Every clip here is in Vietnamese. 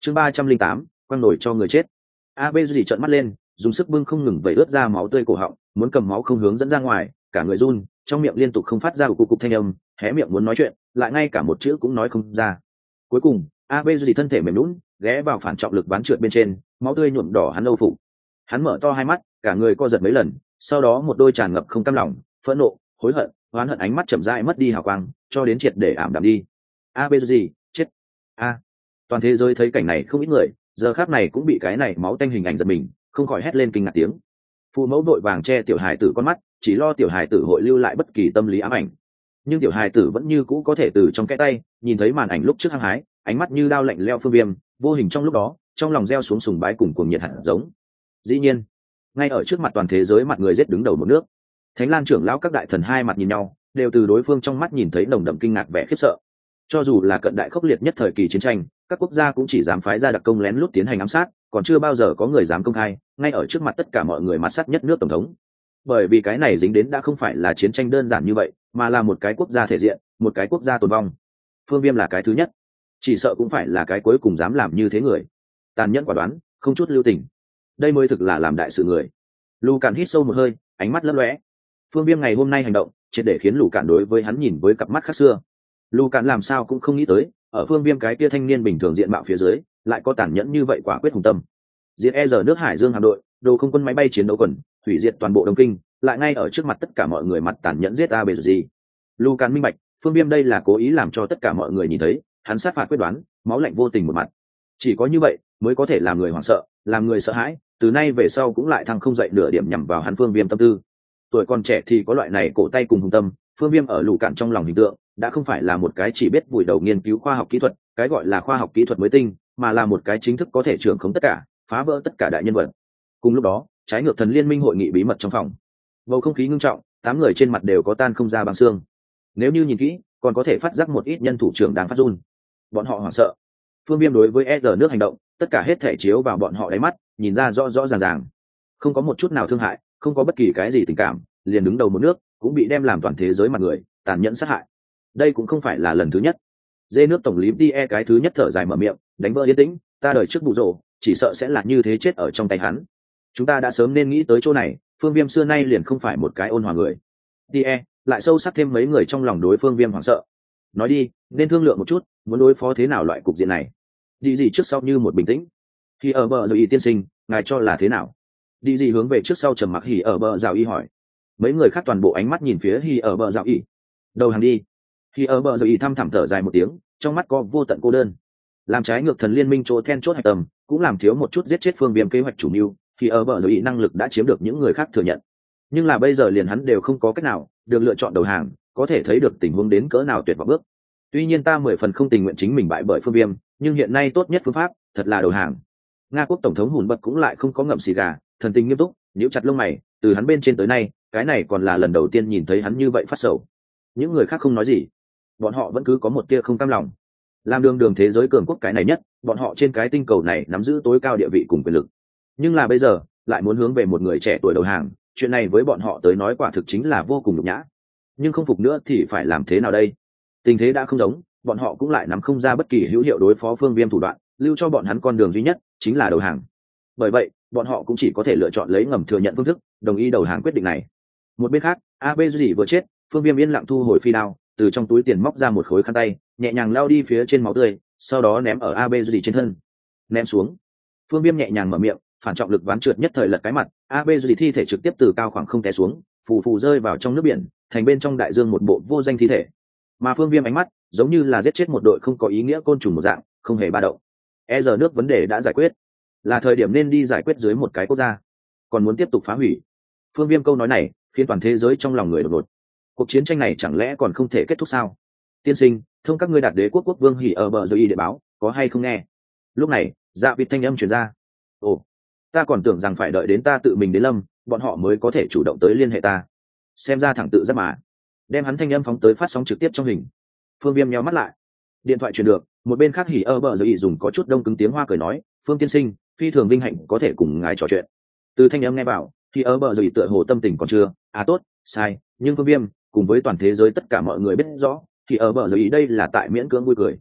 chương 308, quăng nổi cho người chết. AB gì trợn mắt lên, dùng sức bưng không ngừng vẩy ướt ra máu tươi cổ họng, muốn cầm máu không hướng dẫn ra ngoài, cả người run, trong miệng liên tục không phát ra cục thanh âm, hé miệng muốn nói chuyện, lại ngay cả một chữ cũng nói không ra. Cuối cùng, AB gì thân thể mềm nhũn, ghé vào phản trọng lực ván trượt bên trên, máu tươi nhuộm đỏ hắn âu phục. Hắn mở to hai mắt, cả người co giật mấy lần, sau đó một đôi tràn ngập không cam lòng, phẫn nộ, hối hận, oán hận ánh mắt chậm rãi mất đi hào quang, cho đến triệt để ảm đạm đi. AB gì, chết. A. Toàn thế giới thấy cảnh này không ít người, giờ khắc này cũng bị cái này máu tanh hình ảnh giật mình, không khỏi hét lên kinh ngạc tiếng. Phụ mẫu vội vàng che tiểu hài tử con mắt, chỉ lo tiểu hài tử hội lưu lại bất kỳ tâm lý ám ảnh. Nhưng tiểu hài tử vẫn như cũ có thể từ trong kẽ tay nhìn thấy màn ảnh lúc trước hăng hái, ánh mắt như đao lạnh lẽo Phương Viêm, vô hình trong lúc đó, trong lòng gieo xuống sùng bái cùng cuồng nhiệt hạt giống. Dĩ nhiên, ngay ở trước mặt toàn thế giới mặt người giết đứng đầu một nước, Thánh Lan trưởng lão các đại thần hai mặt nhìn nhau, đều từ đối phương trong mắt nhìn thấy nồng đậm kinh ngạc vẻ khiếp sợ. Cho dù là cận đại khốc liệt nhất thời kỳ chiến tranh, các quốc gia cũng chỉ dám phái ra đặc công lén lút tiến hành ám sát, còn chưa bao giờ có người dám công khai ngay ở trước mặt tất cả mọi người mặt sát nhất nước tổng thống. Bởi vì cái này dính đến đã không phải là chiến tranh đơn giản như vậy, mà là một cái quốc gia thể diện, một cái quốc gia tồn vong. Phương Viêm là cái thứ nhất, chỉ sợ cũng phải là cái cuối cùng dám làm như thế người. Tàn nhẫn quả đoán, không chút lưu tình, đây mới thực là làm đại sự người. Lù Cản hít sâu một hơi, ánh mắt lấp lóe. Phương Viêm ngày hôm nay hành động triệt để khiến Lù Cản đối với hắn nhìn với cặp mắt khác xưa. Lù Cản làm sao cũng không nghĩ tới, ở Phương Viêm cái kia thanh niên bình thường diện mạo phía dưới lại có tàn nhẫn như vậy, quả quyết hùng tâm. Diệt giờ nước Hải Dương hạm đội, đồ không quân máy bay chiến đấu quần, hủy diệt toàn bộ Đông Kinh, lại ngay ở trước mặt tất cả mọi người mặt tàn nhẫn giết AB gì. Lù Cản minh bạch, Phương Viêm đây là cố ý làm cho tất cả mọi người nhìn thấy, hắn sát phạt quyết đoán, máu lạnh vô tình một mặt. Chỉ có như vậy mới có thể làm người hoảng sợ, làm người sợ hãi, từ nay về sau cũng lại thăng không dậy nửa điểm nhằm vào hắn Phương Viêm tâm tư. Tuổi còn trẻ thì có loại này cổ tay cùng hùng tâm, Phương Viêm ở Lù Cản trong lòng hình tượng đã không phải là một cái chỉ biết vùi đầu nghiên cứu khoa học kỹ thuật, cái gọi là khoa học kỹ thuật mới tinh, mà là một cái chính thức có thể trưởng khống tất cả, phá vỡ tất cả đại nhân vật. Cùng lúc đó, trái ngược thần liên minh hội nghị bí mật trong phòng, bầu không khí ngưng trọng, 8 người trên mặt đều có tan không ra bằng xương. Nếu như nhìn kỹ, còn có thể phát giác một ít nhân thủ trưởng đang phát run. Bọn họ hoảng sợ. Phương Viêm đối với nước hành động, tất cả hết thể chiếu vào bọn họ đáy mắt, nhìn ra rõ rõ ràng ràng. Không có một chút nào thương hại, không có bất kỳ cái gì tình cảm, liền đứng đầu một nước, cũng bị đem làm toàn thế giới mặt người tàn nhẫn sát hại. Đây cũng không phải là lần thứ nhất. Dê nước tổng lý Die cái thứ nhất thở dài mở miệng, đánh vỡ yên tĩnh, ta đời trước bụ rồ, chỉ sợ sẽ là như thế chết ở trong tay hắn. Chúng ta đã sớm nên nghĩ tới chỗ này, Phương Viêm xưa nay liền không phải một cái ôn hòa người. Die lại sâu sắc thêm mấy người trong lòng đối Phương Viêm hoảng sợ. Nói đi, nên thương lượng một chút, muốn đối phó thế nào loại cục diện này. Đi gì trước sau như một bình tĩnh. Khi ở bờ rồi tiên sinh, ngài cho là thế nào? Đi gì hướng về trước sau trầm mặc. Hỉ ở bờ rào y hỏi. Mấy người khác toàn bộ ánh mắt nhìn phía Hỉ ở bờ rào y. Đầu hàng đi. Hỉ ở bờ rào y thăm thẳm thở dài một tiếng, trong mắt có vô tận cô đơn. Làm trái ngược thần liên minh chỗ then chốt hạch tầm, cũng làm thiếu một chút giết chết Phương Viêm kế hoạch chủ mưu. Thì ở bờ rào y năng lực đã chiếm được những người khác thừa nhận, nhưng là bây giờ liền hắn đều không có cách nào được lựa chọn đầu hàng, có thể thấy được tình huống đến cỡ nào tuyệt vọng bước. Tuy nhiên ta 10 phần không tình nguyện chính mình bại bởi Phương Viêm, nhưng hiện nay tốt nhất phương pháp thật là đầu hàng. Nga quốc tổng thống Hùn Bật cũng lại không có ngậm xì gà, thần tình nghiêm túc, nhíu chặt lông mày, từ hắn bên trên tới nay, cái này còn là lần đầu tiên nhìn thấy hắn như vậy phát sầu. Những người khác không nói gì, bọn họ vẫn cứ có một tia không cam lòng. Làm đường thế giới cường quốc cái này nhất, bọn họ trên cái tinh cầu này nắm giữ tối cao địa vị cùng quyền lực. Nhưng là bây giờ, lại muốn hướng về một người trẻ tuổi đầu hàng, chuyện này với bọn họ tới nói quả thực chính là vô cùng nhục nhã. Nhưng không phục nữa thì phải làm thế nào đây? Tình thế đã không giống, bọn họ cũng lại nắm không ra bất kỳ hữu hiệu đối phó Phương Viêm thủ đoạn, lưu cho bọn hắn con đường duy nhất chính là đầu hàng. Bởi vậy, bọn họ cũng chỉ có thể lựa chọn lấy ngầm thừa nhận phương thức, đồng ý đầu hàng quyết định này. Một bên khác, Abezi vừa chết, Phương Viêm yên lặng thu hồi phi đao, từ trong túi tiền móc ra một khối khăn tay, nhẹ nhàng lao đi phía trên máu tươi, sau đó ném ở Abezi trên thân. Ném xuống. Phương Viêm nhẹ nhàng mở miệng, phản trọng lực ván trượt nhất thời lật cái mặt, Abezi thi thể trực tiếp từ cao khoảng không té xuống, phù phù rơi vào trong nước biển, thành bên trong đại dương một bộ vô danh thi thể. Mà Phương Viêm ánh mắt giống như là giết chết một đội không có ý nghĩa côn trùng một dạng, không hề ba động. Giờ nước vấn đề đã giải quyết, là thời điểm nên đi giải quyết dưới một cái quốc gia, còn muốn tiếp tục phá hủy. Phương Viêm câu nói này khiến toàn thế giới trong lòng người đột ngột. Cuộc chiến tranh này chẳng lẽ còn không thể kết thúc sao? Tiên sinh, thông các ngươi đạt đế quốc quốc vương Hỉ ở bờ rồi để báo, có hay không nghe? Lúc này, dạ vịt thanh âm truyền ra. Ồ, ta còn tưởng rằng phải đợi đến ta tự mình đến lâm, bọn họ mới có thể chủ động tới liên hệ ta. Xem ra thẳng tự giác mà. Đem hắn thanh âm phóng tới phát sóng trực tiếp trong hình. Phương Viêm nhíu mắt lại. Điện thoại truyền được, một bên khác Hỉ ở bờ rồi dùng có chút đông cứng tiếng Hoa cười nói, Phương tiên sinh, phi thường vinh hạnh có thể cùng ngài trò chuyện. Từ thanh âm nghe vào, Hỉ ở bờ rồi tựa hồ tâm tình còn chưa, tốt, sai, nhưng Phương Viêm cùng với toàn thế giới tất cả mọi người biết rõ, Hỉ ở bờ rồi đây là tại miễn cưỡng vui cười.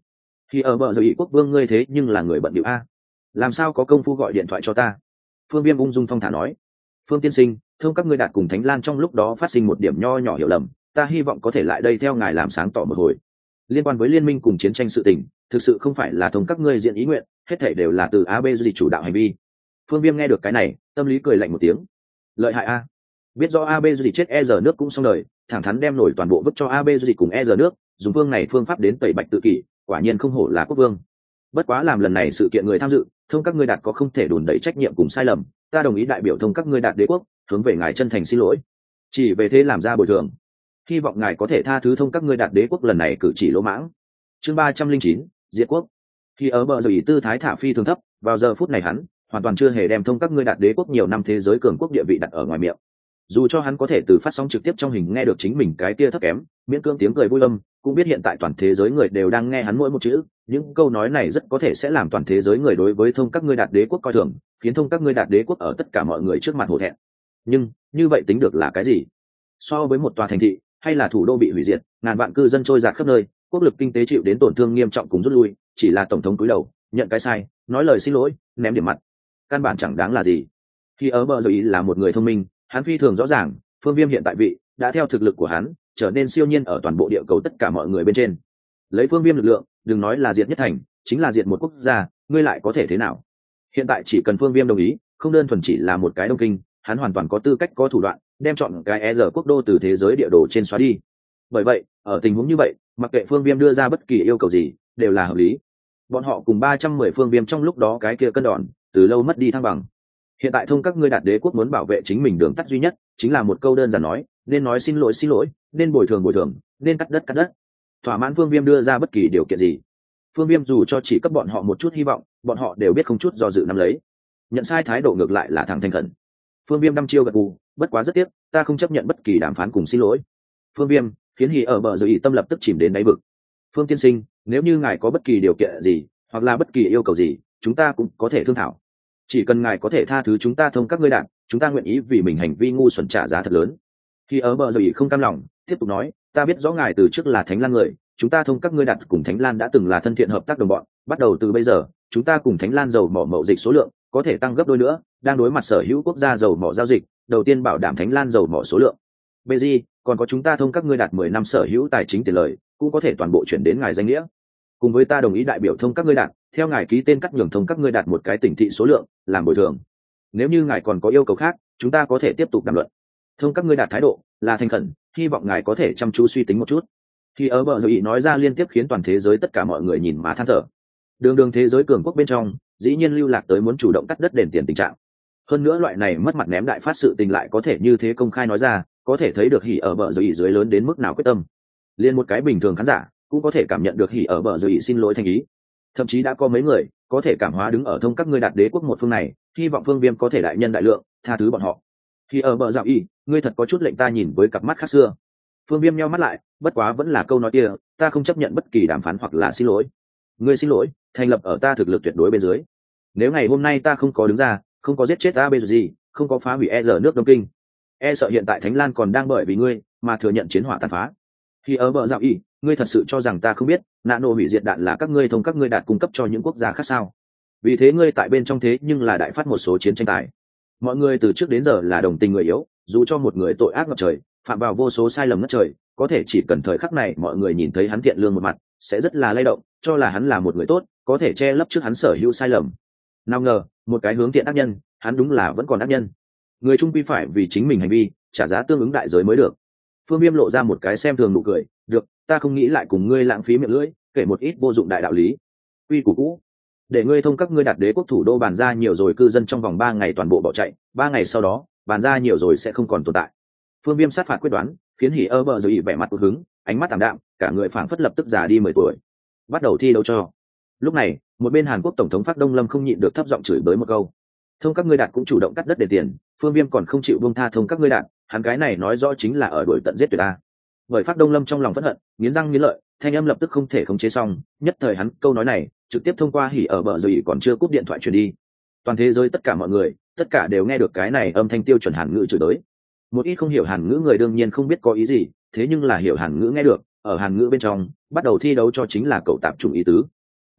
Thì ở bờ rồi quốc vương ngươi thế nhưng là người bận điệu a, làm sao có công phu gọi điện thoại cho ta? Phương Viêm ung dung thong thả nói. Phương tiên sinh, thông các ngươi đạt cùng Thánh Lan trong lúc đó phát sinh một điểm nho nhỏ hiểu lầm, ta hy vọng có thể lại đây theo ngài làm sáng tỏ một hồi. Liên quan với liên minh cùng chiến tranh sự tình, thực sự không phải là thông các ngươi diện ý nguyện, hết thảy đều là từ ABG chủ đạo hành vi. Phương Viêm nghe được cái này, tâm lý cười lạnh một tiếng. Lợi hại a, biết do ABG chết e giờ nước cũng xong đời, thẳng thắn đem nổi toàn bộ vứt cho ABG cùng e giờ nước, dùng phương này phương pháp đến tẩy bạch tự kỷ, quả nhiên không hổ là quốc vương. Bất quá làm lần này sự kiện người tham dự, thông các ngươi đạt có không thể đùn đẩy trách nhiệm cùng sai lầm, ta đồng ý đại biểu thông các ngươi đạt đế quốc hướng về ngài chân thành xin lỗi, chỉ về thế làm ra bồi thường, hy vọng ngài có thể tha thứ thông các ngươi đạt đế quốc lần này cử chỉ lỗ mãng. Chương 309, diệt quốc. Khi ở bờ rồi tư thái thả phi thường thấp, vào giờ phút này hắn hoàn toàn chưa hề đem thông các ngươi đạt đế quốc nhiều năm thế giới cường quốc địa vị đặt ở ngoài miệng. Dù cho hắn có thể từ phát sóng trực tiếp trong hình nghe được chính mình cái kia thấp kém miễn cưỡng tiếng cười vui âm, cũng biết hiện tại toàn thế giới người đều đang nghe hắn mỗi một chữ, những câu nói này rất có thể sẽ làm toàn thế giới người đối với thông các ngươi đạt đế quốc coi thường, khiến thông các ngươi đạt đế quốc ở tất cả mọi người trước mặt hổ thẹn. Nhưng như vậy tính được là cái gì? So với một tòa thành thị hay là thủ đô bị hủy diệt, ngàn vạn cư dân trôi dạt khắp nơi, quốc lực kinh tế chịu đến tổn thương nghiêm trọng cùng rút lui, chỉ là tổng thống cúi đầu nhận cái sai, nói lời xin lỗi, ném điểm mặt, căn bản chẳng đáng là gì. Khi ở bờ rồi là một người thông minh, hắn phi thường rõ ràng Phương Viêm hiện tại vị đã theo thực lực của hắn trở nên siêu nhiên ở toàn bộ địa cầu tất cả mọi người bên trên. Lấy Phương Viêm lực lượng, đừng nói là diệt nhất thành, chính là diệt một quốc gia, ngươi lại có thể thế nào? Hiện tại chỉ cần Phương Viêm đồng ý, không đơn thuần chỉ là một cái Đông Kinh, hắn hoàn toàn có tư cách có thủ đoạn đem chọn cái e giờ quốc đô từ thế giới địa đồ trên xóa đi. Bởi vậy ở tình huống như vậy, mặc kệ Phương Viêm đưa ra bất kỳ yêu cầu gì đều là hợp lý. Bọn họ cùng 310 Phương Viêm trong lúc đó cái kia cân đòn từ lâu mất đi thăng bằng. Hiện tại thông các ngươi đạt đế quốc muốn bảo vệ chính mình đường tắt duy nhất chính là một câu đơn giản nói xin lỗi, nên bồi thường, nên cắt đất. Thỏa mãn Phương Viêm đưa ra bất kỳ điều kiện gì. Phương Viêm dù cho chỉ cấp bọn họ một chút hy vọng, bọn họ đều biết không chút do dự nắm lấy. Nhận sai thái độ ngược lại là thẳng thành khẩn. Phương Viêm đăm chiêu gật gù, bất quá rất tiếc, ta không chấp nhận bất kỳ đàm phán cùng xin lỗi. Phương Viêm khiến Hỉ ở bờ rồi ý tâm lập tức chìm đến đáy vực. Phương tiên sinh, nếu như ngài có bất kỳ điều kiện gì hoặc là bất kỳ yêu cầu gì, chúng ta cũng có thể thương thảo. Chỉ cần ngài có thể tha thứ chúng ta thông các ngươi đạn, chúng ta nguyện ý vì mình hành vi ngu xuẩn trả giá thật lớn. Khi ở bờ rồi không cam lòng, tiếp tục nói, ta biết rõ ngài từ trước là Thánh Lan người, chúng ta thông các ngươi đạn cùng Thánh Lan đã từng là thân thiện hợp tác đồng bọn, bắt đầu từ bây giờ, chúng ta cùng Thánh Lan dầu mỏ mậu dịch số lượng có thể tăng gấp đôi nữa, đang đối mặt sở hữu quốc gia dầu mỏ giao dịch, đầu tiên bảo đảm Thánh Lan dầu mỏ số lượng. BG, còn có chúng ta thông các ngươi đạt 10 năm sở hữu tài chính tiền lời, cũng có thể toàn bộ chuyển đến ngài danh nghĩa. Cùng với ta đồng ý đại biểu thông các ngươi đạt, theo ngài ký tên cắt nhường thông các ngươi đạt một cái tỉnh thị số lượng làm bồi thường. Nếu như ngài còn có yêu cầu khác, chúng ta có thể tiếp tục đàm luận. Thông các ngươi đạt thái độ là thành khẩn, hy vọng ngài có thể chăm chú suy tính một chút. Khi ở bờ rồi nói ra liên tiếp khiến toàn thế giới tất cả mọi người nhìn mà than thở. Đường thế giới cường quốc bên trong dĩ nhiên lưu lạc tới muốn chủ động cắt đất đền tiền tình trạng. Hơn nữa loại này mất mặt ném đại phát sự tình lại có thể như thế công khai nói ra, có thể thấy được Hỉ ở bờ rồi dưới lớn đến mức nào quyết tâm. Liên một cái bình thường khán giả cũng có thể cảm nhận được Hỉ ở bờ rồi xin lỗi thành ý. Thậm chí đã có mấy người có thể cảm hóa đứng ở thông các ngươi đạt đế quốc một phương này, hy vọng Phương Viêm có thể đại nhân đại lượng tha thứ bọn họ. Khi ở bờ dạo y, ngươi thật có chút lệnh ta nhìn với cặp mắt khác xưa. Phương Viêm nheo mắt lại, bất quá vẫn là câu nói kia, ta không chấp nhận bất kỳ đàm phán hoặc là xin lỗi. Ngươi xin lỗi thành lập ở ta thực lực tuyệt đối bên dưới. Nếu ngày hôm nay ta không có đứng ra, không có giết chết ABG, không có phá hủy e giờ nước Đông Kinh, e sợ hiện tại Thánh Lan còn đang bởi vì ngươi mà thừa nhận chiến hỏa tàn phá. Khi ở bờ dạo y, ngươi thật sự cho rằng ta không biết nano hủy diệt đạn là các ngươi thông các ngươi đạt cung cấp cho những quốc gia khác sao? Vì thế ngươi tại bên trong thế nhưng là đại phát một số chiến tranh tài. Mọi người từ trước đến giờ là đồng tình người yếu, dù cho một người tội ác ngập trời, phạm vào vô số sai lầm ngất trời, có thể chỉ cần thời khắc này mọi người nhìn thấy hắn thiện lương một mặt, sẽ rất là lay động, cho là hắn là một người tốt, có thể che lấp trước hắn sở hữu sai lầm. Nào ngờ, một cái hướng thiện ác nhân, hắn đúng là vẫn còn ác nhân. Người trung quy phải vì chính mình hành vi trả giá tương ứng đại giới mới được. Phương Viêm lộ ra một cái xem thường nụ cười, được, ta không nghĩ lại cùng ngươi lãng phí miệng lưỡi, kể một ít vô dụng đại đạo lý. Quy củ cũ, để ngươi thông các ngươi đạt đế quốc thủ đô bàn ra nhiều rồi cư dân trong vòng 3 ngày toàn bộ bỏ chạy, 3 ngày sau đó, bàn ra nhiều rồi sẽ không còn tồn tại. Phương Viêm sát phạt quyết đoán, khiến Hỉ ở bờ rồi vẻ mặt tụt hứng, ánh mắt tạm đạm, cả người phảng phất lập tức già đi 10 tuổi. Bắt đầu thi đấu cho. Lúc này, một bên Hàn Quốc tổng thống Phác Đông Lâm không nhịn được thấp giọng chửi bới một câu. Thông các ngươi đạt cũng chủ động cắt đất để tiền, Phương Viêm còn không chịu buông tha thông các ngươi đạt, hắn cái này nói rõ chính là ở đuổi tận giết tuyệt ta. Bởi Phác Đông Lâm trong lòng phẫn hận, nghiến răng nghiến lợi, thanh âm lập tức không thể khống chế xong, nhất thời hắn câu nói này trực tiếp thông qua Hỉ ở bờ rồi còn chưa cúp điện thoại truyền đi. Toàn thế giới tất cả mọi người, tất cả đều nghe được cái này âm thanh tiêu chuẩn Hàn ngữ chửi tới. Một ít không hiểu Hàn ngữ người đương nhiên không biết có ý gì, thế nhưng là hiểu Hàn ngữ nghe được, ở Hàn ngữ bên trong, bắt đầu thi đấu cho chính là cậu tạp chủng ý tứ.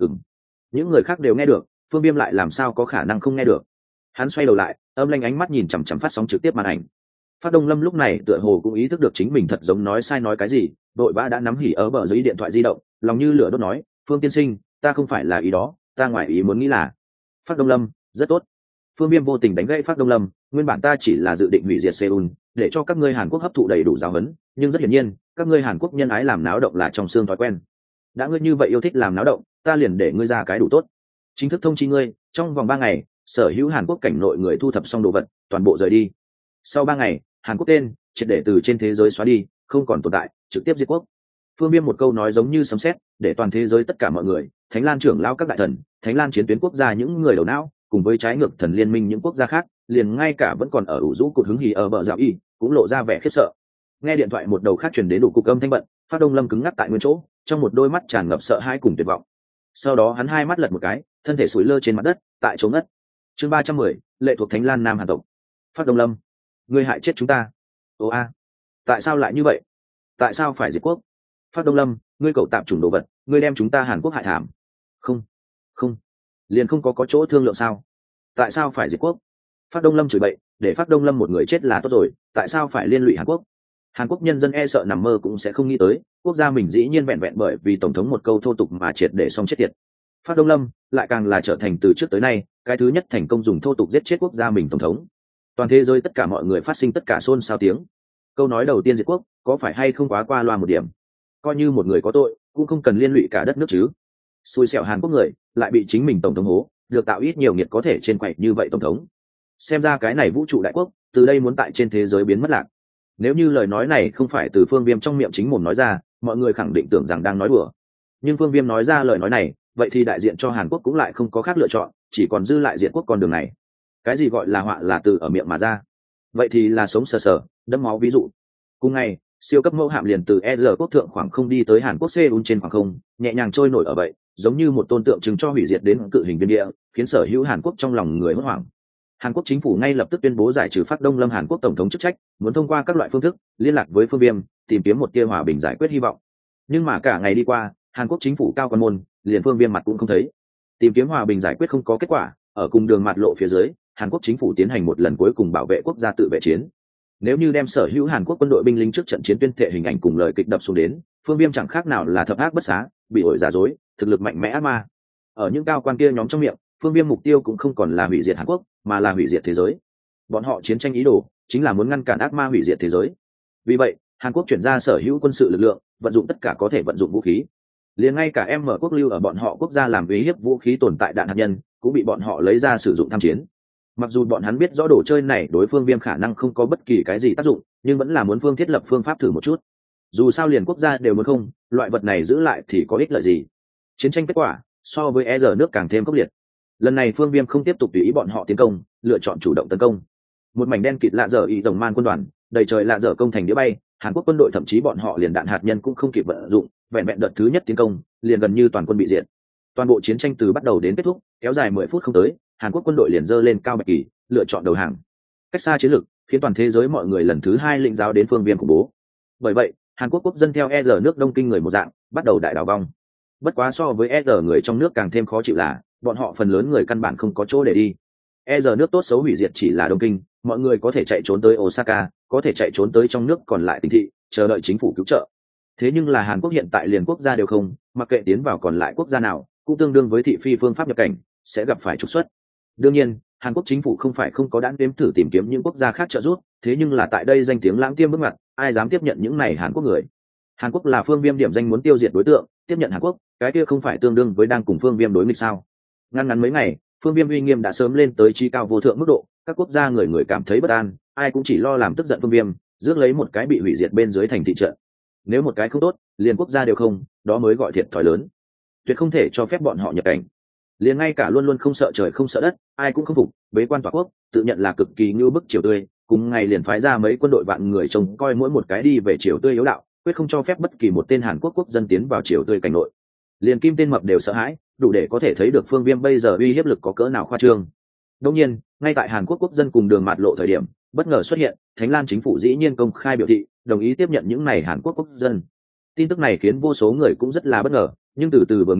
Ừm. Những người khác đều nghe được, Phương Viêm lại làm sao có khả năng không nghe được. Hắn xoay đầu lại, âm lanh ánh mắt nhìn chằm chằm phát sóng trực tiếp màn ảnh. Phát Đông Lâm lúc này tựa hồ cũng ý thức được chính mình thật giống nói sai nói cái gì, đội vã đã nắm hỉ ở bờ giấy điện thoại di động, lòng như lửa đốt nói, Phương tiên sinh, ta không phải là ý đó, ta ngoài ý muốn nghĩ là. Phát Đông Lâm, rất tốt. Phương Viêm vô tình đánh gãy Phát Đông Lâm, nguyên bản ta chỉ là dự định hủy diệt Seoul, để cho các ngươi Hàn Quốc hấp thụ đầy đủ giáo huấn, nhưng rất hiển nhiên, các ngươi Hàn Quốc nhân ái làm náo động là trong xương thói quen. Đã ngươi như vậy yêu thích làm náo động, ta liền để ngươi ra cái đủ tốt. Chính thức thông chi ngươi, trong vòng 3 ngày, sở hữu Hàn Quốc cảnh nội người thu thập xong đồ vật, toàn bộ rời đi. Sau 3 ngày, Hàn Quốc tên triệt để từ trên thế giới xóa đi, không còn tồn tại, trực tiếp diệt quốc. Phương Viêm một câu nói giống như sấm sét, để toàn thế giới tất cả mọi người, Thánh Lan trưởng lão các đại thần, Thánh Lan chiến tuyến quốc gia những người đầu não, cùng với trái ngược thần liên minh những quốc gia khác, liền ngay cả vẫn còn ở ủ rũ cụt hứng hỉ ở bờ dạo y, cũng lộ ra vẻ khiếp sợ. Nghe điện thoại một đầu khác truyền đến đủ cục âm thanh bận, Phát Đông Lâm cứng ngắc tại nguyên chỗ, trong một đôi mắt tràn ngập sợ hãi cùng tuyệt vọng. Sau đó hắn hai mắt lật một cái, thân thể sủi lơ trên mặt đất, tại chỗ ngất. Chương 310, lệ thuộc Thánh Lan Nam Hàn tộc. Phát Đông Lâm, ngươi hại chết chúng ta. Ô a, tại sao lại như vậy? Tại sao phải diệt quốc? Phát Đông Lâm, ngươi cậu tạm chủng đồ vật, ngươi đem chúng ta Hàn Quốc hại thảm. Không, không, liền không có chỗ thương lượng sao? Tại sao phải diệt quốc? Phát Đông Lâm chửi bậy, để Phát Đông Lâm một người chết là tốt rồi, tại sao phải liên lụy Hàn Quốc? Hàn Quốc nhân dân e sợ nằm mơ cũng sẽ không nghĩ tới, quốc gia mình dĩ nhiên vẹn vẹn bởi vì tổng thống một câu thô tục mà triệt để xong chết tiệt. Phát Đông Lâm lại càng là trở thành từ trước tới nay cái thứ nhất thành công dùng thô tục giết chết quốc gia mình tổng thống. Toàn thế giới tất cả mọi người phát sinh tất cả xôn xao tiếng. Câu nói đầu tiên diệt quốc có phải hay không quá qua loa một điểm? Coi như một người có tội cũng không cần liên lụy cả đất nước chứ. Xui xẻo Hàn Quốc người lại bị chính mình tổng thống hố, được tạo ít nhiều nghiệt có thể trên quậy như vậy tổng thống. Xem ra cái này vũ trụ đại quốc từ đây muốn tại trên thế giới biến mất lạc. Nếu như lời nói này không phải từ Phương Viêm trong miệng chính mồm nói ra, mọi người khẳng định tưởng rằng đang nói đùa. Nhưng Phương Viêm nói ra lời nói này, vậy thì đại diện cho Hàn Quốc cũng lại không có khác lựa chọn, chỉ còn dư lại diện quốc con đường này. Cái gì gọi là họa là từ ở miệng mà ra, vậy thì là sống sờ sờ, đẫm máu ví dụ. Cùng ngày, siêu cấp mẫu hạm liền từ ER quốc thượng khoảng không đi tới Hàn Quốc Seoul trên khoảng không, nhẹ nhàng trôi nổi ở vậy, giống như một tôn tượng trưng cho hủy diệt đến cự hình biên địa, khiến sở hữu Hàn Quốc trong lòng người hốt hoảng. Hàn Quốc chính phủ ngay lập tức tuyên bố giải trừ Phát Đông Lâm Hàn Quốc tổng thống chức trách, muốn thông qua các loại phương thức liên lạc với Phương Viêm, tìm kiếm một tia hòa bình giải quyết hy vọng. Nhưng mà cả ngày đi qua, Hàn Quốc chính phủ cao quan môn, liền Phương Viêm mặt cũng không thấy. Tìm kiếm hòa bình giải quyết không có kết quả, ở cùng đường mạt lộ phía dưới, Hàn Quốc chính phủ tiến hành một lần cuối cùng bảo vệ quốc gia tự vệ chiến. Nếu như đem sở hữu Hàn Quốc quân đội binh lính trước trận chiến tuyên thệ hình ảnh cùng lời kịch đập xuống đến, Phương Viêm chẳng khác nào là thập ác bất xá, bị ổi giả dối, thực lực mạnh mẽ ác ma. Ở những cao quan kia nhóm trong miệng, Phương Viêm mục tiêu cũng không còn là hủy diệt Hàn Quốc, mà là hủy diệt thế giới. Bọn họ chiến tranh ý đồ chính là muốn ngăn cản ác ma hủy diệt thế giới. Vì vậy, Hàn Quốc chuyển ra sở hữu quân sự lực lượng, vận dụng tất cả có thể vận dụng vũ khí. Liền ngay cả M quốc lưu ở bọn họ quốc gia làm uy hiếp vũ khí tồn tại đạn hạt nhân, cũng bị bọn họ lấy ra sử dụng tham chiến. Mặc dù bọn hắn biết rõ đồ chơi này đối Phương Viêm khả năng không có bất kỳ cái gì tác dụng, nhưng vẫn là muốn Phương thiết lập phương pháp thử một chút. Dù sao liền quốc gia đều muốn không, loại vật này giữ lại thì có ích lợi gì? Chiến tranh kết quả so với ER nước càng thêm khốc liệt. Lần này Phương Viêm không tiếp tục tùy ý bọn họ tiến công, lựa chọn chủ động tấn công. Một mảnh đen kịt lạ dở ý đồng man quân đoàn, đầy trời lạ dở công thành đĩa bay, Hàn Quốc quân đội thậm chí bọn họ liền đạn hạt nhân cũng không kịp vận dụng, vẹn vẹn đợt thứ nhất tiến công, liền gần như toàn quân bị diệt. Toàn bộ chiến tranh từ bắt đầu đến kết thúc, kéo dài 10 phút không tới, Hàn Quốc quân đội liền giơ lên cao bạch kỳ, lựa chọn đầu hàng. Cách xa chiến lược, khiến toàn thế giới mọi người lần thứ hai lĩnh giáo đến Phương Viêm khủng bố. Bởi vậy, Hàn Quốc quốc dân theo ER nước Đông Kinh người một dạng, bắt đầu đại đảo vong. Bất quá so với ER người trong nước càng thêm khó chịu là, bọn họ phần lớn người căn bản không có chỗ để đi. ER nước tốt xấu hủy diệt chỉ là Đông Kinh, mọi người có thể chạy trốn tới Osaka, có thể chạy trốn tới trong nước còn lại tỉnh thị, chờ đợi chính phủ cứu trợ. Thế nhưng là Hàn Quốc hiện tại liền quốc gia đều không, mặc kệ tiến vào còn lại quốc gia nào, cũng tương đương với thị phi phương pháp nhập cảnh, sẽ gặp phải trục xuất. Đương nhiên, Hàn Quốc chính phủ không phải không có đãn đếm thử tìm kiếm những quốc gia khác trợ giúp, thế nhưng là tại đây danh tiếng lãng tiêm bước ngoặt, ai dám tiếp nhận những này Hàn Quốc người? Hàn Quốc là Phương Viêm điểm danh muốn tiêu diệt đối tượng, tiếp nhận Hàn Quốc, cái kia không phải tương đương với đang cùng Phương Viêm đối nghịch sao? Ngắn mấy ngày, Phương Viêm uy nghiêm đã sớm lên tới trí cao vô thượng mức độ, các quốc gia người cảm thấy bất an, ai cũng chỉ lo làm tức giận Phương Viêm, rước lấy một cái bị hủy diệt bên dưới thành thị trận. Nếu một cái không tốt, liền quốc gia đều không, đó mới gọi thiệt thòi lớn. Tuyệt không thể cho phép bọn họ nhập cảnh. Liền ngay cả luôn luôn không sợ trời không sợ đất, ai cũng không phục, bế quan tỏa quốc, tự nhận là cực kỳ ngưu bức triều tươi, cùng ngày liền phái ra mấy quân đội vạn người trông coi mỗi một cái đi về triều tươi yếu đạo, quyết không cho phép bất kỳ một tên Hàn Quốc quốc dân tiến vào triều tươi cảnh nội. Liền Kim tên mập đều sợ hãi, đủ để có thể thấy được Phương Viêm bây giờ uy hiếp lực có cỡ nào khoa trương. Đương nhiên, ngay tại Hàn Quốc quốc dân cùng đường mạt lộ thời điểm, bất ngờ xuất hiện, Thánh Lan chính phủ dĩ nhiên công khai biểu thị, đồng ý tiếp nhận những này Hàn Quốc quốc dân. Tin tức này khiến vô số người cũng rất là bất ngờ, nhưng từ từ vừa nghĩ,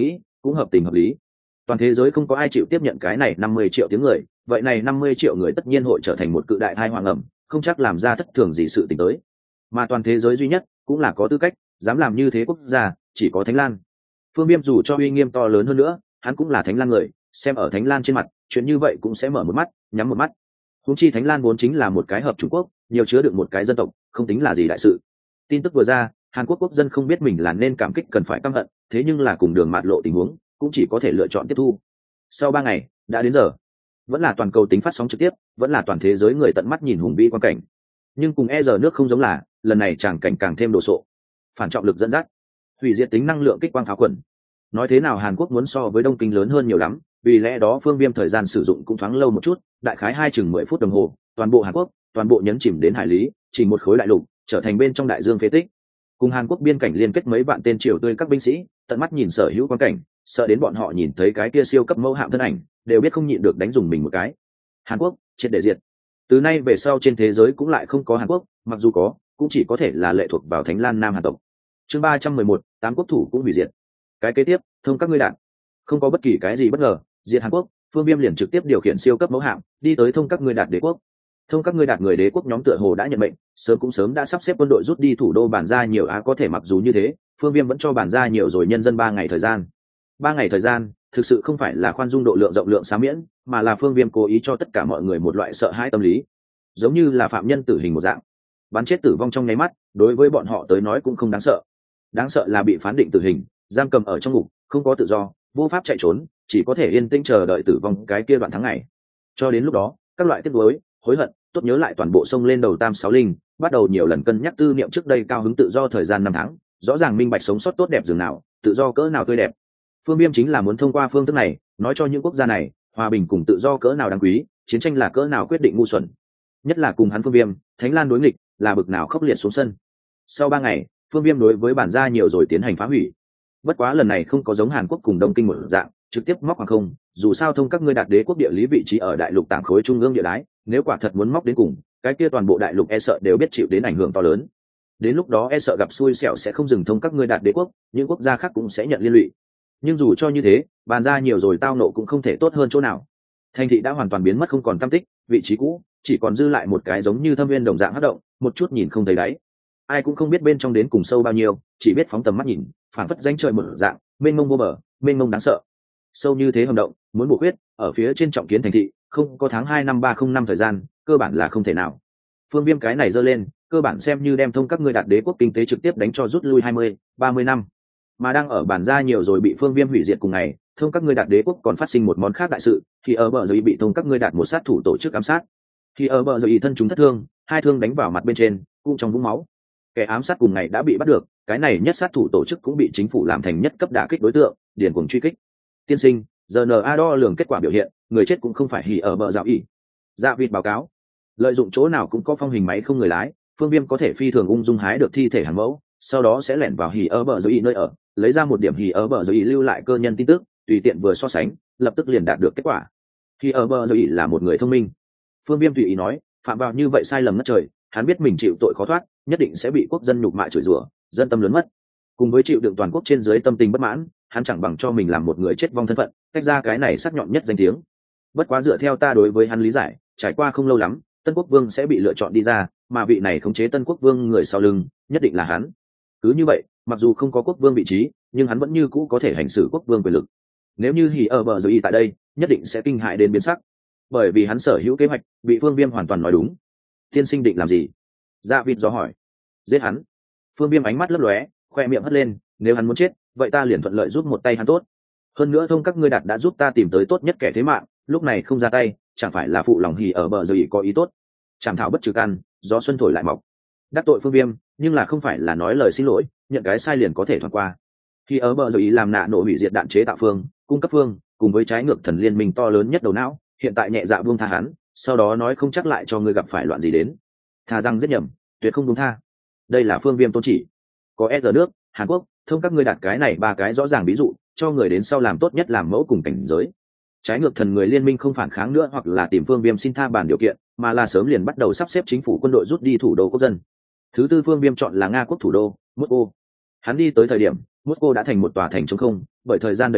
cũng hợp tình hợp lý. Toàn thế giới không có ai chịu tiếp nhận cái này 50 triệu tiếng người, vậy này 50 triệu người tất nhiên hội trở thành một cự đại tai họa ngầm, không chắc làm ra thất thường gì sự tình tới. Mà toàn thế giới duy nhất cũng là có tư cách dám làm như thế quốc gia chỉ có Thánh Lan. Phương Viêm dù cho uy nghiêm to lớn hơn nữa, hắn cũng là Thánh Lan người, xem ở Thánh Lan trên mặt, chuyện như vậy cũng sẽ mở một mắt nhắm một mắt. Huống chi Thánh Lan vốn chính là một cái hợp chủng quốc, nhiều chứa được một cái dân tộc, không tính là gì đại sự. Tin tức vừa ra, Hàn Quốc quốc dân không biết mình là nên cảm kích cần phải căm hận, thế nhưng là cùng đường mạt lộ tình huống, cũng chỉ có thể lựa chọn tiếp thu. Sau 3 ngày, đã đến giờ. Vẫn là toàn cầu tính phát sóng trực tiếp, vẫn là toàn thế giới người tận mắt nhìn hùng vĩ quan cảnh. Nhưng cùng giờ nước không giống là, lần này tràng cảnh càng thêm đồ sộ. Phản trọng lực dẫn dắt, hủy diệt tính năng lượng kích quang pháo quần. Nói thế nào Hàn Quốc muốn so với Đông Kinh lớn hơn nhiều lắm, vì lẽ đó Phương Viêm thời gian sử dụng cũng thoáng lâu một chút, đại khái 2-10 phút đồng hồ, toàn bộ Hàn Quốc, toàn bộ nhấn chìm đến hải lý, chỉ một khối đại lục, trở thành bên trong đại dương phế tích. Cùng Hàn Quốc biên cảnh liên kết mấy vạn tên triều tươi các binh sĩ, tận mắt nhìn sở hữu quan cảnh, sợ đến bọn họ nhìn thấy cái kia siêu cấp mẫu hạm thân ảnh, đều biết không nhịn được đánh dùng mình một cái. Hàn Quốc, triệt để diệt. Từ nay về sau trên thế giới cũng lại không có Hàn Quốc, mặc dù có, cũng chỉ có thể là lệ thuộc vào Thánh Lan Nam Hàn tộc. Chương 311, 8 quốc thủ cũng hủy diệt. Cái kế tiếp, thông các ngươi đạn. Không có bất kỳ cái gì bất ngờ, diệt Hàn Quốc, Phương Viêm liền trực tiếp điều khiển siêu cấp mẫu hạm, đi tới thông các ngươi đạt đế quốc. Thông các ngươi đạt người đế quốc nhóm tựa hồ đã nhận mệnh, sớm đã sắp xếp quân đội rút đi thủ đô bản ra nhiều có thể mặc dù như thế, Phương Viêm vẫn cho bản ra nhiều rồi nhân dân 3 ngày thời gian. 3 ngày thời gian, thực sự không phải là khoan dung độ lượng rộng lượng xá miễn, mà là Phương Viêm cố ý cho tất cả mọi người một loại sợ hãi tâm lý, giống như là phạm nhân tử hình một dạng. Bắn chết tử vong trong nháy mắt, đối với bọn họ tới nói cũng không đáng sợ. Đáng sợ là bị phán định tử hình, giam cầm ở trong ngục, không có tự do, vô pháp chạy trốn, chỉ có thể yên tĩnh chờ đợi tử vong cái kia đoạn tháng ngày. Cho đến lúc đó, các loại tiếc nuối, hối hận, tốt nhớ lại toàn bộ sông lên đầu tam sáu linh, bắt đầu nhiều lần cân nhắc tư niệm trước đây cao hứng tự do thời gian 5 tháng, rõ ràng minh bạch sống sót tốt đẹp dường nào, tự do cỡ nào tươi đẹp. Phương Viêm chính là muốn thông qua phương thức này, nói cho những quốc gia này, hòa bình cùng tự do cỡ nào đáng quý, chiến tranh là cỡ nào quyết định ngu xuẩn. Nhất là cùng hắn Phương Viêm, Thánh Lan đối nghịch, là bực nào khốc liệt xuống sân. Sau 3 ngày, Phương Viêm đối với bản gia nhiều rồi tiến hành phá hủy. Bất quá lần này không có giống Hàn Quốc cùng Đông Kinh một dạng, trực tiếp móc hàng không, dù sao thông các ngươi đạt đế quốc địa lý vị trí ở đại lục tảng khối trung ương địa đái, nếu quả thật muốn móc đến cùng, cái kia toàn bộ đại lục sợ đều biết chịu đến ảnh hưởng to lớn. Đến lúc đó sợ gặp xui xẻo sẽ không dừng thông các ngươi đạt đế quốc, những quốc gia khác cũng sẽ nhận liên lụy. Nhưng dù cho như thế, bàn ra nhiều rồi tao nộ cũng không thể tốt hơn chỗ nào. Thành thị đã hoàn toàn biến mất không còn tăm tích, vị trí cũ chỉ còn dư lại một cái giống như thâm viên đồng dạng hất động, một chút nhìn không thấy đáy. Ai cũng không biết bên trong đến cùng sâu bao nhiêu, chỉ biết phóng tầm mắt nhìn, phảng phất danh trời mở dạng, mênh mông vô bờ, mênh mông đáng sợ. Sâu như thế hầm động, muốn bổ huyết, ở phía trên trọng kiến thành thị, không có tháng 2 năm 305 thời gian, cơ bản là không thể nào. Phương Viêm cái này giơ lên, cơ bản xem như đem thông các ngươi đạt đế quốc kinh tế trực tiếp đánh cho rút lui 20-30 năm. Mà đang ở bản gia nhiều rồi bị Phương Viêm hủy diệt cùng ngày, thông các ngươi đạt đế quốc còn phát sinh một món khác đại sự, thì ở bờ rồi bị thông các ngươi đạt một sát thủ tổ chức ám sát. Thì ở bờ rồi thân chúng thất thương, 2 thương đánh vào mặt bên trên, cũng trong vũng máu. Kẻ ám sát cùng ngày đã bị bắt được, cái này nhất sát thủ tổ chức cũng bị chính phủ làm thành nhất cấp đả kích đối tượng, điền cuồng truy kích. Tiên sinh, GNA đo lường kết quả biểu hiện, người chết cũng không phải hỉ ở bờ dạo ỉ. Dạ vịt báo cáo, lợi dụng chỗ nào cũng có phong hình máy không người lái, Phương Viêm có thể phi thường ung dung hái được thi thể Hàn Mẫu, sau đó sẽ lẻn vào hỉ ở bờ dạo ỉ nơi ở, lấy ra một điểm hỉ ở bờ dạo ỉ lưu lại cơ nhân tin tức, tùy tiện vừa so sánh, lập tức liền đạt được kết quả. Hỉ ở bờ dạo ỉ là một người thông minh. Phương Viêm tùy ý nói, phạm vào như vậy sai lầm ngất trời, hắn biết mình chịu tội khó thoát, nhất định sẽ bị quốc dân nhục mạ chửi rủa, dân tâm lớn mất. Cùng với chịu đựng toàn quốc trên dưới tâm tình bất mãn, hắn chẳng bằng cho mình làm một người chết vong thân phận, tách ra cái này sắc nhọn nhất danh tiếng. Bất quá dựa theo ta đối với hắn lý giải, trải qua không lâu lắm, Tân Quốc Vương sẽ bị lựa chọn đi ra, mà vị này khống chế Tân Quốc Vương người sau lưng, nhất định là hắn. Cứ như vậy, mặc dù không có quốc vương vị trí, nhưng hắn vẫn như cũ có thể hành xử quốc vương quyền lực. Nếu như hỉ ở bờ rồi tại đây, nhất định sẽ kinh hại đến biến sắc, bởi vì hắn sở hữu kế hoạch bị Phương Viêm hoàn toàn nói đúng. Tiên sinh định làm gì? Dạ vịt dò hỏi. Giết hắn. Phương Viêm ánh mắt lấp lóe, khoe miệng hất lên, nếu hắn muốn chết, vậy ta liền thuận lợi giúp một tay hắn tốt. Hơn nữa thông các ngươi đạt đã giúp ta tìm tới tốt nhất kẻ thế mạng, lúc này không ra tay, chẳng phải là phụ lòng hỉ ở bờ rồi có ý tốt. Chảm thảo bất trừ căn, gió xuân thổi lại mọc. Đắc tội Phương Viêm, nhưng là không phải là nói lời xin lỗi, nhận cái sai liền có thể thoát qua. Khi ở bờ rồi làm nạ nổ hủy diệt đạn chế tạo phương, cung cấp phương, cùng với trái ngược thần liên minh to lớn nhất đầu não, hiện tại nhẹ dạ buông tha hắn, sau đó nói không chắc lại cho ngươi gặp phải loạn gì đến. Thà rằng giết nhầm, tuyệt không buông tha. Đây là Phương Viêm tôn chỉ. Có S nước, Hàn Quốc, thông các ngươi đặt cái này 3 cái rõ ràng ví dụ, cho người đến sau làm tốt nhất làm mẫu cùng cảnh giới. Trái ngược thần người liên minh không phản kháng nữa hoặc là tìm Phương Viêm xin tha bản điều kiện, mà là sớm liền bắt đầu sắp xếp chính phủ quân đội rút đi thủ đô quốc dân. Thứ tư Phương Viêm chọn là Nga quốc thủ đô, Moscow. Hắn đi tới thời điểm, Moscow đã thành một tòa thành trống không, bởi thời gian đầy đủ,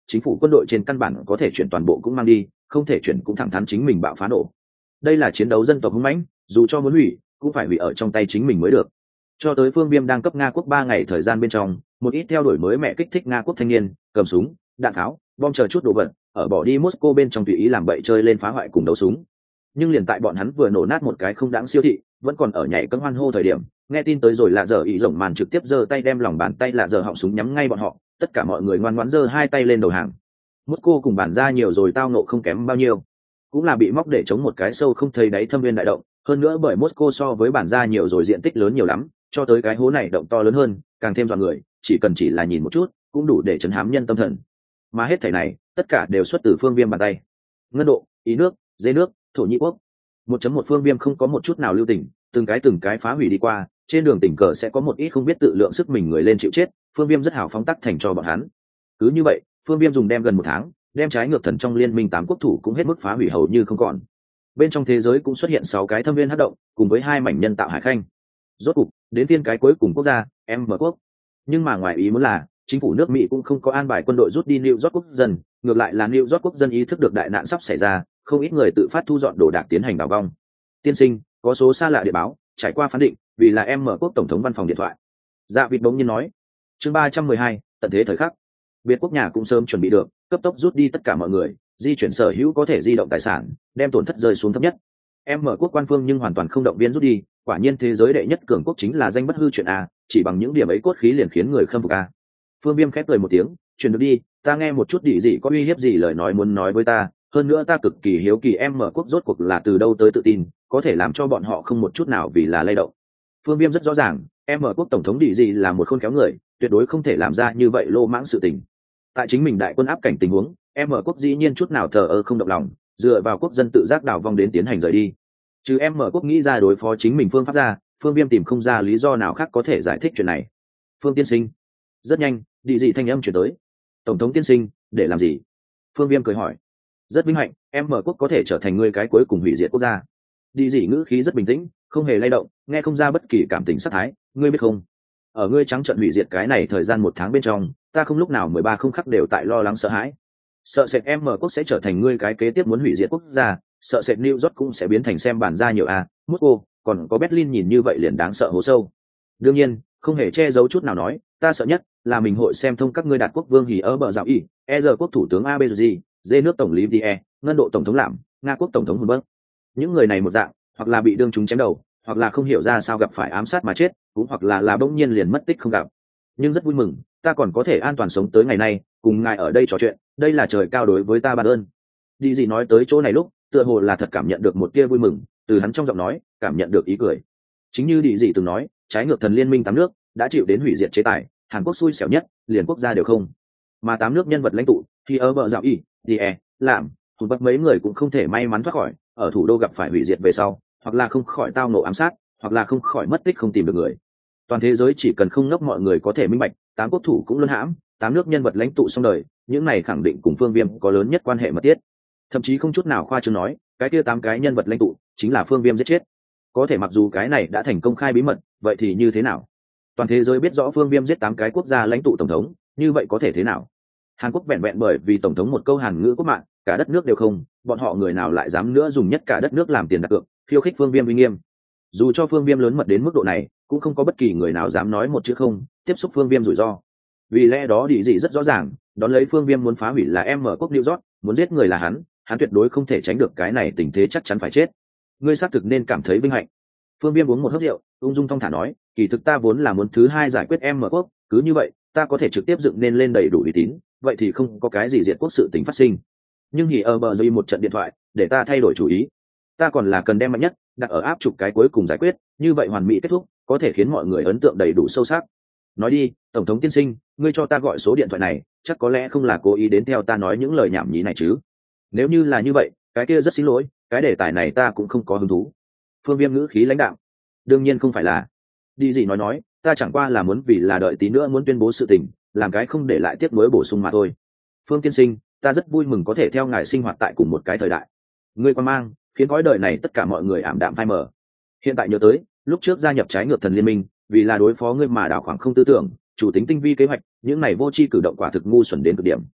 chính phủ quân đội trên căn bản có thể chuyển toàn bộ cũng mang đi, không thể chuyển cũng thẳng thắn chính mình bạo phá nổ. Đây là chiến đấu dân tộc hung mãnh, dù cho muốn hủy cũng phải hủy ở trong tay chính mình mới được. Cho tới Phương Viêm đang cấp Nga quốc 3 ngày thời gian bên trong, một ít theo đuổi mới mẹ kích thích Nga quốc thanh niên, cầm súng, đạn tháo, bom chờ chút đồ vật, ở bỏ đi Moscow bên trong tùy ý làm bậy chơi lên phá hoại cùng đấu súng. Nhưng liền tại bọn hắn vừa nổ nát một cái không đáng siêu thị, vẫn còn ở nhảy cẫng hoan hô thời điểm, nghe tin tới rồi là giờ ý rộng màn trực tiếp giơ tay đem lòng bàn tay là giờ họng súng nhắm ngay bọn họ, tất cả mọi người ngoan ngoãn giơ hai tay lên đầu hàng. Moscow cùng bản ra nhiều rồi tao nộ không kém bao nhiêu, cũng là bị móc để chống một cái sâu không thấy đáy thâm viên đại động, hơn nữa bởi Moscow so với bản ra nhiều rồi diện tích lớn nhiều lắm, cho tới cái hố này động to lớn hơn, càng thêm dọa người, chỉ là nhìn một chút, cũng đủ để chấn hám nhân tâm thần. Mà hết thảy này, tất cả đều xuất từ Phương Viêm bàn tay. Ngân Độ, Ý nước, Dê nước, Thổ Nhĩ quốc. 1.1 Phương Viêm không có một chút nào lưu tình, từng cái phá hủy đi qua, trên đường tình cờ sẽ có một ít không biết tự lượng sức mình người lên chịu chết, Phương Viêm rất hào phóng tắc thành cho bọn hắn. Cứ như vậy, Phương Viêm dùng đem gần 1 tháng, đem trái ngược thần trong liên minh 8 quốc thủ cũng hết mức phá hủy hầu như không còn. Bên trong thế giới cũng xuất hiện 6 cái thâm viên hắc động, cùng với 2 mảnh nhân tạo hải khanh. Rốt cục, đến phiên cái cuối cùng quốc gia, M quốc. Nhưng mà ngoài ý muốn là, chính phủ nước Mỹ cũng không có an bài quân đội rút đi New York quốc dân, ngược lại là New York quốc dân ý thức được đại nạn sắp xảy ra, không ít người tự phát thu dọn đồ đạc tiến hành đào vong. Tiên sinh, có số xa lạ địa báo, trải qua phán định, vì là M quốc tổng thống văn phòng điện thoại. Dạ Vịt bỗng nhiên nói. Chương 312, tận thế thời khắc. Biệt quốc nhà cũng sớm chuẩn bị được, cấp tốc rút đi tất cả mọi người, di chuyển sở hữu có thể di động tài sản, đem tổn thất rơi xuống thấp nhất. M quốc quan phương nhưng hoàn toàn không động viên rút đi, quả nhiên thế giới đệ nhất cường quốc chính là danh bất hư chuyện a, chỉ bằng những điểm ấy cốt khí liền khiến người khâm phục a. Phương Viêm khép cười một tiếng, chuyển được đi, ta nghe một chút địa gì có uy hiếp gì lời nói muốn nói với ta, hơn nữa ta cực kỳ hiếu kỳ M quốc rốt cuộc là từ đâu tới tự tin, có thể làm cho bọn họ không một chút nào vì là lay động. Phương Viêm rất rõ ràng, M quốc tổng thống địa gì là một khôn khéo người, tuyệt đối không thể làm ra như vậy lô mãng sự tình. Tại chính mình đại quân áp cảnh tình huống, M quốc dĩ nhiên chút nào thờ ơ không động lòng, dựa vào quốc dân tự giác đảo vong đến tiến hành rời đi. Chứ M quốc nghĩ ra đối phó chính mình phương pháp ra, Phương Viêm tìm không ra lý do nào khác có thể giải thích chuyện này. Phương tiên sinh. Rất nhanh, địa dị thanh âm chuyển tới. Tổng thống tiên sinh, để làm gì? Phương Viêm cười hỏi. Rất vinh hạnh, M quốc có thể trở thành ngươi cái cuối cùng hủy diệt quốc gia. Địa dị ngữ khí rất bình tĩnh, không hề lay động, nghe không ra bất kỳ cảm tình sát thái, ngươi biết không? Ở ngươi trắng trận hủy diệt cái này thời gian 1 tháng bên trong, ta không lúc nào 13 không khắc đều tại lo lắng sợ hãi. Sợ sệt M quốc sẽ trở thành ngươi cái kế tiếp muốn hủy diệt quốc gia, sợ sệt New York cũng sẽ biến thành xem bản ra nhiều a, Moscow, còn có Berlin nhìn như vậy liền đáng sợ hố sâu. Đương nhiên, không hề che giấu chút nào nói, ta sợ nhất là mình hội xem thông các ngươi đạt quốc vương hỉ ở bờ dạo y, giờ quốc thủ tướng ABG, dê nước tổng lý Die, ngân độ tổng thống làm, Nga quốc tổng thống hùn bấc. Những người này một dạng, hoặc là bị đương chúng chém đầu, hoặc là không hiểu ra sao gặp phải ám sát mà chết, cũng hoặc là bỗng nhiên liền mất tích không gặp. Nhưng rất vui mừng, ta còn có thể an toàn sống tới ngày nay, cùng ngài ở đây trò chuyện, đây là trời cao đối với ta ban ơn. Đi gì nói tới chỗ này lúc, tựa hồ là thật cảm nhận được một tia vui mừng, từ hắn trong giọng nói, cảm nhận được ý cười. Chính như đi gì từng nói, trái ngược thần liên minh 8 nước đã chịu đến hủy diệt chế tài, Hàn Quốc xui xẻo nhất, liền quốc gia đều không. Mà 8 nước nhân vật lãnh tụ, thì ở bờ dạo y, Die, làm, hùn bất mấy người cũng không thể may mắn thoát khỏi, ở thủ đô gặp phải hủy diệt về sau, hoặc là không khỏi tao nộ ám sát, hoặc là không khỏi mất tích không tìm được người. Toàn thế giới chỉ cần không ngốc mọi người có thể minh bạch, 8 quốc thủ cũng luân hãm, 8 nước nhân vật lãnh tụ xong đời, những này khẳng định cùng Phương Viêm có lớn nhất quan hệ mật thiết. Thậm chí không chút nào khoa trương nói, cái kia 8 cái nhân vật lãnh tụ chính là Phương Viêm giết chết. Có thể mặc dù cái này đã thành công khai bí mật, vậy thì như thế nào? Toàn thế giới biết rõ Phương Viêm giết 8 cái quốc gia lãnh tụ tổng thống, như vậy có thể thế nào? Hàn Quốc vẹn vẹn bởi vì tổng thống một câu Hàn ngữ quốc mạng, cả đất nước đều không, bọn họ người nào lại dám nữa dùng nhất cả đất nước làm tiền đặt cược, khiêu khích Phương Viêm uy nghiêm. Dù cho Phương Viêm lớn mật đến mức độ này, cũng không có bất kỳ người nào dám nói một chữ không, tiếp xúc Phương Viêm rủi ro. Vì lẽ đó địa dị rất rõ ràng, đón lấy Phương Viêm muốn phá hủy là M quốc New York, muốn giết người là hắn tuyệt đối không thể tránh được cái này tình thế chắc chắn phải chết. Ngươi xác thực nên cảm thấy vinh hạnh. Phương Viêm uống một hớp rượu, ung dung thong thả nói, kỳ thực ta vốn là muốn thứ hai giải quyết M quốc, cứ như vậy, ta có thể trực tiếp dựng nên lên đầy đủ uy tín, vậy thì không có cái gì diệt quốc sự tình phát sinh. Nhưng hỉ ở bờ dây một trận điện thoại, để ta thay đổi chủ ý. Ta còn là cần đem mạnh nhất đặt ở áp trục cái cuối cùng giải quyết, như vậy hoàn mỹ kết thúc, có thể khiến mọi người ấn tượng đầy đủ sâu sắc. Nói đi, tổng thống tiên sinh, ngươi cho ta gọi số điện thoại này, chắc có lẽ không là cố ý đến theo ta nói những lời nhảm nhí này chứ? Nếu như là như vậy, cái kia rất xin lỗi, cái đề tài này ta cũng không có hứng thú. Phương Viêm ngữ khí lãnh đạm. Đương nhiên không phải là. Đi gì nói, ta chẳng qua là muốn vì là đợi tí nữa muốn tuyên bố sự tình, làm cái không để lại tiếc nuối bổ sung mà thôi. Phương tiên sinh, ta rất vui mừng có thể theo ngài sinh hoạt tại cùng một cái thời đại. Ngươi quan mang, khiến cõi đời này tất cả mọi người ảm đạm phai mờ. Hiện tại nhớ tới, lúc trước gia nhập trái ngược thần liên minh, vì là đối phó ngươi mà đảo khoảng không tư tưởng, chủ tính tinh vi kế hoạch, những này vô tri cử động quả thực ngu xuẩn đến cực điểm.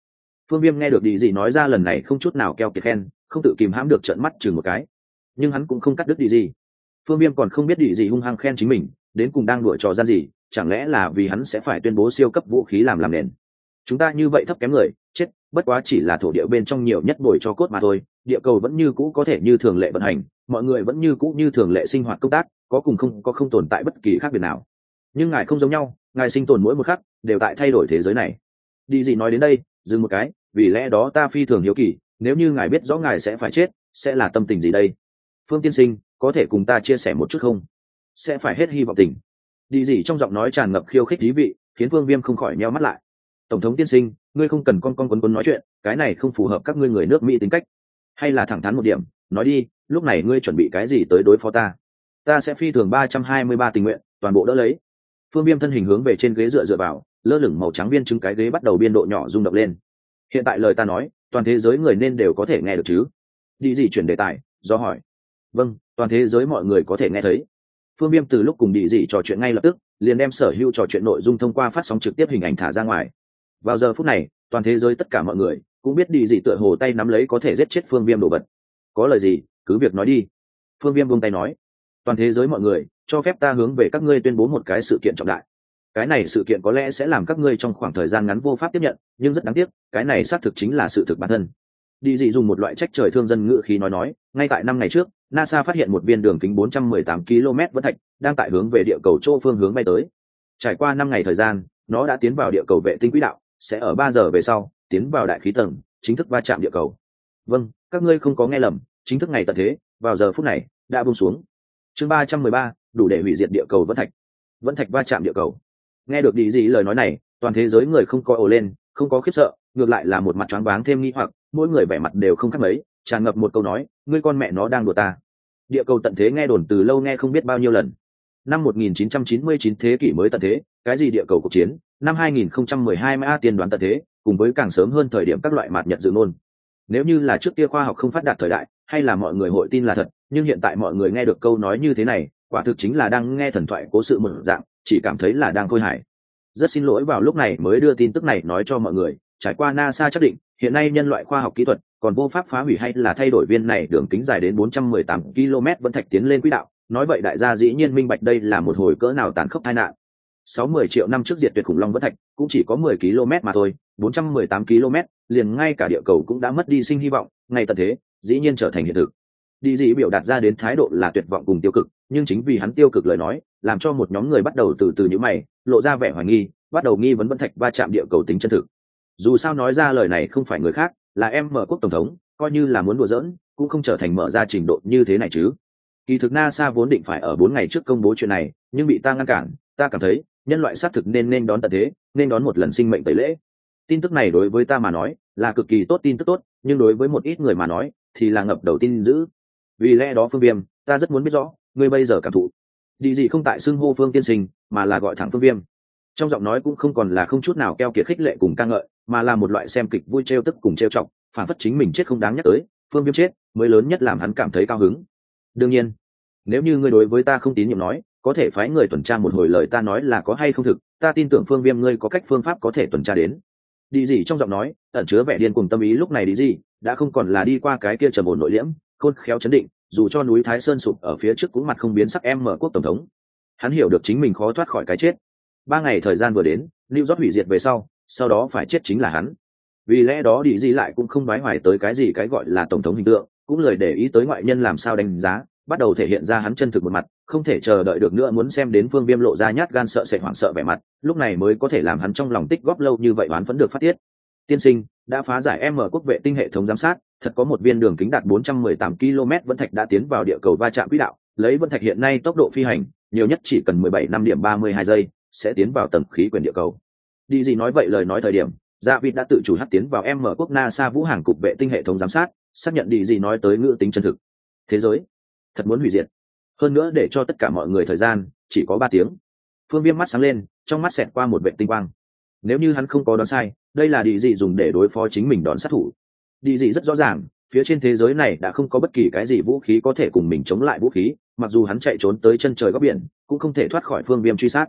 Phương Viêm nghe được đi gì nói ra lần này không chút nào keo kiệt khen, không tự kìm hãm được trợn mắt chừng một cái. Nhưng hắn cũng không cắt đứt đi gì. Phương Viêm còn không biết đi gì hung hăng khen chính mình, đến cùng đang đùa trò gian gì, chẳng lẽ là vì hắn sẽ phải tuyên bố siêu cấp vũ khí làm nền. Chúng ta như vậy thấp kém người, chết, bất quá chỉ là thổ địa bên trong nhiều nhất bồi cho cốt mà thôi, địa cầu vẫn như cũ có thể như thường lệ vận hành, mọi người vẫn như cũ như thường lệ sinh hoạt công tác, có cùng không tồn tại bất kỳ khác biệt nào. Nhưng ngài không giống nhau, ngài sinh tồn mỗi một khắc đều tại thay đổi thế giới này. Đi gì nói đến đây, dừng một cái, vì lẽ đó ta phi thường hiếu kỳ, nếu như ngài biết rõ ngài sẽ phải chết, sẽ là tâm tình gì đây? Phương tiên sinh, có thể cùng ta chia sẻ một chút không? Sẽ phải hết hy vọng tình. Đi gì trong giọng nói tràn ngập khiêu khích thú vị, khiến Phương Viêm không khỏi nheo mắt lại. Tổng thống tiên sinh, ngươi không cần con quấn nói chuyện, cái này không phù hợp các ngươi người nước Mỹ tính cách. Hay là thẳng thắn một điểm, nói đi, lúc này ngươi chuẩn bị cái gì tới đối phó ta? Ta sẽ phi thường 323 tình nguyện, toàn bộ đỡ lấy. Phương Viêm thân hình hướng về trên ghế dựa vào, lơ lửng màu trắng viên trứng cái ghế bắt đầu biên độ nhỏ rung động lên. Hiện tại lời ta nói, toàn thế giới người nên đều có thể nghe được chứ? Đi gì chuyển đề tài, do hỏi. Vâng, toàn thế giới mọi người có thể nghe thấy. Phương Viêm từ lúc cùng đi gì trò chuyện ngay lập tức, liền đem sở hữu trò chuyện nội dung thông qua phát sóng trực tiếp hình ảnh thả ra ngoài. Vào giờ phút này, toàn thế giới tất cả mọi người cũng biết đi gì tựa hồ tay nắm lấy có thể giết chết Phương Viêm đồ vật. Có lời gì, cứ việc nói đi. Phương Viêm buông tay nói. Toàn thế giới mọi người, cho phép ta hướng về các ngươi tuyên bố một cái sự kiện trọng đại. Cái này sự kiện có lẽ sẽ làm các ngươi trong khoảng thời gian ngắn vô pháp tiếp nhận, nhưng rất đáng tiếc, cái này xác thực chính là sự thực bản thân. Đi dị dùng một loại trách trời thương dân ngữ khí nói, ngay tại 5 ngày trước, NASA phát hiện một viên đường kính 418 km vẫn thạch đang tại hướng về địa cầu chỗ phương hướng bay tới. Trải qua 5 ngày thời gian, nó đã tiến vào địa cầu vệ tinh quỹ đạo, sẽ ở 3 giờ về sau tiến vào đại khí tầng, chính thức va chạm địa cầu. Vâng, các ngươi không có nghe lầm, chính thức ngày tận thế, vào giờ phút này đã buông xuống. Chương 313, đủ để hủy diệt địa cầu vẫn thạch va chạm địa cầu. Nghe được đi dị lời nói này, toàn thế giới người không có ồ lên, không có khiếp sợ, ngược lại là một mặt choáng váng thêm nghi hoặc, mỗi người vẻ mặt đều không khác mấy, tràn ngập một câu nói, ngươi con mẹ nó đang đùa ta. Địa cầu tận thế nghe đồn từ lâu nghe không biết bao nhiêu lần. Năm 1999 thế kỷ mới tận thế, cái gì địa cầu cuộc chiến, năm 2012 Mã tiên đoán tận thế, cùng với càng sớm hơn thời điểm các loại mạt nhật dự ngôn. Nếu như là trước kia khoa học không phát đạt thời đại, hay là mọi người hội tin là thật, nhưng hiện tại mọi người nghe được câu nói như thế này, quả thực chính là đang nghe thần thoại cố sự một dạng, chỉ cảm thấy là đang khôi hài. Rất xin lỗi vào lúc này mới đưa tin tức này nói cho mọi người, trải qua NASA xác định, hiện nay nhân loại khoa học kỹ thuật còn vô pháp phá hủy hay là thay đổi viên này đường kính dài đến 418 km vẫn thạch tiến lên quỹ đạo, nói vậy đại gia dĩ nhiên minh bạch đây là một hồi cỡ nào tàn khốc tai nạn. 60 triệu năm trước diệt tuyệt khủng long vẫn thạch cũng chỉ có 10 km mà thôi, 418 km, liền ngay cả địa cầu cũng đã mất đi sinh hy vọng, ngày tận thế dĩ nhiên trở thành hiện thực. Đi dị biểu đạt ra đến thái độ là tuyệt vọng cùng tiêu cực, nhưng chính vì hắn tiêu cực lời nói, làm cho một nhóm người bắt đầu từ từ nhíu mày, lộ ra vẻ hoài nghi, bắt đầu nghi vấn vẫn thạch va chạm địa cầu tính chân thực. Dù sao nói ra lời này không phải người khác, là em mở quốc tổng thống, coi như là muốn đùa giỡn, cũng không trở thành mở ra trình độ như thế này chứ. Kỳ thực NASA vốn định phải ở 4 ngày trước công bố chuyện này, nhưng bị ta ngăn cản, ta cảm thấy, nhân loại xác thực nên đón tận thế, nên đón một lần sinh mệnh tẩy lễ. Tin tức này đối với ta mà nói, là cực kỳ tốt tin tức tốt, nhưng đối với một ít người mà nói, thì là ngập đầu tin dữ. Vì lẽ đó Phương Viêm, ta rất muốn biết rõ, ngươi bây giờ cảm thụ. Đi gì không tại xưng hô Phương tiên sinh, mà là gọi thẳng Phương Viêm. Trong giọng nói cũng không còn là không chút nào keo kiệt khích lệ cùng ca ngợi, mà là một loại xem kịch vui trêu tức cùng trêu chọc, phản phất chính mình chết không đáng nhắc tới, Phương Viêm chết mới lớn nhất làm hắn cảm thấy cao hứng. Đương nhiên, nếu như ngươi đối với ta không tín nhiệm nói, có thể phái người tuần tra một hồi lời ta nói là có hay không thực, ta tin tưởng Phương Viêm ngươi có cách phương pháp có thể tuần tra đến. Đi gì trong giọng nói ẩn chứa vẻ điên cùng tâm ý, lúc này đi gì đã không còn là đi qua cái kia trầm ổn nội liễm, khôn khéo chấn định, dù cho núi Thái Sơn sụp ở phía trước cũng mặt không biến sắc em mở quốc tổng thống. Hắn hiểu được chính mình khó thoát khỏi cái chết. 3 ngày thời gian vừa đến, New York hủy diệt về sau đó phải chết chính là hắn. Vì lẽ đó đi gì lại cũng không đoái hoài tới cái gì cái gọi là tổng thống hình tượng, cũng lời để ý tới ngoại nhân làm sao đánh giá, bắt đầu thể hiện ra hắn chân thực một mặt, không thể chờ đợi được nữa muốn xem đến Phương Viêm lộ ra nhát gan sợ sệt hoảng sợ vẻ mặt, lúc này mới có thể làm hắn trong lòng tích góp lâu như vậy oán phẫn được phát tiết. Tiên sinh đã phá giải M quốc vệ tinh hệ thống giám sát, thật có một viên đường kính đạt 418 km vẫn thạch đã tiến vào địa cầu va chạm quỹ đạo, lấy vẫn thạch hiện nay tốc độ phi hành, nhiều nhất chỉ cần 17 năm điểm 32 giây sẽ tiến vào tầng khí quyển địa cầu. Đi gì nói vậy lời nói thời điểm, Dạ Vịt đã tự chủ hắt tiến vào M quốc NASA vũ hàng cục vệ tinh hệ thống giám sát, xác nhận đi gì nói tới ngữ tính chân thực. Thế giới thật muốn hủy diệt, hơn nữa để cho tất cả mọi người thời gian chỉ có 3 tiếng. Phương Viêm mắt sáng lên, trong mắt xẹt qua một vệ tinh quang. Nếu như hắn không có đoán sai, đây là đi dị dùng để đối phó chính mình đón sát thủ. Đi dị rất rõ ràng, phía trên thế giới này đã không có bất kỳ cái gì vũ khí có thể cùng mình chống lại vũ khí, mặc dù hắn chạy trốn tới chân trời góc biển cũng không thể thoát khỏi Phương Viêm truy sát.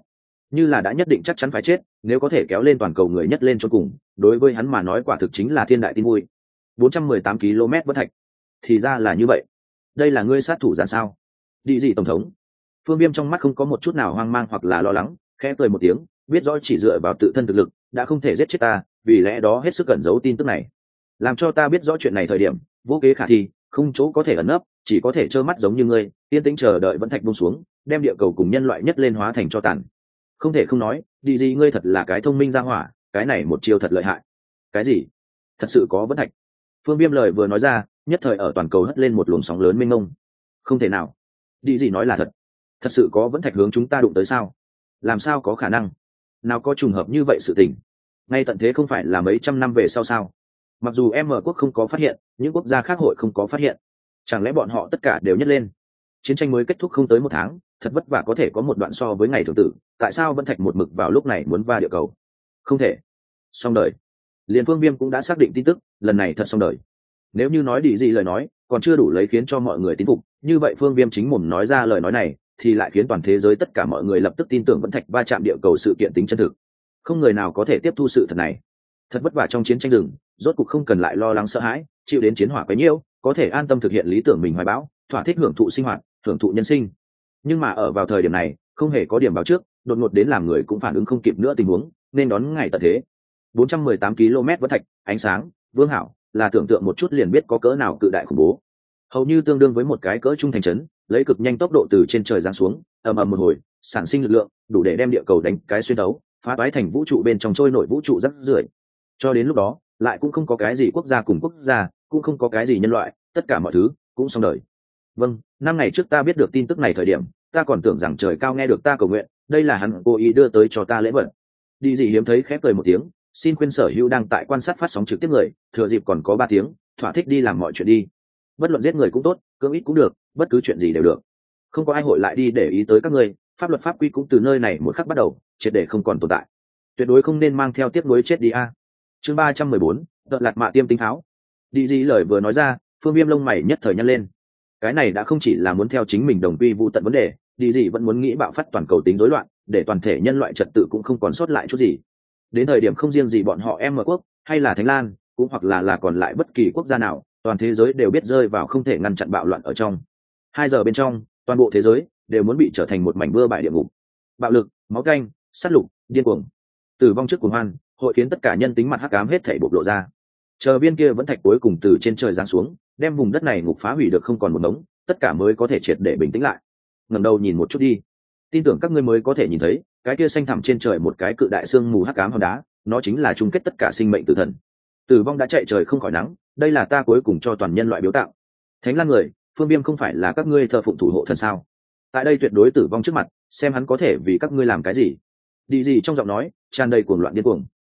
như là đã nhất định chắc chắn phải chết, nếu có thể kéo lên toàn cầu người nhất lên cho cùng, đối với hắn mà nói quả thực chính là thiên đại tin vui. 418 km vẫn thạch, thì ra là như vậy. Đây là ngươi sát thủ giản sao? Đi gì tổng thống? Phương Viêm trong mắt không có một chút nào hoang mang hoặc là lo lắng, khẽ cười một tiếng, biết rõ chỉ dựa vào tự thân thực lực đã không thể giết chết ta, vì lẽ đó hết sức cẩn giấu tin tức này, làm cho ta biết rõ chuyện này thời điểm vô kế khả thi, không chỗ có thể ẩn nấp, chỉ có thể trơ mắt giống như ngươi yên tĩnh chờ đợi vẫn thạch buông xuống, đem địa cầu cùng nhân loại nhất lên hóa thành cho tàn. Không thể không nói, đi gì ngươi thật là cái thông minh ra hỏa, cái này một chiêu thật lợi hại. Cái gì? Thật sự có vẫn thạch? Phương Viêm lời vừa nói ra, nhất thời ở toàn cầu hất lên một luồng sóng lớn mênh mông. Không thể nào. Đi gì nói là thật? Thật sự có vẫn thạch hướng chúng ta đụng tới sao? Làm sao có khả năng? Nào có trùng hợp như vậy sự tình? Ngay tận thế không phải là mấy trăm năm về sau sao? Mặc dù M quốc không có phát hiện, những quốc gia khác hội không có phát hiện, chẳng lẽ bọn họ tất cả đều nhất lên? Chiến tranh mới kết thúc không tới một tháng, thật vất vả có thể có một đoạn so với ngày thường tử, tại sao vẫn thạch một mực vào lúc này muốn va địa cầu? Không thể. Xong đời. Liên Phương Viêm cũng đã xác định tin tức, lần này thật xong đời. Nếu như nói đi gì lời nói còn chưa đủ lấy khiến cho mọi người tín phục, như vậy Phương Viêm chính mồm nói ra lời nói này thì lại khiến toàn thế giới tất cả mọi người lập tức tin tưởng vẫn thạch va chạm địa cầu sự kiện tính chân thực. Không người nào có thể tiếp thu sự thật này. Thật vất vả trong chiến tranh rừng, rốt cuộc không cần lại lo lắng sợ hãi, chịu đến chiến hỏa quấy nhiễu, có thể an tâm thực hiện lý tưởng mình hoài bão, thỏa thích hưởng thụ sinh hoạt, hưởng thụ nhân sinh. Nhưng mà ở vào thời điểm này, không hề có điểm báo trước, đột ngột đến làm người cũng phản ứng không kịp nữa tình huống, nên đón ngày tận thế. 418 km vẫn thạch, ánh sáng, Vương Hảo, là tưởng tượng một chút liền biết có cỡ nào cự đại khủng bố. Hầu như tương đương với một cái cỡ trung thành trấn, lấy cực nhanh tốc độ từ trên trời giáng xuống, ầm ầm một hồi, sản sinh lực lượng, đủ để đem địa cầu đánh cái xuyên đấu, phá toái thành vũ trụ bên trong trôi nổi vũ trụ rắc rưởi. Cho đến lúc đó, lại cũng không có cái gì quốc gia cùng quốc gia, cũng không có cái gì nhân loại, tất cả mọi thứ cũng xong đời. Vâng, 5 ngày trước ta biết được tin tức này thời điểm, ta còn tưởng rằng trời cao nghe được ta cầu nguyện, đây là hắn cố ý đưa tới cho ta lễ vật. Đi gì hiếm thấy khép cười một tiếng, xin khuyên sở hữu đang tại quan sát phát sóng trực tiếp người, thừa dịp còn có 3 tiếng, thỏa thích đi làm mọi chuyện đi. Bất luận giết người cũng tốt, cưỡng ít cũng được, bất cứ chuyện gì đều được. Không có ai hội lại đi để ý tới các ngươi, pháp luật pháp quy cũng từ nơi này một khắc bắt đầu, triệt để không còn tồn tại. Tuyệt đối không nên mang theo tiếc nuối chết đi a. Chương 314, đợt lạt mạ tiêm tính tháo. Đi gì lời vừa nói ra, Phương Viêm lông mày nhất thời nhăn lên. Cái này đã không chỉ là muốn theo chính mình đồng quy vu tận vấn đề, đi gì vẫn muốn nghĩ bạo phát toàn cầu tính rối loạn, để toàn thể nhân loại trật tự cũng không còn sót lại chút gì. Đến thời điểm không riêng gì bọn họ M quốc hay là Thái Lan, cũng hoặc là còn lại bất kỳ quốc gia nào, toàn thế giới đều biết rơi vào không thể ngăn chặn bạo loạn ở trong. 2 giờ bên trong, toàn bộ thế giới đều muốn bị trở thành một mảnh mưa bại địa ngục. Bạo lực, máu canh, sát lục, điên cuồng, tử vong trước cuồng hoan, hội khiến tất cả nhân tính mặt hắc ám hết thảy bộc lộ ra. Chờ viên kia vẫn thạch cuối cùng từ trên trời giáng xuống, đem vùng đất này ngục phá hủy được không còn một mống, tất cả mới có thể triệt để bình tĩnh lại. Ngẩng đầu nhìn một chút đi, tin tưởng các ngươi mới có thể nhìn thấy, cái kia xanh thẳm trên trời một cái cự đại xương mù hắc ám hòn đá, nó chính là chung kết tất cả sinh mệnh tử thần. Tử vong đã chạy trời không khỏi nắng, đây là ta cuối cùng cho toàn nhân loại biếu tặng. Thánh Lan người, Phương Viêm không phải là các ngươi thờ phụng thủ hộ thần sao? Tại đây tuyệt đối tử vong trước mặt, xem hắn có thể vì các ngươi làm cái gì. Đi gì trong giọng nói tràn đầy cuồng loạn điên cuồng.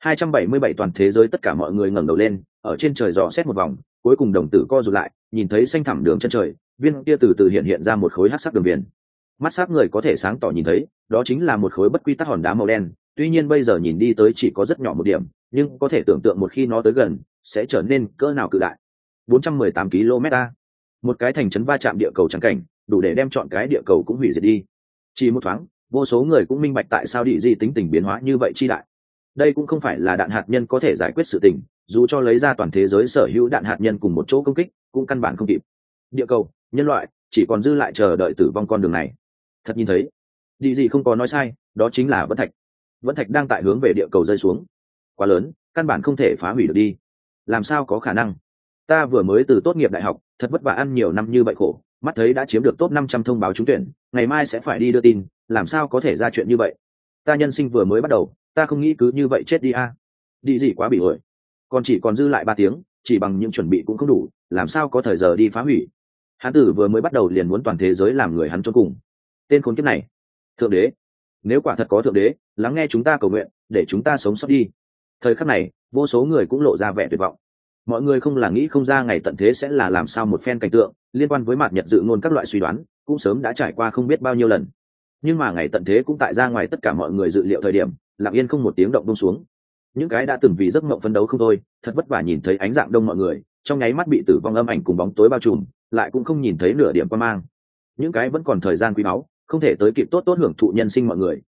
277 toàn thế giới tất cả mọi người ngẩng đầu lên, ở trên trời dò xét một vòng, cuối cùng đồng tử co rụt lại, nhìn thấy xanh thẳm đường chân trời, viên kia từ từ hiện ra một khối hắc sắc đường viền. Mắt sắc người có thể sáng tỏ nhìn thấy, đó chính là một khối bất quy tắc hòn đá màu đen, tuy nhiên bây giờ nhìn đi tới chỉ có rất nhỏ một điểm, nhưng có thể tưởng tượng một khi nó tới gần, sẽ trở nên cỡ nào cự đại. 418 km a. Một cái thành trấn va chạm địa cầu chẳng cảnh, đủ để đem chọn cái địa cầu cũng hủy diệt đi. Chỉ một thoáng, vô số người cũng minh bạch tại sao địa dị tính tình biến hóa như vậy chi đại. Đây cũng không phải là đạn hạt nhân có thể giải quyết sự tình, dù cho lấy ra toàn thế giới sở hữu đạn hạt nhân cùng một chỗ công kích, cũng căn bản không kịp. Địa cầu, nhân loại, chỉ còn dư lại chờ đợi tử vong con đường này. Thật nhìn thấy, địa dị không có nói sai, đó chính là vẫn thạch. Vẫn thạch đang tại hướng về địa cầu rơi xuống. Quá lớn, căn bản không thể phá hủy được đi. Làm sao có khả năng? Ta vừa mới từ tốt nghiệp đại học, thật vất vả ăn nhiều năm như vậy khổ, mắt thấy đã chiếm được top 500 thông báo trúng tuyển, ngày mai sẽ phải đi đưa tin, làm sao có thể ra chuyện như vậy? Ta nhân sinh vừa mới bắt đầu, ta không nghĩ cứ như vậy chết đi a. Đi gì quá bị ổi. Còn dư lại 3 tiếng, chỉ bằng những chuẩn bị cũng không đủ, làm sao có thời giờ đi phá hủy. Hắn tử vừa mới bắt đầu liền muốn toàn thế giới làm người hắn chôn cùng. Tên khốn kiếp này. Thượng đế, nếu quả thật có thượng đế, lắng nghe chúng ta cầu nguyện, để chúng ta sống sót đi. Thời khắc này, vô số người cũng lộ ra vẻ tuyệt vọng. Mọi người không là nghĩ không ra ngày tận thế sẽ là làm sao một phen cảnh tượng, liên quan với mạt nhật dự ngôn các loại suy đoán, cũng sớm đã trải qua không biết bao nhiêu lần. Nhưng mà ngày tận thế cũng tại ra ngoài tất cả mọi người dự liệu thời điểm, lặng yên không một tiếng động buông xuống. Những cái đã từng vì giấc mộng phấn đấu không thôi, thật vất vả nhìn thấy ánh dạng đông mọi người, trong nháy mắt bị tử vong âm ảnh cùng bóng tối bao trùm, lại cũng không nhìn thấy nửa điểm quan mang. Những cái vẫn còn thời gian quý báu, không thể tới kịp tốt tốt hưởng thụ nhân sinh mọi người,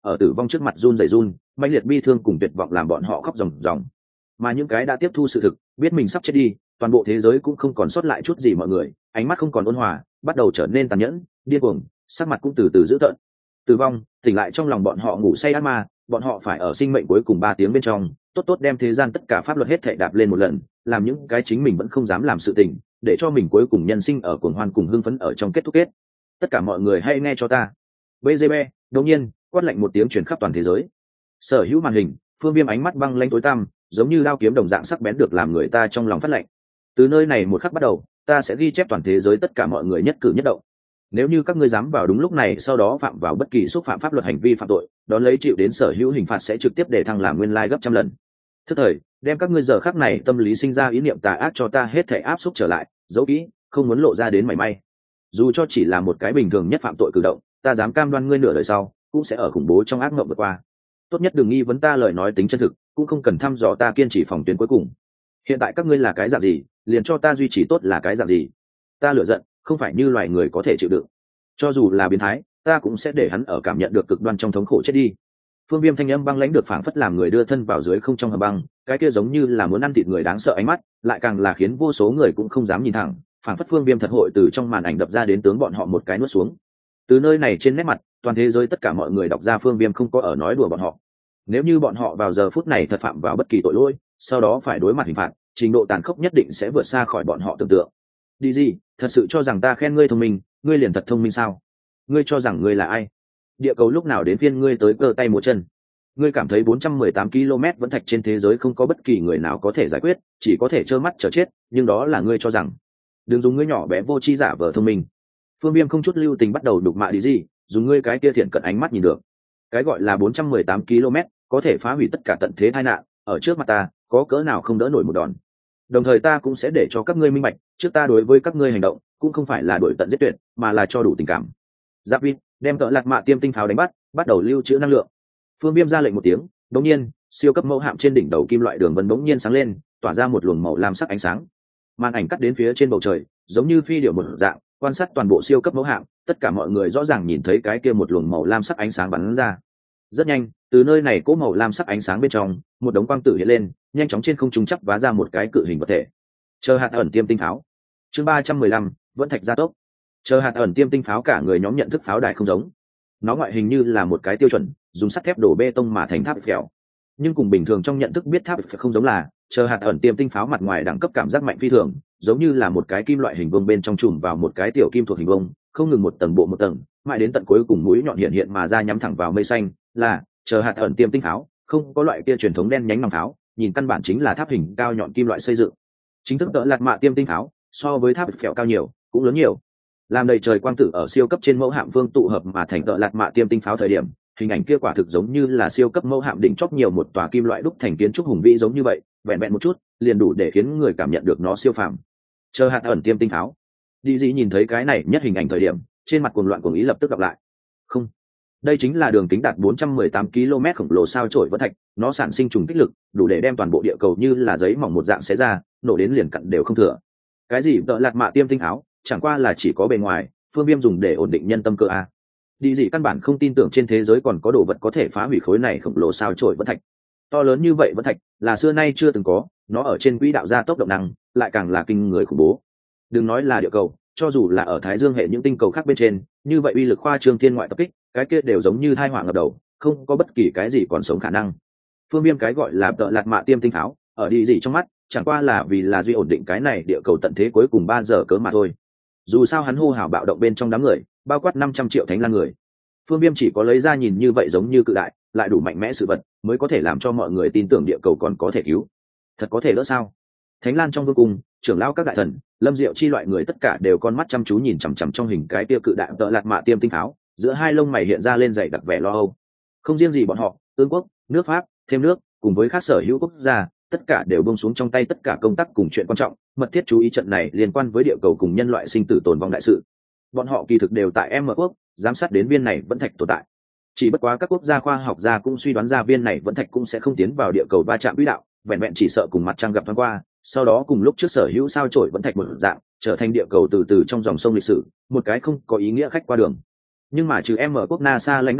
ở tử vong trước mặt run rẩy run, mãnh liệt bi thương cùng tuyệt vọng làm bọn họ khóc ròng ròng. Mà những cái đã tiếp thu sự thực, biết mình sắp chết đi, toàn bộ thế giới cũng không còn sót lại chút gì, mọi người ánh mắt không còn ôn hòa, bắt đầu trở nên tàn nhẫn, điên cuồng, sắc mặt cũng từ từ dữ tợn. Tử vong tỉnh lại trong lòng bọn họ ngủ say ác ma, bọn họ phải ở sinh mệnh cuối cùng 3 tiếng bên trong tốt tốt đem thế gian tất cả pháp luật hết thảy đạp lên một lần, làm những cái chính mình vẫn không dám làm sự tình, để cho mình cuối cùng nhân sinh ở cuồng hoan cùng hưng phấn ở trong kết thúc kết. Tất cả mọi người hãy nghe cho ta. BGB đột nhiên quát lạnh một tiếng truyền khắp toàn thế giới. Sở hữu màn hình, Phương Viêm ánh mắt băng lãnh tối tăm, giống như đao kiếm đồng dạng sắc bén được làm người ta trong lòng phát lạnh. Từ nơi này một khắc bắt đầu, ta sẽ ghi chép toàn thế giới tất cả mọi người nhất cử nhất động. Nếu như các ngươi dám vào đúng lúc này sau đó phạm vào bất kỳ xúc phạm pháp luật hành vi phạm tội, đón lấy chịu đến sở hữu hình phạt sẽ trực tiếp để thăng làm nguyên lai gấp trăm lần. Thức thời, đem các ngươi giờ khắc này tâm lý sinh ra ý niệm tà ác cho ta hết thảy áp xúc trở lại, giấu kỹ, không muốn lộ ra đến mảy may. Dù cho chỉ là một cái bình thường nhất phạm tội cử động, ta dám cam đoan ngươi nửa đời sau cũng sẽ ở khủng bố trong ác mộng vượt qua. Tốt nhất đừng nghi vấn ta lời nói tính chân thực, cũng không cần thăm dò ta kiên trì phòng tuyến cuối cùng. Hiện tại các ngươi là cái dạng gì, liền cho ta duy trì tốt là cái dạng gì. Ta lửa giận không phải như loài người có thể chịu đựng, cho dù là biến thái ta cũng sẽ để hắn ở cảm nhận được cực đoan trong thống khổ chết đi. Phương Viêm thanh âm băng lãnh được phảng phất làm người đưa thân vào dưới không trong hầm băng, cái kia giống như là muốn ăn thịt người đáng sợ ánh mắt, lại càng là khiến vô số người cũng không dám nhìn thẳng, phảng phất Phương Viêm thật hội từ trong màn ảnh đập ra đến tướng bọn họ một cái nuốt xuống. Từ nơi này trên nét mặt, toàn thế giới tất cả mọi người đọc ra Phương Viêm không có ở nói đùa bọn họ. Nếu như bọn họ vào giờ phút này thật phạm vào bất kỳ tội lỗi, sau đó phải đối mặt hình phạt, trình độ tàn khốc nhất định sẽ vượt xa khỏi bọn họ tưởng tượng. Đi gì, thật sự cho rằng ta khen ngươi thông minh, ngươi liền thật thông minh sao? Ngươi cho rằng ngươi là ai? Địa cầu lúc nào đến phiên ngươi tới cơ tay múa chân? Ngươi cảm thấy 418 km vẫn thạch trên thế giới không có bất kỳ người nào có thể giải quyết, chỉ có thể trơ mắt chờ chết, nhưng đó là ngươi cho rằng. Đừng dùng ngươi nhỏ bé vô tri giả vờ thông minh. Phương Viêm không chút lưu tình bắt đầu đục mạ đi gì, dùng ngươi cái kia thiện cận ánh mắt nhìn được. Cái gọi là 418 km có thể phá hủy tất cả tận thế tai nạn, ở trước mặt ta, có cỡ nào không đỡ nổi một đòn. Đồng thời ta cũng sẽ để cho các ngươi minh bạch, trước ta đối với các ngươi hành động cũng không phải là đuổi tận giết tuyệt, mà là cho đủ tình cảm. Giáp Vin đem cỡ lạt mạ tiêm tinh pháo đánh bắt đầu lưu trữ năng lượng. Phương Viêm ra lệnh một tiếng, đột nhiên siêu cấp mẫu hạm trên đỉnh đầu kim loại đường vân bỗng nhiên sáng lên, tỏa ra một luồng màu lam sắc ánh sáng. Màn ảnh cắt đến phía trên bầu trời, giống như phi điệu một dạng, quan sát toàn bộ siêu cấp mẫu hạm, tất cả mọi người rõ ràng nhìn thấy cái kia một luồng màu lam sắc ánh sáng bắn ra. Rất nhanh, từ nơi này cỗ màu lam sắc ánh sáng bên trong, một đống quang tử hiện lên, nhanh chóng trên không trung chắp vá ra một cái cự hình vật thể. Chờ hạt ẩn tiêm tinh pháo. Chương 315, vẫn thạch gia tốc. Chờ hạt ẩn tiêm tinh pháo cả người nhóm nhận thức pháo đài không giống. Nó ngoại hình như là một cái tiêu chuẩn, dùng sắt thép đổ bê tông mà thành tháp phèo. Nhưng cùng bình thường trong nhận thức biết tháp không giống là, chờ hạt ẩn tiêm tinh pháo mặt ngoài đẳng cấp cảm giác mạnh phi thường, giống như là một cái kim loại hình vuông bên trong chùm vào một cái tiểu kim thuộc hình vuông, không ngừng một tầng bộ một tầng, mãi đến tận cuối cùng mũi nhọn hiện hiện mà ra nhắm thẳng vào mây xanh, là chờ hạt ẩn tiêm tinh pháo, không có loại kia truyền thống đen nhánh nòng pháo, nhìn căn bản chính là tháp hình cao nhọn kim loại xây dựng. Chính thức đỡ lạt mạ tiêm tinh pháo, so với tháp phèo cao nhiều, cũng lớn nhiều. Làm đầy trời quang tử ở siêu cấp trên mẫu hạm vương tụ hợp mà thành đỡ lạt mạ tiêm tinh pháo thời điểm, hình ảnh kia quả thực giống như là siêu cấp mẫu hạm đỉnh chóp nhiều một tòa kim loại đúc thành kiến trúc hùng vĩ giống như vậy, vẹn vẹn một chút, liền đủ để khiến người cảm nhận được nó siêu phàm. Chờ hạt ẩn tiêm tinh pháo. Đi gì nhìn thấy cái này nhất hình ảnh thời điểm, trên mặt cuồng loạn cuồng ý lập tức gặp lại. Không, đây chính là đường kính đạt 418 km khổng lồ sao chổi vẫn thạch, nó sản sinh trùng kích lực, đủ để đem toàn bộ địa cầu như là giấy mỏng một dạng xé ra, nổ đến liền cặn đều không thừa. Cái gì đỡ lạt mạ tiêm tinh pháo, chẳng qua là chỉ có bề ngoài, Phương Viêm dùng để ổn định nhân tâm cơ a. Đi gì căn bản không tin tưởng trên thế giới còn có đồ vật có thể phá hủy khối này khổng lồ sao chổi vẫn thạch. To lớn như vậy vẫn thạch, là xưa nay chưa từng có, nó ở trên quỹ đạo gia tốc động năng, lại càng là kinh người khủng bố. Đừng nói là địa cầu, cho dù là ở Thái Dương hệ những tinh cầu khác bên trên, như vậy uy lực khoa trương thiên ngoại tập kích, cái kia đều giống như tai họa ngập đầu, không có bất kỳ cái gì còn sống khả năng. Phương Viêm cái gọi là đỡ lạt mạ tiêm tinh pháo, ở đi gì trong mắt, chẳng qua là vì là duy ổn định cái này địa cầu tận thế cuối cùng 3 giờ cớ mà thôi. Dù sao hắn hô hào bạo động bên trong đám người, bao quát 500 triệu thánh lang người. Phương Viêm chỉ có lấy ra nhìn như vậy giống như cự đại, lại đủ mạnh mẽ sự vật, mới có thể làm cho mọi người tin tưởng địa cầu còn có thể cứu. Thật có thể đỡ sao? Thánh Lan trong vương cung, trưởng lão các đại thần, Lâm Diệu chi loại người tất cả đều con mắt chăm chú nhìn chằm chằm trong hình cái kia cự đại đỡ lạt mạ tiêm tinh pháo, giữa hai lông mày hiện ra lên dày đặc vẻ lo âu. Không riêng gì bọn họ, Ương quốc, nước Pháp, thêm nước, cùng với các sở hữu quốc gia, tất cả đều buông xuống trong tay tất cả công tác cùng chuyện quan trọng, mật thiết chú ý trận này liên quan với địa cầu cùng nhân loại sinh tử tồn vong đại sự. Bọn họ kỳ thực đều tại M quốc, giám sát đến viên này vẫn thạch tồn tại. Chỉ bất quá các quốc gia khoa học gia cũng suy đoán ra viên này vẫn thạch cũng sẽ không tiến vào địa cầu va chạm quỹ đạo, vẹn vẹn chỉ sợ cùng mặt trăng gặp thoáng qua, sau đó cùng lúc trước sở hữu sao chổi vẫn thạch một dạng, trở thành địa cầu từ từ trong dòng sông lịch sử, một cái không có ý nghĩa khách qua đường. Nhưng mà trừ M quốc NASA lãnh đạo ra,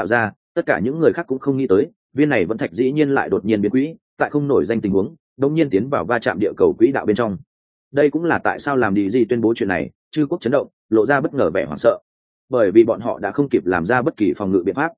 Tất cả những người khác cũng không nghĩ tới viên này vẫn thạch dĩ nhiên lại đột nhiên biến quỹ, tại không nổi danh tình huống đột nhiên tiến vào va chạm địa cầu quỹ đạo bên trong. Đây cũng là tại sao làm đi gì tuyên bố chuyện này, chư quốc chấn động, lộ ra bất ngờ vẻ hoảng sợ, bởi vì bọn họ đã không kịp làm ra bất kỳ phòng ngự biện pháp.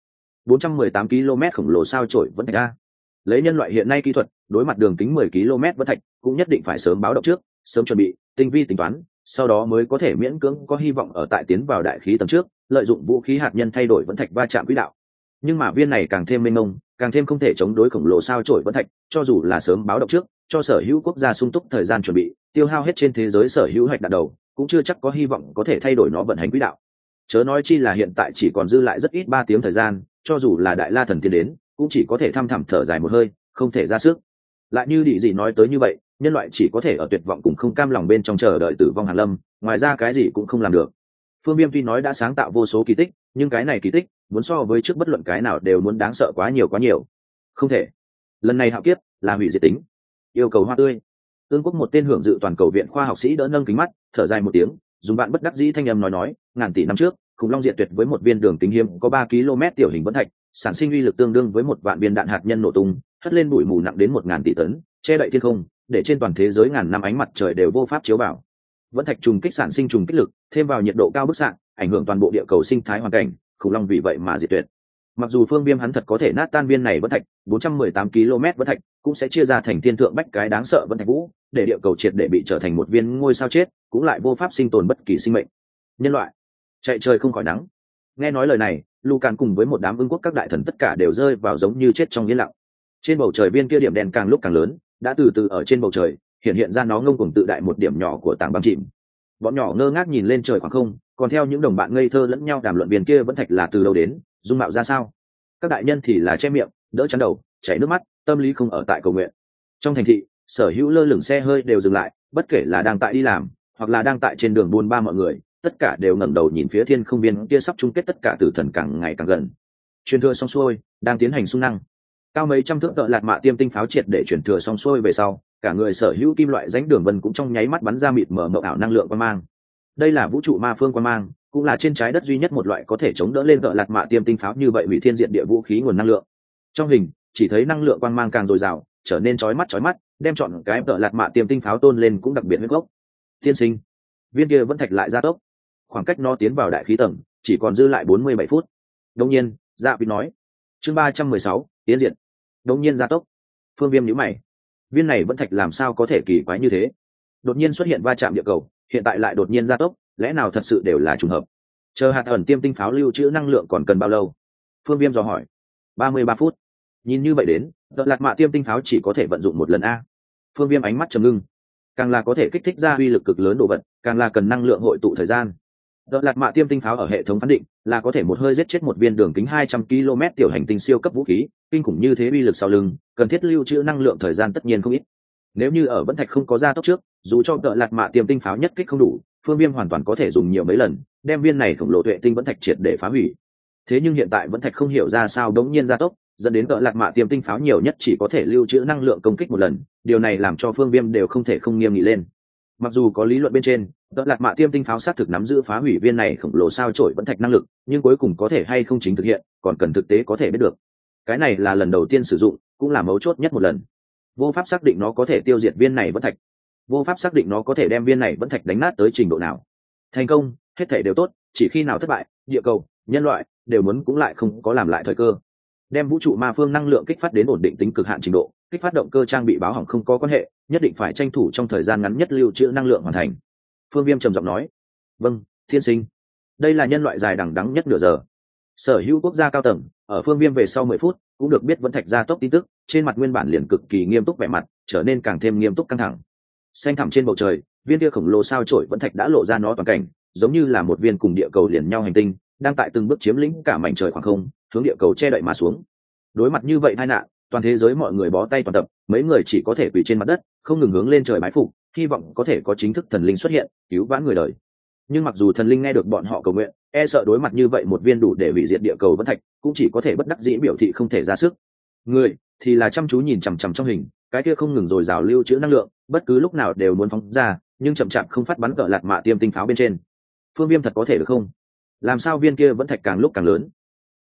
418 km khổng lồ sao chổi vẫn thạch a, lấy nhân loại hiện nay kỹ thuật, đối mặt đường kính 10 km vẫn thạch cũng nhất định phải sớm báo động trước, sớm chuẩn bị tinh vi tính toán, sau đó mới có thể miễn cưỡng có hy vọng ở tại tiến vào đại khí tầng trước, lợi dụng vũ khí hạt nhân thay đổi vẫn thạch va chạm quỹ đạo. Nhưng mà viên này càng thêm mênh mông, càng thêm không thể chống đối khổng lồ sao chổi vẫn thạch, cho dù là sớm báo động trước, cho sở hữu quốc gia sung túc thời gian chuẩn bị, tiêu hao hết trên thế giới sở hữu hạch đạn đầu, cũng chưa chắc có hy vọng có thể thay đổi nó vận hành quỹ đạo. Chớ nói chi là hiện tại chỉ còn dư lại rất ít 3 tiếng thời gian, cho dù là đại la thần tiên đến, cũng chỉ có thể thăm thẳm thở dài một hơi, không thể ra sức. Lại như Đĩ Dị nói tới như vậy, nhân loại chỉ có thể ở tuyệt vọng cùng không cam lòng bên trong chờ đợi tử vong hàng lâm, ngoài ra cái gì cũng không làm được. Phương Viêm tuy nói đã sáng tạo vô số kỳ tích, nhưng cái này kỳ tích muốn so với trước bất luận cái nào đều muốn đáng sợ quá nhiều quá nhiều. Không thể. Lần này hạo kiếp là hủy diệt tính. Yêu cầu hoa tươi. Ương quốc một tên hưởng dự toàn cầu viện khoa học sĩ đỡ nâng kính mắt, thở dài một tiếng, dùng bạn bất đắc dĩ thanh âm nói, ngàn tỷ năm trước, khủng long diệt tuyệt với một viên đường kính hiếm có 3 km tiểu hình vẫn thạch, sản sinh uy lực tương đương với một vạn viên đạn hạt nhân nổ tung, hất lên bụi mù nặng đến 1000 tỷ tấn, che đậy thiên không, để trên toàn thế giới ngàn năm ánh mặt trời đều vô pháp chiếu vào. Vẫn thạch trùng kích sản sinh trùng kích lực, thêm vào nhiệt độ cao bức xạ, ảnh hưởng toàn bộ địa cầu sinh thái hoàn cảnh, khủng long vì vậy mà diệt tuyệt. Mặc dù Phương Viêm hắn thật có thể nát tan viên này vẫn thạch, 418 km vẫn thạch cũng sẽ chia ra thành thiên thượng bách cái đáng sợ vẫn thạch vũ, để địa cầu triệt để bị trở thành một viên ngôi sao chết, cũng lại vô pháp sinh tồn bất kỳ sinh mệnh. Nhân loại chạy trời không khỏi nắng. Nghe nói lời này, Lucan cùng với một đám Ưng quốc các đại thần tất cả đều rơi vào giống như chết trong yên lặng. Trên bầu trời viên kia điểm đen càng lúc càng lớn, đã từ từ ở trên bầu trời hiện ra nó ngông cuồng tự đại một điểm nhỏ của tảng băng chìm. Bọn nhỏ ngơ ngác nhìn lên trời khoảng không, còn theo những đồng bạn ngây thơ lẫn nhau đàm luận viên kia vẫn thạch là từ đâu đến, dung mạo ra sao. Các đại nhân thì là che miệng, đỡ chắn đầu, chảy nước mắt, tâm lý không ở tại cầu nguyện. Trong thành thị, sở hữu lơ lửng xe hơi đều dừng lại, bất kể là đang tại đi làm hoặc là đang tại trên đường buôn ba, mọi người tất cả đều ngẩng đầu nhìn phía thiên không biên kia sắp chung kết tất cả tử thần càng ngày càng gần. Truyền thừa xong xuôi, đang tiến hành xung năng. Cao mấy trăm thước cỡ lạt mạ tiêm tinh pháo triệt để truyền thừa xong xuôi về sau, cả người sở hữu kim loại rãnh đường vân cũng trong nháy mắt bắn ra mịt mờ mộng ảo năng lượng quang mang. Đây là vũ trụ ma phương quang mang, cũng là trên trái đất duy nhất một loại có thể chống đỡ lên cỡ lạt mạ tiêm tinh pháo như vậy hủy thiên diệt địa vũ khí nguồn năng lượng. Trong hình chỉ thấy năng lượng quang mang càng dồi dào, trở nên chói mắt, đem chọn cái cỡ lạt mạ tiêm tinh pháo tôn lên cũng đặc biệt huyết gốc. Tiên sinh, viên kia vẫn thạch lại gia tốc, khoảng cách nó tiến vào đại khí tầng chỉ còn dư lại 47 phút. Đột nhiên, Dạ Vịt nói, chương 316, tiến diện. Đột nhiên gia tốc. Phương Viêm nhíu mày, viên này vẫn thạch làm sao có thể kỳ quái như thế? Đột nhiên xuất hiện va chạm địa cầu, hiện tại lại đột nhiên gia tốc, lẽ nào thật sự đều là trùng hợp? Chờ hạt ẩn tiêm tinh pháo lưu trữ năng lượng còn cần bao lâu? Phương Viêm dò hỏi. 33 phút. Nhìn như vậy đến, đợt lạt mạ tiêm tinh pháo chỉ có thể vận dụng một lần a. Phương Viêm ánh mắt trầm ngưng, càng là có thể kích thích ra uy lực cực lớn đồ vật, càng là cần năng lượng hội tụ thời gian. Đợt lạt mạ tiêm tinh pháo ở hệ thống phán định là có thể một hơi giết chết một viên đường kính 200 km tiểu hành tinh siêu cấp vũ khí, kinh khủng như thế uy lực sau lưng, cần thiết lưu trữ năng lượng thời gian tất nhiên không ít. Nếu như ở vẫn thạch không có gia tốc trước, dù cho đợt lạt mạ tiêm tinh pháo nhất kích không đủ, Phương Viêm hoàn toàn có thể dùng nhiều mấy lần, đem viên này khổng lồ tuệ tinh vẫn thạch triệt để phá hủy. Thế nhưng hiện tại vẫn thạch không hiểu ra sao đống nhiên gia tốc, dẫn đến đợt lạt mạ tiêm tinh pháo nhiều nhất chỉ có thể lưu trữ năng lượng công kích một lần, điều này làm cho Phương Viêm đều không thể không nghiêm nghị lên. Mặc dù có lý luận bên trên, đợt lạt mạ tiêm tinh pháo xác thực nắm giữ phá hủy viên này khổng lồ sao chổi vẫn thạch năng lực, nhưng cuối cùng có thể hay không chính thực hiện, còn cần thực tế có thể biết được. Cái này là lần đầu tiên sử dụng, cũng là mấu chốt nhất một lần. Vô pháp xác định nó có thể tiêu diệt viên này vẫn thạch, vô pháp xác định nó có thể đem viên này vẫn thạch đánh nát tới trình độ nào. Thành công, hết thể đều tốt, chỉ khi nào thất bại, địa cầu, nhân loại đều muốn cũng lại không có làm lại thời cơ. Đem vũ trụ ma phương năng lượng kích phát đến ổn định tính cực hạn trình độ, kích phát động cơ trang bị báo hỏng không có quan hệ, nhất định phải tranh thủ trong thời gian ngắn nhất lưu trữ năng lượng hoàn thành. Phương Viêm trầm giọng nói. Vâng, thiên sinh. Đây là nhân loại dài đằng đẵng nhất nửa giờ. Sở hữu quốc gia cao tầng ở Phương Viêm về sau 10 phút cũng được biết vẫn thạch gia tốc tin tức, trên mặt nguyên bản liền cực kỳ nghiêm túc vẻ mặt trở nên càng thêm nghiêm túc căng thẳng. Xanh thẳm trên bầu trời, viên kia khổng lồ sao chổi vẫn thạch đã lộ ra nó toàn cảnh, giống như là một viên cùng địa cầu liền nhau hành tinh, đang tại từng bước chiếm lĩnh cả mảnh trời khoảng không, hướng địa cầu che đậy mà xuống. Đối mặt như vậy tai nạn, toàn thế giới mọi người bó tay toàn tập, mấy người chỉ có thể quỳ trên mặt đất, không ngừng hướng lên trời bái phục, hy vọng có thể có chính thức thần linh xuất hiện, cứu vãn người đời. Nhưng mặc dù thần linh nghe được bọn họ cầu nguyện, e sợ đối mặt như vậy một viên đủ để hủy diệt địa cầu vẫn thạch, cũng chỉ có thể bất đắc dĩ biểu thị không thể ra sức. Người thì là chăm chú nhìn chằm chằm trong hình, cái kia không ngừng dồi dào lưu trữ năng lượng, bất cứ lúc nào đều muốn phóng ra, nhưng chậm chạp không phát bắn cỡ lạt mạ tiêm tinh pháo bên trên. Phương Viêm thật có thể được không? Làm sao viên kia vẫn thạch càng lúc càng lớn?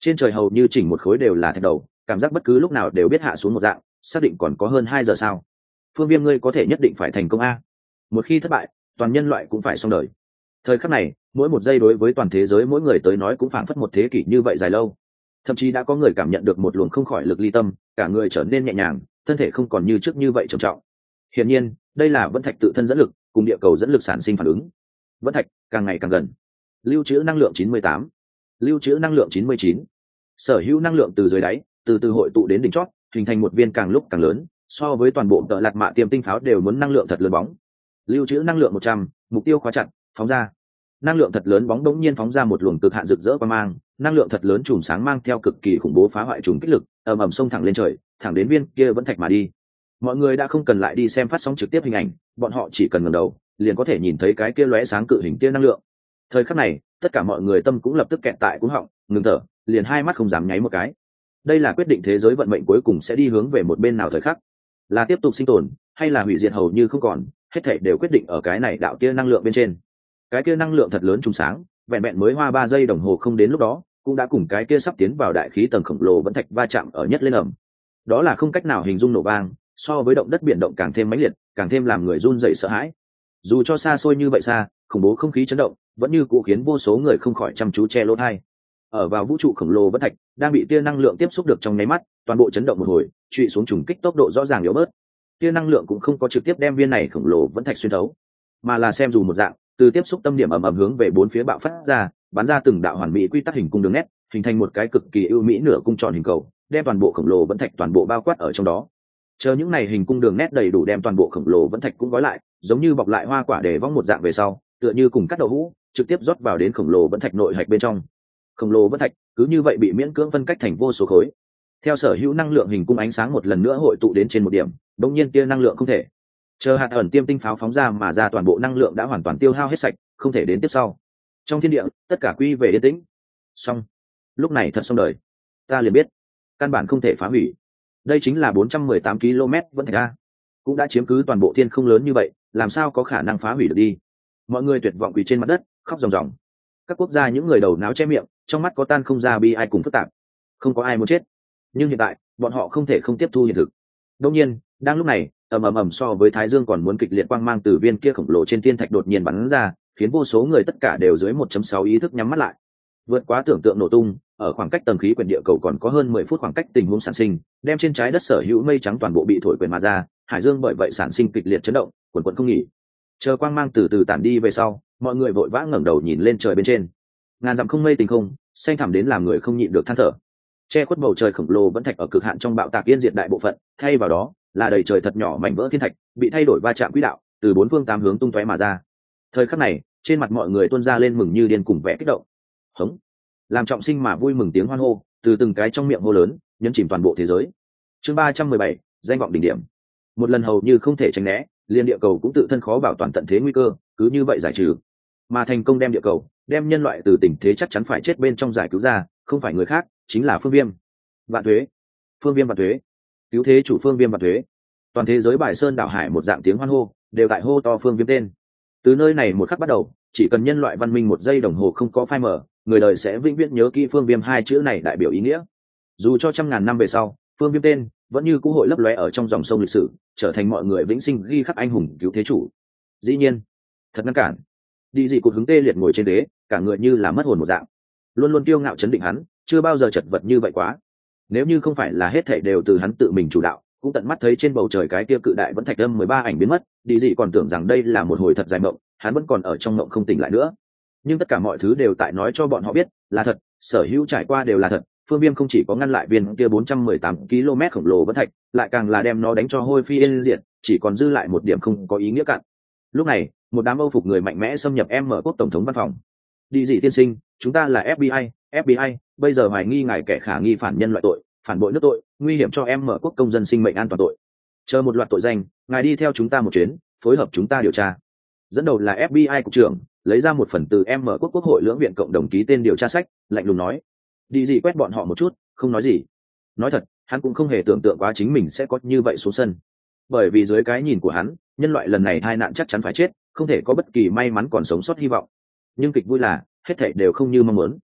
Trên trời hầu như chỉnh một khối đều là thạch đầu, cảm giác bất cứ lúc nào đều biết hạ xuống một dạng, xác định còn có hơn 2 giờ sao. Phương Viêm ngươi có thể nhất định phải thành công a. Một khi thất bại, toàn nhân loại cũng phải xong đời. Thời khắc này, mỗi một giây đối với toàn thế giới mỗi người tới nói cũng phảng phất một thế kỷ như vậy dài lâu. Thậm chí đã có người cảm nhận được một luồng không khỏi lực ly tâm, cả người trở nên nhẹ nhàng, thân thể không còn như trước như vậy trầm trọng. Hiển nhiên, đây là Vân Thạch tự thân dẫn lực, cùng địa cầu dẫn lực sản sinh phản ứng. Vân Thạch càng ngày càng gần. Lưu trữ năng lượng 98, lưu trữ năng lượng 99. Sở hữu năng lượng từ dưới đáy, từ từ hội tụ đến đỉnh chót, hình thành một viên càng lúc càng lớn, so với toàn bộ tợ lạt mạ tiềm tinh pháo đều muốn năng lượng thật lớn bóng. Lưu trữ năng lượng 100, mục tiêu khóa chặt, phóng ra. Năng lượng thật lớn bóng đống nhiên phóng ra một luồng cực hạn rực rỡ qua mang, năng lượng thật lớn chùm sáng mang theo cực kỳ khủng bố phá hoại trùng kích lực, ầm ầm xông thẳng lên trời, thẳng đến viên kia vẫn thạch mà đi. Mọi người đã không cần lại đi xem phát sóng trực tiếp hình ảnh, bọn họ chỉ cần ngẩng đầu, liền có thể nhìn thấy cái kia lóe sáng cự hình tia năng lượng. Thời khắc này, tất cả mọi người tâm cũng lập tức kẹt tại cúng họng, ngừng thở, liền hai mắt không dám nháy một cái. Đây là quyết định thế giới vận mệnh cuối cùng sẽ đi hướng về một bên nào thời khắc, là tiếp tục sinh tồn, hay là hủy diệt hầu như không còn, hết thảy đều quyết định ở cái này đạo tia năng lượng bên trên. Cái kia năng lượng thật lớn trùng sáng, vẹn vẹn mới hoa 3 giây đồng hồ không đến lúc đó, cũng đã cùng cái kia sắp tiến vào đại khí tầng khổng lồ vẫn thạch va chạm ở nhất lên ầm. Đó là không cách nào hình dung nổ vang, so với động đất biển động càng thêm mãnh liệt, càng thêm làm người run rẩy sợ hãi. Dù cho xa xôi như vậy xa, khủng bố không khí chấn động vẫn như cũ khiến vô số người không khỏi chăm chú che lỗ tai. Ở vào vũ trụ khổng lồ vẫn thạch đang bị tia năng lượng tiếp xúc được trong nháy mắt, toàn bộ chấn động một hồi, trụy xuống trùng kích tốc độ rõ ràng yếu bớt. Tia năng lượng cũng không có trực tiếp đem viên này khổng lồ vẫn thạch xuyên thấu, mà là xem dù một dạng, từ tiếp xúc tâm điểm ầm ầm hướng về bốn phía bạo phát ra, bắn ra từng đạo hoàn mỹ quy tắc hình cung đường nét, hình thành một cái cực kỳ ưu mỹ nửa cung tròn hình cầu, đem toàn bộ khổng lồ vẫn thạch toàn bộ bao quát ở trong đó. Chờ những này hình cung đường nét đầy đủ đem toàn bộ khổng lồ vẫn thạch cũng gói lại, giống như bọc lại hoa quả để vong một dạng về sau, tựa như cùng cắt đậu hũ, trực tiếp rót vào đến khổng lồ vẫn thạch nội hạch bên trong. Khổng lồ vẫn thạch cứ như vậy bị miễn cưỡng phân cách thành vô số khối. Theo sở hữu năng lượng hình cung ánh sáng một lần nữa hội tụ đến trên một điểm, đột nhiên tia năng lượng không thể. Chờ hạt ẩn tiêm tinh pháo phóng ra mà ra, toàn bộ năng lượng đã hoàn toàn tiêu hao hết sạch, không thể đến tiếp sau. Trong thiên địa, tất cả quy về yên tĩnh. Xong. Lúc này thật xong đời. Ta liền biết, căn bản không thể phá hủy. Đây chính là 418 km vẫn thạch a, cũng đã chiếm cứ toàn bộ thiên không lớn như vậy, làm sao có khả năng phá hủy được đi. Mọi người tuyệt vọng quỳ trên mặt đất, khóc ròng ròng. Các quốc gia những người đầu náo che miệng, trong mắt có tan không ra bi ai cùng phức tạp. Không có ai muốn chết, nhưng hiện tại bọn họ không thể không tiếp thu hiện thực. Đương nhiên, đang lúc này, ầm so với thái dương còn muốn kịch liệt quang mang từ viên kia khổng lồ trên thiên thạch đột nhiên bắn ra, khiến vô số người tất cả đều dưới 1.6 ý thức nhắm mắt lại. Vượt quá tưởng tượng nổ tung, ở khoảng cách tầng khí quyển địa cầu còn có hơn 10 phút khoảng cách tình huống sản sinh, đem trên trái đất sở hữu mây trắng toàn bộ bị thổi quyển mà ra, hải dương bởi vậy sản sinh kịch liệt chấn động, quần quần không nghỉ. Chờ quang mang từ từ tản đi về sau, mọi người vội vã ngẩng đầu nhìn lên trời bên trên. Ngàn dặm không mây tình không, xanh thẳm đến làm người không nhịn được than thở. Che khuất bầu trời khổng lồ vẫn thạch ở cực hạn trong bạo tạc yên diệt đại bộ phận, thay vào đó là đầy trời thật nhỏ mảnh vỡ thiên thạch, bị thay đổi va chạm quỹ đạo, từ bốn phương tám hướng tung tóe mà ra. Thời khắc này, trên mặt mọi người tuôn ra lên mừng như điên cùng vẻ kích động. Hống, làm trọng sinh mà vui mừng tiếng hoan hô từ từng cái trong miệng hô lớn, nhấn chìm toàn bộ thế giới. Chương 317, danh vọng đỉnh điểm. Một lần hầu như không thể tránh né, liên địa cầu cũng tự thân khó bảo toàn tận thế nguy cơ, cứ như vậy giải trừ, mà thành công đem địa cầu, đem nhân loại từ tình thế chắc chắn phải chết bên trong giải cứu ra, không phải người khác, chính là Phương Viêm. Vạn thuế, Phương Viêm vạn thuế, cứu thế chủ Phương Viêm vạn thuế. Toàn thế giới bài sơn đảo hải một dạng tiếng hoan hô, đều tại hô to Phương Viêm tên. Từ nơi này một khắc bắt đầu, chỉ cần nhân loại văn minh một giây đồng hồ không có phai mở, người đời sẽ vĩnh viễn nhớ kỹ Phương Viêm hai chữ này đại biểu ý nghĩa. Dù cho trăm ngàn năm về sau, Phương Viêm tên vẫn như cũ hội lấp lóe ở trong dòng sông lịch sử, trở thành mọi người vĩnh sinh ghi khắc anh hùng cứu thế chủ. Dĩ nhiên, thật ngăn cản. Đi gì cụt hứng tê liệt ngồi trên đế, cả người như là mất hồn một dạng. Luôn luôn kiêu ngạo chấn định hắn, chưa bao giờ chật vật như vậy quá. Nếu như không phải là hết thảy đều từ hắn tự mình chủ đạo, cũng tận mắt thấy trên bầu trời cái kia cự đại vẫn thạch âm 13 ảnh biến mất, đi gì còn tưởng rằng đây là một hồi thật dài mộng, hắn vẫn còn ở trong mộng không tỉnh lại nữa. Nhưng tất cả mọi thứ đều tại nói cho bọn họ biết, là thật, sở hữu trải qua đều là thật. Phương Viêm không chỉ có ngăn lại viên kia 418 km khổng lồ vẫn thạch, lại càng là đem nó đánh cho hôi phi yên diệt, chỉ còn dư lại một điểm không có ý nghĩa cạn. Lúc này, một đám Âu phục người mạnh mẽ xâm nhập M quốc tổng thống văn phòng. Đi dị tiên sinh, chúng ta là FBI, bây giờ hoài nghi ngài kẻ khả nghi phản nhân loại tội, phản bội nước tội, nguy hiểm cho M quốc công dân sinh mệnh an toàn tội. Chờ một loạt tội danh, ngài đi theo chúng ta một chuyến, phối hợp chúng ta điều tra. Dẫn đầu là FBI cục trưởng, lấy ra một phần từ M quốc quốc hội lưỡng viện cộng đồng ký tên điều tra sách, lạnh lùng nói. Đi dị quét bọn họ một chút, không nói gì. Nói thật, hắn cũng không hề tưởng tượng quá chính mình sẽ có như vậy xuống sân. Bởi vì dưới cái nhìn của hắn, nhân loại lần này tai nạn chắc chắn phải chết, không thể có bất kỳ may mắn còn sống sót hy vọng. Nhưng kịch vui là, hết thảy đều không như mong muốn.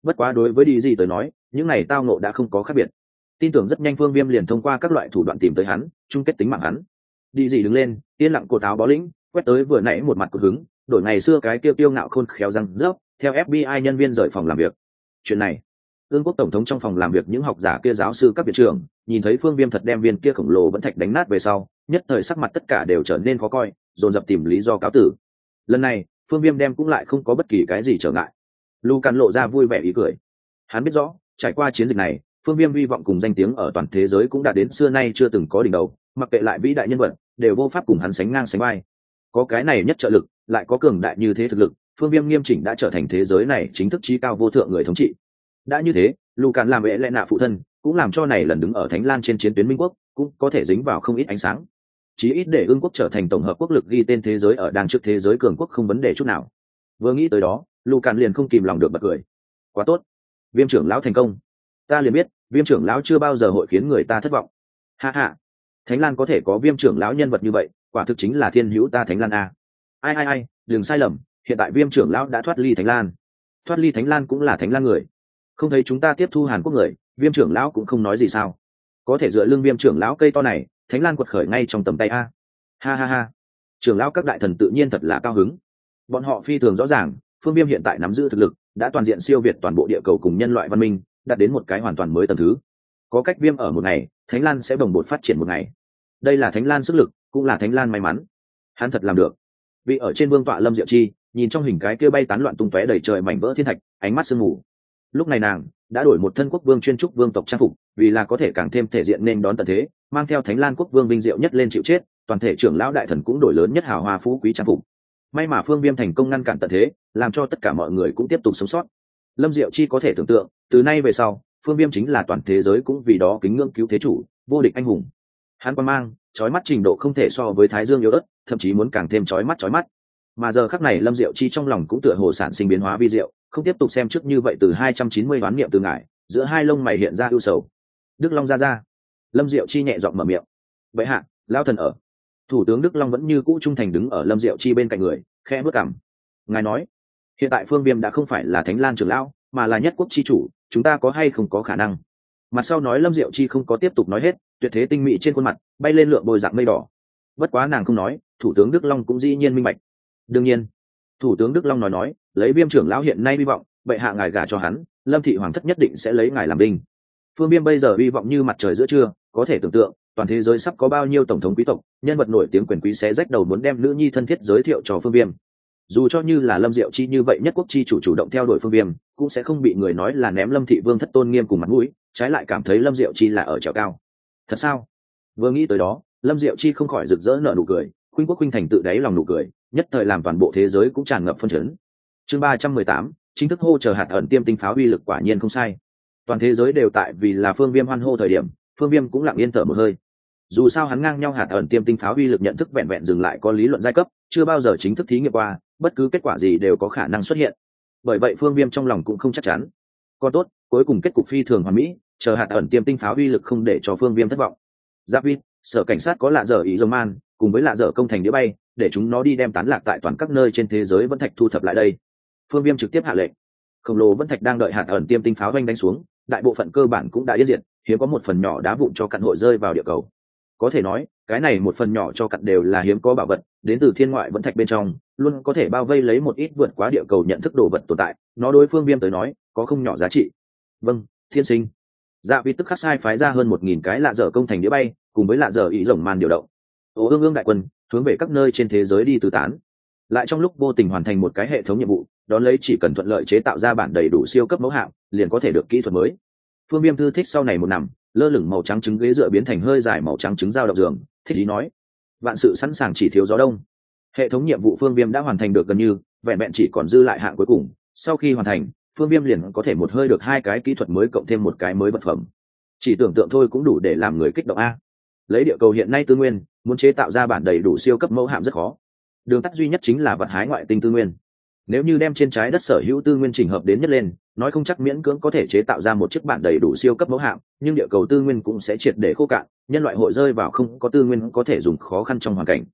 Bất quá đối với đi gì tới nói, những này tao nộ đã không có khác biệt. Tin tưởng rất nhanh Phương Viêm liền thông qua các loại thủ đoạn tìm tới hắn, chung kết tính mạng hắn. Đi gì đứng lên, yên lặng cột áo bó lĩnh, quét tới vừa nãy một mặt cột hứng, đổi ngày xưa cái kia kiêu ngạo khôn khéo răng rớp, theo FBI nhân viên rời phòng làm việc. Chuyện này, Ương quốc tổng thống trong phòng làm việc những học giả kia giáo sư các viện trưởng, nhìn thấy Phương Viêm thật đem viên kia khổng lồ vẫn thạch đánh nát về sau, nhất thời sắc mặt tất cả đều trở nên khó coi, dồn dập tìm lý do cáo tử. Lần này, Phương Viêm đem cũng lại không có bất kỳ cái gì trở ngại. Lucan lộ ra vui vẻ ý cười. Hắn biết rõ, trải qua chiến dịch này, Phương Viêm hy vọng cùng danh tiếng ở toàn thế giới cũng đã đến xưa nay chưa từng có đỉnh đầu, mặc kệ lại vĩ đại nhân vật, đều vô pháp cùng hắn sánh ngang sánh vai. Có cái này nhất trợ lực, lại có cường đại như thế thực lực, Phương Viêm nghiêm chỉnh đã trở thành thế giới này chính thức chí cao vô thượng người thống trị. Đã như thế, Lucan làm vệ lệ nạ phụ thân, cũng làm cho này lần đứng ở Thánh Lan trên chiến tuyến Minh quốc, cũng có thể dính vào không ít ánh sáng. Chí ít để Ương quốc trở thành tổng hợp quốc lực ghi tên thế giới ở đàng trước thế giới cường quốc không vấn đề chút nào. Vừa nghĩ tới đó, Lucan liền không kìm lòng được bật cười. Quá tốt, Viêm trưởng lão thành công. Ta liền biết, Viêm trưởng lão chưa bao giờ hội khiến người ta thất vọng. Ha ha, Thánh Lan có thể có Viêm trưởng lão nhân vật như vậy, quả thực chính là thiên hữu ta Thánh Lan a. Ai, đừng sai lầm, hiện tại Viêm trưởng lão đã thoát ly Thánh Lan. Thoát ly Thánh Lan cũng là Thánh Lan người. Không thấy chúng ta tiếp thu Hàn Quốc người, Viêm trưởng lão cũng không nói gì sao? Có thể dựa lưng Viêm trưởng lão cây to này, Thánh Lan quật khởi ngay trong tầm tay a. Ha. Trưởng lão các đại thần tự nhiên thật là cao hứng. Bọn họ phi thường rõ ràng, Phương Viêm hiện tại nắm giữ thực lực, đã toàn diện siêu việt toàn bộ địa cầu cùng nhân loại văn minh, đạt đến một cái hoàn toàn mới tầng thứ. Có cách Viêm ở một ngày, Thánh Lan sẽ bồng bột phát triển một ngày. Đây là Thánh Lan sức lực, cũng là Thánh Lan may mắn. Hắn thật làm được. Vị ở trên vương tọa Lâm Diệu Chi, nhìn trong hình cái kia bay tán loạn tung tóe đầy trời mảnh vỡ thiên thạch, ánh mắt sương mù. Lúc này nàng đã đổi một thân quốc vương chuyên trúc vương tộc trang phục, vì là có thể càng thêm thể diện nên đón tận thế, mang theo Thánh Lan quốc vương vinh diệu nhất lên chịu chết, toàn thể trưởng lão đại thần cũng đổi lớn nhất hào hoa phú quý trang phục. May mà Phương Viêm thành công ngăn cản tận thế, làm cho tất cả mọi người cũng tiếp tục sống sót. Lâm Diệu Chi có thể tưởng tượng, từ nay về sau, Phương Viêm chính là toàn thế giới cũng vì đó kính ngưỡng cứu thế chủ, vô địch anh hùng. Hắn quan mang, chói mắt trình độ không thể so với Thái Dương yếu ớt, thậm chí muốn càng thêm chói mắt. Mà giờ khắc này Lâm Diệu Chi trong lòng cũng tựa hồ sản sinh biến hóa vi diệu, không tiếp tục xem trước như vậy từ 290 đoán niệm từ ngải, giữa hai lông mày hiện ra ưu sầu. Đức Long ra. Lâm Diệu Chi nhẹ giọng mở miệng. Vậy hạ, lão thần ở. Thủ tướng Đức Long vẫn như cũ trung thành đứng ở Lâm Diệu Chi bên cạnh người, khẽ bước cằm. Ngài nói, hiện tại Phương Viêm đã không phải là Thánh Lan trưởng lão, mà là nhất quốc chi chủ, chúng ta có hay không có khả năng? Mặt sau nói Lâm Diệu Chi không có tiếp tục nói hết, tuyệt thế tinh mỹ trên khuôn mặt bay lên lượng bồi dạng mây đỏ. Bất quá nàng không nói, thủ tướng Đức Long cũng dĩ nhiên minh bạch. Đương nhiên, thủ tướng Đức Long nói, lấy Viêm trưởng lão hiện nay hy vọng, bệ hạ ngài gả cho hắn, Lâm thị hoàng thất nhất định sẽ lấy ngài làm đinh. Phương Viêm bây giờ hy vọng như mặt trời giữa trưa, có thể tưởng tượng, toàn thế giới sắp có bao nhiêu tổng thống quý tộc, nhân vật nổi tiếng quyền quý xé rách đầu muốn đem nữ nhi thân thiết giới thiệu cho Phương Viêm. Dù cho như là Lâm Diệu Chi như vậy nhất quốc chi chủ động theo đuổi Phương Viêm, cũng sẽ không bị người nói là ném Lâm thị vương thất tôn nghiêm cùng mặt mũi, trái lại cảm thấy Lâm Diệu Chi là ở trèo cao. Thật sao? Vừa nghĩ tới đó, Lâm Diệu Chi không khỏi rực rỡ nở nụ cười, khuynh quốc khuynh thành tự đáy lòng nụ cười, nhất thời làm toàn bộ thế giới cũng tràn ngập phân chấn. Chương 318, chính thức hô chờ hạt ẩn tiêm tinh pháo uy lực quả nhiên không sai. Toàn thế giới đều tại vì là Phương Viêm hoan hô thời điểm, Phương Viêm cũng lặng yên thở một hơi. Dù sao hắn ngang nhau hạt ẩn tiêm tinh pháo uy lực nhận thức vẹn vẹn dừng lại có lý luận giai cấp, chưa bao giờ chính thức thí nghiệm qua, bất cứ kết quả gì đều có khả năng xuất hiện. Bởi vậy Phương Viêm trong lòng cũng không chắc chắn. Còn tốt, cuối cùng kết cục phi thường hoàn mỹ, chờ hạt ẩn tiêm tinh pháo uy lực không để cho Phương Viêm thất vọng. Giáp Vít, sở cảnh sát có lạ dở ý dông man, cùng với lạ dở công thành đĩa bay, để chúng nó đi đem tán lạc tại toàn các nơi trên thế giới vẫn thạch thu thập lại đây. Phương Viêm trực tiếp hạ lệnh. Khổng lồ vẫn thạch đang đợi hạt ẩn tiêm tinh pháo oanh đánh xuống, đại bộ phận cơ bản cũng đã yên diệt, hiếm có một phần nhỏ đá vụn cho cặn hội rơi vào địa cầu. Có thể nói, cái này một phần nhỏ cho cặn đều là hiếm có bảo vật, đến từ thiên ngoại vẫn thạch bên trong, luôn có thể bao vây lấy một ít vượt quá địa cầu nhận thức đồ vật tồn tại, nó đối Phương Viêm tới nói, có không nhỏ giá trị. Vâng, thiên sinh. Dạ Vi tức khắc sai phái ra hơn 1000 cái lạ dở công thành đĩa bay, cùng với lạ dở ý rồng man điều động. Ương đại quân, hướng về các nơi trên thế giới đi tứ tán. Lại trong lúc vô tình hoàn thành một cái hệ thống nhiệm vụ, đón lấy chỉ cần thuận lợi chế tạo ra bản đầy đủ siêu cấp mẫu hạm, liền có thể được kỹ thuật mới. Phương Viêm thư thích sau này một năm, lơ lửng màu trắng trứng ghế dựa biến thành hơi dài màu trắng trứng dao động giường, thích ý nói: vạn sự sẵn sàng chỉ thiếu gió đông. Hệ thống nhiệm vụ Phương Viêm đã hoàn thành được gần như, vẹn vẹn chỉ còn dư lại hạng cuối cùng. Sau khi hoàn thành, Phương Viêm liền có thể một hơi được 2 cái kỹ thuật mới cộng thêm một cái mới vật phẩm. Chỉ tưởng tượng thôi cũng đủ để làm người kích động a. Lấy địa cầu hiện nay tư nguyên, muốn chế tạo ra bản đầy đủ siêu cấp mẫu hạm rất khó. Đường tắt duy nhất chính là vật hái ngoại tinh tư nguyên. Nếu như đem trên trái đất sở hữu tư nguyên chỉnh hợp đến nhất lên, nói không chắc miễn cưỡng có thể chế tạo ra một chiếc bản đầy đủ siêu cấp mẫu hạm, nhưng địa cầu tư nguyên cũng sẽ triệt để khô cạn, nhân loại hội rơi vào không có tư nguyên có thể dùng khó khăn trong hoàn cảnh.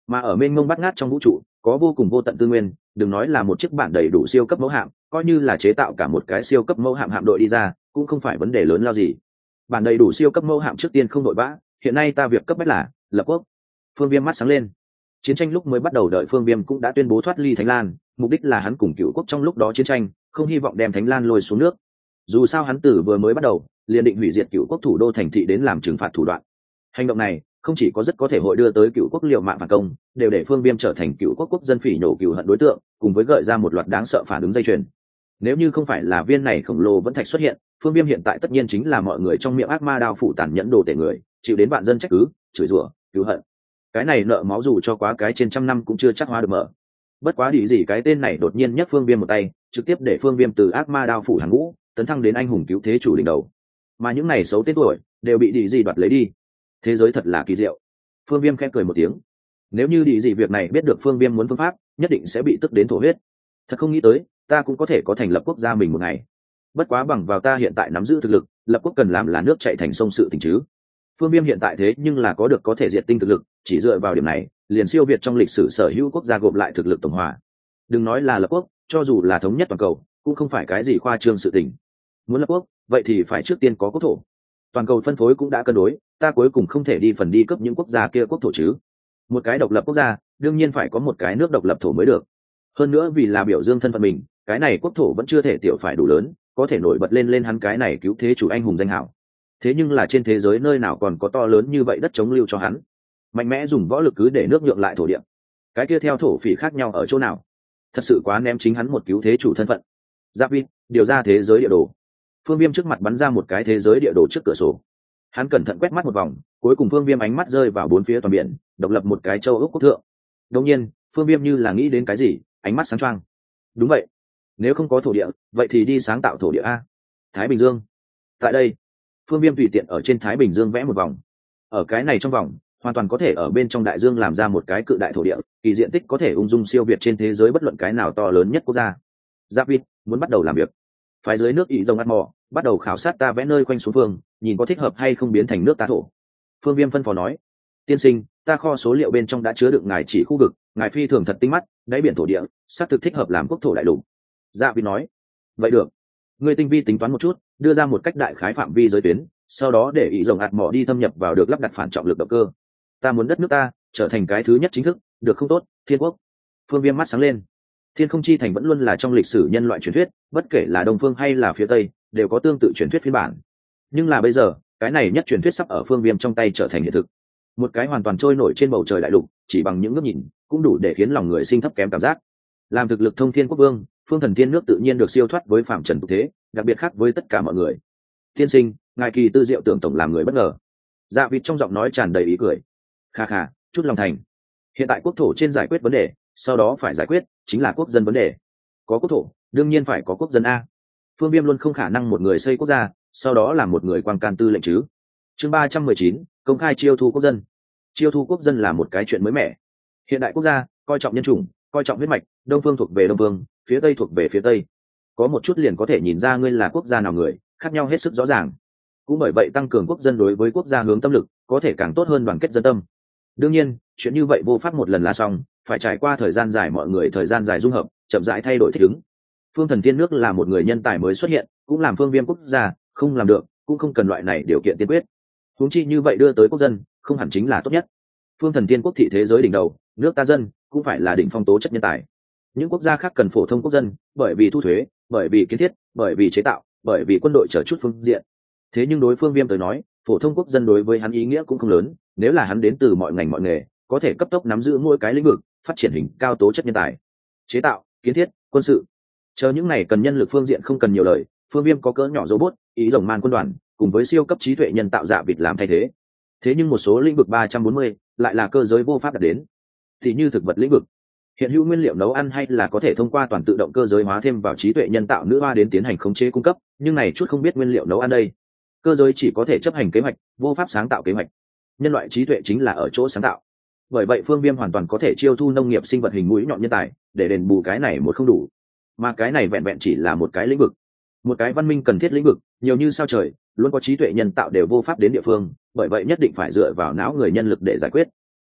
Mà ở mênh mông bát ngát trong vũ trụ có vô cùng vô tận tư nguyên, đừng nói là một chiếc bản đầy đủ siêu cấp mẫu hạm, coi như là chế tạo cả một cái siêu cấp mẫu hạm hạm đội đi ra cũng không phải vấn đề lớn lao gì. Bản đầy đủ siêu cấp mẫu hạm trước tiên không đội vã, hiện nay ta việc cấp bách là lập quốc. Phương Viêm mắt sáng lên. Chiến tranh lúc mới bắt đầu đợi Phương Viêm cũng đã tuyên bố thoát ly Thánh Lan, mục đích là hắn cùng Cựu quốc trong lúc đó chiến tranh, không hy vọng đem Thánh Lan lôi xuống nước. Dù sao hắn tử vừa mới bắt đầu liền định hủy diệt Cựu quốc thủ đô thành thị đến làm trừng phạt thủ đoạn. Hành động này không chỉ có rất có thể hội đưa tới Cựu quốc liều mạng phản công, đều để Phương Viêm trở thành Cựu quốc quốc dân phỉ nhổ cừu hận đối tượng, cùng với gợi ra một loạt đáng sợ phản ứng dây chuyền. Nếu như không phải là viên này khổng lồ vẫn thạch xuất hiện, Phương Viêm hiện tại tất nhiên chính là mọi người trong miệng ác ma đao phủ tàn nhẫn đồ tể người, chịu đến vạn dân trách cứ, chửi rủa, cứu hận. Cái này nợ máu dù cho quá cái trên trăm năm cũng chưa chắc hóa được mở. Bất quá đi gì cái tên này đột nhiên nhấc Phương Viêm một tay, trực tiếp để Phương Viêm từ ác ma đao phủ hàng ngũ tấn thăng đến anh hùng cứu thế chủ đỉnh đầu. Mà những này xấu tên tuổi đều bị đi gì đoạt lấy đi. Thế giới thật là kỳ diệu. Phương Viêm khẽ cười một tiếng. Nếu như đi gì việc này biết được Phương Viêm muốn phương pháp, nhất định sẽ bị tức đến thổ huyết. Thật không nghĩ tới, ta cũng có thể có thành lập quốc gia mình một ngày. Bất quá bằng vào ta hiện tại nắm giữ thực lực, lập quốc cần làm là nước chảy thành sông sự tình chứ. Phương Viêm hiện tại thế nhưng là có được có thể diệt tinh thực lực, chỉ dựa vào điểm này liền siêu việt trong lịch sử sở hữu quốc gia gộp lại thực lực tổng hòa. Đừng nói là lập quốc, cho dù là thống nhất toàn cầu cũng không phải cái gì khoa trương sự tình. Muốn lập quốc vậy thì phải trước tiên có quốc thổ. Toàn cầu phân phối cũng đã cân đối, ta cuối cùng không thể đi phần đi cướp những quốc gia kia quốc thổ chứ. Một cái độc lập quốc gia đương nhiên phải có một cái nước độc lập thổ mới được. Hơn nữa vì là biểu dương thân phận mình, cái này quốc thổ vẫn chưa thể tiểu phải đủ lớn, có thể nổi bật lên hắn cái này cứu thế chủ anh hùng danh hảo. Thế nhưng là trên thế giới nơi nào còn có to lớn như vậy đất chống lưu cho hắn? Mạnh mẽ dùng võ lực cứ để nước nhượng lại thổ địa, cái kia theo thổ phỉ khác nhau ở chỗ nào? Thật sự quá ném chính hắn một cứu thế chủ thân phận. Giáp Vin điều ra thế giới địa đồ. Phương Viêm trước mặt bắn ra một cái thế giới địa đồ trước cửa sổ. Hắn cẩn thận quét mắt một vòng, cuối cùng Phương Viêm ánh mắt rơi vào bốn phía toàn biển, độc lập một cái châu Úc quốc thượng. Đột nhiên, Phương Viêm như là nghĩ đến cái gì, ánh mắt sáng choang. Đúng vậy, nếu không có thổ địa, vậy thì đi sáng tạo thổ địa a. Thái Bình Dương. Tại đây, Phương Viêm tùy tiện ở trên Thái Bình Dương vẽ một vòng. Ở cái này trong vòng, hoàn toàn có thể ở bên trong đại dương làm ra một cái cự đại thổ địa, kỳ diện tích có thể ung dung siêu việt trên thế giới bất luận cái nào to lớn nhất quốc gia. Giáp Vin muốn bắt đầu làm việc. Phái dưới nước ý rồng ăn mò, bắt đầu khảo sát ta vẽ nơi quanh xuống phương, nhìn có thích hợp hay không biến thành nước ta thổ. Phương Viêm phân phó nói: tiên sinh, ta kho số liệu bên trong đã chứa đựng ngài chỉ khu vực, ngài phi thường thật tinh mắt, đáy biển thổ địa xác thực thích hợp làm quốc thổ đại lục. Giáp Vin nói: vậy được, ngươi tinh vi tính toán một chút, đưa ra một cách đại khái phạm vi giới tuyến, sau đó để ý rồng ạt mỏ đi thâm nhập vào được lắp đặt phản trọng lực động cơ. Ta muốn đất nước ta trở thành cái thứ nhất chính thức, được không tốt, Thiên Quốc? Phương Viêm mắt sáng lên. Thiên Không Chi Thành vẫn luôn là trong lịch sử nhân loại truyền thuyết, bất kể là đông phương hay là phía tây đều có tương tự truyền thuyết phiên bản. Nhưng là bây giờ, cái này nhất truyền thuyết sắp ở Phương Viêm trong tay trở thành hiện thực. Một cái hoàn toàn trôi nổi trên bầu trời đại lục, chỉ bằng những ngước nhìn cũng đủ để khiến lòng người sinh thấp kém cảm giác. Làm thực lực thông thiên quốc vương, Phương Thần Thiên nước tự nhiên được siêu thoát với phạm trần tục thế, đặc biệt khác với tất cả mọi người. Tiên sinh, ngài kỳ tư diệu tưởng tổng làm người bất ngờ. Dạ Vịt trong giọng nói tràn đầy ý cười. Kha kha, chút lòng thành. Hiện tại quốc thổ trên giải quyết vấn đề, sau đó phải giải quyết chính là quốc dân vấn đề. Có quốc thổ đương nhiên phải có quốc dân a. Phương Viêm luôn không khả năng một người xây quốc gia sau đó là một người quan can tư lệnh chứ. Chương 319, công khai chiêu thu quốc dân. Chiêu thu quốc dân là một cái chuyện mới mẻ. Hiện đại quốc gia coi trọng nhân chủng, coi trọng huyết mạch, đông phương thuộc về đông phương, phía tây thuộc về phía tây. Có một chút liền có thể nhìn ra ngươi là quốc gia nào người, khác nhau hết sức rõ ràng. Cũng bởi vậy tăng cường quốc dân đối với quốc gia hướng tâm lực, có thể càng tốt hơn đoàn kết dân tâm. Đương nhiên, chuyện như vậy vô pháp một lần là xong, phải trải qua thời gian dài, mọi người thời gian dài dung hợp, chậm rãi thay đổi thích ứng. Phương Thần Thiên nước là một người nhân tài mới xuất hiện, cũng làm Phương Viêm quốc gia, không làm được, cũng không cần loại này điều kiện tiên quyết. Huống chi như vậy đưa tới quốc dân, không hẳn chính là tốt nhất. Phương Thần Thiên quốc thị thế giới đỉnh đầu, nước ta dân cũng phải là đỉnh phong tố chất nhân tài. Những quốc gia khác cần phổ thông quốc dân, bởi vì thu thuế, bởi vì kiến thiết, bởi vì chế tạo, bởi vì quân đội trở chút phương diện. Thế nhưng đối Phương Viêm tới nói, phổ thông quốc dân đối với hắn ý nghĩa cũng không lớn, nếu là hắn đến từ mọi ngành mọi nghề, có thể cấp tốc nắm giữ mỗi cái lĩnh vực, phát triển hình cao tố chất nhân tài. Chế tạo, kiến thiết, quân sự, chờ những này cần nhân lực phương diện không cần nhiều lời, Phương Viêm có cỡ nhỏ robot, ý rồng man quân đoàn, cùng với siêu cấp trí tuệ nhân tạo Dạ Vịt làm thay thế. Thế nhưng một số lĩnh vực 340 lại là cơ giới vô pháp đạt đến. Thì như thực vật lĩnh vực, hiện hữu nguyên liệu nấu ăn hay là có thể thông qua toàn tự động cơ giới hóa thêm vào trí tuệ nhân tạo nữ hoa đến tiến hành khống chế cung cấp, nhưng này chút không biết nguyên liệu nấu ăn đây. Cơ giới chỉ có thể chấp hành kế hoạch, vô pháp sáng tạo kế hoạch. Nhân loại trí tuệ chính là ở chỗ sáng tạo. Bởi vậy Phương Viêm hoàn toàn có thể chiêu thu nông nghiệp sinh vật hình mũi nhọn nhân tài, để đền bù cái này một không đủ. Mà cái này vẹn vẹn chỉ là một cái lĩnh vực, một cái văn minh cần thiết lĩnh vực, nhiều như sao trời, luôn có trí tuệ nhân tạo đều vô pháp đến địa phương, bởi vậy nhất định phải dựa vào não người nhân lực để giải quyết.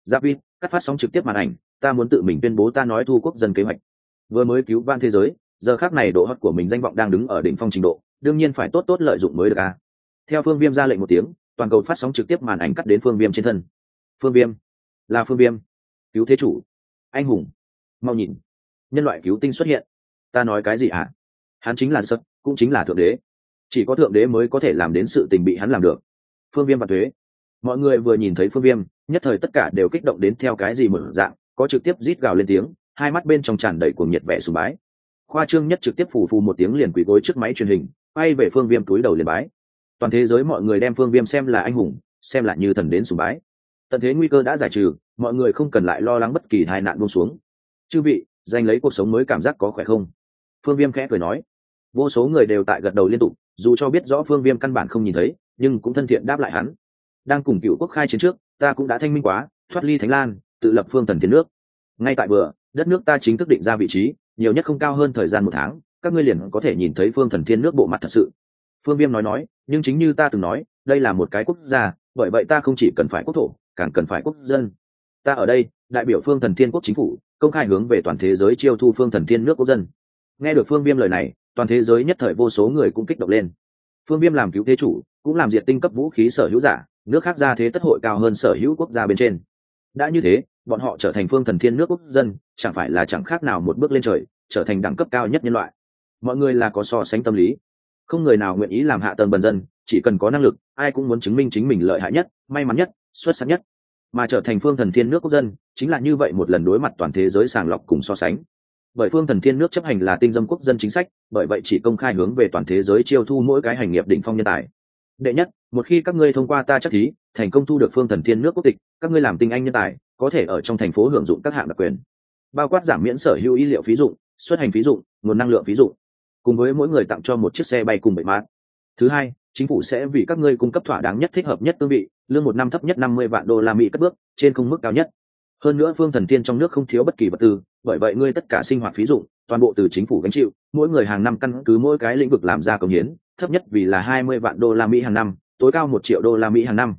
Giáp vít cắt phát sóng trực tiếp màn ảnh, ta muốn tự mình tuyên bố ta nói thu quốc dân kế hoạch. Vừa mới cứu vãn thế giới, giờ khắc này độ hot của mình danh vọng đang đứng ở đỉnh phong trình độ, đương nhiên phải tốt tốt lợi dụng mới được a. Theo Phương Viêm ra lệnh một tiếng, toàn cầu phát sóng trực tiếp màn ảnh cắt đến Phương Viêm trên thân. Phương Viêm, là Phương Viêm, cứu thế chủ, anh hùng, mau nhìn, nhân loại cứu tinh xuất hiện. Ta nói cái gì hả? Hắn chính là Sật, cũng chính là thượng đế. Chỉ có thượng đế mới có thể làm đến sự tình bị hắn làm được. Phương Viêm và thuế. Mọi người vừa nhìn thấy Phương Viêm, nhất thời tất cả đều kích động đến theo cái gì mở dạng, có trực tiếp rít gào lên tiếng, hai mắt bên trong tràn đầy cuồng nhiệt vẻ sùng bái. Khoa trương nhất trực tiếp phù phù một tiếng liền quỳ gối trước máy truyền hình, quay về Phương Viêm túi đầu liền bái. Toàn thế giới mọi người đem Phương Viêm xem là anh hùng, xem là như thần đến sùng bái. Tận thế nguy cơ đã giải trừ, mọi người không cần lại lo lắng bất kỳ tai nạn buông xuống. Chư vị, giành lấy cuộc sống mới cảm giác có khỏe không? Phương Viêm khẽ cười nói. Vô số người đều tại gật đầu liên tục, dù cho biết rõ Phương Viêm căn bản không nhìn thấy, nhưng cũng thân thiện đáp lại hắn. Đang cùng Cựu Quốc khai chiến trước, ta cũng đã thanh minh quá, thoát ly Thánh Lan, tự lập phương thần tiến nước. Ngay tại bữa, đất nước ta chính thức định ra vị trí, nhiều nhất không cao hơn thời gian 1 tháng, các ngươi liền có thể nhìn thấy phương thần thiên nước bộ mặt thật sự. Phương Viêm nói, nhưng chính như ta từng nói, đây là một cái quốc gia, bởi vậy ta không chỉ cần phải quốc thổ, càng cần phải quốc dân. Ta ở đây, đại biểu phương thần thiên quốc chính phủ, công khai hướng về toàn thế giới chiêu thu phương thần thiên nước quốc dân. Nghe được Phương Viêm lời này, toàn thế giới nhất thời vô số người cũng kích động lên. Phương Viêm làm cứu thế chủ, cũng làm diệt tinh cấp vũ khí sở hữu giả, nước khác ra thế tất hội cao hơn sở hữu quốc gia bên trên. Đã như thế, bọn họ trở thành phương thần thiên nước quốc dân, chẳng phải là chẳng khác nào một bước lên trời, trở thành đẳng cấp cao nhất nhân loại. Mọi người là có so sánh tâm lý, không người nào nguyện ý làm hạ tầng bần dân, chỉ cần có năng lực, ai cũng muốn chứng minh chính mình lợi hại nhất, may mắn nhất, xuất sắc nhất. Mà trở thành phương thần thiên nước quốc dân, chính là như vậy một lần đối mặt toàn thế giới sàng lọc cùng so sánh. Bởi phương thần thiên nước chấp hành là tinh dâm quốc dân chính sách, bởi vậy chỉ công khai hướng về toàn thế giới chiêu thu mỗi cái hành nghiệp đỉnh phong nhân tài. Đệ nhất, một khi các ngươi thông qua ta chắc thí, thành công thu được phương thần thiên nước quốc tịch, các ngươi làm tinh anh nhân tài, có thể ở trong thành phố hưởng dụng các hạng đặc quyền, bao quát giảm miễn sở hữu y liệu phí dụng, xuất hành phí dụng, nguồn năng lượng phí dụng, cùng với mỗi người tặng cho một chiếc xe bay cùng bệnh mát. Thứ hai, chính phủ sẽ vì các ngươi cung cấp thỏa đáng nhất thích hợp nhất cương vị, lương một năm thấp nhất 50 vạn đô la Mỹ cất bước, trên không mức cao nhất. Hơn nữa phương thần thiên trong nước không thiếu bất kỳ vật tư, bởi vậy ngươi tất cả sinh hoạt phí dụng, toàn bộ từ chính phủ gánh chịu, mỗi người hàng năm căn cứ mỗi cái lĩnh vực làm ra cống hiến, thấp nhất vì là 20 vạn đô la Mỹ hàng năm, tối cao 1 triệu đô la Mỹ hàng năm.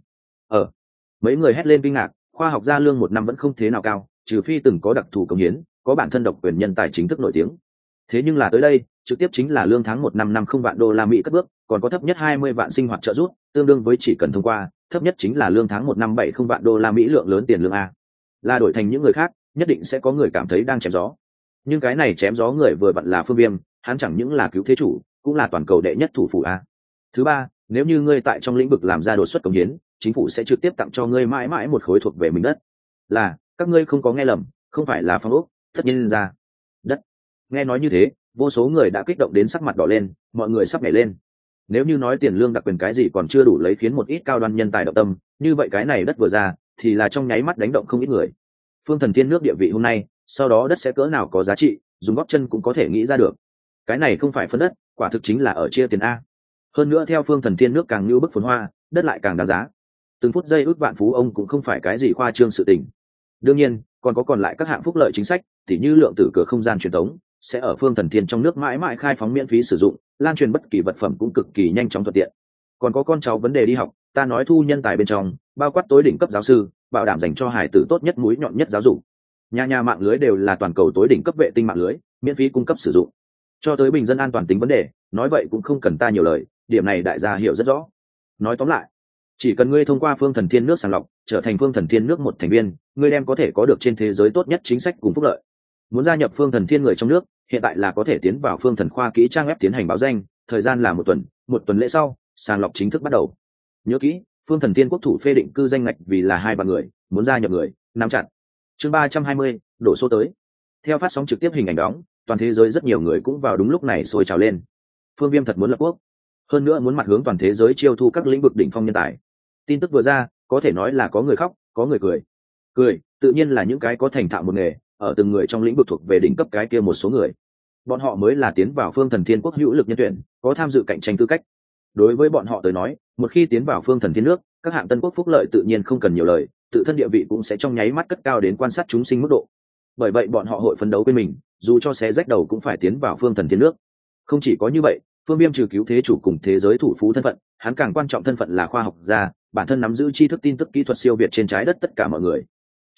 Mấy người hét lên kinh ngạc, khoa học gia lương 1 năm vẫn không thế nào cao, trừ phi từng có đặc thù cống hiến, có bản thân độc quyền nhân tài chính thức nổi tiếng. Thế nhưng là tới đây, trực tiếp chính là lương tháng 1 năm 50 vạn đô la Mỹ cất bước, còn có thấp nhất 20 vạn sinh hoạt trợ giúp, tương đương với chỉ cần thông qua, thấp nhất chính là lương tháng 1 năm 70 vạn đô la Mỹ lượng lớn tiền lương a. Là đổi thành những người khác, nhất định sẽ có người cảm thấy đang chém gió. Nhưng cái này chém gió người vừa vặn là Phương Viêm, hắn chẳng những là cứu thế chủ, cũng là toàn cầu đệ nhất thủ phủ a. Thứ ba, nếu như ngươi tại trong lĩnh vực làm ra đột xuất cống hiến, chính phủ sẽ trực tiếp tặng cho ngươi mãi mãi một khối thuộc về mình đất. Là, các ngươi không có nghe lầm, không phải là phong ốc, tất nhiên ra đất. Nghe nói như thế, vô số người đã kích động đến sắc mặt đỏ lên, mọi người sắp nhảy lên. Nếu như nói tiền lương đặc quyền cái gì còn chưa đủ lấy khiến một ít cao đoan nhân tài động tâm, như vậy cái này đất vừa ra thì là trong nháy mắt đánh động không ít người. Phương thần thiên nước địa vị hôm nay, sau đó đất sẽ cỡ nào có giá trị, dùng góp chân cũng có thể nghĩ ra được. Cái này không phải phân đất, quả thực chính là ở chia tiền a. Hơn nữa theo phương thần thiên nước càng như bức phồn hoa, đất lại càng đáng giá. Từng phút giây ước vạn phú ông cũng không phải cái gì khoa trương sự tình. Đương nhiên, còn lại các hạng phúc lợi chính sách, tỉ như lượng tử cửa không gian truyền thống, sẽ ở phương thần thiên trong nước mãi mãi khai phóng miễn phí sử dụng, lan truyền bất kỳ vật phẩm cũng cực kỳ nhanh chóng thuận tiện. Còn có con cháu vấn đề đi học, ta nói thu nhân tài bên trong, bao quát tối đỉnh cấp giáo sư, bảo đảm dành cho hải tử tốt nhất mũi nhọn nhất giáo dục. Nhà mạng lưới đều là toàn cầu tối đỉnh cấp vệ tinh mạng lưới, miễn phí cung cấp sử dụng. Cho tới bình dân an toàn tính vấn đề, nói vậy cũng không cần ta nhiều lời, điểm này đại gia hiểu rất rõ. Nói tóm lại, chỉ cần ngươi thông qua phương thần thiên nước sàng lọc, trở thành phương thần thiên nước một thành viên, ngươi đem có thể có được trên thế giới tốt nhất chính sách cùng phúc lợi. Muốn gia nhập phương thần thiên người trong nước, hiện tại là có thể tiến vào phương thần khoa kỹ trang web tiến hành báo danh, thời gian là 1 tuần, 1 tuần lễ sau, sàng lọc chính thức bắt đầu. Nhớ kỹ, phương thần thiên quốc thủ phê định cư danh ngạch vì là 2 người, muốn gia nhập người, nắm chặt. Chương 320, đổ số tới. Theo phát sóng trực tiếp hình ảnh đóng, toàn thế giới rất nhiều người cũng vào đúng lúc này sôi trào lên. Phương Viêm thật muốn lập quốc, hơn nữa muốn mặt hướng toàn thế giới chiêu thu các lĩnh vực đỉnh phong nhân tài. Tin tức vừa ra, có thể nói là có người khóc, có người cười tự nhiên là những cái có thành thạo một nghề, ở từng người trong lĩnh vực thuộc về đỉnh cấp cái kia một số người. Bọn họ mới là tiến vào phương thần thiên quốc hữu lực nhân tuyển, có tham dự cạnh tranh tư cách. Đối với bọn họ tới nói, một khi tiến vào phương thần thiên nước, các hạng tân quốc phúc lợi tự nhiên không cần nhiều lời, tự thân địa vị cũng sẽ trong nháy mắt cất cao đến quan sát chúng sinh mức độ. Bởi vậy bọn họ hội phấn đấu bên mình, dù cho xé rách đầu cũng phải tiến vào phương thần thiên nước. Không chỉ có như vậy, Phương Viêm trừ cứu thế chủ cùng thế giới thủ phú thân phận, hắn càng quan trọng thân phận là khoa học gia, bản thân nắm giữ tri thức tin tức kỹ thuật siêu việt trên trái đất tất cả mọi người.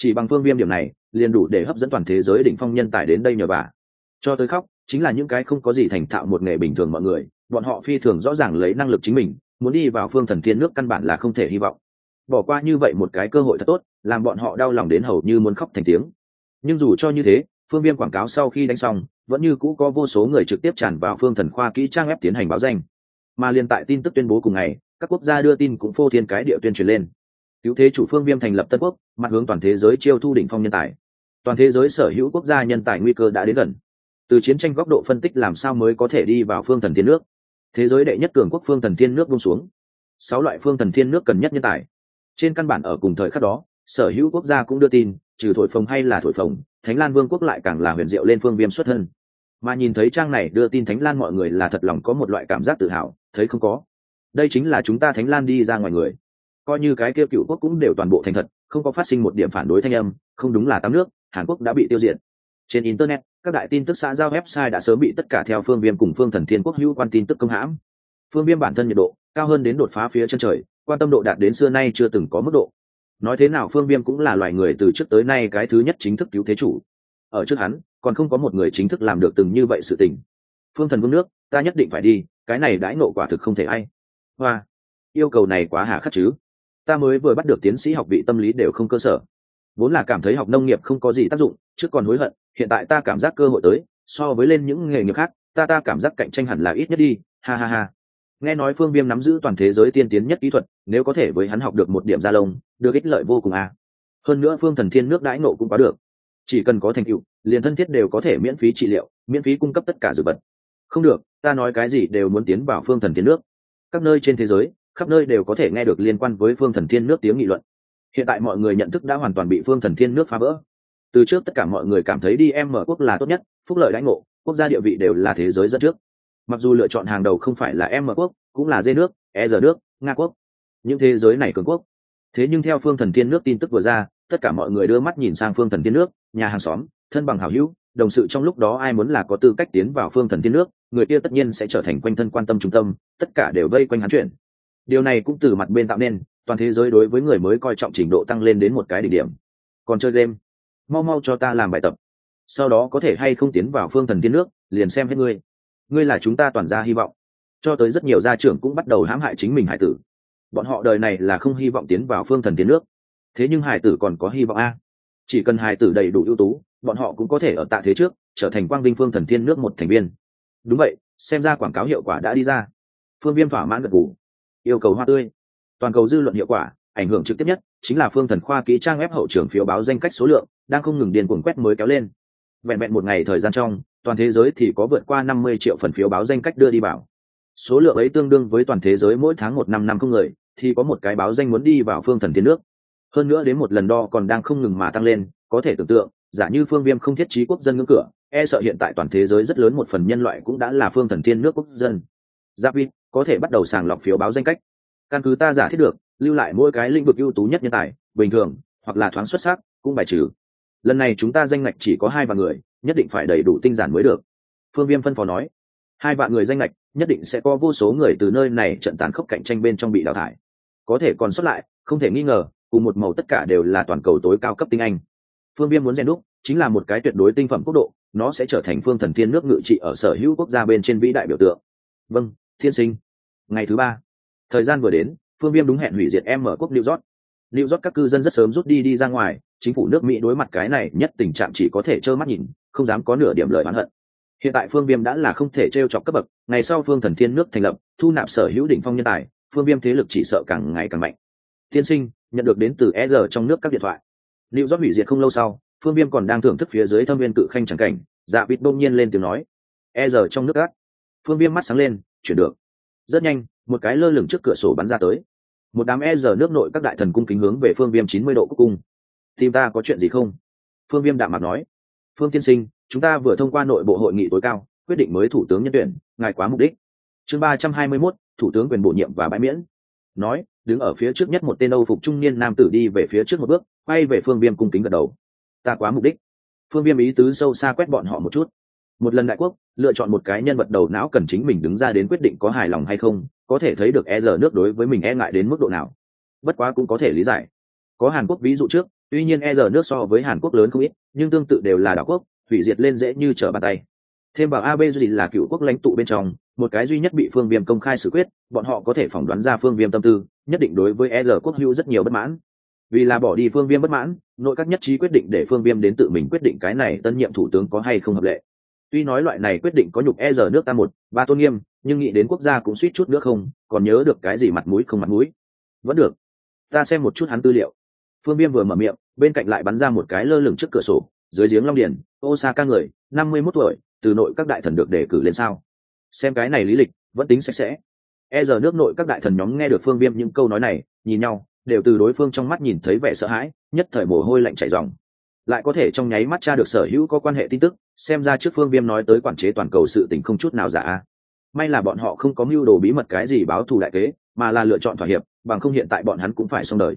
Chỉ bằng Phương Viêm điểm này liền đủ để hấp dẫn toàn thế giới đỉnh phong nhân tài đến đây nhờ bà. Cho tới khóc chính là những cái không có gì thành thạo một nghề bình thường mọi người, bọn họ phi thường rõ ràng lấy năng lực chính mình muốn đi vào Phương Thần Thiên nước căn bản là không thể hy vọng. Bỏ qua như vậy một cái cơ hội thật tốt, làm bọn họ đau lòng đến hầu như muốn khóc thành tiếng. Nhưng dù cho như thế, Phương Viêm quảng cáo sau khi đánh xong vẫn như cũ có vô số người trực tiếp tràn vào Phương Thần khoa kỹ trang web tiến hành báo danh. Mà liên tại tin tức tuyên bố cùng ngày, các quốc gia đưa tin cũng phô thiên cái địa tuyên truyền lên. Cứu thế chủ Phương Viêm thành lập Tân Quốc, mặt hướng toàn thế giới chiêu thu đỉnh phong nhân tài. Toàn thế giới sở hữu quốc gia nhân tài nguy cơ đã đến gần. Từ chiến tranh góc độ phân tích làm sao mới có thể đi vào Phương Thần Thiên nước. Thế giới đệ nhất cường quốc Phương Thần Thiên nước buông xuống. 6 loại Phương Thần Thiên nước cần nhất nhân tài. Trên căn bản ở cùng thời khắc đó, sở hữu quốc gia cũng đưa tin, trừ thổi phồng hay là thổi phồng, Thánh Lan Vương quốc lại càng là huyền diệu lên Phương Viêm xuất thân. Mà nhìn thấy trang này đưa tin Thánh Lan, mọi người là thật lòng có một loại cảm giác tự hào, thấy không có. Đây chính là chúng ta Thánh Lan đi ra ngoài người. Coi như cái kia cựu quốc cũng đều toàn bộ thành thật, không có phát sinh một điểm phản đối thanh âm, không đúng là 8 nước, Hàn Quốc đã bị tiêu diệt. Trên internet, các đại tin tức xã giao website đã sớm bị tất cả theo Phương Viêm cùng Phương Thần Thiên quốc hữu quan tin tức công hãm. Phương Viêm bản thân nhiệt độ cao hơn đến đột phá phía chân trời, quan tâm độ đạt đến xưa nay chưa từng có mức độ. Nói thế nào Phương Viêm cũng là loài người từ trước tới nay cái thứ nhất chính thức cứu thế chủ. Ở trước hắn, còn không có một người chính thức làm được từng như vậy sự tình. Phương Thần Vương nước, ta nhất định phải đi, cái này đãi ngộ quả thực không thể ai. Hoa, yêu cầu này quá hà khắc chứ. Ta mới vừa bắt được tiến sĩ học vị tâm lý đều không cơ sở. Vốn là cảm thấy học nông nghiệp không có gì tác dụng, trước còn hối hận, hiện tại ta cảm giác cơ hội tới, so với lên những nghề nghiệp khác, ta cảm giác cạnh tranh hẳn là ít nhất đi, ha ha ha. Nghe nói Phương Viêm nắm giữ toàn thế giới tiên tiến nhất kỹ thuật, nếu có thể với hắn học được một điểm gia lông, được ích lợi vô cùng à. Hơn nữa Phương Thần Thiên nước đãi ngộ cũng có được, chỉ cần có thành tựu, liền thân thiết đều có thể miễn phí trị liệu, miễn phí cung cấp tất cả dược vật. Không được, ta nói cái gì đều muốn tiến vào Phương Thần Thiên nước. Các nơi trên thế giới, khắp nơi đều có thể nghe được liên quan với Phương Thần Thiên nước tiếng nghị luận. Hiện tại mọi người nhận thức đã hoàn toàn bị Phương Thần Thiên nước phá vỡ. Từ trước tất cả mọi người cảm thấy đi em mở quốc là tốt nhất, phúc lợi đãi ngộ, quốc gia địa vị đều là thế giới dẫn trước. Mặc dù lựa chọn hàng đầu không phải là em mở quốc, cũng là dê nước, giờ nước, nga quốc, những thế giới này cường quốc. Thế nhưng theo Phương Thần Thiên nước tin tức vừa ra, tất cả mọi người đưa mắt nhìn sang Phương Thần Thiên nước, nhà hàng xóm, thân bằng hảo hữu, đồng sự trong lúc đó ai muốn là có tư cách tiến vào Phương Thần Thiên nước, người kia tất nhiên sẽ trở thành quanh thân quan tâm trung tâm, tất cả đều vây quanh hắn chuyện. Điều này cũng từ mặt bên tạo nên toàn thế giới đối với người mới coi trọng trình độ tăng lên đến một cái đỉnh điểm. Còn chơi game, mau mau cho ta làm bài tập, sau đó có thể hay không tiến vào Phương Thần Thiên nước liền xem hết ngươi là chúng ta toàn gia hy vọng. Cho tới rất nhiều gia trưởng cũng bắt đầu hãm hại chính mình hải tử, bọn họ đời này là không hy vọng tiến vào Phương Thần Thiên nước, thế nhưng hải tử còn có hy vọng a. Chỉ cần hải tử đầy đủ ưu tú, bọn họ cũng có thể ở tạ thế trước trở thành quang vinh Phương Thần Thiên nước một thành viên. Đúng vậy, xem ra quảng cáo hiệu quả đã đi ra. Phương Viêm thỏa mãn gật gù. Yêu cầu hoa tươi, toàn cầu dư luận hiệu quả ảnh hưởng trực tiếp nhất chính là Phương Thần khoa kỹ trang web hậu trường phiếu báo danh cách số lượng đang không ngừng điên cuồng quét mới kéo lên. Vẹn vẹn một ngày thời gian trong, toàn thế giới thì có vượt qua 50 triệu phần phiếu báo danh cách đưa đi vào. Số lượng ấy tương đương với toàn thế giới mỗi tháng 1 năm không người thì có một cái báo danh muốn đi vào Phương Thần Thiên nước. Hơn nữa đến một lần đo còn đang không ngừng mà tăng lên, có thể tưởng tượng, giả như Phương Viêm không thiết trí quốc dân ngưỡng cửa, sợ hiện tại toàn thế giới rất lớn một phần nhân loại cũng đã là Phương Thần Thiên nước quốc dân. Giáp Vi có thể bắt đầu sàng lọc phiếu báo danh cách. Căn cứ ta giả thiết được, lưu lại mỗi cái lĩnh vực ưu tú nhất nhân tài, bình thường hoặc là thoáng xuất sắc, cũng bài trừ. Lần này chúng ta danh ngạch chỉ có 2 vạn người, nhất định phải đầy đủ tinh giản mới được. Phương Viêm phân phó nói, 2 vạn người danh ngạch, nhất định sẽ có vô số người từ nơi này trận tàn khốc cạnh tranh bên trong bị đào thải. Có thể còn xuất lại, không thể nghi ngờ, cùng một màu tất cả đều là toàn cầu tối cao cấp tinh anh. Phương Viêm muốn rèn đúc, chính là một cái tuyệt đối tinh phẩm quốc độ, nó sẽ trở thành Phương Thần Thiên nước ngự trị ở sở hữu quốc gia bên trên vĩ đại biểu tượng. Vâng, thiên sinh. Ngày thứ 3, thời gian vừa đến, Phương Viêm đúng hẹn hủy diệt em mở quốc New York. New York các cư dân rất sớm rút đi ra ngoài, chính phủ nước Mỹ đối mặt cái này nhất tình trạng chỉ có thể trơ mắt nhìn, không dám có nửa điểm lời oán hận. Hiện tại Phương Viêm đã là không thể trêu chọc cấp bậc, ngày sau Phương Thần Thiên nước thành lập, thu nạp sở hữu đỉnh phong nhân tài, Phương Viêm thế lực chỉ sợ càng ngày càng mạnh. Tiên sinh, nhận được đến từ ER trong nước các điện thoại. New York hủy diệt không lâu sau, Phương Viêm còn đang thưởng thức phía dưới thâm viên cự khanh chẳng cảnh, Dạ Vịt bỗng nhiên lên tiếng nói, ER trong nước các. Phương Viêm mắt sáng lên, chuyển được. Rất nhanh, một cái lơ lửng trước cửa sổ bắn ra tới. Một đám nước nội các đại thần cung kính hướng về Phương Viêm 90 độ cúc cung. Tìm ta có chuyện gì không? Phương Viêm đạm mặt nói, Phương tiên sinh, chúng ta vừa thông qua nội bộ hội nghị tối cao, quyết định mới thủ tướng nhân tuyển, ngài quá mục đích. Chương 321, thủ tướng quyền bổ nhiệm và bãi miễn. Nói, đứng ở phía trước nhất một tên Âu phục trung niên nam tử đi về phía trước một bước, quay về Phương Viêm cung kính gật đầu. Ta quá mục đích. Phương Viêm ý tứ sâu xa quét bọn họ một chút. Một lần đại quốc, lựa chọn một cái nhân vật đầu não cần chính mình đứng ra đến quyết định có hài lòng hay không, có thể thấy được nước đối với mình ngại đến mức độ nào. Bất quá cũng có thể lý giải. Có Hàn Quốc ví dụ trước, Tuy nhiên e giờ nước so với Hàn Quốc lớn không ít, nhưng tương tự đều là đảo quốc, hủy diệt lên dễ như trở bàn tay. Thêm vào ABG là cựu quốc lãnh tụ bên trong, một cái duy nhất bị Phương Viêm công khai xử quyết, bọn họ có thể phỏng đoán ra Phương Viêm tâm tư, nhất định đối với e giờ quốc hữu rất nhiều bất mãn. Vì là bỏ đi Phương Viêm bất mãn, nội các nhất trí quyết định để Phương Viêm đến tự mình quyết định cái này tân nhiệm thủ tướng có hay không hợp lệ. Tuy nói loại này quyết định có nhục e giờ nước ta một ba tôn nghiêm, nhưng nghĩ đến quốc gia cũng suýt chút nữa không còn nhớ được cái gì mặt mũi không mặt mũi. Vẫn được, ta xem một chút hắn tư liệu. Phương Viêm vừa mở miệng, bên cạnh lại bắn ra một cái lơ lửng trước cửa sổ, dưới giếng Long Điền, Osaka người, 51 tuổi, từ nội các đại thần được đề cử lên sao. Xem cái này lý lịch, vẫn tính sạch sẽ. E giờ nước nội các đại thần nhóm nghe được Phương Viêm những câu nói này, nhìn nhau, đều từ đối phương trong mắt nhìn thấy vẻ sợ hãi, nhất thời mồ hôi lạnh chảy ròng. Lại có thể trong nháy mắt tra được sở hữu có quan hệ tin tức, xem ra trước Phương Viêm nói tới quản chế toàn cầu sự tình không chút nào giả. May là bọn họ không có mưu đồ bí mật cái gì báo thù đại kế, mà là lựa chọn thỏa hiệp, bằng không hiện tại bọn hắn cũng phải xong đời.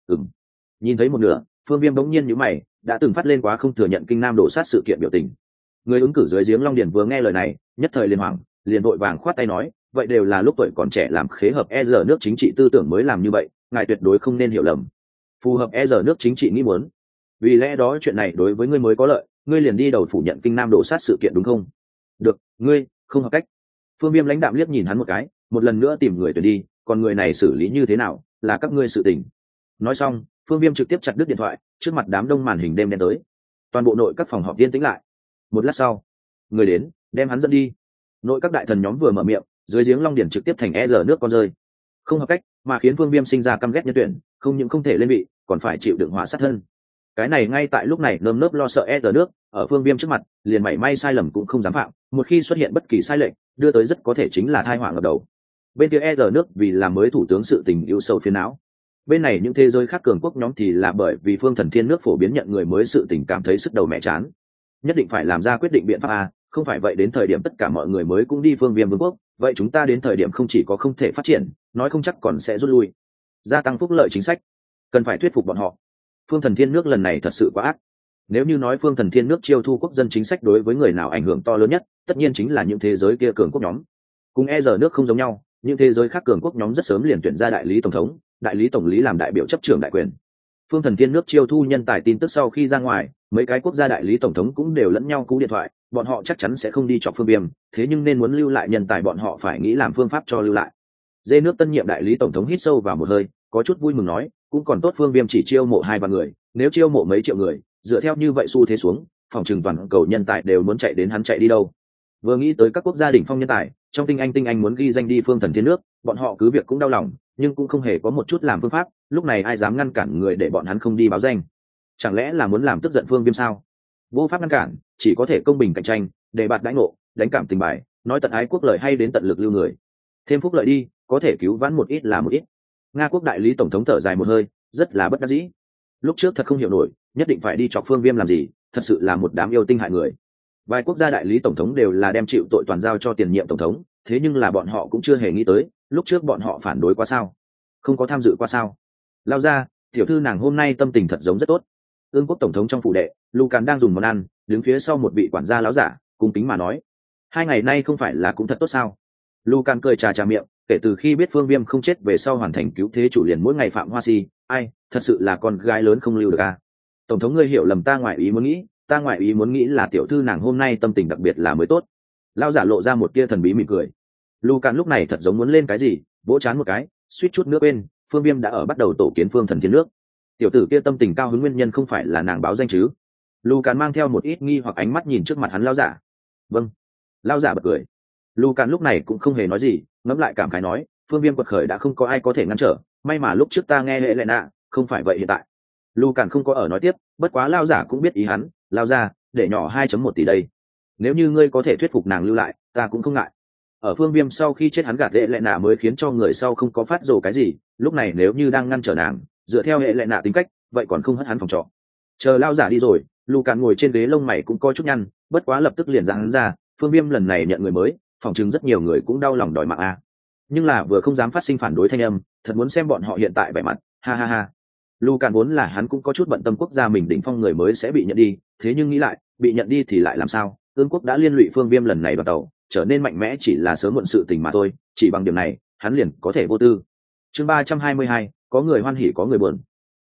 Nhìn thấy một nửa, Phương Viêm bỗng nhiên nhíu mày, đã từng phát lên quá không thừa nhận kinh nam đổ sát sự kiện biểu tình. Người ứng cử dưới giếng Long Điền vừa nghe lời này, nhất thời liền hoảng, liền vội vàng khoát tay nói, vậy đều là lúc tuổi còn trẻ làm khế hợp e giờ nước chính trị tư tưởng mới làm như vậy, ngài tuyệt đối không nên hiểu lầm. Phù hợp e giờ nước chính trị nghĩ muốn. Vì lẽ đó chuyện này đối với ngươi mới có lợi, ngươi liền đi đầu phủ nhận kinh nam đổ sát sự kiện đúng không? Được, ngươi không hợp cách. Phương Viêm lãnh đạm liếc nhìn hắn một cái, một lần nữa tìm người tuyển đi, còn người này xử lý như thế nào, là các ngươi sự tình. Nói xong, Phương Viêm trực tiếp chặt đứt điện thoại, trước mặt đám đông màn hình đêm đen tới. Toàn bộ nội các phòng họp yên tĩnh lại. Một lát sau, người đến, đem hắn dẫn đi. Nội các đại thần nhóm vừa mở miệng, dưới giếng Long Điền trực tiếp thành e giờ nước con rơi. Không hợp cách, mà khiến Phương Viêm sinh ra căm ghét nhân tuyển, không những không thể lên vị, còn phải chịu đựng họa sát thân. Cái này ngay tại lúc này nơm nớp lo sợ e giờ nước, ở Phương Viêm trước mặt, liền mảy may sai lầm cũng không dám phạm, một khi xuất hiện bất kỳ sai lệch, đưa tới rất có thể chính là tai họa ngập đầu. Bên kia e giờ nước vì làm mới thủ tướng sự tình ưu sầu phiền não. Bên này những thế giới khác cường quốc nhóm thì là bởi vì Phương Thần Thiên nước phổ biến nhận người mới sự tình cảm thấy sức đầu mẹ chán, nhất định phải làm ra quyết định biện pháp a, không phải vậy đến thời điểm tất cả mọi người mới cũng đi Phương Viêm vương quốc, vậy chúng ta đến thời điểm không chỉ có không thể phát triển, nói không chắc còn sẽ rút lui. Gia tăng phúc lợi chính sách, cần phải thuyết phục bọn họ. Phương Thần Thiên nước lần này thật sự quá ác. Nếu như nói Phương Thần Thiên nước chiêu thu quốc dân chính sách đối với người nào ảnh hưởng to lớn nhất, tất nhiên chính là những thế giới kia cường quốc nhóm. Cùng e giờ nước không giống nhau, những thế giới khác cường quốc nhóm rất sớm liền tuyển ra đại lý tổng thống, đại lý tổng lý làm đại biểu chấp trưởng đại quyền. Phương Thần Thiên nước chiêu thu nhân tài tin tức sau khi ra ngoài, mấy cái quốc gia đại lý tổng thống cũng đều lẫn nhau cú điện thoại, bọn họ chắc chắn sẽ không đi chọc Phương Viêm, thế nhưng nên muốn lưu lại nhân tài bọn họ phải nghĩ làm phương pháp cho lưu lại. Dê nước tân nhiệm đại lý tổng thống hít sâu vào một hơi, có chút vui mừng nói, cũng còn tốt Phương Viêm chỉ chiêu mộ 2-3 người, nếu chiêu mộ mấy triệu người, dựa theo như vậy xu thế xuống, phòng trừng toàn cầu nhân tài đều muốn chạy đến hắn chạy đi đâu. Vừa nghĩ tới các quốc gia đỉnh phong nhân tài, trong tinh anh muốn ghi danh đi Phương Thần Thiên nước, bọn họ cứ việc cũng đau lòng, nhưng cũng không hề có một chút làm phương pháp, lúc này ai dám ngăn cản người để bọn hắn không đi báo danh? Chẳng lẽ là muốn làm tức giận Phương Viêm sao? Vô pháp ngăn cản, chỉ có thể công bình cạnh tranh, để bạt đãi ngộ, đánh cảm tình bài, nói tận ái quốc lợi hay đến tận lực lưu người. Thêm phúc lợi đi, có thể cứu vãn một ít là một ít. Nga quốc đại lý tổng thống thở dài một hơi, rất là bất đắc dĩ. Lúc trước thật không hiểu nổi, nhất định phải đi chọc Phương Viêm làm gì, thật sự là một đám yêu tinh hại người. Vài quốc gia đại lý tổng thống đều là đem chịu tội toàn giao cho tiền nhiệm tổng thống, thế nhưng là bọn họ cũng chưa hề nghĩ tới, lúc trước bọn họ phản đối qua sao, không có tham dự qua sao. Lao ra, tiểu thư nàng hôm nay tâm tình thật giống rất tốt. Ương quốc tổng thống trong phủ đệ, Lucan đang dùng món ăn, đứng phía sau một vị quản gia láo giả, cung kính mà nói, 2 ngày nay không phải là cũng thật tốt sao? Lucan cười trà miệng, kể từ khi biết Phương Viêm không chết về sau hoàn thành cứu thế chủ liền mỗi ngày phạm hoa si, ai, thật sự là con gái lớn không lưu được à? Tổng thống ngươi hiểu lầm, ta ngoại ý muốn nghĩ là tiểu thư nàng hôm nay tâm tình đặc biệt là mới tốt. Lao giả lộ ra một tia thần bí mỉm cười. Lucan lúc này thật giống muốn lên cái gì, vỗ chán một cái, suýt chút nữa quên, Phương Viêm đã ở bắt đầu tổ kiến Phương Thần Thiên nước. Tiểu tử kia tâm tình cao hứng nguyên nhân không phải là nàng báo danh chứ? Lucan mang theo một ít nghi hoặc ánh mắt nhìn trước mặt hắn lao giả. Vâng. Lao giả bật cười. Lucan lúc này cũng không hề nói gì, ngẫm lại cảm khái nói, Phương Viêm quật khởi đã không có ai có thể ngăn trở, may mà lúc trước ta nghe hệ lệ nạ, không phải vậy hiện tại. Lucan không có ở nói tiếp, bất quá lao giả cũng biết ý hắn, lao ra, để nhỏ 2.1 tỷ đây. Nếu như ngươi có thể thuyết phục nàng lưu lại, ta cũng không ngại. Ở Phương Viêm sau khi chết hắn gạt hệ lệ nạ mới khiến cho người sau không có phát rồ cái gì, lúc này nếu như đang ngăn trở nàng, dựa theo hệ lệ nạ tính cách, vậy còn không hất hắn phòng trọ. Chờ lao giả đi rồi, Lucan ngồi trên ghế lông mày cũng có chút nhăn, bất quá lập tức liền ra hắn ra, Phương Viêm lần này nhận người mới, phòng chừng rất nhiều người cũng đau lòng đòi mạng a. Nhưng là vừa không dám phát sinh phản đối thanh âm, thật muốn xem bọn họ hiện tại vẻ mặt, ha ha ha. Lucan vốn là hắn cũng có chút bận tâm quốc gia mình đỉnh phong người mới sẽ bị nhận đi, thế nhưng nghĩ lại, bị nhận đi thì lại làm sao? Ương quốc đã liên lụy Phương Viêm lần này vào tàu, trở nên mạnh mẽ chỉ là sớm muộn sự tình mà thôi, chỉ bằng điểm này, hắn liền có thể vô tư. Chương 322, có người hoan hỉ có người buồn.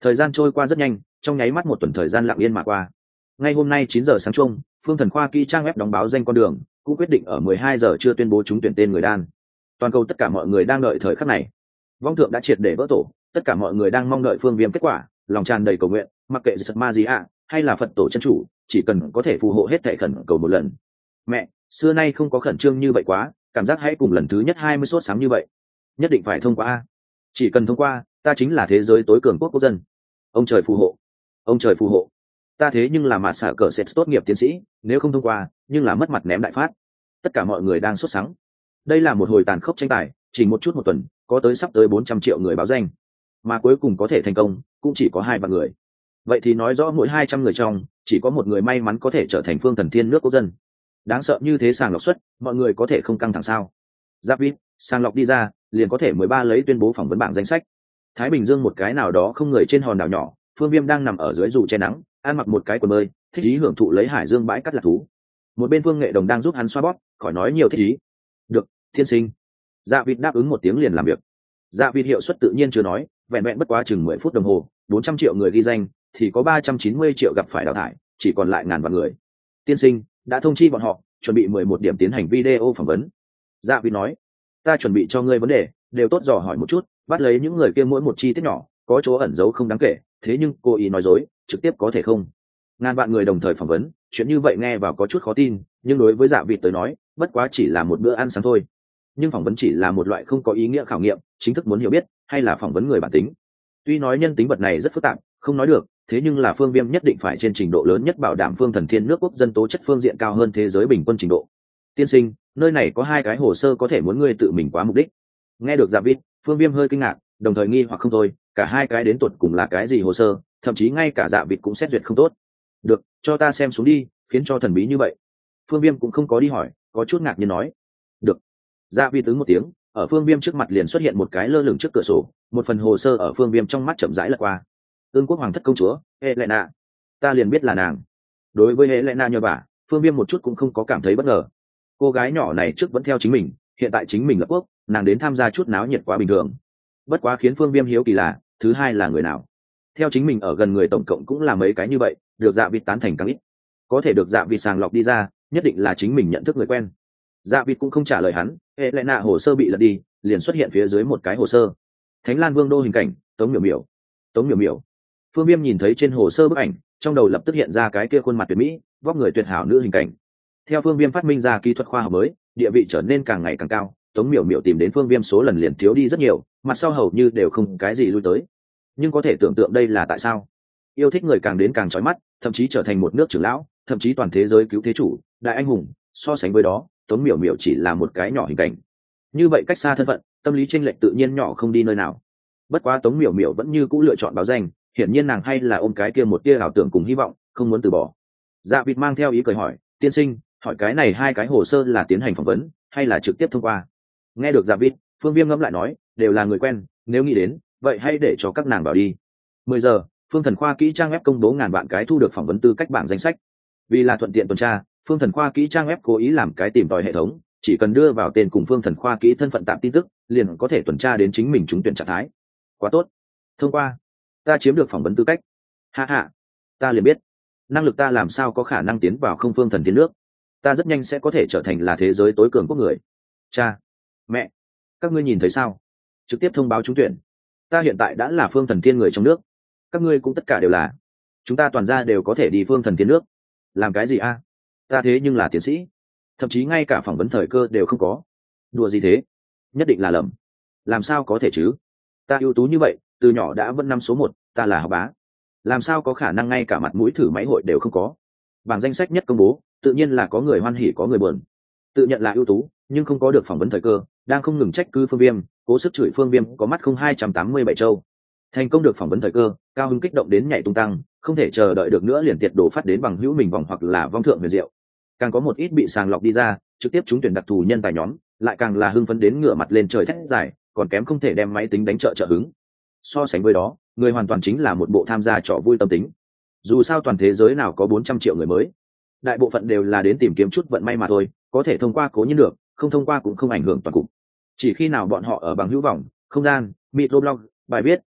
Thời gian trôi qua rất nhanh, trong nháy mắt một tuần thời gian lặng yên mà qua. Ngay hôm nay 9 giờ sáng chung, Phương Thần Khoa kỹ trang web đóng báo danh con đường, cũng quyết định ở 12 giờ chưa tuyên bố trúng tuyển tên người đan. Toàn cầu tất cả mọi người đang đợi thời khắc này. Vong thượng đã triệt để vỡ tổ, tất cả mọi người đang mong đợi Phương Viêm kết quả, lòng tràn đầy cầu nguyện, mặc kệ giật ma gì ạ, hay là Phật tổ chân chủ, chỉ cần có thể phù hộ hết thảy khẩn cầu một lần. Mẹ, xưa nay không có khẩn trương như vậy quá, cảm giác hãy cùng lần thứ nhất 20 sốt sáng như vậy. Nhất định phải thông qua a. Chỉ cần thông qua, ta chính là thế giới tối cường quốc dân. Ông trời phù hộ. Ông trời phù hộ. Ta thế nhưng là mạt xả cờ sẽ tốt nghiệp tiến sĩ, nếu không thông qua, nhưng là mất mặt ném đại phát. Tất cả mọi người đang sốt sắng. Đây là một hồi tàn khốc tranh tài, chỉ một chút một tuần, có tới sắp tới 400 triệu người báo danh, mà cuối cùng có thể thành công, cũng chỉ có 2 vạn người. Vậy thì nói rõ mỗi 200 người trong, chỉ có một người may mắn có thể trở thành Phương Thần Thiên nước quốc dân. Đáng sợ như thế sàng lọc suất, mọi người có thể không căng thẳng sao? Giáp vít, sàng lọc đi ra, liền có thể 13 lấy tuyên bố phỏng vấn bảng danh sách. Thái Bình Dương một cái nào đó không người trên hòn đảo nhỏ, Phương Viêm đang nằm ở dưới dù che nắng, ăn mặc một cái quần bơi, thích ý hưởng thụ lấy hải dương bãi cắt lạc thú. Một bên Phương Nghệ Đồng đang giúp hắn xoa bóp, khỏi nói nhiều thích ý. Được, thiên sinh. Dạ vịt đáp ứng một tiếng liền làm việc. Dạ vịt hiệu suất tự nhiên chưa nói, vẹn vẹn bất quá chừng 10 phút đồng hồ, 400 triệu người ghi danh, thì có 390 triệu gặp phải đào thải, chỉ còn lại ngàn vạn người. Tiên sinh đã thông chi bọn họ, chuẩn bị 11 điểm tiến hành video phỏng vấn. Dạ vịt nói, ta chuẩn bị cho ngươi vấn đề, đều tốt dò hỏi một chút, bắt lấy những người kia mỗi một chi tiết nhỏ, có chỗ ẩn giấu không đáng kể, thế nhưng cô ý nói dối, trực tiếp có thể không? Ngàn vạn người đồng thời phỏng vấn, chuyện như vậy nghe vào có chút khó tin, nhưng đối với Dạ vịt tới nói, bất quá chỉ là một bữa ăn sáng thôi. Nhưng phỏng vấn chỉ là một loại không có ý nghĩa khảo nghiệm, chính thức muốn hiểu biết, hay là phỏng vấn người bản tính. Tuy nói nhân tính vật này rất phức tạp, không nói được, thế nhưng là Phương Viêm nhất định phải trên trình độ lớn nhất bảo đảm Phương Thần Thiên nước quốc dân tố chất phương diện cao hơn thế giới bình quân trình độ. Tiên sinh, nơi này có 2 cái hồ sơ có thể muốn ngươi tự mình quá mục đích. Nghe được Dạ vịt, Phương Viêm hơi kinh ngạc, đồng thời nghi hoặc không thôi, cả 2 cái đến tuột cùng là cái gì hồ sơ, thậm chí ngay cả Dạ vịt cũng xét duyệt không tốt. Được, cho ta xem xuống đi, khiến cho thần bí như vậy. Phương Viêm cũng không có đi hỏi, có chút ngạc nhiên nói. Được. Dạ vịt ứng một tiếng, ở Phương Viêm trước mặt liền xuất hiện một cái lơ lửng trước cửa sổ, một phần hồ sơ ở Phương Viêm trong mắt chậm rãi lật qua. Ương quốc hoàng thất công chúa Helena, ta liền biết là nàng. Đối với Helena nhờ vả, Phương Viêm một chút cũng không có cảm thấy bất ngờ. Cô gái nhỏ này trước vẫn theo chính mình, hiện tại chính mình lập quốc, nàng đến tham gia chút náo nhiệt quá bình thường. Bất quá khiến Phương Viêm hiếu kỳ là, thứ hai là người nào? Theo chính mình ở gần người tổng cộng cũng là mấy cái như vậy, được Dạ vịt tán thành càng ít. Có thể được Dạ vịt sàng lọc đi ra, nhất định là chính mình nhận thức người quen. Dạ vịt cũng không trả lời hắn, Helena hồ sơ bị lật đi, liền xuất hiện phía dưới một cái hồ sơ. Thánh Lan Vương đô hình cảnh, Tống Miểu Miểu. Tống Miểu Miểu. Phương Viêm nhìn thấy trên hồ sơ bức ảnh, trong đầu lập tức hiện ra cái kia khuôn mặt tuyệt mỹ, vóc người tuyệt hảo nữ hình cảnh. Theo Phương Viêm phát minh ra kỹ thuật khoa học mới, địa vị trở nên càng ngày càng cao, Tống Miểu Miểu tìm đến Phương Viêm số lần liền thiếu đi rất nhiều, mặt sau hầu như đều không cái gì lui tới. Nhưng có thể tưởng tượng đây là tại sao? Yêu thích người càng đến càng chói mắt, thậm chí trở thành một nước trưởng lão, thậm chí toàn thế giới cứu thế chủ, đại anh hùng, so sánh với đó, Tống Miểu Miểu chỉ là một cái nhỏ hình cảnh. Như vậy cách xa thân phận, tâm lý chênh lệch tự nhiên nhỏ không đi nơi nào. Bất quá Tống Miểu Miểu vẫn như cũ lựa chọn báo danh, hiển nhiên nàng hay là ôm cái kia một tia ảo tưởng cùng hy vọng, không muốn từ bỏ. Dạ vịt mang theo ý cười hỏi, tiên sinh, hỏi cái này 2 cái hồ sơ là tiến hành phỏng vấn, hay là trực tiếp thông qua? Nghe được Dạ vịt, Phương Viêm ngẫm lại nói, đều là người quen, nếu nghĩ đến, vậy hãy để cho các nàng vào đi. 10 giờ, Phương Thần Khoa kỹ trang web công bố ngàn vạn cái thu được phỏng vấn tư cách bảng danh sách. Vì là thuận tiện tuần tra, Phương Thần Khoa kỹ trang web cố ý làm cái tìm tòi hệ thống, chỉ cần đưa vào tên cùng Phương Thần Khoa kỹ thân phận tạm tin tức, liền có thể tuần tra đến chính mình trúng tuyển trạng thái. Quá tốt. Thông qua. Ta chiếm được phỏng vấn tư cách. Ha ha. Ta liền biết, năng lực ta làm sao có khả năng tiến vào không Phương Thần Thiên nước. Ta rất nhanh sẽ có thể trở thành là thế giới tối cường quốc người. Cha, mẹ, các ngươi nhìn thấy sao? Trực tiếp thông báo trúng tuyển. Ta hiện tại đã là Phương Thần Thiên người trong nước. Các ngươi cũng tất cả đều là. Chúng ta toàn ra đều có thể đi Phương Thần Thiên nước. Làm cái gì a? Ta thế nhưng là tiến sĩ, thậm chí ngay cả phỏng vấn thời cơ đều không có. Đùa gì thế? Nhất định là lầm. Làm sao có thể chứ? Ta ưu tú như vậy, từ nhỏ đã vẫn năm số 1, ta là học bá. Làm sao có khả năng ngay cả mặt mũi thử máy hội đều không có? Bảng danh sách nhất công bố, tự nhiên là có người hoan hỉ có người buồn. Tự nhận là ưu tú, nhưng không có được phỏng vấn thời cơ, đang không ngừng trách cứ Phương Viêm, cố sức chửi Phương Viêm có mắt không 287 châu. Thành công được phỏng vấn thời cơ, cao hứng kích động đến nhảy tung tăng, không thể chờ đợi được nữa liền tiệt đổ phát đến bằng hữu mình vòng hoặc là vong thượng huyền diệu. Càng có một ít bị sàng lọc đi ra, trực tiếp trúng tuyển đặc thù nhân tài nhóm, lại càng là hưng phấn đến ngửa mặt lên trời thét giải, còn kém không thể đem máy tính đánh trợ hứng. So sánh với đó, người hoàn toàn chính là một bộ tham gia trò vui tâm tính. Dù sao toàn thế giới nào có 400 triệu người mới, đại bộ phận đều là đến tìm kiếm chút vận may mà thôi, có thể thông qua cố nhiên được, không thông qua cũng không ảnh hưởng toàn cục. Chỉ khi nào bọn họ ở bằng hữu vòng, không gian, microblog, bài viết,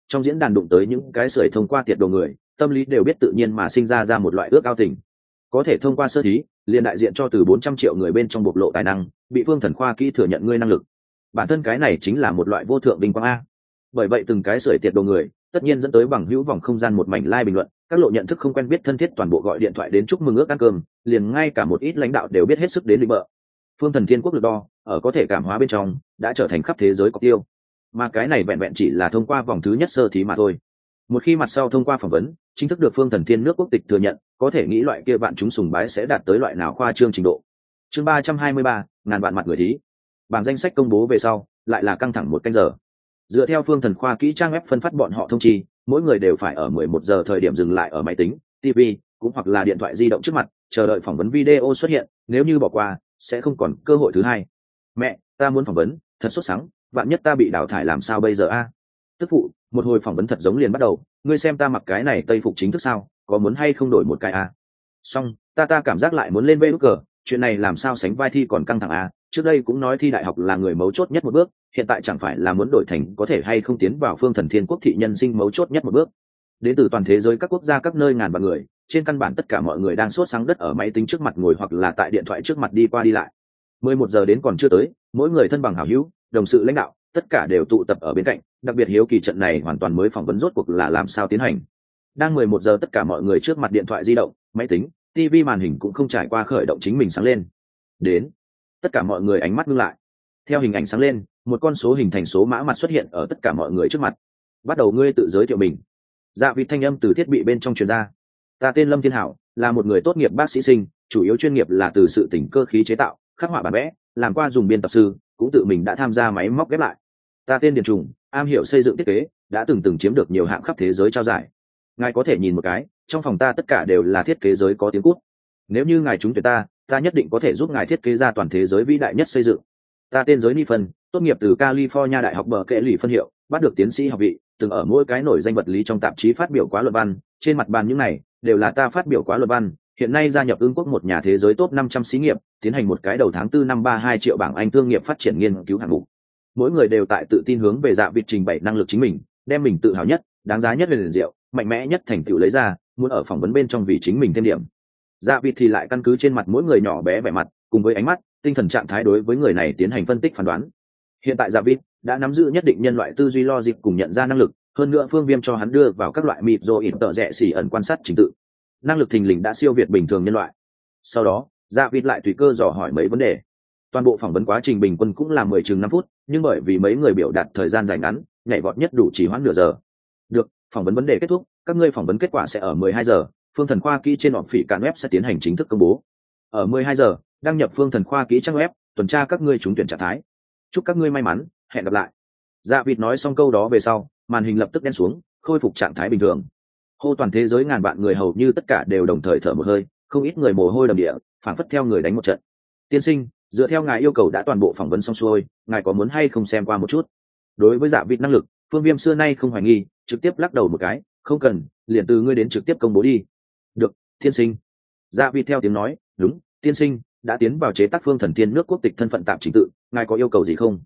trong diễn đàn đụng tới những cái sưởi thông qua tiệt đồ người, tâm lý đều biết tự nhiên mà sinh ra một loại ước ao tình. Có thể thông qua sơ thí liền đại diện cho từ 400 triệu người bên trong bộc lộ tài năng, bị Phương Thần Khoa kỹ thừa nhận ngươi năng lực, bản thân cái này chính là một loại vô thượng vinh quang a. Bởi vậy từng cái sưởi tiệt đồ người tất nhiên dẫn tới bằng hữu vòng không gian một mảnh like bình luận, các lộ nhận thức không quen biết thân thiết toàn bộ gọi điện thoại đến chúc mừng ước ăn cơm, liền ngay cả một ít lãnh đạo đều biết hết sức đến định bợ. Phương Thần Thiên Quốc lực đo ở có thể cảm hóa bên trong đã trở thành khắp thế giới có tiêu, mà cái này vẹn vẹn chỉ là thông qua vòng thứ nhất sơ thí mà thôi. Một khi mặt sau thông qua phỏng vấn chính thức được Phương Thần Thiên nước quốc tịch thừa nhận, có thể nghĩ loại kia vạn chúng sùng bái sẽ đạt tới loại nào khoa trương trình độ. Chương 323, ngàn vạn mặt người thí. Bảng danh sách công bố về sau lại là căng thẳng một canh giờ. Dựa theo Phương Thần Khoa kỹ trang web phân phát bọn họ thông chi, mỗi người đều phải ở 11 giờ thời điểm dừng lại ở máy tính, TV cũng hoặc là điện thoại di động trước mặt, chờ đợi phỏng vấn video xuất hiện, nếu như bỏ qua sẽ không còn cơ hội thứ hai. Mẹ, ta muốn phỏng vấn, thật sốt sắng, vạn nhất ta bị đào thải làm sao bây giờ a? Tức phụ, một hồi phỏng vấn thật giống liền bắt đầu, ngươi xem ta mặc cái này tây phục chính thức sao, có muốn hay không đổi một cái a? Xong, ta cảm giác lại muốn lên vê cờ, chuyện này làm sao sánh vai thi còn căng thẳng a? Trước đây cũng nói thi đại học là người mấu chốt nhất một bước, hiện tại chẳng phải là muốn đổi thành có thể hay không tiến vào Phương Thần Thiên Quốc thị nhân sinh mấu chốt nhất một bước. Đến từ toàn thế giới các quốc gia các nơi ngàn vạn người, trên căn bản tất cả mọi người đang sốt sáng đất ở máy tính trước mặt ngồi hoặc là tại điện thoại trước mặt đi qua đi lại. 11 giờ đến còn chưa tới, mỗi người thân bằng hảo hữu, đồng sự lãnh đạo, tất cả đều tụ tập ở bên cạnh, đặc biệt hiếu kỳ trận này hoàn toàn mới phỏng vấn rốt cuộc là làm sao tiến hành. Đang 11 giờ tất cả mọi người trước mặt điện thoại di động, máy tính, TV màn hình cũng không trải qua khởi động chính mình sáng lên. Đến, tất cả mọi người ánh mắt ngưng lại. Theo hình ảnh sáng lên, một con số hình thành số mã mặt xuất hiện ở tất cả mọi người trước mặt. Bắt đầu ngươi tự giới thiệu mình. Dạ vịt thanh âm từ thiết bị bên trong truyền ra. Ta tên Lâm Thiên Hảo, là một người tốt nghiệp bác sĩ sinh, chủ yếu chuyên nghiệp là từ sự tỉnh cơ khí chế tạo, khắc họa bản vẽ, làm qua dùng biên tập sư, cũng tự mình đã tham gia máy móc ghép lại. Ta tên Điền Trùng, am hiểu xây dựng thiết kế, đã từng chiếm được nhiều hạng khắp thế giới trao giải. Ngài có thể nhìn một cái, trong phòng ta tất cả đều là thiết kế giới có tiếng cút. Nếu như ngài trúng tuyển ta nhất định có thể giúp ngài thiết kế ra toàn thế giới vĩ đại nhất xây dựng. Ta tên giới Ni Phân, tốt nghiệp từ California Đại học Berkeley phân hiệu, bắt được tiến sĩ học vị, từng ở mỗi cái nổi danh vật lý trong tạp chí phát biểu quá luận văn, trên mặt bàn những này đều là ta phát biểu quá luận văn. Hiện nay gia nhập Ưng Quốc một nhà thế giới top 500 xí nghiệp, tiến hành một cái đầu tháng 4 năm 32 triệu bảng Anh thương nghiệp phát triển nghiên cứu hạng mục. Mỗi người đều tại tự tin hướng về Dạ Vịt trình bày năng lực chính mình, đem mình tự hào nhất, đáng giá nhất liền diệu, mạnh mẽ nhất thành tựu lấy ra, muốn ở phỏng vấn bên trong vì chính mình thêm điểm. Dạ Vịt thì lại căn cứ trên mặt mỗi người nhỏ bé vẻ mặt, cùng với ánh mắt, tinh thần trạng thái đối với người này tiến hành phân tích phán đoán. Hiện tại Dạ Vịt đã nắm giữ nhất định nhân loại tư duy logic cùng nhận ra năng lực, hơn nữa Phương Viêm cho hắn đưa vào các loại mịp rồi tợ rẽ xỉ ẩn quan sát trình tự, năng lực thình lình đã siêu việt bình thường nhân loại. Sau đó Dạ Vịt lại tùy cơ dò hỏi mấy vấn đề. Toàn bộ phỏng vấn quá trình bình quân cũng là 10 chừng 5 phút, nhưng bởi vì mấy người biểu đạt thời gian dài ngắn, nhảy vọt nhất đủ chỉ hoãn nửa giờ. Được, phỏng vấn vấn đề kết thúc, các ngươi phỏng vấn kết quả sẽ ở 12 giờ, Phương Thần Khoa kỹ trên họp phỉ cản web sẽ tiến hành chính thức công bố. Ở 12 giờ, đăng nhập Phương Thần Khoa kỹ trang web, tuần tra các ngươi trúng tuyển trạng thái. Chúc các ngươi may mắn, hẹn gặp lại. Dạ Vịt nói xong câu đó về sau, màn hình lập tức đen xuống, khôi phục trạng thái bình thường. Hô toàn thế giới ngàn vạn người hầu như tất cả đều đồng thời thở một hơi, không ít người mồ hôi đầm địa, phảng phất theo người đánh một trận. Tiên sinh, dựa theo ngài yêu cầu đã toàn bộ phỏng vấn xong xuôi, ngài có muốn hay không xem qua một chút? Đối với Dạ Vịt năng lực, Phương Viêm xưa nay không hoài nghi, trực tiếp lắc đầu một cái, không cần, liền từ ngươi đến trực tiếp công bố đi. Được, tiên sinh. Dạ Vịt theo tiếng nói, đúng, tiên sinh, đã tiến vào chế tác Phương Thần Thiên nước quốc tịch thân phận tạm trình tự, ngài có yêu cầu gì không?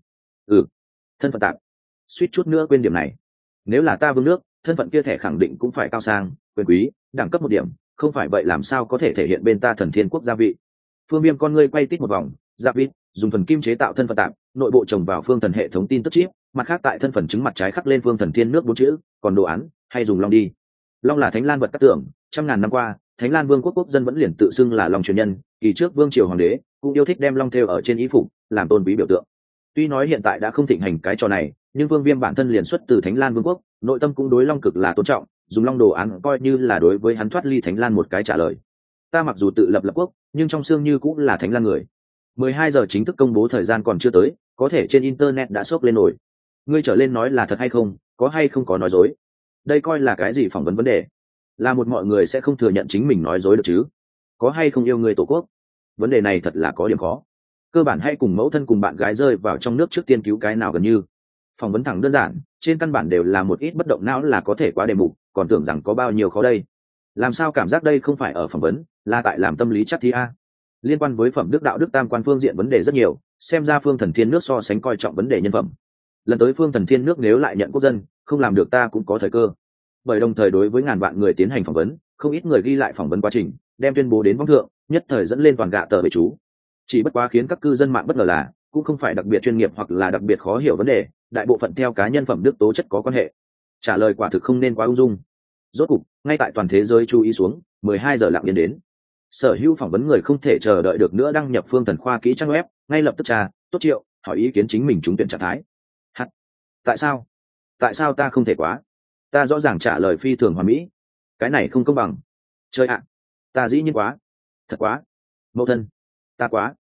Thân phận tạm. Suýt chút nữa quên điểm này. Nếu là ta vương nước, thân phận kia thẻ khẳng định cũng phải cao sang, quyền quý, đẳng cấp một điểm, không phải vậy làm sao có thể thể hiện bên ta Thần Thiên quốc gia vị. Phương Viêm con ngươi quay tít một vòng, Dạ Vịt dùng thuần kim chế tạo thân phận tạm, nội bộ trồng vào Phương Thần hệ thống tin tức chip, mặt khác tại thân phận chứng mặt trái khắc lên Phương Thần Thiên nước 4 chữ, còn đồ án hay dùng long đi. Long là Thánh Lan vật cát tưởng, trăm ngàn năm qua, Thánh Lan Vương quốc quốc dân vẫn liền tự xưng là Long truyền nhân, kỳ trước vương triều hoàng đế cũng yêu thích đem long thêu ở trên y phục, làm tôn quý biểu tượng. Tuy nói hiện tại đã không thịnh hành cái trò này, nhưng Vương Viêm bản thân liền xuất từ Thánh Lan Vương quốc, nội tâm cũng đối long cực là tôn trọng, dùng long đồ án coi như là đối với hắn thoát ly Thánh Lan một cái trả lời. Ta mặc dù tự lập lập quốc, nhưng trong xương như cũng là Thánh Lan người. 12 giờ chính thức công bố thời gian còn chưa tới, có thể trên internet đã sốc lên nổi. Ngươi trở lên nói là thật hay không, có hay không có nói dối? Đây coi là cái gì phỏng vấn vấn đề? Là một mọi người sẽ không thừa nhận chính mình nói dối được chứ? Có hay không yêu người tổ quốc? Vấn đề này thật là có điểm khó. Cơ bản hay cùng mẫu thân cùng bạn gái rơi vào trong nước trước tiên cứu cái nào gần như. Phỏng vấn thẳng đơn giản, trên căn bản đều là một ít bất động não là có thể quá đề mục, còn tưởng rằng có bao nhiêu khó đây. Làm sao cảm giác đây không phải ở phỏng vấn, là tại làm tâm lý chắc thi a. Liên quan với phẩm đức đạo đức tam quan phương diện vấn đề rất nhiều, xem ra Phương Thần Thiên nước so sánh coi trọng vấn đề nhân phẩm. Lần tới Phương Thần Thiên nước nếu lại nhận quốc dân, không làm được ta cũng có thời cơ. Bởi đồng thời đối với ngàn vạn người tiến hành phỏng vấn, không ít người ghi lại phỏng vấn quá trình, đem tuyên bố đến võng thượng, nhất thời dẫn lên toàn gạ tờ bệ chú. Chỉ bất quá khiến các cư dân mạng bất ngờ là, cũng không phải đặc biệt chuyên nghiệp hoặc là đặc biệt khó hiểu vấn đề, đại bộ phận theo cá nhân phẩm đức tố chất có quan hệ. Trả lời quả thực không nên quá ung dung. Rốt cục, ngay tại toàn thế giới chú ý xuống, 12 giờ lặng yên đến. Sở hữu phỏng vấn người không thể chờ đợi được nữa đăng nhập Phương Thần Khoa kỹ trang web, ngay lập tức tra, tốt triệu, hỏi ý kiến chính mình trúng tuyển trạng thái. Tại sao? Tại sao ta không thể quá? Ta rõ ràng trả lời phi thường hoàn mỹ. Cái này không công bằng. Chơi ạ, ta dĩ nhiên quá. Thật quá. Mẫu thân, ta quá.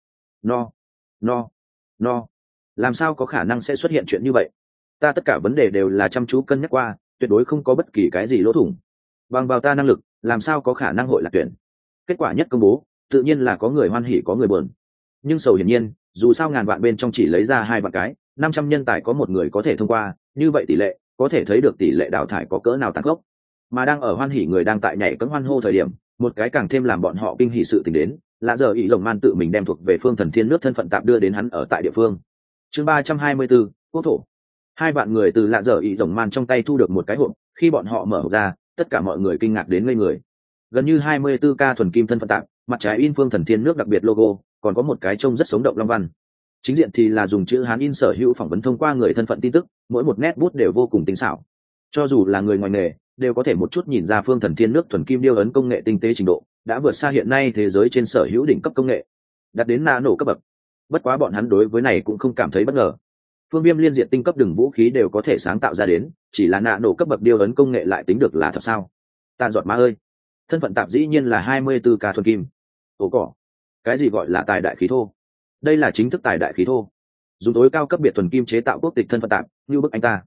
No. Làm sao có khả năng sẽ xuất hiện chuyện như vậy? Ta tất cả vấn đề đều là chăm chú cân nhắc qua, tuyệt đối không có bất kỳ cái gì lỗ thủng. Bằng vào ta năng lực, làm sao có khả năng hội lạc tuyển? Kết quả nhất công bố, tự nhiên là có người hoan hỉ có người buồn. Nhưng sầu hiển nhiên, dù sao ngàn vạn bên trong chỉ lấy ra 2 vạn cái, 500 nhân tài có một người có thể thông qua, như vậy tỷ lệ, có thể thấy được tỷ lệ đào thải có cỡ nào tàn khốc. Mà đang ở hoan hỉ người đang tại nhảy cẫng hoan hô thời điểm, một cái càng thêm làm bọn họ kinh hỉ sự tình đến, là giờ ý rồng man tự mình đem thuộc về Phương Thần Thiên nước thân phận tạm đưa đến hắn ở tại địa phương. Chương 324, quốc thổ. 2 vạn người từ lạ giờ ý rồng man trong tay thu được một cái hộp, khi bọn họ mở hộp ra, tất cả mọi người kinh ngạc đến ngây người. Gần như 24k thuần kim thân phận tạm, mặt trái in Phương Thần Thiên nước đặc biệt logo, còn có một cái trông rất sống động long văn. Chính diện thì là dùng chữ Hán in sở hữu phỏng vấn thông qua người thân phận tin tức, mỗi một nét bút đều vô cùng tinh xảo. Cho dù là người ngoài nghề, đều có thể một chút nhìn ra Phương Thần Thiên nước thuần kim điêu ấn công nghệ tinh tế trình độ, đã vượt xa hiện nay thế giới trên sở hữu đỉnh cấp công nghệ, đạt đến nano cấp bậc. Bất quá bọn hắn đối với này cũng không cảm thấy bất ngờ. Phương Viêm liên diện tinh cấp đường vũ khí đều có thể sáng tạo ra đến, chỉ là nano cấp bậc điêu ấn công nghệ lại tính được là thật sao? Ta giọt má ơi, thân phận tạp dĩ nhiên là 24k thuần kim. Ồ cỏ, cái gì gọi là tài đại khí thô? Đây là chính thức tài đại khí thô. Dùng tối cao cấp biệt thuần kim chế tạo quốc tịch thân phận tạp, như bức anh ta.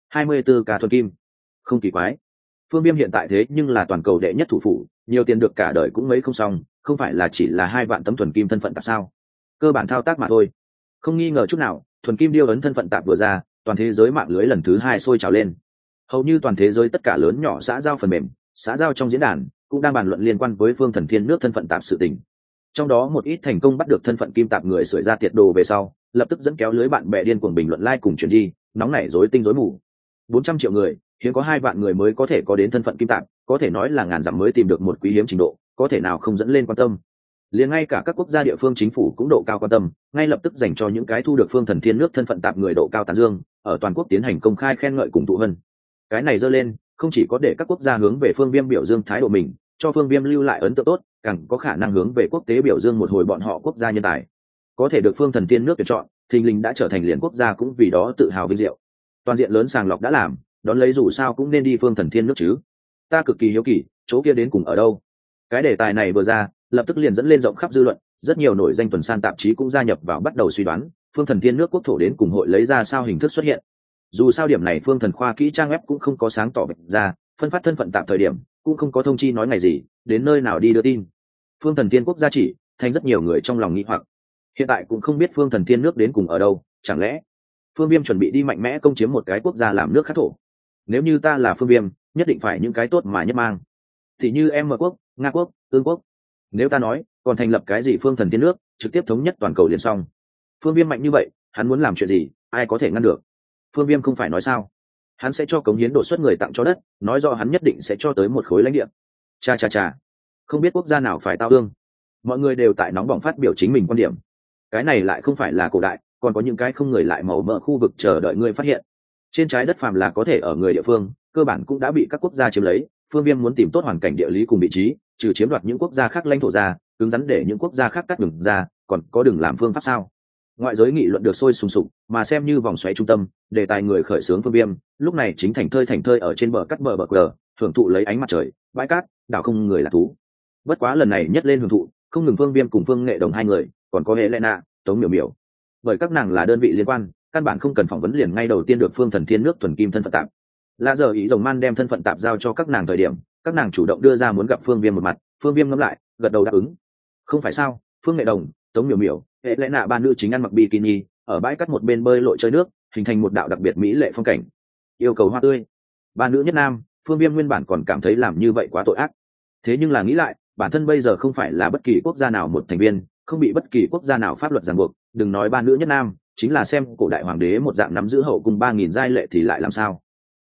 24k thuần kim. Không kỳ quái. Phương Viêm hiện tại thế nhưng là toàn cầu đệ nhất thủ phủ, nhiều tiền được cả đời cũng mấy không xong, không phải là chỉ là 2 vạn tấm thuần kim thân phận tạp sao? Cơ bản thao tác mà thôi. Không nghi ngờ chút nào, thuần kim điêu ấn thân phận tạp vừa ra, toàn thế giới mạng lưới lần thứ 2 sôi trào lên. Hầu như toàn thế giới tất cả lớn nhỏ xã giao phần mềm, xã giao trong diễn đàn cũng đang bàn luận liên quan với Phương Thần Thiên nước thân phận tạp sự tình. Trong đó một ít thành công bắt được thân phận kim tạp người sưởi ra tiệt đồ về sau, lập tức dẫn kéo lưới bạn bè điên cuồng bình luận like cùng chuyển đi, nóng nảy rối tinh rối mù. 400 triệu người, hiếm có 2 vạn người mới có thể có đến thân phận kim tạp, có thể nói là ngàn dặm mới tìm được một quý hiếm trình độ, có thể nào không dẫn lên quan tâm. Liền ngay cả các quốc gia địa phương chính phủ cũng độ cao quan tâm, ngay lập tức dành cho những cái thu được Phương Thần Thiên nước thân phận tạp người độ cao tán dương, ở toàn quốc tiến hành công khai khen ngợi cùng tụ hân. Cái này dơ lên, không chỉ có để các quốc gia hướng về Phương Viêm biểu dương thái độ mình, cho Phương Viêm lưu lại ấn tượng tốt, càng có khả năng hướng về quốc tế biểu dương một hồi bọn họ quốc gia nhân tài. Có thể được Phương Thần Thiên nước tuyển chọn, thình lình đã trở thành liền quốc gia cũng vì đó tự hào vinh diệu. Toàn diện lớn sàng lọc đã làm, đón lấy dù sao cũng nên đi Phương Thần Thiên nước chứ. Ta cực kỳ hiếu kỳ, chỗ kia đến cùng ở đâu? Cái đề tài này vừa ra, lập tức liền dẫn lên rộng khắp dư luận, rất nhiều nổi danh tuần san tạp chí cũng gia nhập vào bắt đầu suy đoán, Phương Thần Thiên nước quốc thổ đến cùng hội lấy ra sao hình thức xuất hiện. Dù sao điểm này Phương Thần khoa kỹ trang web cũng không có sáng tỏ bạch ra, phân phát thân phận tạm thời điểm, cũng không có thông chi nói ngày gì, đến nơi nào đi đưa tin. Phương Thần Thiên quốc gia chỉ, thành rất nhiều người trong lòng nghi hoặc. Hiện tại cũng không biết Phương Thần Thiên nước đến cùng ở đâu, chẳng lẽ Phương Viêm chuẩn bị đi mạnh mẽ công chiếm một cái quốc gia làm nước khác thổ? Nếu như ta là Phương Viêm, nhất định phải những cái tốt mà nhất mang. Thì như M quốc, Nga quốc, Ương quốc. Nếu ta nói, còn thành lập cái gì Phương Thần Thiên nước, trực tiếp thống nhất toàn cầu liền xong. Phương Viêm mạnh như vậy, hắn muốn làm chuyện gì, ai có thể ngăn được? Phương Viêm không phải nói sao? Hắn sẽ cho cống hiến đột xuất người tặng cho đất, nói do hắn nhất định sẽ cho tới một khối lãnh địa. Cha, không biết quốc gia nào phải tao ương. Mọi người đều tại nóng bỏng phát biểu chính mình quan điểm. Cái này lại không phải là cổ đại, còn có những cái không người lại màu mỡ khu vực chờ đợi người phát hiện. Trên trái đất phàm là có thể ở người địa phương, cơ bản cũng đã bị các quốc gia chiếm lấy. Phương Viêm muốn tìm tốt hoàn cảnh địa lý cùng vị trí, trừ chiếm đoạt những quốc gia khác lãnh thổ ra, cứng rắn để những quốc gia khác cắt đường ra, còn có đường làm phương pháp sao? Ngoại giới nghị luận được sôi sùng sục, mà xem như vòng xoáy trung tâm, đề tài người khởi xướng Phương Viêm, lúc này chính thành thơi ở trên bờ cắt bờ cờ, hưởng thụ lấy ánh mặt trời, bãi cát, đảo không người là thú. Bất quá lần này nhất lên hưởng thụ, không ngừng Phương Viêm cùng Phương Nghệ Đồng hai người, còn có Helena, Tống Miểu Miểu. Bởi các nàng là đơn vị liên quan, căn bản không cần phỏng vấn liền ngay đầu tiên được Phương Thần Thiên nước thuần kim thân phận tạm. Lạ giờ ý rồng man đem thân phận tạm giao cho các nàng thời điểm, các nàng chủ động đưa ra muốn gặp Phương Viêm một mặt, Phương Viêm ngẫm lại, gật đầu đáp ứng. Không phải sao? Phương Nghệ Đồng, Tống Miểu Miểu, Helena ba nữ chính ăn mặc bikini, ở bãi cát một bên bơi lội chơi nước, hình thành một đạo đặc biệt mỹ lệ phong cảnh. Yêu cầu hoa tươi. Ba nữ nhất nam, Phương Viêm nguyên bản còn cảm thấy làm như vậy quá tội ác. Thế nhưng là nghĩ lại, bản thân bây giờ không phải là bất kỳ quốc gia nào một thành viên, không bị bất kỳ quốc gia nào pháp luật ràng buộc, đừng nói ba nữ nhất nam, chính là xem cổ đại hoàng đế một dạng nắm giữ hậu cung 3000 giai lệ thì lại làm sao?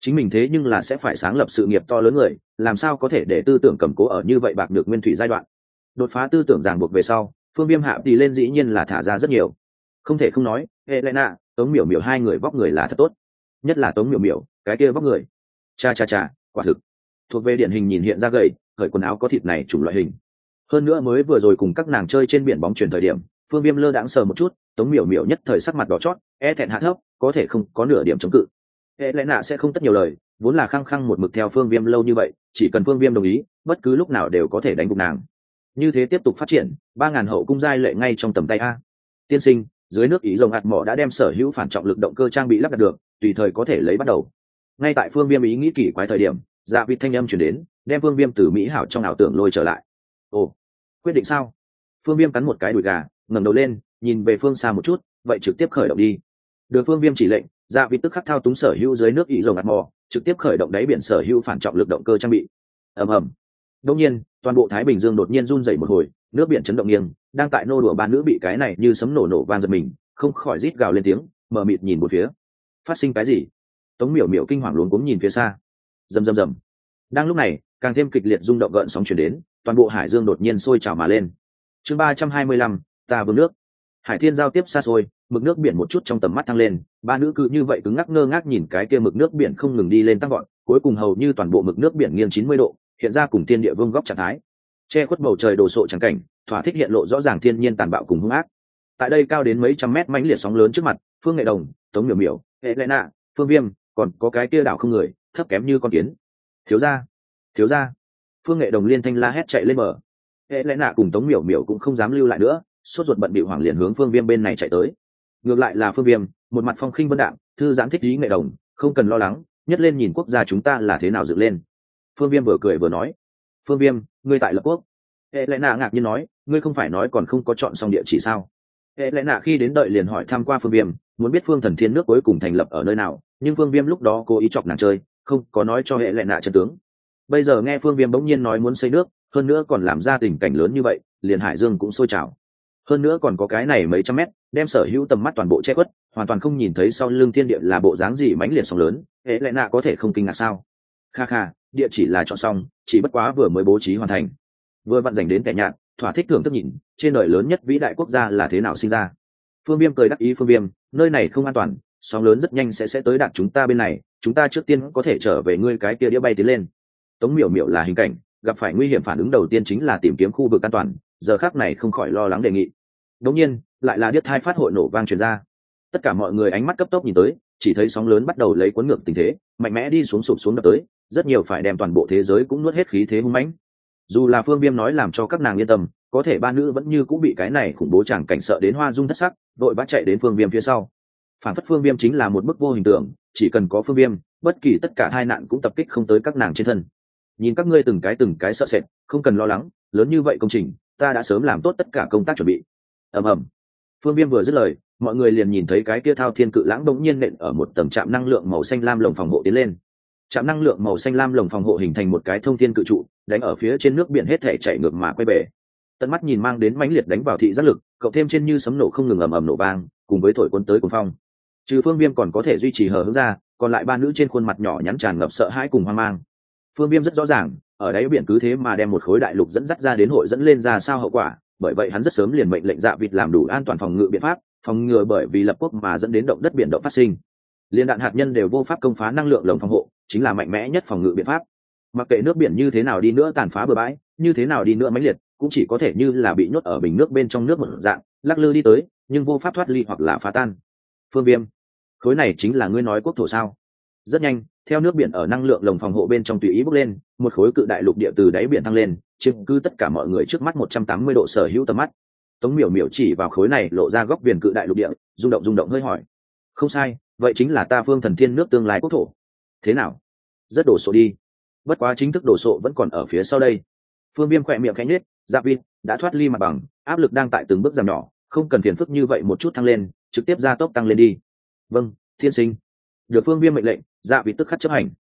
chính mình thế nhưng là sẽ phải sáng lập sự nghiệp to lớn người, làm sao có thể để tư tưởng cầm cố ở như vậy bạc được nguyên thủy giai đoạn. Đột phá tư tưởng ràng buộc về sau, Phương Viêm hạ đi lên dĩ nhiên là thả ra rất nhiều. Không thể không nói, Helena, Tống Miểu Miểu hai người vóc người là thật tốt, nhất là Tống Miểu Miểu, cái kia vóc người, cha cha cha, quả thực thuộc về điển hình nhìn hiện ra gầy, cởi quần áo có thịt này chủng loại hình. Hơn nữa mới vừa rồi cùng các nàng chơi trên biển bóng chuyền thời điểm, Phương Viêm lơ đãng sờ một chút, Tống Miểu Miểu nhất thời sắc mặt đỏ chót, thẹn hạ thấp, có thể không có nửa điểm chống cự. Helena sẽ không tất nhiều lời, vốn là khăng khăng một mực theo Phương Viêm lâu như vậy, chỉ cần Phương Viêm đồng ý, bất cứ lúc nào đều có thể đánh gục nàng. Như thế tiếp tục phát triển, 3000 hậu cung giai lệ ngay trong tầm tay a. Tiên sinh, dưới nước ý rồng hạt mỏ đã đem sở hữu phản trọng lực động cơ trang bị lắp đặt được, tùy thời có thể lấy bắt đầu. Ngay tại Phương Viêm ý nghĩ kỳ quái thời điểm, dạ vịt thanh âm truyền đến, đem Phương Viêm từ mỹ hảo trong ảo tưởng lôi trở lại. Ồ, quyết định sao? Phương Viêm cắn một cái đùi gà, ngẩng đầu lên, nhìn về phương xa một chút, vậy trực tiếp khởi động đi. Được Phương Viêm chỉ lệnh, dạ vịt tức khắc thao túng sở hữu dưới nước ý rồng hạt mỏ, trực tiếp khởi động đáy biển sở hữu phản trọng lực động cơ trang bị. Ầm ầm. Đột nhiên, toàn bộ Thái Bình Dương đột nhiên run rẩy một hồi, nước biển chấn động nghiêng, đang tại nô đùa ba nữ bị cái này như sấm nổ nổ vang giật mình, không khỏi rít gào lên tiếng, mờ mịt nhìn một phía. Phát sinh cái gì? Tống Miểu Miểu kinh hoàng luống cuống nhìn phía xa. Rầm rầm rầm. Đang lúc này, càng thêm kịch liệt rung động gợn sóng truyền đến, toàn bộ hải dương đột nhiên sôi trào mà lên. Chương 325, ta vương nước. Hải thiên giao tiếp xa xôi, mực nước biển một chút trong tầm mắt thăng lên, ba nữ cứ như vậy cứng ngắc ngơ ngác nhìn cái kia mực nước biển không ngừng đi lên tăng gọn, cuối cùng hầu như toàn bộ mực nước biển nghiêng 90 độ, hiện ra cùng thiên địa vương góc trạng thái. Che khuất bầu trời đồ sộ trắng cảnh, thỏa thích hiện lộ rõ ràng thiên nhiên tàn bạo cùng hung ác. Tại đây cao đến mấy trăm mét mãnh liệt sóng lớn trước mặt, Phương Nghệ Đồng, Tống Miểu Miểu, Helena, Phương Viêm, còn có cái kia đảo không người, thấp kém như con kiến. Thiếu gia, thiếu gia. Phương Nghệ Đồng liên thanh la hét chạy lên bờ. Helena cùng Tống Miểu Miểu cũng không dám lưu lại nữa, sốt ruột bận bịu hoảng liền hướng Phương Viêm bên này chạy tới. Ngược lại là Phương Viêm, một mặt phong khinh vân đạm, thư giãn thích ý Nghệ Đồng, không cần lo lắng, nhất lên nhìn quốc gia chúng ta là thế nào dựng lên. Phương Viêm vừa cười vừa nói. Phương Viêm, ngươi tại lập quốc. Helena ngạc nhiên nói, ngươi không phải nói còn không có chọn xong địa chỉ sao? Helena khi đến đợi liền hỏi thăm qua Phương Viêm, muốn biết Phương Thần Thiên nước cuối cùng thành lập ở nơi nào, nhưng Phương Viêm lúc đó cố ý chọc nàng chơi, không có nói cho Helena chân tướng. Bây giờ nghe Phương Viêm bỗng nhiên nói muốn xây nước, hơn nữa còn làm ra tình cảnh lớn như vậy, liền hải dương cũng sôi trào. Hơn nữa còn có cái này mấy trăm mét, đem sở hữu tầm mắt toàn bộ che khuất, hoàn toàn không nhìn thấy sau lưng thiên địa là bộ dáng gì mãnh liệt sóng lớn, Helena có thể không kinh ngạc sao? Kha kha, địa chỉ là chọn xong, chỉ bất quá vừa mới bố trí hoàn thành, vừa vặn dành đến kẻ nhạt, thỏa thích thưởng thức nhìn trên đời lớn nhất vĩ đại quốc gia là thế nào sinh ra. Phương Viêm cười đắc ý. Phương Viêm, nơi này không an toàn, sóng lớn rất nhanh sẽ tới đạt chúng ta bên này, chúng ta trước tiên có thể trở về ngươi cái kia đĩa bay tiến lên. Tống Miểu Miểu là hình cảnh, gặp phải nguy hiểm phản ứng đầu tiên chính là tìm kiếm khu vực an toàn, giờ khắc này không khỏi lo lắng đề nghị. Đống nhiên lại là điếc hai phát hội nổ vang truyền ra, tất cả mọi người ánh mắt cấp tốc nhìn tới, chỉ thấy sóng lớn bắt đầu lấy cuốn ngược tình thế, mạnh mẽ đi xuống sụp xuống đập tới, rất nhiều phải đem toàn bộ thế giới cũng nuốt hết khí thế hung mãnh. Dù là Phương Viêm nói làm cho các nàng yên tâm, có thể ba nữ vẫn như cũng bị cái này khủng bố chẳng cảnh sợ đến hoa dung thất sắc, đội vã chạy đến Phương Viêm phía sau. Phản phất Phương Viêm chính là một bức vô hình tượng, chỉ cần có Phương Viêm, bất kỳ tất cả tai nạn cũng tập kích không tới các nàng trên thân. Nhìn các ngươi từng cái sợ sệt, không cần lo lắng, lớn như vậy công trình, ta đã sớm làm tốt tất cả công tác chuẩn bị. Ầm ầm. Phương Viêm vừa dứt lời, mọi người liền nhìn thấy cái kia thao thiên cự lãng đột nhiên nện ở một tầng trạm năng lượng màu xanh lam lồng phòng hộ tiến lên. Trạm năng lượng màu xanh lam lồng phòng hộ hình thành một cái thông thiên cự trụ, đánh ở phía trên nước biển hết thể chạy ngược mà quay bể. Tận mắt nhìn mang đến mãnh liệt đánh vào thị giác lực, cộng thêm trên như sấm nổ không ngừng ầm ầm nổ vang, cùng với thổi cuốn tới cuồng phong. Trừ Phương Viêm còn có thể duy trì hờ hững ra, còn lại ba nữ trên khuôn mặt nhỏ nhắn tràn ngập sợ hãi cùng hoang mang. Phương Viêm rất rõ ràng, ở đáy biển cứ thế mà đem một khối đại lục dẫn dắt ra đến hội dẫn lên ra sao hậu quả, bởi vậy hắn rất sớm liền mệnh lệnh Dạ Vịt làm đủ an toàn phòng ngự biện pháp, phòng ngừa bởi vì lập quốc mà dẫn đến động đất biển động phát sinh. Liên đạn hạt nhân đều vô pháp công phá năng lượng lồng phòng hộ, chính là mạnh mẽ nhất phòng ngự biện pháp. Mặc kệ nước biển như thế nào đi nữa tàn phá bừa bãi, như thế nào đi nữa mãnh liệt, cũng chỉ có thể như là bị nhốt ở bình nước bên trong nước một dạng, lắc lư đi tới, nhưng vô pháp thoát ly hoặc là phá tan. Phương Viêm, khối này chính là ngươi nói quốc thổ sao? Rất nhanh, theo nước biển ở năng lượng lồng phòng hộ bên trong tùy ý bốc lên, một khối cự đại lục địa từ đáy biển thăng lên, chiếm cứ tất cả mọi người trước mắt 180 độ sở hữu tầm mắt. Tống Miểu Miểu chỉ vào khối này lộ ra góc viền cự đại lục địa, rung động hơi hỏi: không sai, vậy chính là ta Phương Thần Thiên nước tương lai quốc thổ. Thế nào? Rất đồ sộ đi. Bất quá chính thức đồ sộ vẫn còn ở phía sau đây. Phương Viêm khẽ miệng khẽ nhếch, Dạ Vịt đã thoát ly mặt bằng, áp lực đang tại từng bước giảm nhỏ, không cần phiền phức như vậy một chút thăng lên, trực tiếp gia tốc tăng lên đi. Vâng, thiên sinh. Được Phương Viêm mệnh lệnh, Dạ Vịt tức khắc chấp hành.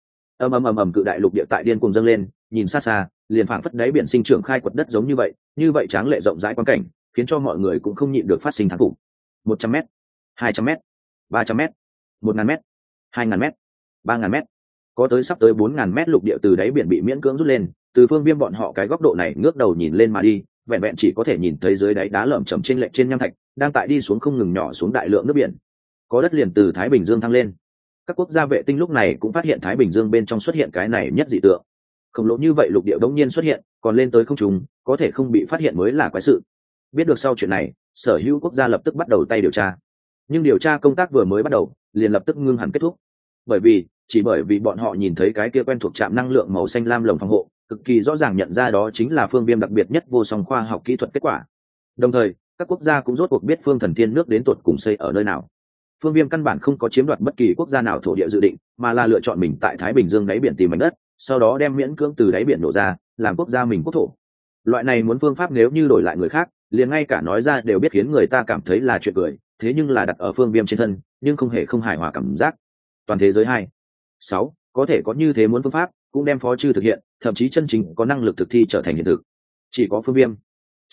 Ầm cự đại lục địa tại điên cuồng dâng lên, nhìn xa xa, liền phảng phất đáy biển sinh trưởng khai quật đất giống như vậy tráng lệ rộng rãi quan cảnh, khiến cho mọi người cũng không nhịn được phát sinh thán phục. 100m, 200m, 300m, 1000m, 2000m, 3000m. có tới sắp tới 4.000 mét lục địa từ đáy biển bị miễn cưỡng rút lên, từ Phương Viêm bọn họ cái góc độ này ngước đầu nhìn lên mà đi, vẹn vẹn chỉ có thể nhìn thấy dưới đáy đá lởm chởm trên lệch trên nham thạch đang tại đi xuống không ngừng nhỏ xuống đại lượng nước biển. Có đất liền từ Thái Bình Dương thăng lên. Các quốc gia vệ tinh lúc này cũng phát hiện Thái Bình Dương bên trong xuất hiện cái này nhất dị tượng. Khổng lồ như vậy lục địa đống nhiên xuất hiện, còn lên tới không trung, có thể không bị phát hiện mới là quái sự. Biết được sau chuyện này, sở hữu quốc gia lập tức bắt đầu tay điều tra. Nhưng điều tra công tác vừa mới bắt đầu, liền lập tức ngưng hẳn kết thúc. Bởi vì bọn họ nhìn thấy cái kia quen thuộc trạm năng lượng màu xanh lam lồng phòng hộ, cực kỳ rõ ràng nhận ra đó chính là Phương Viêm đặc biệt nhất vô song khoa học kỹ thuật kết quả. Đồng thời, các quốc gia cũng rốt cuộc biết Phương Thần Thiên nước đến tột cùng xây ở nơi nào. Phương Viêm căn bản không có chiếm đoạt bất kỳ quốc gia nào thổ địa dự định, mà là lựa chọn mình tại Thái Bình Dương đáy biển tìm mảnh đất, sau đó đem miễn cưỡng từ đáy biển nổ ra, làm quốc gia mình quốc thổ. Loại này muốn phương pháp nếu như đổi lại người khác, liền ngay cả nói ra đều biết khiến người ta cảm thấy là chuyện cười, thế nhưng là đặt ở Phương Viêm trên thân, nhưng không hề không hài hòa cảm giác. Toàn thế giới 6 có thể có như thế muốn phương pháp, cũng đem phó chư thực hiện, thậm chí chân chính có năng lực thực thi trở thành hiện thực. Chỉ có Phương Viêm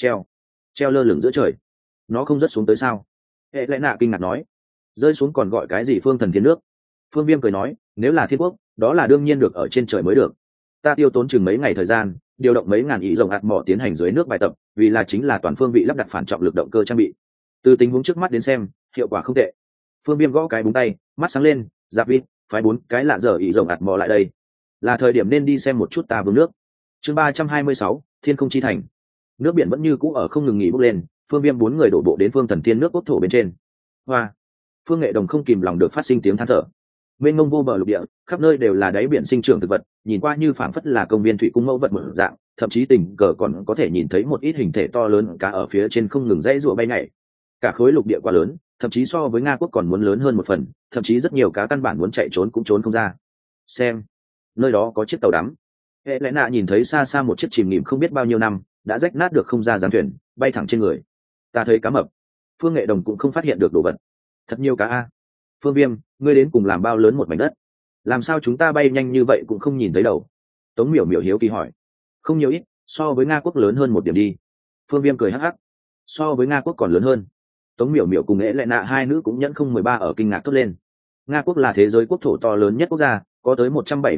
treo lơ lửng giữa trời, nó không rớt xuống tới sao? Hệ lẽ nạ kinh ngạc nói, rơi xuống còn gọi cái gì Phương Thần Thiên nước? Phương Viêm cười nói, nếu là thiên quốc, đó là đương nhiên được ở trên trời mới được. Ta tiêu tốn chừng mấy ngày thời gian, điều động mấy ngàn ý rồng hạt mỏ tiến hành dưới nước bài tập, vì là chính là toàn phương vị lắp đặt phản trọng lực động cơ trang bị. Từ tình huống trước mắt đến xem, hiệu quả không tệ. Phương Viêm gõ cái búng tay, mắt sáng lên, Giáp Vít, phái 4 cái lạ dở ý rồng hạt mỏ lại đây. Là thời điểm nên đi xem một chút ta vương nước. Chương 326, Thiên Không Chi Thành. Nước biển vẫn như cũ ở không ngừng nghỉ bốc lên, Phương Viêm 4 người đổ bộ đến Phương Thần Thiên nước quốc thổ bên trên. Hoa, Phương Nghệ Đồng không kìm lòng được phát sinh tiếng than thở. Mênh mông vô bờ lục địa, khắp nơi đều là đáy biển sinh trưởng thực vật, nhìn qua như phảng phất là công viên thủy cung mẫu vật mở dạng, thậm chí tình cờ còn có thể nhìn thấy một ít hình thể to lớn cá ở phía trên không ngừng dãy rụa bay nhảy. Cả khối lục địa quá lớn, thậm chí so với Nga quốc còn muốn lớn hơn một phần, thậm chí rất nhiều cá căn bản muốn chạy trốn cũng trốn không ra. Xem, nơi đó có chiếc tàu đắm. Hệ lẽ nạ nhìn thấy xa xa một chiếc chìm nghỉm không biết bao nhiêu năm, đã rách nát được không ra giáng thuyền, bay thẳng trên người. Ta thấy cá mập. Phương Nghệ Đồng cũng không phát hiện được đồ vật. Thật nhiều cá a. Phương Viêm, ngươi đến cùng làm bao lớn một mảnh đất? Làm sao chúng ta bay nhanh như vậy cũng không nhìn thấy đầu? Tống Miểu Miểu hiếu kỳ hỏi. Không nhiều ít, so với Nga quốc lớn hơn một điểm đi. Phương Viêm cười hắc hắc. So với Nga quốc còn lớn hơn. Tống Miểu Miểu cùng Nghệ Lệ Nạ hai nữ cũng nhẫn không 13 ở kinh ngạc thốt lên. Nga quốc là thế giới quốc thổ to lớn nhất quốc gia, có tới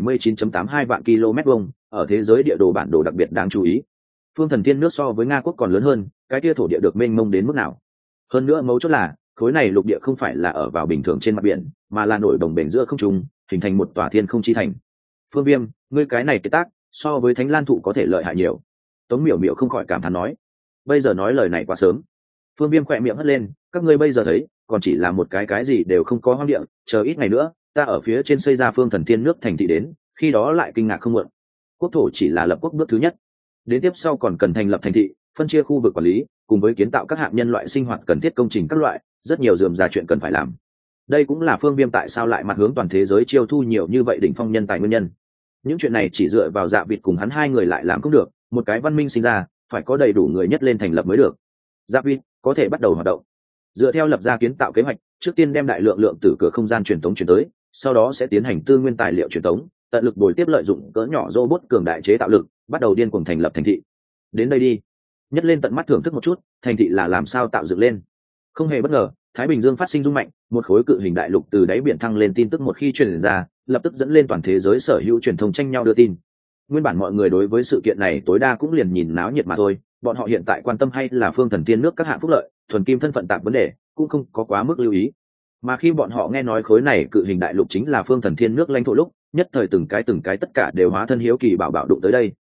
179.82 vạn km vuông, ở thế giới địa đồ bản đồ đặc biệt đáng chú ý. Phương Thần Thiên nước so với Nga quốc còn lớn hơn, cái kia thổ địa được mênh mông đến mức nào? Hơn nữa mấu chốt là, khối này lục địa không phải là ở vào bình thường trên mặt biển, mà là nổi đồng bền giữa không trung, hình thành một tòa thiên không chi thành. Phương Viêm, ngươi cái này cái tác, so với Thánh Lan thụ có thể lợi hại nhiều. Tống Miểu Miểu không khỏi cảm thán nói. Bây giờ nói lời này quá sớm. Phương Viêm khỏe miệng hất lên, các ngươi bây giờ thấy, còn chỉ là một cái gì đều không có hoang địa, chờ ít ngày nữa, ta ở phía trên xây ra Phương Thần Thiên nước thành thị đến, khi đó lại kinh ngạc không muộn. Quốc thổ chỉ là lập quốc bước thứ nhất, đến tiếp sau còn cần thành lập thành thị, phân chia khu vực quản lý, cùng với kiến tạo các hạng nhân loại sinh hoạt cần thiết công trình các loại, rất nhiều rườm rà chuyện cần phải làm. Đây cũng là Phương Viêm tại sao lại mặt hướng toàn thế giới chiêu thu nhiều như vậy đỉnh phong nhân tài nguyên nhân. Những chuyện này chỉ dựa vào Dạ Vịt cùng hắn hai người lại làm không được, một cái văn minh sinh ra, phải có đầy đủ người nhất lên thành lập mới được. Dạ Vịt có thể bắt đầu hoạt động. Dựa theo lập ra kiến tạo kế hoạch, trước tiên đem đại lượng từ cửa không gian truyền tống chuyển tới, sau đó sẽ tiến hành tư nguyên tài liệu truyền tống, tận lực bồi tiếp lợi dụng cỡ nhỏ robot cường đại chế tạo lực, bắt đầu điên cuồng thành lập thành thị. Đến đây đi, nhất lên tận mắt thưởng thức một chút, thành thị là làm sao tạo dựng lên. Không hề bất ngờ, Thái Bình Dương phát sinh rung mạnh, một khối cự hình đại lục từ đáy biển thăng lên, tin tức một khi truyền ra, lập tức dẫn lên toàn thế giới sở hữu truyền thông tranh nhau đưa tin. Nguyên bản mọi người đối với sự kiện này tối đa cũng liền nhìn náo nhiệt mà thôi, bọn họ hiện tại quan tâm hay là Phương Thần Thiên nước các hạng phúc lợi, thuần kim thân phận tạp vấn đề, cũng không có quá mức lưu ý. Mà khi bọn họ nghe nói khối này cự hình đại lục chính là Phương Thần Thiên nước lãnh thổ lúc, nhất thời từng cái tất cả đều hóa thân hiếu kỳ bảo đụng tới đây.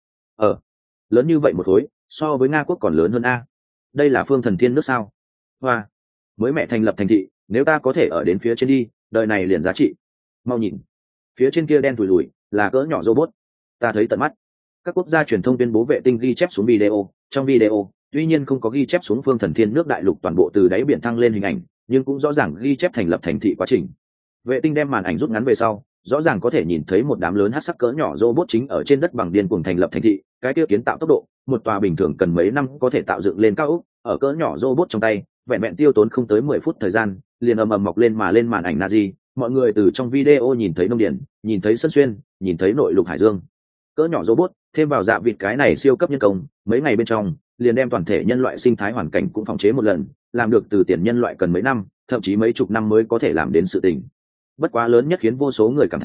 Lớn như vậy một khối, so với Nga quốc còn lớn hơn a. Đây là Phương Thần Thiên nước sao? Hoa, mới mẹ thành lập thành thị, nếu ta có thể ở đến phía trên đi, đời này liền giá trị. Mau nhìn, phía trên kia đen thùi lùi, là cỡ nhỏ robot. Ta thấy tận mắt. Các quốc gia truyền thông tuyên bố vệ tinh ghi chép xuống video, trong video, tuy nhiên không có ghi chép xuống Phương Thần Thiên nước đại lục toàn bộ từ đáy biển thăng lên hình ảnh, nhưng cũng rõ ràng ghi chép thành lập thành thị quá trình. Vệ tinh đem màn ảnh rút ngắn về sau, rõ ràng có thể nhìn thấy một đám lớn hắc sắc cỡ nhỏ robot chính ở trên đất bằng điên cuồng thành lập thành thị, cái kia kiến tạo tốc độ, một tòa bình thường cần mấy năm có thể tạo dựng lên cao ốc, ở cỡ nhỏ robot trong tay, vẹn vẹn tiêu tốn không tới 10 phút thời gian, liền ầm ầm mọc lên mà lên màn ảnh Nazi, mọi người từ trong video nhìn thấy nông điển, nhìn thấy sân xuyên, nhìn thấy nội lục hải dương. Cỡ nhỏ robot, thêm vào Dạ Vịt cái này siêu cấp nhân công, mấy ngày bên trong, liền đem toàn thể nhân loại sinh thái hoàn cảnh cũng phòng chế một lần, làm được từ tiền nhân loại cần mấy năm, thậm chí mấy chục năm mới có thể làm đến sự tình. Bất quá lớn nhất khiến vô số người cảm thán,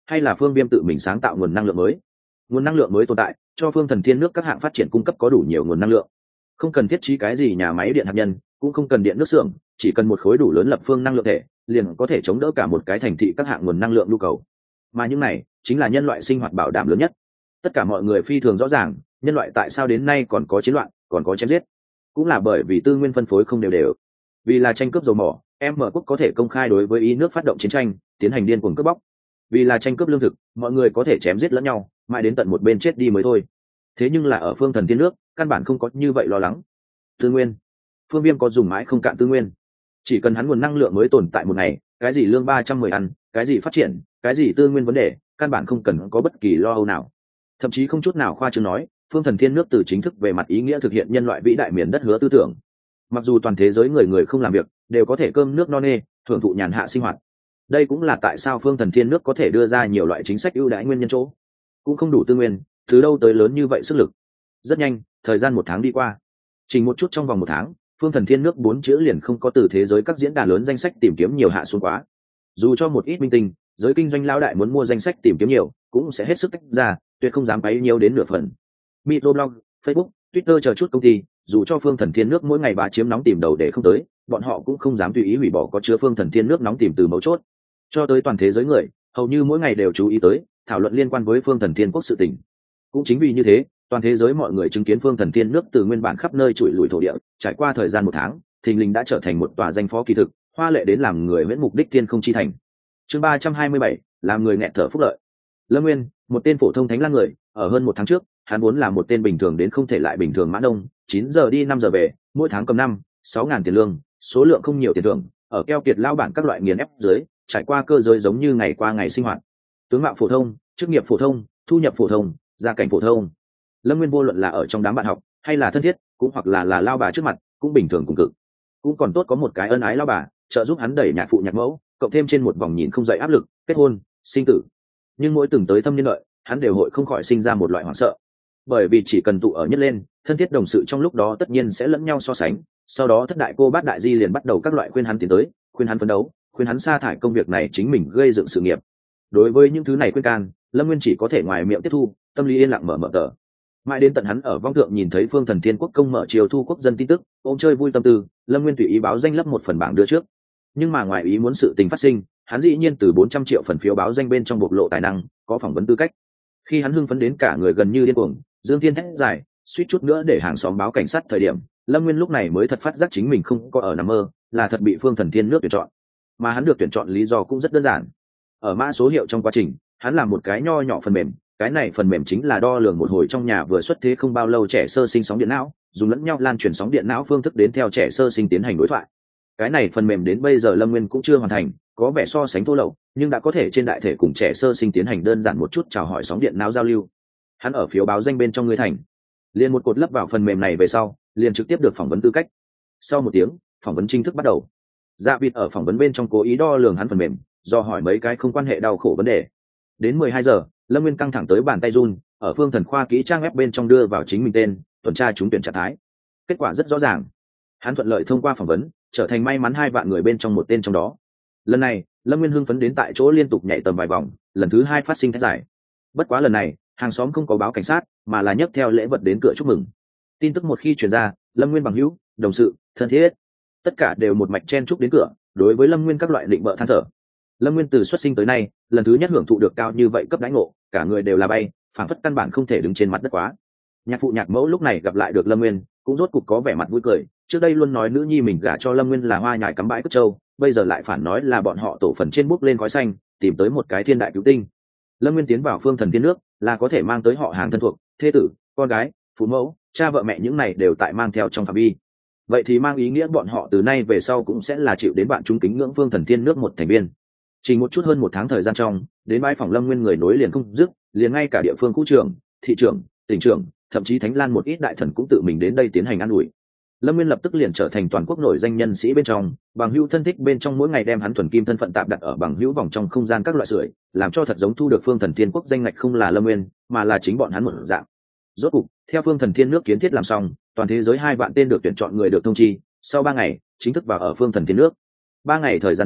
hay là Phương Viêm tự mình sáng tạo nguồn năng lượng mới? Nguồn năng lượng mới tồn tại, cho Phương Thần Thiên nước các hạng phát triển cung cấp có đủ nhiều nguồn năng lượng. Không cần thiết trí cái gì nhà máy điện hạt nhân, cũng không cần điện nước xưởng, chỉ cần một khối đủ lớn lập phương năng lượng thể, liền có thể chống đỡ cả một cái thành thị các hạng nguồn năng lượng nhu cầu. Mà những này chính là nhân loại sinh hoạt bảo đảm lớn nhất. Tất cả mọi người phi thường rõ ràng, nhân loại tại sao đến nay còn có chiến loạn, còn có chém giết, cũng là bởi vì tư nguyên phân phối không đều đều. Vì là tranh cướp dầu mỏ, mở quốc có thể công khai đối với ý nước phát động chiến tranh, tiến hành điên cuồng cướp bóc. Vì là tranh cướp lương thực, mọi người có thể chém giết lẫn nhau, mãi đến tận một bên chết đi mới thôi. Thế nhưng là ở Phương Thần Thiên nước, căn bản không có như vậy lo lắng. Tư nguyên, Phương Viêm có dùng mãi không cạn tư nguyên. Chỉ cần hắn nguồn năng lượng mới tồn tại một ngày, cái gì lương 310 ăn, cái gì phát triển, cái gì tư nguyên vấn đề, căn bản không cần có bất kỳ lo âu nào. Thậm chí không chút nào khoa trương nói, Phương Thần Thiên nước từ chính thức về mặt ý nghĩa thực hiện nhân loại vĩ đại miền đất hứa tư tưởng. Mặc dù toàn thế giới người người không làm việc, đều có thể cơm nước no nê, hưởng thụ nhàn hạ sinh hoạt. Đây cũng là tại sao Phương Thần Thiên nước có thể đưa ra nhiều loại chính sách ưu đãi nguyên nhân chỗ. Cũng không đủ tư nguyên, từ đâu tới lớn như vậy sức lực. Rất nhanh, thời gian 1 tháng đi qua. Chỉ một chút trong vòng 1 tháng, Phương Thần Thiên nước 4 chữ liền không có từ thế giới các diễn đàn lớn danh sách tìm kiếm nhiều hạ xuống quá. Dù cho một ít minh tinh, giới kinh doanh lão đại muốn mua danh sách tìm kiếm nhiều, cũng sẽ hết sức tách ra, tuyệt không dám bấy nhiều đến nửa phần. Microblog, Facebook, Twitter chờ chút công ty, dù cho Phương Thần Thiên nước mỗi ngày bà chiếm nóng tìm đầu để không tới, bọn họ cũng không dám tùy ý hủy bỏ có chứa Phương Thần Thiên nước nóng tìm từ mấu chốt. Cho tới toàn thế giới người, hầu như mỗi ngày đều chú ý tới, thảo luận liên quan với Phương Thần Thiên quốc sự tình. Cũng chính vì như thế, toàn thế giới mọi người chứng kiến Phương Thần Thiên nước từ nguyên bản khắp nơi trụi lùi thổ địa, trải qua thời gian 1 tháng, thình lình đã trở thành một tòa danh phó kỳ thực, hoa lệ đến làm người huyễn mục đích thiên không chi thành. Chương 327, làm người nghẹt thở phúc lợi. Lâm Nguyên, một tên phổ thông thánh lang người, ở hơn 1 tháng trước, hắn vốn là một tên bình thường đến không thể lại bình thường Mã Đông, 9 giờ đi 5 giờ về, mỗi tháng cầm 5-6 ngàn tiền lương, số lượng không nhiều tiền thưởng, ở keo kiệt lao bản các loại nghiền ép dưới, trải qua cơ giới giống như ngày qua ngày sinh hoạt. Tướng mạo phổ thông, chức nghiệp phổ thông, thu nhập phổ thông, gia cảnh phổ thông. Lâm Nguyên vô luận là ở trong đám bạn học, hay là thân thiết, cũng hoặc là lao bà trước mặt, cũng bình thường cùng cực. Cũng còn tốt có một cái ân ái lao bà, trợ giúp hắn đẩy nhạc phụ nhạc mẫu, cộng thêm trên một vòng nhìn không dậy áp lực, kết hôn, sinh tử. Nhưng mỗi từng tới thâm niên đợi, hắn đều hội không khỏi sinh ra một loại hoảng sợ. Bởi vì chỉ cần tụ ở nhất lên, thân thiết đồng sự trong lúc đó tất nhiên sẽ lẫn nhau so sánh, sau đó thất đại cô bát đại di liền bắt đầu các loại khuyên hắn tiến tới, khuyên hắn phấn đấu, khuyên hắn sa thải công việc này chính mình gây dựng sự nghiệp. Đối với những thứ này khuyên can, Lâm Nguyên chỉ có thể ngoài miệng tiếp thu, tâm lý yên lặng mở mở tờ. Mãi đến tận hắn ở vong thượng nhìn thấy Phương Thần Thiên quốc công mở chiều thu quốc dân tin tức, ôm chơi vui tâm tư, Lâm Nguyên tùy ý báo danh lấp một phần bảng đưa trước. Nhưng mà ngoài ý muốn sự tình phát sinh, hắn dĩ nhiên từ 400 triệu phần phiếu báo danh bên trong bộc lộ tài năng, có phỏng vấn tư cách. Khi hắn hưng phấn đến cả người gần như điên cuồng, dương thiên thét dài, suýt chút nữa để hàng xóm báo cảnh sát thời điểm, Lâm Nguyên lúc này mới thật phát giác chính mình không có ở nằm mơ, là thật bị Phương Thần Thiên nước tuyển chọn. Mà hắn được tuyển chọn lý do cũng rất đơn giản. Ở mã số hiệu trong quá trình, hắn làm một cái nho nhỏ phần mềm, cái này phần mềm chính là đo lường một hồi trong nhà vừa xuất thế không bao lâu trẻ sơ sinh sóng điện não, dùng lẫn nhau lan truyền sóng điện não phương thức đến theo trẻ sơ sinh tiến hành đối thoại. Cái này phần mềm đến bây giờ Lâm Nguyên cũng chưa hoàn thành, có vẻ so sánh thô lậu, nhưng đã có thể trên đại thể cùng trẻ sơ sinh tiến hành đơn giản một chút chào hỏi sóng điện não giao lưu. Hắn ở phiếu báo danh bên trong người thành, liền một cột lấp vào phần mềm này về sau, liền trực tiếp được phỏng vấn tư cách. Sau 1 tiếng, phỏng vấn chính thức bắt đầu. Dạ Vịt ở phỏng vấn bên trong cố ý đo lường hắn phần mềm, do hỏi mấy cái không quan hệ đau khổ vấn đề. Đến 12 giờ, Lâm Nguyên căng thẳng tới bàn tay run, ở Phương Thần khoa kỹ trang web bên trong đưa vào chính mình tên, tuần tra trúng tuyển trạng thái. Kết quả rất rõ ràng, hắn thuận lợi thông qua phỏng vấn, trở thành may mắn 2 vạn người bên trong một tên trong đó. Lần này, Lâm Nguyên hưng phấn đến tại chỗ liên tục nhảy tầm vài vòng, lần thứ 2 phát sinh thét giải. Bất quá lần này, hàng xóm không có báo cảnh sát, mà là nhấc theo lễ vật đến cửa chúc mừng. Tin tức một khi truyền ra, Lâm Nguyên bằng hữu, đồng sự, thân thiết, tất cả đều một mạch chen chúc đến cửa, đối với Lâm Nguyên các loại định bợ than thở. Lâm Nguyên từ xuất sinh tới nay, lần thứ nhất hưởng thụ được cao như vậy cấp đãi ngộ, cả người đều là bay, phảng phất căn bản không thể đứng trên mặt đất quá. Nhạc phụ nhạc mẫu lúc này gặp lại được Lâm Nguyên, cũng rốt cục có vẻ mặt vui cười. Trước đây luôn nói nữ nhi mình gả cho Lâm Nguyên là hoa nhài cắm bãi cất trâu, bây giờ lại phản nói là bọn họ tổ phần trên bốc lên khói xanh, tìm tới một cái thiên đại cứu tinh. Lâm Nguyên tiến vào Phương Thần Thiên nước, là có thể mang tới họ hàng thân thuộc, thê tử, con gái, phụ mẫu, cha vợ mẹ những này đều tại mang theo trong phạm vi. Vậy thì mang ý nghĩa bọn họ từ nay về sau cũng sẽ là chịu đến bạn chúng kính ngưỡng Phương Thần Thiên nước một thành viên. Chỉ một chút hơn 1 tháng thời gian trong, đến bãi phòng Lâm Nguyên người nối liền không dứt, liền ngay cả địa phương khu trưởng, thị trưởng, tỉnh trưởng, thậm chí Thánh Lan một ít đại thần cũng tự mình đến đây tiến hành an ủi. Lâm Nguyên lập tức liền trở thành toàn quốc nổi danh nhân sĩ bên trong, bằng hữu thân thích bên trong mỗi ngày đem hắn thuần kim thân phận tạm đặt ở bằng hữu vòng trong không gian các loại sưởi, làm cho thật giống thu được Phương Thần Thiên quốc danh ngạch không là Lâm Nguyên, mà là chính bọn hắn một dạng. Rốt cục, theo Phương Thần Thiên nước kiến thiết làm xong, toàn thế giới 2 vạn tên được tuyển chọn người được thông chi, sau 3 ngày, chính thức vào ở Phương Thần Thiên nước. 3 ngày thời gian đến,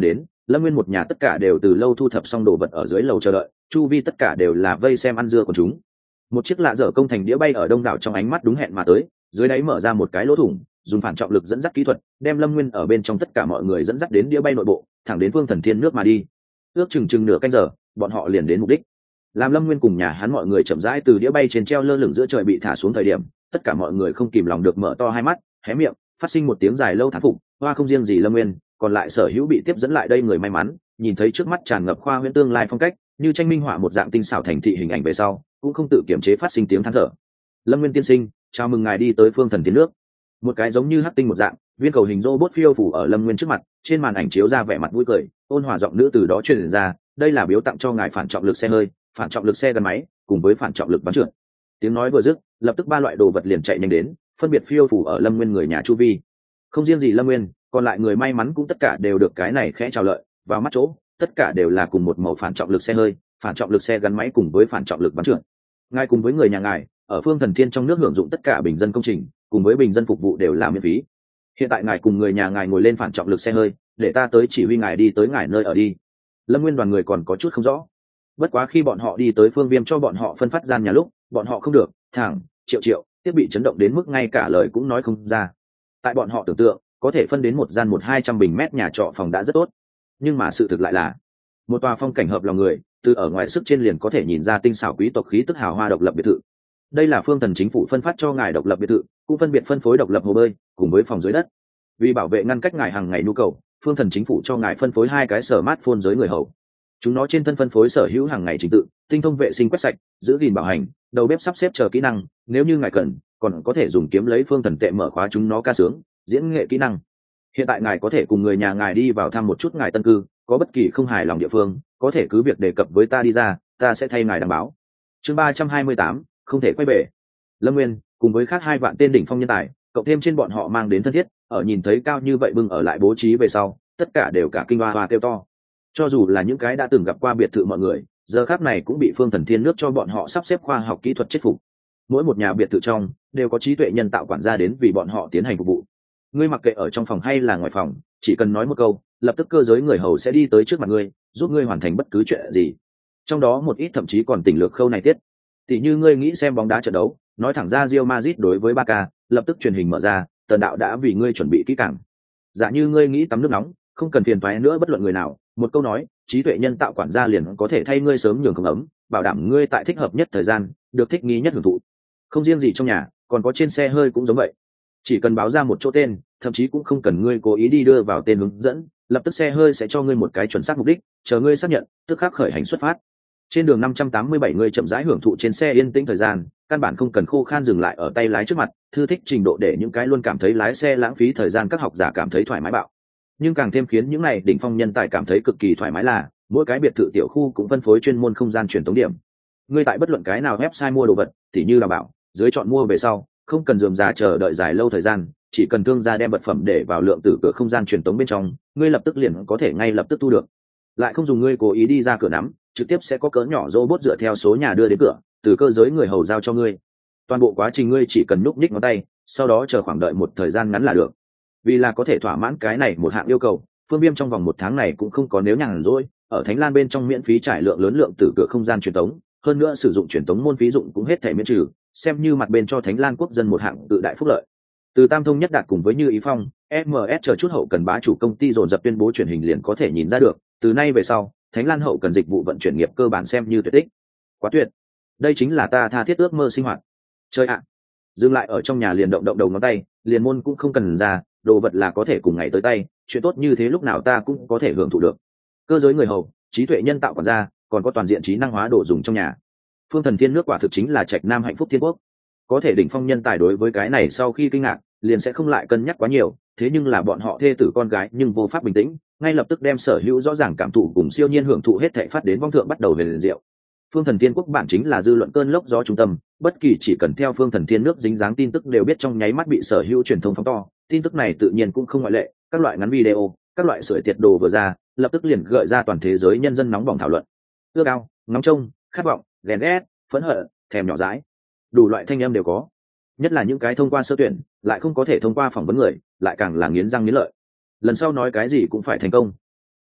Lâm Nguyên một nhà tất cả đều từ lâu thu thập xong đồ vật ở dưới lầu chờ đợi, chu vi tất cả đều là vây xem ăn dưa của chúng. Một chiếc lạ dở công thành đĩa bay ở đông đảo trong ánh mắt đúng hẹn mà tới, dưới đáy mở ra một cái lỗ thủng, dùng phản trọng lực dẫn dắt kỹ thuật, đem Lâm Nguyên ở bên trong tất cả mọi người dẫn dắt đến đĩa bay nội bộ, thẳng đến Phương Thần Thiên nước mà đi. Ước chừng nửa canh giờ, bọn họ liền đến mục đích. Làm Lâm Nguyên cùng nhà hắn mọi người chậm rãi từ đĩa bay trên treo lơ lửng giữa trời bị thả xuống thời điểm, tất cả mọi người không kìm lòng được mở to hai mắt, hé miệng, phát sinh một tiếng dài lâu thán phục. Hoa không riêng gì Lâm Nguyên, còn lại sở hữu bị tiếp dẫn lại đây người may mắn, nhìn thấy trước mắt tràn ngập khoa huyễn tương lai phong cách, như tranh minh họa một dạng tinh xảo thành thị hình ảnh về sau, cũng không tự kiểm chế phát sinh tiếng than thở. Lâm Nguyên tiên sinh, chào mừng ngài đi tới Phương Thần Tiến nước. Một cái giống như hắc tinh một dạng viên cầu hình robot phiêu phủ ở Lâm Nguyên trước mặt, trên màn ảnh chiếu ra vẻ mặt vui cười, ôn hòa giọng nữ từ đó truyền ra, đây là biếu tặng cho ngài phản trọng lực xe hơi, phản trọng lực xe gắn máy, cùng với phản trọng lực bắn trượt. Tiếng nói vừa dứt, lập tức ba loại đồ vật liền chạy nhanh đến, phân biệt phiêu phủ ở Lâm Nguyên người nhà chu vi. Không riêng gì Lâm Nguyên, còn lại người may mắn cũng tất cả đều được cái này khẽ chào lợi, vào mắt chỗ, tất cả đều là cùng một màu phản trọng lực xe hơi, phản trọng lực xe gắn máy cùng với phản trọng lực bắn trượt. Ngài cùng với người nhà ngài, ở Phương Thần Thiên trong nước hưởng dụng tất cả bình dân công trình, cùng với bình dân phục vụ đều là miễn phí. Hiện tại ngài cùng người nhà ngài ngồi lên phản trọng lực xe hơi, để ta tới chỉ huy ngài đi tới ngài nơi ở đi. Lâm Nguyên đoàn người còn có chút không rõ, bất quá khi bọn họ đi tới Phương Viêm cho bọn họ phân phát gian nhà lúc, bọn họ không được thẳng triệu thiết bị chấn động đến mức ngay cả lời cũng nói không ra. Tại bọn họ tưởng tượng có thể phân đến một gian 100-200 bình mét nhà trọ phòng đã rất tốt, nhưng mà sự thực lại là một tòa phong cảnh hợp lòng người, từ ở ngoài sức trên liền có thể nhìn ra tinh xảo quý tộc khí tức hào hoa độc lập biệt thự. Đây là Phương Thần chính phủ phân phát cho ngài độc lập biệt thự, cũng phân biệt phân phối độc lập hồ bơi cùng với phòng dưới đất. Vì bảo vệ ngăn cách ngài hàng ngày nhu cầu, Phương Thần chính phủ cho ngài phân phối 2 cái smartphone giới người hầu. Chúng nó trên thân phân phối sở hữu hàng ngày trình tự, tinh thông vệ sinh quét sạch, giữ gìn bảo hành, đầu bếp sắp xếp chờ kỹ năng, nếu như ngài cần, còn có thể dùng kiếm lấy Phương Thần tệ mở khóa chúng nó ca sướng, diễn nghệ kỹ năng. Hiện tại ngài có thể cùng người nhà ngài đi vào thăm một chút ngài tân cư, có bất kỳ không hài lòng địa phương, có thể cứ việc đề cập với ta đi ra, ta sẽ thay ngài đảm bảo. Chương 328, không thể quay bể. Lâm Nguyên cùng với khác 2 vạn tên đỉnh phong nhân tài, cộng thêm trên bọn họ mang đến thân thiết, ở nhìn thấy cao như vậy bưng ở lại bố trí về sau, tất cả đều cả kinh hoa kêu to. Cho dù là những cái đã từng gặp qua biệt thự mọi người, giờ khắc này cũng bị Phương Thần Thiên nước cho bọn họ sắp xếp khoa học kỹ thuật chết phục. Mỗi một nhà biệt thự trong đều có trí tuệ nhân tạo quản gia đến vì bọn họ tiến hành phục vụ. Ngươi mặc kệ ở trong phòng hay là ngoài phòng, chỉ cần nói một câu, lập tức cơ giới người hầu sẽ đi tới trước mặt ngươi, giúp ngươi hoàn thành bất cứ chuyện gì. Trong đó một ít thậm chí còn tỉnh lược khâu này tiết. Tỷ như ngươi nghĩ xem bóng đá trận đấu, nói thẳng ra Real Madrid đối với Barca, lập tức truyền hình mở ra, tần đạo đã vì ngươi chuẩn bị kỹ càng. Giả như ngươi nghĩ tắm nước nóng, không cần phiền toái nữa bất luận người nào, một câu nói, trí tuệ nhân tạo quản gia liền có thể thay ngươi sớm nhường không ấm, bảo đảm ngươi tại thích hợp nhất thời gian, được thích nghi nhất hưởng thụ. Không riêng gì trong nhà, còn có trên xe hơi cũng giống vậy. Chỉ cần báo ra một chỗ tên, thậm chí cũng không cần ngươi cố ý đi đưa vào tên hướng dẫn, lập tức xe hơi sẽ cho ngươi một cái chuẩn xác mục đích, chờ ngươi xác nhận, tức khắc khởi hành xuất phát. Trên đường 587 người chậm rãi hưởng thụ trên xe yên tĩnh thời gian, căn bản không cần khô khan dừng lại ở tay lái trước mặt, thư thích trình độ để những cái luôn cảm thấy lái xe lãng phí thời gian các học giả cảm thấy thoải mái bạo. Nhưng càng thêm khiến những này đỉnh phong nhân tài cảm thấy cực kỳ thoải mái là, mỗi cái biệt thự tiểu khu cũng phân phối chuyên môn không gian truyền tống điểm. Ngươi tại bất luận cái nào website mua đồ vật, tỉ như là bảo, dưới chọn mua về sau, không cần rườm rà chờ đợi dài lâu thời gian, chỉ cần thương gia đem vật phẩm để vào lượng tử cửa không gian truyền tống bên trong, ngươi lập tức liền có thể ngay lập tức thu được. Lại không dùng ngươi cố ý đi ra cửa nắm, trực tiếp sẽ có cỡ nhỏ robot dựa theo số nhà đưa đến cửa, từ cơ giới người hầu giao cho ngươi. Toàn bộ quá trình ngươi chỉ cần nhúc nhích ngón tay, sau đó chờ khoảng đợi một thời gian ngắn là được. Vì là có thể thỏa mãn cái này một hạng yêu cầu, Phương Viêm trong vòng 1 tháng này cũng không có nếu nhàn rỗi, ở Thánh Lan bên trong miễn phí trải lượng lớn lượng từ cửa không gian truyền tống, hơn nữa sử dụng truyền tống môn phí dụng cũng hết thảy miễn trừ, xem như mặt bên cho Thánh Lan quốc dân một hạng tự đại phúc lợi. Từ Tam Thông Nhất Đạt cùng với Như Ý Phong, MS chờ chút hậu cần bá chủ công ty dồn dập tuyên bố truyền hình liền có thể nhìn ra được, từ nay về sau, Thánh Lan hậu cần dịch vụ vận chuyển nghiệp cơ bản xem như tuyệt tích. Quá tuyệt. Đây chính là ta tha thiết ước mơ sinh hoạt. Chơi ạ. Dừng lại ở trong nhà liền động động đầu ngón tay, liền môn cũng không cần ra, đồ vật là có thể cùng ngày tới tay, chuyện tốt như thế lúc nào ta cũng có thể hưởng thụ được. Cơ giới người hầu, trí tuệ nhân tạo quản gia, còn có toàn diện trí năng hóa đồ dùng trong nhà. Phương Thần Thiên nước quả thực chính là trạch nam hạnh phúc thiên quốc. Có thể đỉnh phong nhân tài đối với cái này sau khi kinh ngạc, liền sẽ không lại cân nhắc quá nhiều, thế nhưng là bọn họ thê tử con gái nhưng vô pháp bình tĩnh, ngay lập tức đem sở hữu rõ ràng cảm thụ cùng siêu nhiên hưởng thụ hết thảy phát đến vong thượng bắt đầu về liền rượu. Phương Thần Thiên quốc bản chính là dư luận cơn lốc gió trung tâm, bất kỳ chỉ cần theo Phương Thần Thiên nước dính dáng tin tức đều biết trong nháy mắt bị sở hữu truyền thông phóng to, tin tức này tự nhiên cũng không ngoại lệ, các loại ngắn video, các loại sưởi tiệt đồ vừa ra, lập tức liền gợi ra toàn thế giới nhân dân nóng bỏng thảo luận. Ước ao, ngóng trông, khát vọng, ghen ghét, phẫn hận, thèm nhỏ dãi, đủ loại thanh âm đều có. Nhất là những cái thông qua sơ tuyển, lại không có thể thông qua phỏng vấn người, lại càng là nghiến răng nghiến lợi. Lần sau nói cái gì cũng phải thành công.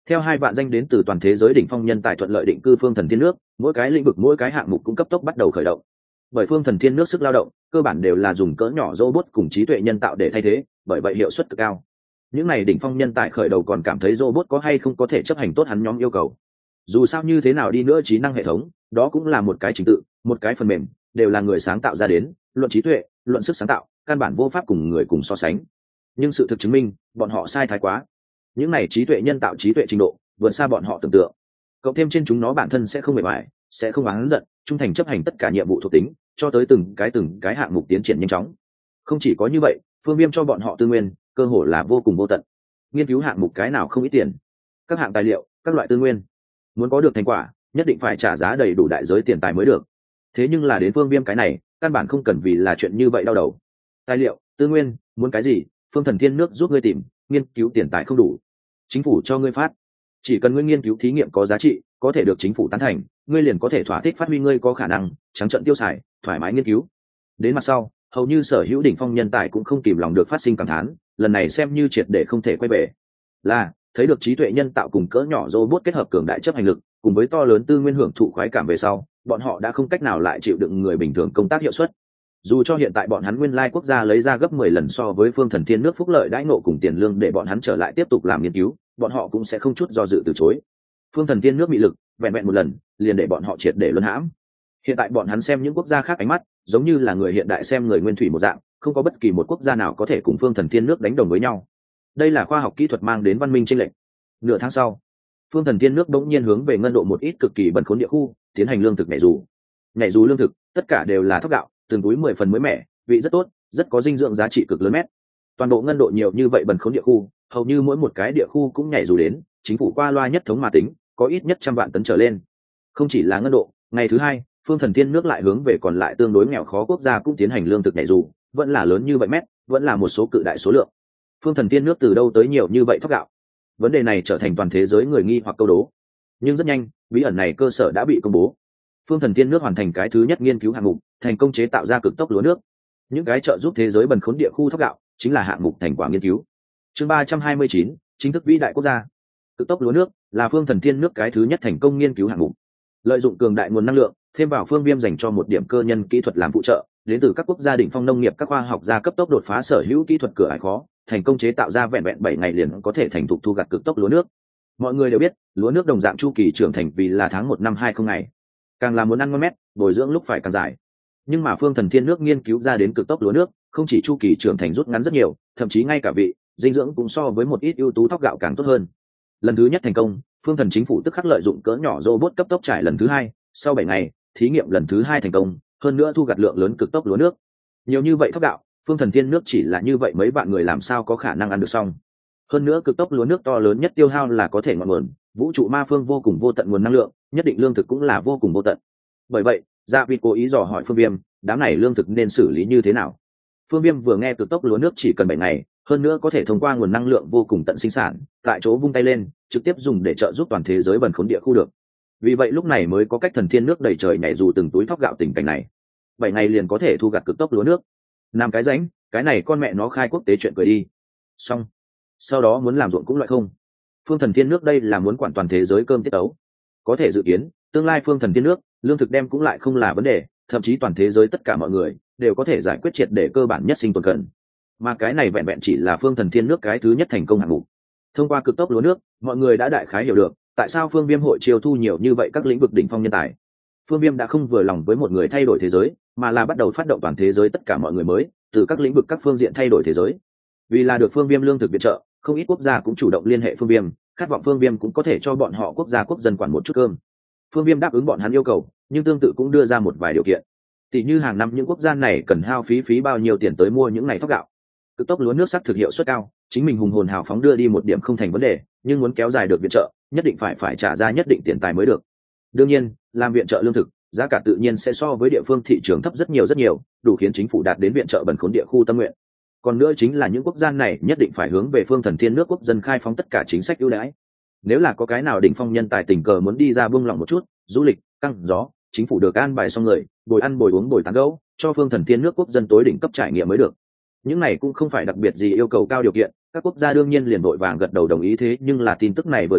Theo 2 vạn danh đến từ toàn thế giới đỉnh phong nhân tài thuận lợi định cư phương thần thiên nước, mỗi cái lĩnh vực mỗi cái hạng mục cũng cấp tốc bắt đầu khởi động. Bởi phương thần thiên nước sức lao động cơ bản đều là dùng cỡ nhỏ robot cùng trí tuệ nhân tạo để thay thế, bởi vậy hiệu suất cực cao. Những này đỉnh phong nhân tài khởi đầu còn cảm thấy robot có hay không có thể chấp hành tốt hắn nhóm yêu cầu. Dù sao như thế nào đi nữa trí năng hệ thống, đó cũng là một cái trình tự, một cái phần mềm, đều là người sáng tạo ra đến, luận trí tuệ, luận sức sáng tạo, căn bản vô pháp cùng người cùng so sánh. Nhưng sự thực chứng minh, bọn họ sai thái quá. Những này trí tuệ nhân tạo trí tuệ trình độ vượt xa bọn họ tưởng tượng. Cộng thêm trên chúng nó bản thân sẽ không mệt mỏi, sẽ không oán giận, trung thành chấp hành tất cả nhiệm vụ thuộc tính, cho tới từng cái hạng mục tiến triển nhanh chóng. Không chỉ có như vậy, Phương Viêm cho bọn họ tư nguyên, cơ hồ là vô cùng vô tận. Nghiên cứu hạng mục cái nào không ít tiền, các hạng tài liệu, các loại tư nguyên. Muốn có được thành quả, nhất định phải trả giá đầy đủ đại giới tiền tài mới được. Thế nhưng là đến Phương Viêm cái này, căn bản không cần vì là chuyện như vậy đau đầu. Tài liệu, tư nguyên, muốn cái gì, Phương Thần Thiên nước giúp ngươi tìm, nghiên cứu tiền tài không đủ, chính phủ cho ngươi phát. Chỉ cần ngươi nghiên cứu thí nghiệm có giá trị, có thể được chính phủ tán thành, ngươi liền có thể thỏa thích phát huy ngươi có khả năng, trắng trợn tiêu xài, thoải mái nghiên cứu. Đến mặt sau, hầu như sở hữu đỉnh phong nhân tài cũng không kìm lòng được phát sinh cảm thán, lần này xem như triệt để không thể quay về. Là thấy được trí tuệ nhân tạo cùng cỡ nhỏ robot kết hợp cường đại chấp hành lực, cùng với to lớn tư nguyên hưởng thụ khoái cảm về sau, bọn họ đã không cách nào lại chịu đựng người bình thường công tác hiệu suất. Dù cho hiện tại bọn hắn nguyên lai quốc gia lấy ra gấp 10 lần so với phương thần thiên nước phúc lợi đãi ngộ cùng tiền lương để bọn hắn trở lại tiếp tục làm nghiên cứu, bọn họ cũng sẽ không chút do dự từ chối. Phương thần thiên nước bị lực vẹn vẹn một lần liền để bọn họ triệt để luân hãm. Hiện tại bọn hắn xem những quốc gia khác ánh mắt giống như là người hiện đại xem người nguyên thủy một dạng, không có bất kỳ một quốc gia nào có thể cùng phương thần thiên nước đánh đồng với nhau. Đây là khoa học kỹ thuật mang đến văn minh chênh lệch. Nửa tháng sau, phương thần thiên nước bỗng nhiên hướng về ngân độ một ít cực kỳ bần khốn địa khu tiến hành lương thực nhảy dù lương thực tất cả đều là thóc gạo, từng túi 10 phần mới mẻ, vị rất tốt, rất có dinh dưỡng giá trị cực lớn mét. Toàn bộ ngân độ nhiều như vậy bần khốn địa khu, hầu như mỗi một cái địa khu cũng nhảy dù đến, chính phủ qua loa nhất thống mà tính, có ít nhất 100 vạn tấn trở lên. Không chỉ là ngân độ, ngày thứ hai, phương thần thiên nước lại hướng về còn lại tương đối nghèo khó quốc gia cũng tiến hành lương thực nhảy dù, vẫn là lớn như vậy mét, vẫn là một số cự đại số lượng. Phương thần thiên nước từ đâu tới nhiều như vậy thóc gạo? Vấn đề này trở thành toàn thế giới người nghi hoặc câu đố. Nhưng rất nhanh, bí ẩn này cơ sở đã bị công bố. Phương thần thiên nước hoàn thành cái thứ nhất nghiên cứu hạng mục, thành công chế tạo ra cực tốc lúa nước. Những cái trợ giúp thế giới bần khốn địa khu thóc gạo chính là hạng mục thành quả nghiên cứu. Chương 329, chính thức vĩ đại quốc gia. Cực tốc lúa nước là phương thần thiên nước cái thứ nhất thành công nghiên cứu hạng mục. Lợi dụng cường đại nguồn năng lượng, thêm vào Phương Viêm dành cho một điểm cơ nhân kỹ thuật làm phụ trợ, đến từ các quốc gia đỉnh phong nông nghiệp các khoa học gia cấp tốc đột phá sở hữu kỹ thuật cửa ải khó, thành công chế tạo ra vẹn vẹn 7 ngày liền có thể thành thục thu gặt cực tốc lúa nước. Mọi người đều biết, lúa nước đồng dạng chu kỳ trưởng thành vì là tháng 1 năm 20 ngày. Càng là muốn ăn ngon mét, bồi dưỡng lúc phải càng dài. Nhưng mà phương thần thiên nước nghiên cứu ra đến cực tốc lúa nước, không chỉ chu kỳ trưởng thành rút ngắn rất nhiều, thậm chí ngay cả vị, dinh dưỡng cũng so với một ít ưu tú thóc gạo càng tốt hơn. Lần thứ nhất thành công, phương thần chính phủ tức khắc lợi dụng cỡ nhỏ robot cấp tốc trải lần thứ hai, sau 7 ngày, thí nghiệm lần thứ hai thành công, hơn nữa thu gặt lượng lớn cực tốc lúa nước. Nhiều như vậy thóc gạo, phương thần thiên nước chỉ là như vậy mấy bạn người làm sao có khả năng ăn được xong. Hơn nữa cực tốc lúa nước to lớn nhất tiêu hao là có thể ngọn nguồn, vũ trụ ma phương vô cùng vô tận nguồn năng lượng, nhất định lương thực cũng là vô cùng vô tận. Bởi vậy, Dạ Vịt cố ý dò hỏi Phương Viêm, đám này lương thực nên xử lý như thế nào? Phương Viêm vừa nghe cực tốc lúa nước chỉ cần 7 ngày, hơn nữa có thể thông qua nguồn năng lượng vô cùng tận sinh sản, tại chỗ vung tay lên, trực tiếp dùng để trợ giúp toàn thế giới bần khốn địa khu được. Vì vậy lúc này mới có cách thần thiên nước đầy trời nhảy dù từng túi thóc gạo tình cảnh này. 7 ngày liền có thể thu gặt cực tốc lúa nước. Làm cái rãnh, cái này con mẹ nó khai quốc tế chuyện cười đi. Xong. Sau đó muốn làm ruộng cũng loại không. Phương thần thiên nước đây là muốn quản toàn thế giới cơm tiết ấu. Có thể dự kiến, tương lai phương thần thiên nước, lương thực đem cũng lại không là vấn đề, thậm chí toàn thế giới tất cả mọi người đều có thể giải quyết triệt để cơ bản nhất sinh tồn cần. Mà cái này vẹn vẹn chỉ là phương thần thiên nước cái thứ nhất thành công hạng mục. Thông qua cực tốc lúa nước, mọi người đã đại khái hiểu được tại sao Phương Viêm hội chiêu thu nhiều như vậy các lĩnh vực đỉnh phong nhân tài. Phương Viêm đã không vừa lòng với một người thay đổi thế giới, mà là bắt đầu phát động toàn thế giới tất cả mọi người mới, từ các lĩnh vực các phương diện thay đổi thế giới. Vì là được Phương Viêm lương thực viện trợ, không ít quốc gia cũng chủ động liên hệ Phương Viêm, khát vọng Phương Viêm cũng có thể cho bọn họ quốc gia quốc dân quản một chút cơm. Phương Viêm đáp ứng bọn hắn yêu cầu, nhưng tương tự cũng đưa ra một vài điều kiện. Tỷ như hàng năm những quốc gia này cần hao phí bao nhiêu tiền tới mua những ngày thóc gạo. Cực tốc lúa nước sắc thực hiệu suất cao, chính mình hùng hồn hào phóng đưa đi một điểm không thành vấn đề, nhưng muốn kéo dài được viện trợ, nhất định phải trả ra nhất định tiền tài mới được. Đương nhiên, làm viện trợ lương thực, giá cả tự nhiên sẽ so với địa phương thị trường thấp rất nhiều, đủ khiến chính phủ đạt đến viện trợ bần khốn địa khu tâm nguyện. Còn nữa chính là những quốc gia này nhất định phải hướng về phương thần thiên nước quốc dân khai phóng tất cả chính sách ưu đãi. Nếu là có cái nào đỉnh phong nhân tài tình cờ muốn đi ra buông lỏng một chút, du lịch, căng gió, chính phủ được an bài xong người, bồi ăn bồi uống bồi tán gẫu, cho phương thần thiên nước quốc dân tối đỉnh cấp trải nghiệm mới được. Những này cũng không phải đặc biệt gì yêu cầu cao điều kiện, các quốc gia đương nhiên liền vội vàng gật đầu đồng ý. Thế nhưng là tin tức này vừa ra,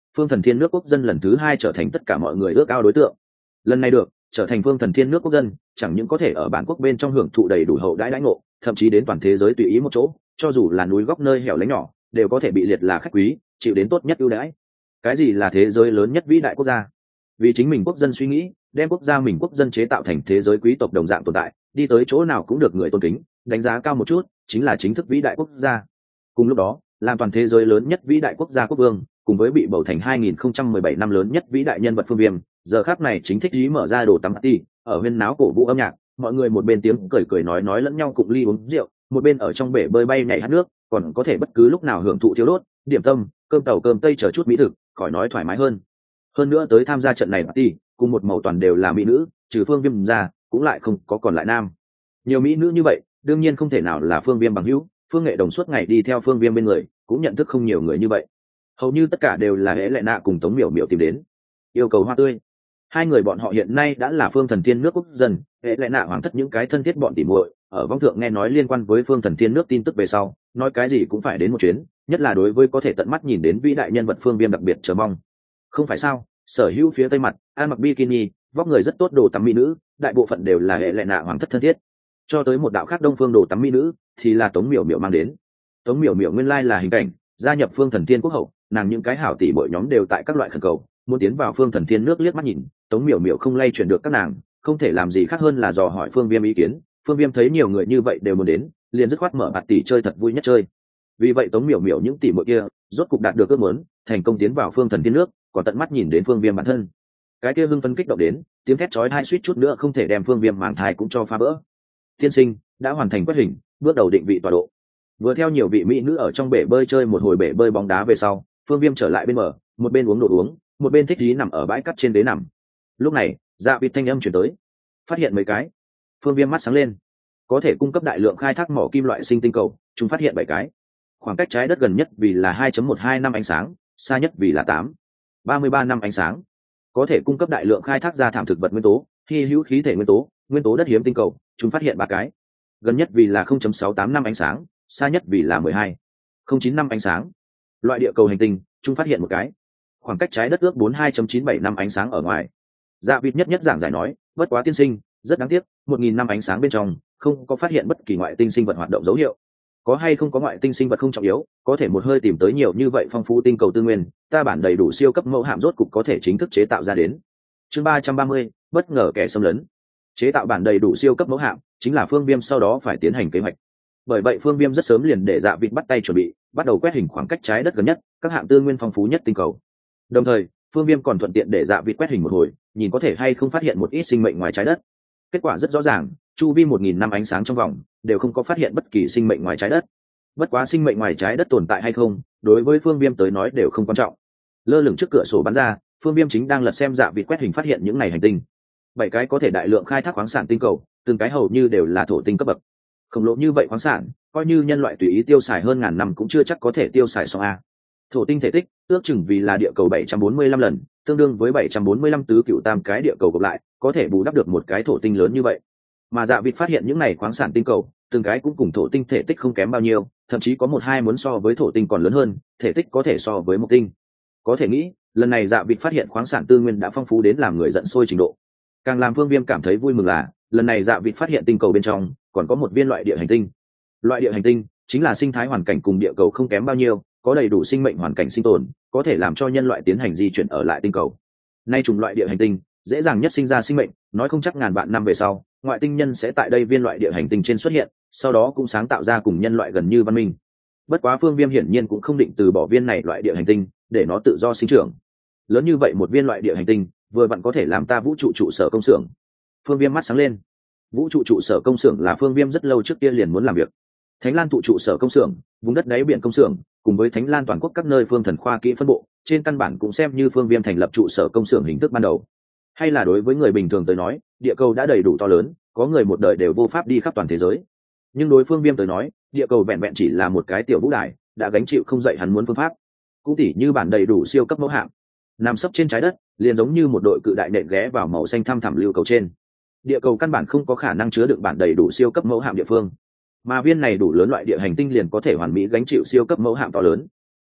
phương thần thiên nước quốc dân lần thứ hai trở thành tất cả mọi người ước ao đối tượng. Lần này được trở thành phương thần thiên nước quốc dân, chẳng những có thể ở bản quốc bên trong hưởng thụ đầy đủ hậu đãi đãi ngộ, thậm chí đến toàn thế giới tùy ý một chỗ, cho dù là núi góc nơi hẻo lánh nhỏ đều có thể bị liệt là khách quý, chịu đến tốt nhất ưu đãi. Cái gì là thế giới lớn nhất vĩ đại quốc gia? Vì chính mình quốc dân suy nghĩ, đem quốc gia mình quốc dân chế tạo thành thế giới quý tộc đồng dạng tồn tại, đi tới chỗ nào cũng được người tôn kính, đánh giá cao một chút, chính là chính thức vĩ đại quốc gia. Cùng lúc đó, làm toàn thế giới lớn nhất vĩ đại quốc gia quốc vương, cùng với bị bầu thành 2017 năm lớn nhất vĩ đại nhân vật Phương Viêm, giờ khắc này chính thích ý mở ra đồ tắm party, ở huyên náo cổ vũ âm nhạc, mọi người một bên tiếng cười cười nói lẫn nhau cụng ly uống rượu, một bên ở trong bể bơi bay nhảy hát nước, còn có thể bất cứ lúc nào hưởng thụ thiếu đốt, điểm tâm, cơm tàu cơm tây chờ chút mỹ thực, khỏi nói thoải mái hơn. Hơn nữa tới tham gia trận này party, cùng một màu toàn đều là mỹ nữ, trừ Phương Viêm ra, cũng lại không có còn lại nam. Nhiều mỹ nữ như vậy, đương nhiên không thể nào là Phương Viêm bằng hữu, Phương Nghệ Đồng suốt ngày đi theo Phương Viêm bên người, cũng nhận thức không nhiều người như vậy. Hầu như tất cả đều là Hễ Lệ Nạ cùng Tống Miểu Miểu tìm đến, yêu cầu hoa tươi. Hai người bọn họ hiện nay đã là Phương Thần Thiên nước quốc dân, Hễ Lệ Nạ hoàng thất những cái thân thiết bọn tỉ muội, ở vong thượng nghe nói liên quan với Phương Thần Thiên nước tin tức về sau, nói cái gì cũng phải đến một chuyến, nhất là đối với có thể tận mắt nhìn đến vĩ đại nhân vật Phương Viêm đặc biệt chờ mong. Không phải sao? Sở hữu phía tây mặt, ăn mặc bikini, vóc người rất tốt đồ tắm mỹ nữ, đại bộ phận đều là Hễ Lệ Nạ hoàng thất thân thiết. Cho tới một đạo khác đông phương đồ tắm mỹ nữ, thì là Tống Miểu Miểu mang đến. Tống Miểu Miểu nguyên lai là hình cảnh, gia nhập Phương Thần Thiên quốc hậu, nàng những cái hảo tỷ bội nhóm đều tại các loại khẩn cầu, muốn tiến vào Phương Thần Thiên nước liếc mắt nhìn, Tống Miểu Miểu không lay chuyển được các nàng, không thể làm gì khác hơn là dò hỏi Phương Viêm ý kiến. Phương Viêm thấy nhiều người như vậy đều muốn đến, liền dứt khoát mở bạt tỷ chơi thật vui nhất chơi. Vì vậy Tống Miểu Miểu những tỷ muội kia, rốt cục đạt được ước muốn, thành công tiến vào Phương Thần Thiên nước, còn tận mắt nhìn đến Phương Viêm bản thân. Cái kia hưng phấn kích động đến, tiếng thét chói tai suýt chút nữa không thể đem Phương Viêm màng thai cũng cho phá vỡ. Tiên sinh đã hoàn thành quét hình, bước đầu định vị tọa độ. Vừa theo nhiều vị mỹ nữ ở trong bể bơi chơi một hồi bể bơi bóng đá về sau, Phương Viêm trở lại bên bờ, một bên uống đồ uống, một bên thích ý nằm ở bãi cắt trên đế nằm. Lúc này, Dạ Vịt thanh âm chuyển tới, phát hiện mấy cái. Phương Viêm mắt sáng lên, có thể cung cấp đại lượng khai thác mỏ kim loại sinh tinh cầu, chúng phát hiện 7 cái. Khoảng cách trái đất gần nhất vì là 2.12 năm ánh sáng, xa nhất vì là 8.33 năm ánh sáng. Có thể cung cấp đại lượng khai thác ra thảm thực vật nguyên tố, hy hữu khí thể nguyên tố đất hiếm tinh cầu, chúng phát hiện 3 cái. Gần nhất vì là 0.68 năm ánh sáng, xa nhất vì là 12.09 năm ánh sáng. Loại địa cầu hành tinh, chúng phát hiện 1 cái. Khoảng cách trái đất ước 42.97 năm ánh sáng ở ngoài. Dạ Vịt nhất giảng giải nói, bất quá tiên sinh, rất đáng tiếc, 1.000 năm ánh sáng bên trong không có phát hiện bất kỳ ngoại tinh sinh vật hoạt động dấu hiệu. Có hay không có ngoại tinh sinh vật không trọng yếu, có thể một hơi tìm tới nhiều như vậy phong phú tinh cầu tư nguyên, ta bản đầy đủ siêu cấp mẫu hạm rốt cục có thể chính thức chế tạo ra đến. Chương 330, bất ngờ kẻ xâm lấn. Chế tạo bản đầy đủ siêu cấp mẫu hạm chính là Phương Viêm sau đó phải tiến hành kế hoạch. Bởi vậy Phương Viêm rất sớm liền để Dạ Vịt bắt tay chuẩn bị, bắt đầu quét hình khoảng cách trái đất gần nhất, các hạng tư nguyên phong phú nhất tinh cầu. Đồng thời, Phương Viêm còn thuận tiện để Dạ Vịt quét hình một hồi, nhìn có thể hay không phát hiện một ít sinh mệnh ngoài trái đất. Kết quả rất rõ ràng, chu vi 1.000 năm ánh sáng trong vòng đều không có phát hiện bất kỳ sinh mệnh ngoài trái đất. Bất quá sinh mệnh ngoài trái đất tồn tại hay không, đối với Phương Viêm tới nói đều không quan trọng. Lơ lửng trước cửa sổ bắn ra, Phương Viêm chính đang lật xem Dạ Vịt quét hình phát hiện những này hành tinh. 7 cái có thể đại lượng khai thác khoáng sản tinh cầu, từng cái hầu như đều là thổ tinh cấp bậc. Khổng lồ như vậy khoáng sản, coi như nhân loại tùy ý tiêu xài hơn ngàn năm cũng chưa chắc có thể tiêu xài xong a. Thổ tinh thể tích ước chừng vì là địa cầu 745 lần, tương đương với 745 tứ cựu tam cái địa cầu gộp lại, có thể bù đắp được một cái thổ tinh lớn như vậy. Mà Dạ Vịt phát hiện những này khoáng sản tinh cầu, từng cái cũng cùng thổ tinh thể tích không kém bao nhiêu, thậm chí có một hai muốn so với thổ tinh còn lớn hơn, thể tích có thể so với mộc tinh. Có thể nghĩ, lần này Dạ Vịt phát hiện khoáng sản tư nguyên đã phong phú đến làm người giận sôi trình độ. Càng làm Phương Viêm cảm thấy vui mừng là, lần này Dạ Vịt phát hiện tinh cầu bên trong còn có một viên loại địa hành tinh. Loại địa hành tinh chính là sinh thái hoàn cảnh cùng địa cầu không kém bao nhiêu, có đầy đủ sinh mệnh hoàn cảnh sinh tồn, có thể làm cho nhân loại tiến hành di chuyển ở lại tinh cầu. Nay chủng loại địa hành tinh dễ dàng nhất sinh ra sinh mệnh, nói không chắc ngàn vạn năm về sau, ngoại tinh nhân sẽ tại đây viên loại địa hành tinh trên xuất hiện, sau đó cũng sáng tạo ra cùng nhân loại gần như văn minh. Bất quá Phương Viêm hiển nhiên cũng không định từ bỏ viên này loại địa hành tinh, để nó tự do sinh trưởng. Lớn như vậy một viên loại địa hành tinh, vừa vặn có thể làm ta vũ trụ trụ sở công xưởng. Phương Viêm mắt sáng lên. Vũ trụ trụ sở công xưởng là Phương Viêm rất lâu trước kia liền muốn làm việc. Thánh Lan tụ trụ sở công xưởng, vùng đất đáy biển công xưởng, cùng với Thánh Lan toàn quốc các nơi phương thần khoa kỹ phân bộ, trên căn bản cũng xem như Phương Viêm thành lập trụ sở công xưởng hình thức ban đầu. Hay là đối với người bình thường tới nói, địa cầu đã đầy đủ to lớn, có người một đời đều vô pháp đi khắp toàn thế giới. Nhưng đối Phương Viêm tới nói, địa cầu vẹn vẹn chỉ là một cái tiểu vũ đài, đã gánh chịu không dậy hắn muốn phương pháp. Cũng tỉ như bản đầy đủ siêu cấp mẫu hạm, nằm sấp trên trái đất, liền giống như một đội cự đại nện ghé vào màu xanh thăm thẳm lưu cầu trên. Địa cầu căn bản không có khả năng chứa đựng bản đầy đủ siêu cấp mẫu hạm địa phương, mà viên này đủ lớn loại địa hành tinh liền có thể hoàn mỹ gánh chịu siêu cấp mẫu hạm to lớn.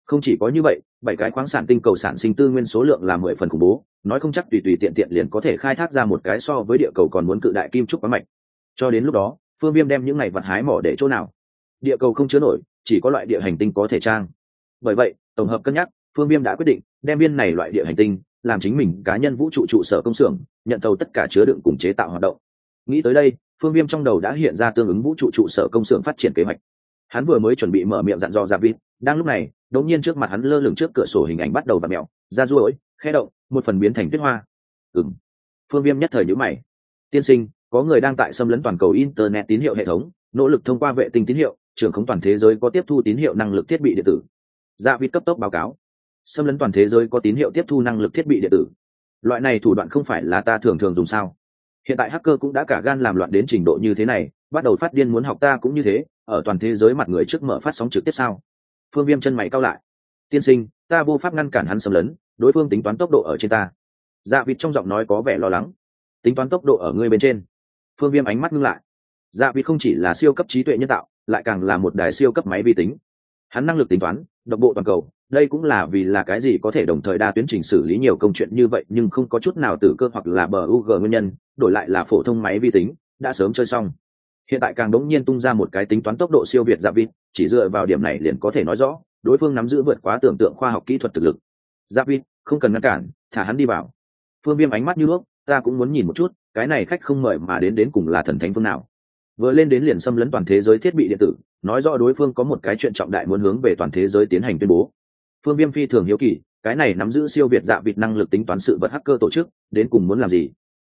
Không chỉ có như vậy, 7 cái khoáng sản tinh cầu sản sinh tư nguyên số lượng là 10 phần khủng bố, nói không chắc tùy tùy tiện tiện liền có thể khai thác ra một cái so với địa cầu còn muốn cự đại kim trúc khoáng mạch. Cho đến lúc đó, Phương Viêm đem những này vật hái mỏ để chỗ nào? Địa cầu không chứa nổi, chỉ có loại địa hành tinh có thể trang. Bởi vậy, tổng hợp cân nhắc, Phương Viêm đã quyết định đem viên này loại địa hành tinh làm chính mình cá nhân vũ trụ trụ sở công xưởng, nhận thầu tất cả chứa đựng cùng chế tạo hoạt động. Nghĩ tới đây, Phương Viêm trong đầu đã hiện ra tương ứng vũ trụ trụ sở công xưởng phát triển kế hoạch. Hắn vừa mới chuẩn bị mở miệng dặn dò Dạ Vịt, đang lúc này, đột nhiên trước mặt hắn lơ lửng trước cửa sổ hình ảnh bắt đầu vặn mèo, ra ruồi, khẽ động, một phần biến thành tuyết hoa. Phương Viêm nhất thời nhíu mày. Tiên sinh, có người đang tại xâm lấn toàn cầu internet tín hiệu hệ thống, nỗ lực thông qua vệ tinh tín hiệu, trưởng khống toàn thế giới có tiếp thu tín hiệu năng lực thiết bị điện tử. Dạ Vịt cấp tốc báo cáo. Xâm lấn toàn thế giới có tín hiệu tiếp thu năng lực thiết bị điện tử. Loại này thủ đoạn không phải là ta thường thường dùng sao? Hiện tại hacker cũng đã cả gan làm loạn đến trình độ như thế này, bắt đầu phát điên muốn học ta cũng như thế, ở toàn thế giới mặt người trước mở phát sóng trực tiếp sao? Phương Viêm chân mày cau lại. Tiên sinh, ta vô pháp ngăn cản hắn xâm lấn, đối phương tính toán tốc độ ở trên ta. Dạ Vịt trong giọng nói có vẻ lo lắng. Tính toán tốc độ ở ngươi bên trên. Phương Viêm ánh mắt ngưng lại. Dạ Vịt không chỉ là siêu cấp trí tuệ nhân tạo, lại càng là một đài siêu cấp máy vi tính. Hắn năng lực tính toán độc bộ toàn cầu, đây cũng là vì là cái gì có thể đồng thời đa tuyến trình xử lý nhiều công chuyện như vậy nhưng không có chút nào tử cơ hoặc là bug nguyên nhân, đổi lại là phổ thông máy vi tính đã sớm chơi xong. Hiện tại càng đống nhiên tung ra một cái tính toán tốc độ siêu việt Dạ Vịt, chỉ dựa vào điểm này liền có thể nói rõ đối phương nắm giữ vượt quá tưởng tượng khoa học kỹ thuật thực lực. Dạ Vịt, không cần ngăn cản, thả hắn đi vào. Phương Viêm ánh mắt như nước, ta cũng muốn nhìn một chút cái này khách không mời mà đến cùng là thần thánh phương nào. Vừa lên đến liền xâm lấn toàn thế giới thiết bị điện tử, nói rõ đối phương có một cái chuyện trọng đại muốn hướng về toàn thế giới tiến hành tuyên bố. Phương Viêm phi thường hiếu kỳ, cái này nắm giữ siêu việt Dạ Vịt năng lực tính toán sự vật hacker tổ chức đến cùng muốn làm gì.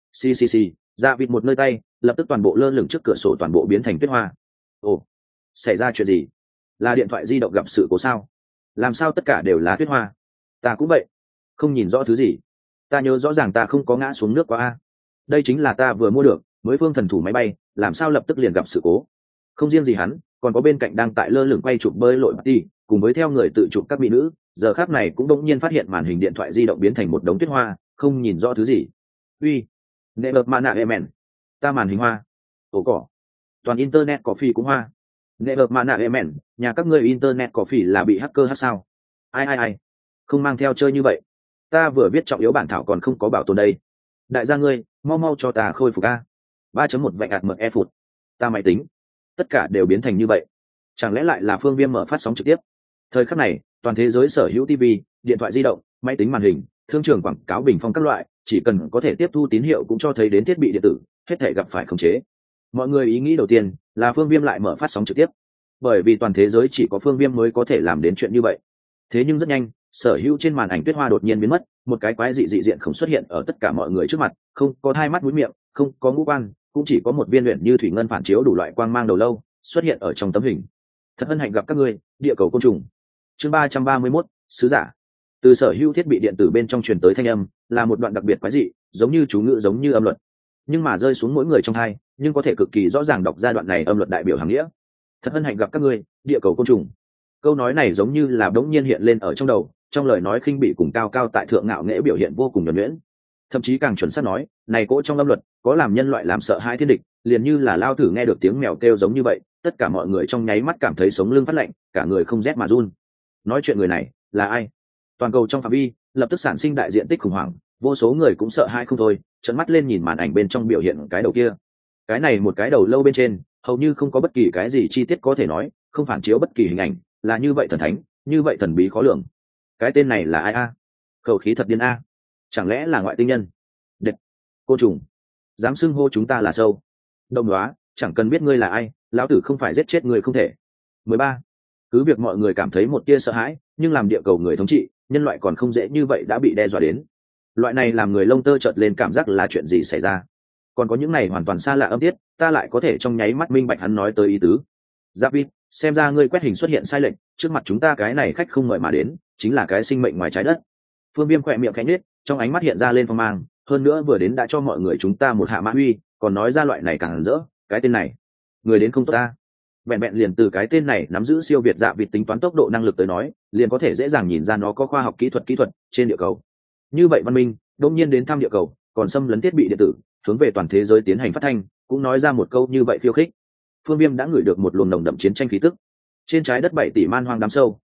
Dạ Vịt một nơi tay, lập tức toàn bộ lơ lửng trước cửa sổ toàn bộ biến thành tuyết hoa. Ồ, xảy ra chuyện gì? Là điện thoại di động gặp sự cố sao? Làm sao tất cả đều là tuyết hoa? Ta cũng vậy, không nhìn rõ thứ gì. Ta nhớ rõ ràng ta không có ngã xuống nước quá a. Đây chính là ta vừa mua được mới phương thần thủ máy bay, làm sao lập tức liền gặp sự cố? Không riêng gì hắn, còn có bên cạnh đang tại lơ lửng quay chụp bơi lội party, cùng với theo người tự chụp các mỹ nữ, giờ khắc này cũng đột nhiên phát hiện màn hình điện thoại di động biến thành một đống tuyết hoa, không nhìn rõ thứ gì. Uy, nệ bợt mạ nạ emen, ta màn hình hoa. Ồ cỏ, toàn internet có phi cũng hoa. Nệ bợt mạ nạ emen, nhà các ngươi internet có phỉ là bị hacker hack sao? Ai, không mang theo chơi như vậy. Ta vừa viết trọng yếu bản thảo còn không có bảo tồn đây. Đại gia ngươi, mau cho ta khôi phục a. 3.1 vạch ạt mờ phụt. Ta máy tính, tất cả đều biến thành như vậy. Chẳng lẽ lại là Phương Viêm mở phát sóng trực tiếp? Thời khắc này, toàn thế giới sở hữu TV, điện thoại di động, máy tính màn hình, thương trường quảng cáo bình phong các loại, chỉ cần có thể tiếp thu tín hiệu cũng cho thấy đến thiết bị điện tử, hết thể gặp phải khống chế. Mọi người ý nghĩ đầu tiên là Phương Viêm lại mở phát sóng trực tiếp, bởi vì toàn thế giới chỉ có Phương Viêm mới có thể làm đến chuyện như vậy. Thế nhưng rất nhanh, sở hữu trên màn ảnh tuyết hoa đột nhiên biến mất, một cái quái dị dị diện không xuất hiện ở tất cả mọi người trước mặt, không có hai mắt mũi miệng, không có ngũ quan, cũng chỉ có một viên luyện như thủy ngân phản chiếu đủ loại quang mang đầu lâu xuất hiện ở trong tấm hình. Thật hân hạnh gặp các ngươi, địa cầu côn trùng. Chương 331, sứ giả. Từ sở hữu thiết bị điện tử bên trong truyền tới thanh âm là một đoạn đặc biệt quái dị, giống như chú ngữ giống như âm luật, nhưng mà rơi xuống mỗi người trong hai, nhưng có thể cực kỳ rõ ràng đọc ra đoạn này âm luật đại biểu hàng nghĩa. Thật hân hạnh gặp các ngươi, địa cầu côn trùng. Câu nói này giống như là đống nhiên hiện lên ở trong đầu, trong lời nói khinh bỉ cùng cao cao tại thượng ngạo nghễ biểu hiện vô cùng nhuần nhuyễn. Thậm chí càng chuẩn xác nói, này cỗ trong âm luật có làm nhân loại làm sợ hãi thiên địch, liền như là lao thử nghe được tiếng mèo kêu giống như vậy, tất cả mọi người trong nháy mắt cảm thấy sống lưng phát lạnh, cả người không rét mà run. Nói chuyện người này là ai? Toàn cầu trong phạm vi lập tức sản sinh đại diện tích khủng hoảng, vô số người cũng sợ hãi không thôi, trợn mắt lên nhìn màn ảnh bên trong biểu hiện cái đầu kia. Cái này một cái đầu lâu bên trên hầu như không có bất kỳ cái gì chi tiết có thể nói, không phản chiếu bất kỳ hình ảnh, là như vậy thần thánh, như vậy thần bí khó lường. Cái tên này là ai a? Khẩu khí thật điên a. Chẳng lẽ là ngoại tinh nhân? Đệt, côn trùng, dám xưng hô chúng ta là sâu. Đồng đoá, chẳng cần biết ngươi là ai, lão tử không phải giết chết người không thể. 13. Cứ việc mọi người cảm thấy một tia sợ hãi, nhưng làm địa cầu người thống trị, nhân loại còn không dễ như vậy đã bị đe dọa đến. Loại này làm người lông tơ chợt lên cảm giác là chuyện gì xảy ra. Còn có những này hoàn toàn xa lạ âm tiết, ta lại có thể trong nháy mắt minh bạch hắn nói tới ý tứ. Giáp Vít, xem ra ngươi quét hình xuất hiện sai lệch, trước mặt chúng ta cái này khách không mời mà đến, chính là cái sinh mệnh ngoài trái đất. Phương Viêm khỏe miệng khẽ nhếch, trong ánh mắt hiện ra lên phong mang, hơn nữa vừa đến đã cho mọi người chúng ta một hạ mã uy, còn nói ra loại này càng hẳn rỡ, cái tên này, người đến không tốt ta. Vẹn liền từ cái tên này nắm giữ siêu việt Dạ Vịt tính toán tốc độ năng lực tới nói, liền có thể dễ dàng nhìn ra nó có khoa học kỹ thuật trên địa cầu. Như vậy văn minh, đột nhiên đến thăm địa cầu, còn xâm lấn thiết bị điện tử, hướng về toàn thế giới tiến hành phát thanh, cũng nói ra một câu như vậy khiêu khích. Phương Viêm đã ngửi được một luồng nồng đậm chiến tranh khí tức. Trên trái đất 7 tỷ man hoang đám sâu,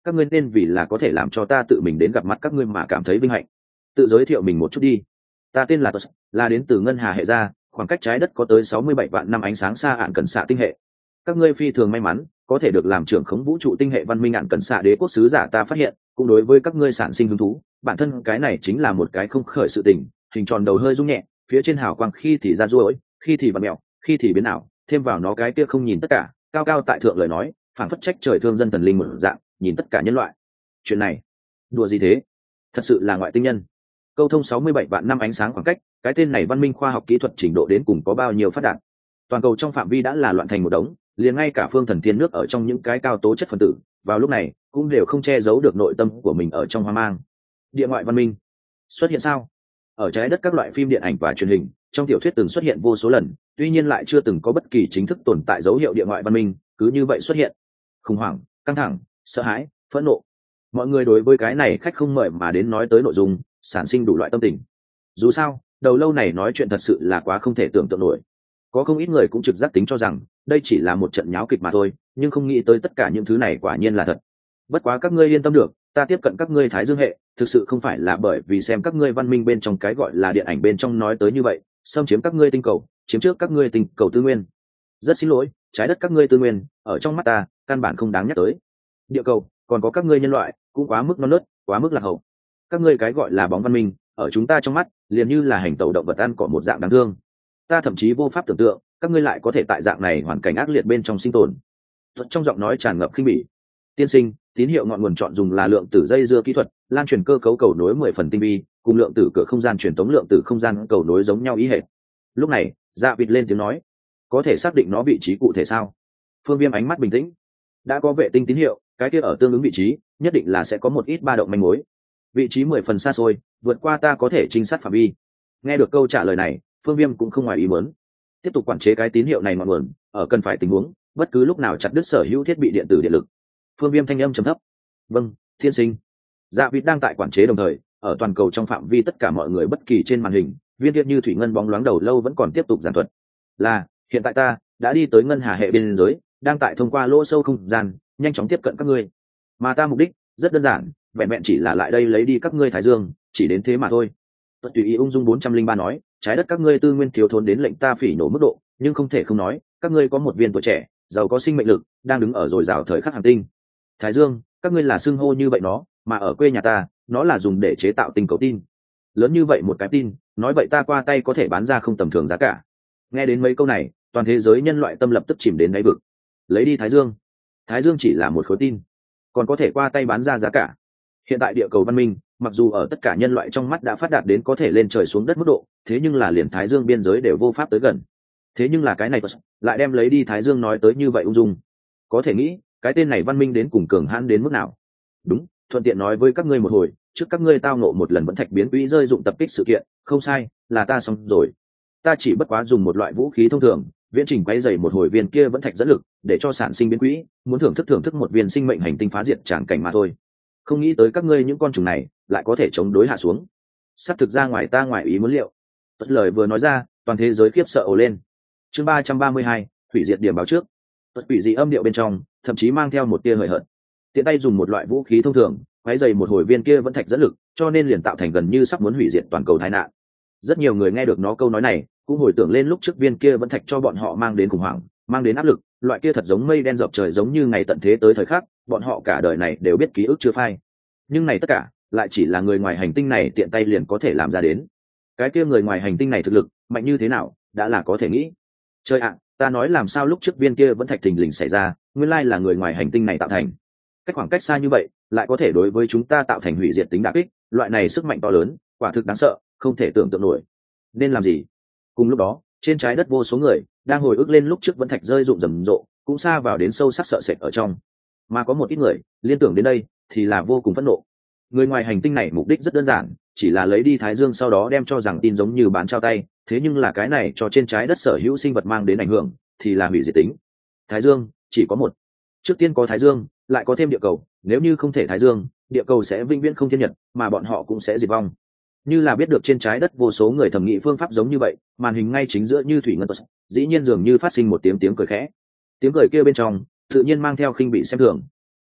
các ngươi nên vì là có thể làm cho ta tự mình đến gặp mặt các ngươi mà cảm thấy vinh hạnh. Tự giới thiệu mình một chút đi. Ta tên là Tusk, là đến từ ngân hà hệ gia, khoảng cách trái đất có tới 67 vạn năm ánh sáng xa ạn cận xạ tinh hệ. Các ngươi phi thường may mắn có thể được làm trưởng khống vũ trụ tinh hệ văn minh ạn cận xạ đế quốc sứ giả. Ta phát hiện cũng đối với các ngươi sản sinh hứng thú. Bản thân cái này chính là một cái không khởi sự tình, hình tròn đầu hơi rung nhẹ, phía trên hào quang khi thì ra ruồi, khi thì vặn mèo, khi thì biến ảo, thêm vào nó cái kia không nhìn tất cả, cao cao tại thượng lời nói, phảng phất trách trời thương dân thần linh một dạng, nhìn tất cả nhân loại. Chuyện này, đùa gì thế? Thật sự là ngoại tinh nhân. Câu thông 67 vạn năm ánh sáng khoảng cách, cái tên này văn minh khoa học kỹ thuật trình độ đến cùng có bao nhiêu phát đạt. Toàn cầu trong phạm vi đã là loạn thành một đống, liền ngay cả phương thần thiên nước ở trong những cái cao tố chất phân tử, vào lúc này cũng đều không che giấu được nội tâm của mình ở trong hoang mang. Địa ngoại văn minh xuất hiện sao? Ở trái đất các loại phim điện ảnh và truyền hình, trong tiểu thuyết từng xuất hiện vô số lần, tuy nhiên lại chưa từng có bất kỳ chính thức tồn tại dấu hiệu địa ngoại văn minh cứ như vậy xuất hiện. Khủng hoảng, căng thẳng, sợ hãi, phẫn nộ, mọi người đối với cái này khách không mời mà đến nói tới nội dung sản sinh đủ loại tâm tình. Dù sao đầu lâu này nói chuyện thật sự là quá không thể tưởng tượng nổi. Có không ít người cũng trực giác tính cho rằng đây chỉ là một trận nháo kịch mà thôi, nhưng không nghĩ tới tất cả những thứ này quả nhiên là thật. Bất quá các ngươi yên tâm được, ta tiếp cận các ngươi Thái Dương hệ thực sự không phải là bởi vì xem các ngươi văn minh bên trong cái gọi là điện ảnh bên trong nói tới như vậy, xâm chiếm các ngươi tinh cầu, chiếm trước các ngươi tinh cầu tư nguyên. Rất xin lỗi, trái đất các ngươi tư nguyên ở trong mắt ta căn bản không đáng nhắc tới. Địa cầu còn có các ngươi nhân loại cũng quá mức non nớt, quá mức lạc hậu. Các ngươi cái gọi là bóng văn minh ở chúng ta trong mắt liền như là hành tẩu động vật ăn cỏ một dạng đáng thương. Ta thậm chí vô pháp tưởng tượng các ngươi lại có thể tại dạng này hoàn cảnh ác liệt bên trong sinh tồn. Trong giọng nói tràn ngập khinh bỉ. Tiên sinh, tín hiệu ngọn nguồn chọn dùng là lượng tử dây dưa kỹ thuật, lan truyền cơ cấu cầu nối 10 phần tinh vi, cùng lượng tử cửa không gian truyền tống lượng tử không gian cầu nối giống nhau ý hệt. Lúc này Dạ Vịt lên tiếng nói, có thể xác định nó vị trí cụ thể sao? Phương Viêm ánh mắt bình tĩnh. Đã có vệ tinh tín hiệu, cái kia ở tương ứng vị trí nhất định là sẽ có một ít ba động manh mối. Vị trí 10 phần xa xôi, vượt qua ta có thể trinh sát phạm vi. Nghe được câu trả lời này, Phương Viêm cũng không ngoài ý muốn. Tiếp tục quản chế cái tín hiệu này ngọn nguồn, ở cần phải tình huống bất cứ lúc nào chặt đứt sở hữu thiết bị điện tử điện lực. Phương Viêm thanh âm trầm thấp. Vâng, thiên sinh. Dạ Vịt đang tại quản chế đồng thời, ở toàn cầu trong phạm vi tất cả mọi người bất kỳ trên màn hình, viên điện như thủy ngân bóng loáng đầu lâu vẫn còn tiếp tục giảng thuật. Là, hiện tại ta đã đi tới ngân hà hệ biên giới, đang tại thông qua lỗ sâu không gian, nhanh chóng tiếp cận các ngươi. Mà ta mục đích rất đơn giản, vẹn vẹn chỉ là lại đây lấy đi các ngươi Thái Dương, chỉ đến thế mà thôi. Tuất tùy ý ung dung 403 nói, trái đất các ngươi tư nguyên thiếu thốn đến lệnh ta phỉ nổ mức độ, nhưng không thể không nói, các ngươi có một viên tuổi trẻ, giàu có sinh mệnh lực, đang đứng ở dồi dào thời khắc hành tinh. Thái Dương, các ngươi là xưng hô như vậy nó, mà ở quê nhà ta, nó là dùng để chế tạo tinh cầu tin. Lớn như vậy một cái tin, nói vậy ta qua tay có thể bán ra không tầm thường giá cả. Nghe đến mấy câu này, toàn thế giới nhân loại tâm lập tức chìm đến đáy vực. Lấy đi Thái Dương. Thái Dương chỉ là một khối tin, còn có thể qua tay bán ra giá cả. Hiện tại địa cầu văn minh, mặc dù ở tất cả nhân loại trong mắt đã phát đạt đến có thể lên trời xuống đất mức độ, thế nhưng là liền Thái Dương biên giới đều vô pháp tới gần. Thế nhưng là cái này lại đem lấy đi Thái Dương nói tới như vậy ung dung. Có thể nghĩ, cái tên này văn minh đến cùng cường hãn đến mức nào. Đúng, thuận tiện nói với các ngươi một hồi, trước các ngươi tao nộ một lần vẫn thạch biến quỹ rơi dụng tập kích sự kiện, không sai, là ta xong rồi. Ta chỉ bất quá dùng một loại vũ khí thông thường, viễn trình quay dày một hồi viên kia vẫn thạch dẫn lực, để cho sản sinh biến quỹ, muốn thưởng thức một viên sinh mệnh hành tinh phá diệt tràng cảnh mà thôi. Không nghĩ tới các ngươi những con trùng này lại có thể chống đối hạ xuống. Sắp thực ra ngoài ta ngoài ý muốn liệu. Tất lời vừa nói ra, toàn thế giới khiếp sợ ồ lên. Chương 332, hủy diệt điểm báo trước. Tất quỷ dị âm điệu bên trong, thậm chí mang theo một tia hời hợt. Tiện tay dùng một loại vũ khí thông thường, quay dày một hồi viên kia vẫn thạch dẫn lực, cho nên liền tạo thành gần như sắp muốn hủy diệt toàn cầu tai nạn. Rất nhiều người nghe được nó câu nói này, cũng hồi tưởng lên lúc trước viên kia vẫn thạch cho bọn họ mang đến khủng hoảng, mang đến áp lực, loại kia thật giống mây đen dập trời giống như ngày tận thế tới thời khắc, bọn họ cả đời này đều biết ký ức chưa phai. Nhưng này tất cả lại chỉ là người ngoài hành tinh này tiện tay liền có thể làm ra đến. Cái kia người ngoài hành tinh này thực lực mạnh như thế nào, đã là có thể nghĩ. Trời ạ, ta nói làm sao lúc trước viên kia vẫn thạch thình lình xảy ra, nguyên lai là người ngoài hành tinh này tạo thành. Cách khoảng cách xa như vậy, lại có thể đối với chúng ta tạo thành hủy diệt tính đả kích, loại này sức mạnh to lớn, quả thực đáng sợ, không thể tưởng tượng nổi. Nên làm gì? Cùng lúc đó, trên trái đất vô số người đang hồi ức lên lúc trước vẫn thạch rơi rụng rầm rộ, cũng xa vào đến sâu sắc sợ sệt ở trong. Mà có một ít người liên tưởng đến đây thì là vô cùng phẫn nộ. Người ngoài hành tinh này mục đích rất đơn giản, chỉ là lấy đi Thái Dương sau đó đem cho rằng tin giống như bán trao tay, thế nhưng là cái này cho trên trái đất sở hữu sinh vật mang đến ảnh hưởng thì là hủy diệt tính. Thái Dương chỉ có một. Trước tiên có Thái Dương, lại có thêm địa cầu, nếu như không thể Thái Dương, địa cầu sẽ vĩnh viễn không thiên nhật, mà bọn họ cũng sẽ diệt vong. Như là biết được trên trái đất vô số người thẩm nghĩ phương pháp giống như vậy, màn hình ngay chính giữa như thủy ngân dĩ nhiên dường như phát sinh một tiếng cười khẽ. Tiếng cười kia bên trong tự nhiên mang theo khinh bị xem thường.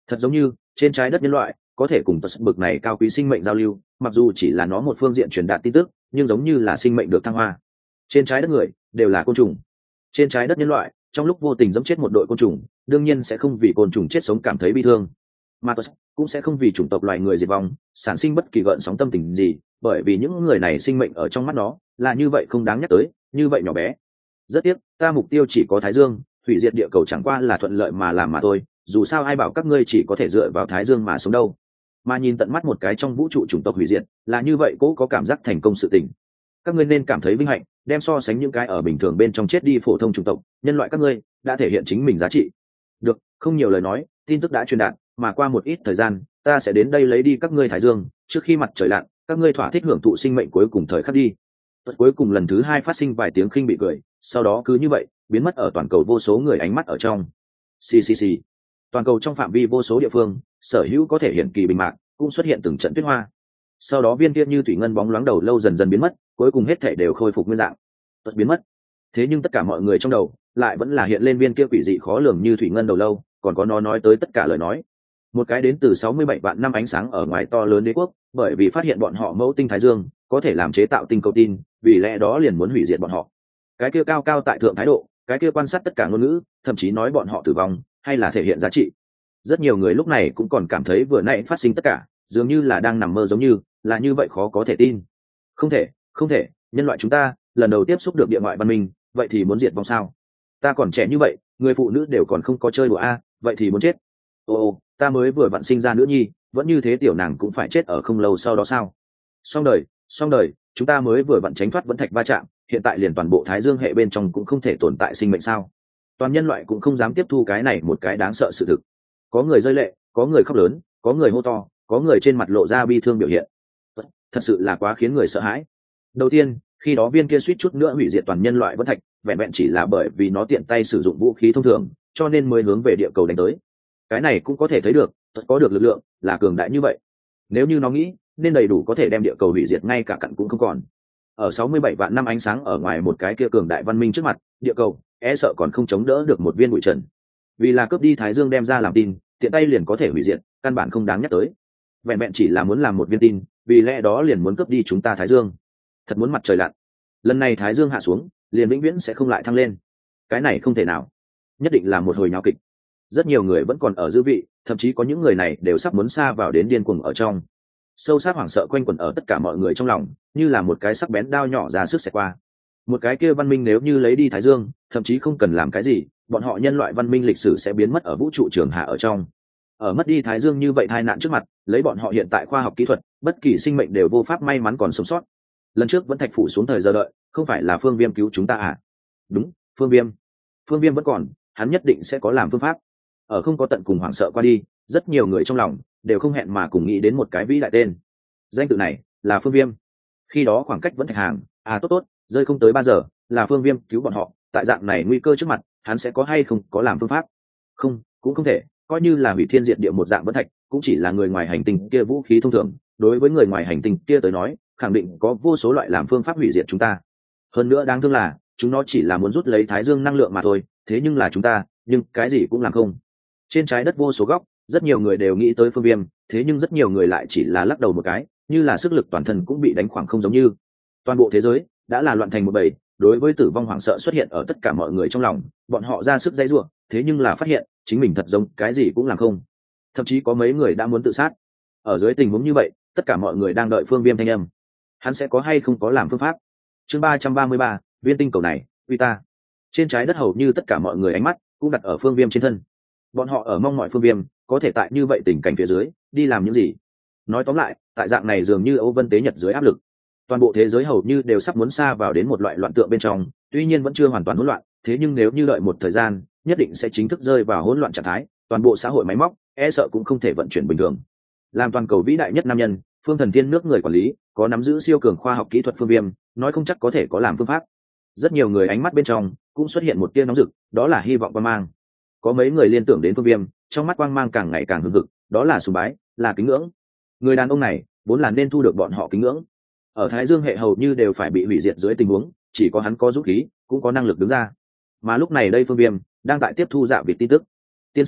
Thật giống như trên trái đất nhân loại có thể cùng tật bực này cao quý sinh mệnh giao lưu, mặc dù chỉ là nó một phương diện truyền đạt tin tức, nhưng giống như là sinh mệnh được thăng hoa. Trên trái đất người đều là côn trùng, trên trái đất nhân loại trong lúc vô tình giẫm chết một đội côn trùng, đương nhiên sẽ không vì côn trùng chết sống cảm thấy bi thương, mà cũng sẽ không vì chủng tộc loài người diệt vong sản sinh bất kỳ gợn sóng tâm tình gì, bởi vì những người này sinh mệnh ở trong mắt nó là như vậy không đáng nhắc tới, như vậy nhỏ bé. Rất tiếc, ta mục tiêu chỉ có Thái Dương, hủy diệt địa cầu chẳng qua là thuận lợi mà làm mà thôi, dù sao ai bảo các ngươi chỉ có thể dựa vào Thái Dương mà sống đâu. Mà nhìn tận mắt một cái trong vũ trụ chủng tộc hủy diệt, là như vậy cố có cảm giác thành công sự tình. Các ngươi nên cảm thấy vinh hạnh, đem so sánh những cái ở bình thường bên trong chết đi phổ thông chủng tộc, nhân loại các ngươi đã thể hiện chính mình giá trị. Được, không nhiều lời nói, tin tức đã truyền đạt, mà qua một ít thời gian, ta sẽ đến đây lấy đi các ngươi Thái Dương, trước khi mặt trời lặn, các ngươi thỏa thích hưởng thụ sinh mệnh cuối cùng thời khắc đi. Cuối cùng lần thứ hai phát sinh vài tiếng khinh bị cười, sau đó cứ như vậy biến mất ở toàn cầu vô số người ánh mắt ở trong. ccc toàn cầu trong phạm vi vô số địa phương, sở hữu có thể hiện kỳ bình mạng cũng xuất hiện từng trận tuyết hoa. Sau đó viên kia như thủy ngân bóng loáng đầu lâu dần dần biến mất, cuối cùng hết thể đều khôi phục nguyên dạng. Tất biến mất. Thế nhưng tất cả mọi người trong đầu lại vẫn là hiện lên viên kia quỷ dị khó lường như thủy ngân đầu lâu, còn có nó nói tới tất cả lời nói. Một cái đến từ 67 vạn năm ánh sáng ở ngoài to lớn đế quốc, bởi vì phát hiện bọn họ mẫu tinh Thái Dương có thể làm chế tạo tinh cầu tin, vì lẽ đó liền muốn hủy diệt bọn họ. Cái kia cao cao tại thượng thái độ, cái kia quan sát tất cả ngôn ngữ, thậm chí nói bọn họ tử vong hay là thể hiện giá trị. Rất nhiều người lúc này cũng còn cảm thấy vừa nãy phát sinh tất cả dường như là đang nằm mơ, giống như là như vậy khó có thể tin. Không thể, không thể, nhân loại chúng ta lần đầu tiếp xúc được địa ngoại văn minh, vậy thì muốn diệt vong sao? Ta còn trẻ như vậy, người phụ nữ đều còn không có chơi đùa a, vậy thì muốn chết. Ồ, ta mới vừa vặn sinh ra nữ nhi, vẫn như thế tiểu nàng cũng phải chết ở không lâu sau đó sao? Xong đời, chúng ta mới vừa vặn tránh thoát vẫn thạch va chạm, hiện tại liền toàn bộ Thái Dương hệ bên trong cũng không thể tồn tại sinh mệnh sao? Toàn nhân loại cũng không dám tiếp thu cái này một cái đáng sợ sự thực. Có người rơi lệ, có người khóc lớn, có người hô to, có người trên mặt lộ ra bi thương biểu hiện. Thật sự là quá khiến người sợ hãi. Đầu tiên, khi đó viên kia suýt chút nữa hủy diệt toàn nhân loại vẫn thạch, vẹn vẹn chỉ là bởi vì nó tiện tay sử dụng vũ khí thông thường, cho nên mới hướng về địa cầu đánh tới. Cái này cũng có thể thấy được, có được lực lượng là cường đại như vậy. Nếu như nó nghĩ, nên đầy đủ có thể đem địa cầu hủy diệt ngay cả cặn cũng không còn. Ở 67 vạn năm ánh sáng ở ngoài một cái kia cường đại văn minh trước mặt, địa cầu e sợ còn không chống đỡ được một viên bụi trần. Vì là cướp đi Thái Dương đem ra làm tin, tiện tay liền có thể hủy diệt, căn bản không đáng nhắc tới. Vẹn vẹn chỉ là muốn làm một viên tin, vì lẽ đó liền muốn cướp đi chúng ta Thái Dương. Thật muốn mặt trời lặn. Lần này Thái Dương hạ xuống, liền vĩnh viễn sẽ không lại thăng lên. Cái này không thể nào. Nhất định là một hồi nháo kịch. Rất nhiều người vẫn còn ở dư vị, thậm chí có những người này đều sắp muốn sa vào đến điên cuồng ở trong. Sâu sắc hoảng sợ quanh quẩn ở tất cả mọi người trong lòng, như là một cái sắc bén đao nhỏ ra sức xẹt qua. Một cái kia văn minh nếu như lấy đi Thái Dương, thậm chí không cần làm cái gì, bọn họ nhân loại văn minh lịch sử sẽ biến mất ở vũ trụ trường hạ ở trong. Ở mất đi Thái Dương như vậy tai nạn trước mặt, lấy bọn họ hiện tại khoa học kỹ thuật, bất kỳ sinh mệnh đều vô pháp may mắn còn sống sót. Lần trước vẫn thạch phủ xuống thời giờ đợi, không phải là Phương Viêm cứu chúng ta à? Đúng, Phương Viêm vẫn còn, hắn nhất định sẽ có làm phương pháp. Ở không có tận cùng hoảng sợ qua đi, rất nhiều người trong lòng đều không hẹn mà cùng nghĩ đến một cái vĩ đại tên. Danh tự này là Phương Viêm. Khi đó khoảng cách vẫn thạch hàng, tốt, rơi không tới 3 giờ, là Phương Viêm cứu bọn họ. Tại dạng này nguy cơ trước mặt, hắn sẽ có hay không có làm phương pháp? Không, cũng không thể. Coi như là hủy thiên diệt địa một dạng vẫn thạch, cũng chỉ là người ngoài hành tinh kia vũ khí thông thường. Đối với người ngoài hành tinh kia tới nói, khẳng định có vô số loại làm phương pháp hủy diệt chúng ta. Hơn nữa đáng thương là, chúng nó chỉ là muốn rút lấy Thái Dương năng lượng mà thôi. Thế nhưng là chúng ta, nhưng cái gì cũng làm không. Trên trái đất vô số góc, rất nhiều người đều nghĩ tới Phương Viêm, thế nhưng rất nhiều người lại chỉ là lắc đầu một cái, như là sức lực toàn thân cũng bị đánh khoảng không, giống như toàn bộ thế giới đã là loạn thành một bầy. Đối với tử vong hoảng sợ xuất hiện ở tất cả mọi người trong lòng, bọn họ ra sức dãy rủa, thế nhưng là phát hiện chính mình thật giống cái gì cũng làm không. Thậm chí có mấy người đã muốn tự sát. Ở dưới tình huống như vậy, tất cả mọi người đang đợi Phương Viêm thanh âm. Hắn sẽ có hay không có làm phương pháp? Chương 333, viên tinh cầu này, uy ta. Trên trái đất hầu như tất cả mọi người ánh mắt cũng đặt ở Phương Viêm trên thân. Bọn họ ở mong mọi Phương Viêm có thể tại như vậy tình cảnh phía dưới đi làm những gì. Nói tóm lại, tại dạng này dường như Âu Vân Tế Nhật dưới áp lực, toàn bộ thế giới hầu như đều sắp muốn sa vào đến một loại loạn tượng bên trong. Tuy nhiên vẫn chưa hoàn toàn hỗn loạn, thế nhưng nếu như đợi một thời gian, nhất định sẽ chính thức rơi vào hỗn loạn trạng thái. Toàn bộ xã hội máy móc e sợ cũng không thể vận chuyển bình thường. Làm toàn cầu vĩ đại nhất nam nhân, Phương Thần Thiên nước người quản lý, có nắm giữ siêu cường khoa học kỹ thuật Phương Viêm, nói không chắc có thể có làm phương pháp. Rất nhiều người ánh mắt bên trong cũng xuất hiện một tia nóng rực, đó là hy vọng quang mang. Có mấy người liên tưởng đến Phương Viêm, trong mắt quang mang càng ngày càng hừng hực, đó là sùng bái, là kính ngưỡng. Người đàn ông này vốn là nên thu được bọn họ kính ngưỡng. Ở Thái Dương hệ hầu như đều phải bị hủy diệt dưới tình huống, chỉ có hắn có dũng khí, cũng có năng lực đứng ra. Mà lúc này đây Phương Viêm đang tại tiếp thu dạ vị tin tức. Tiên sinh,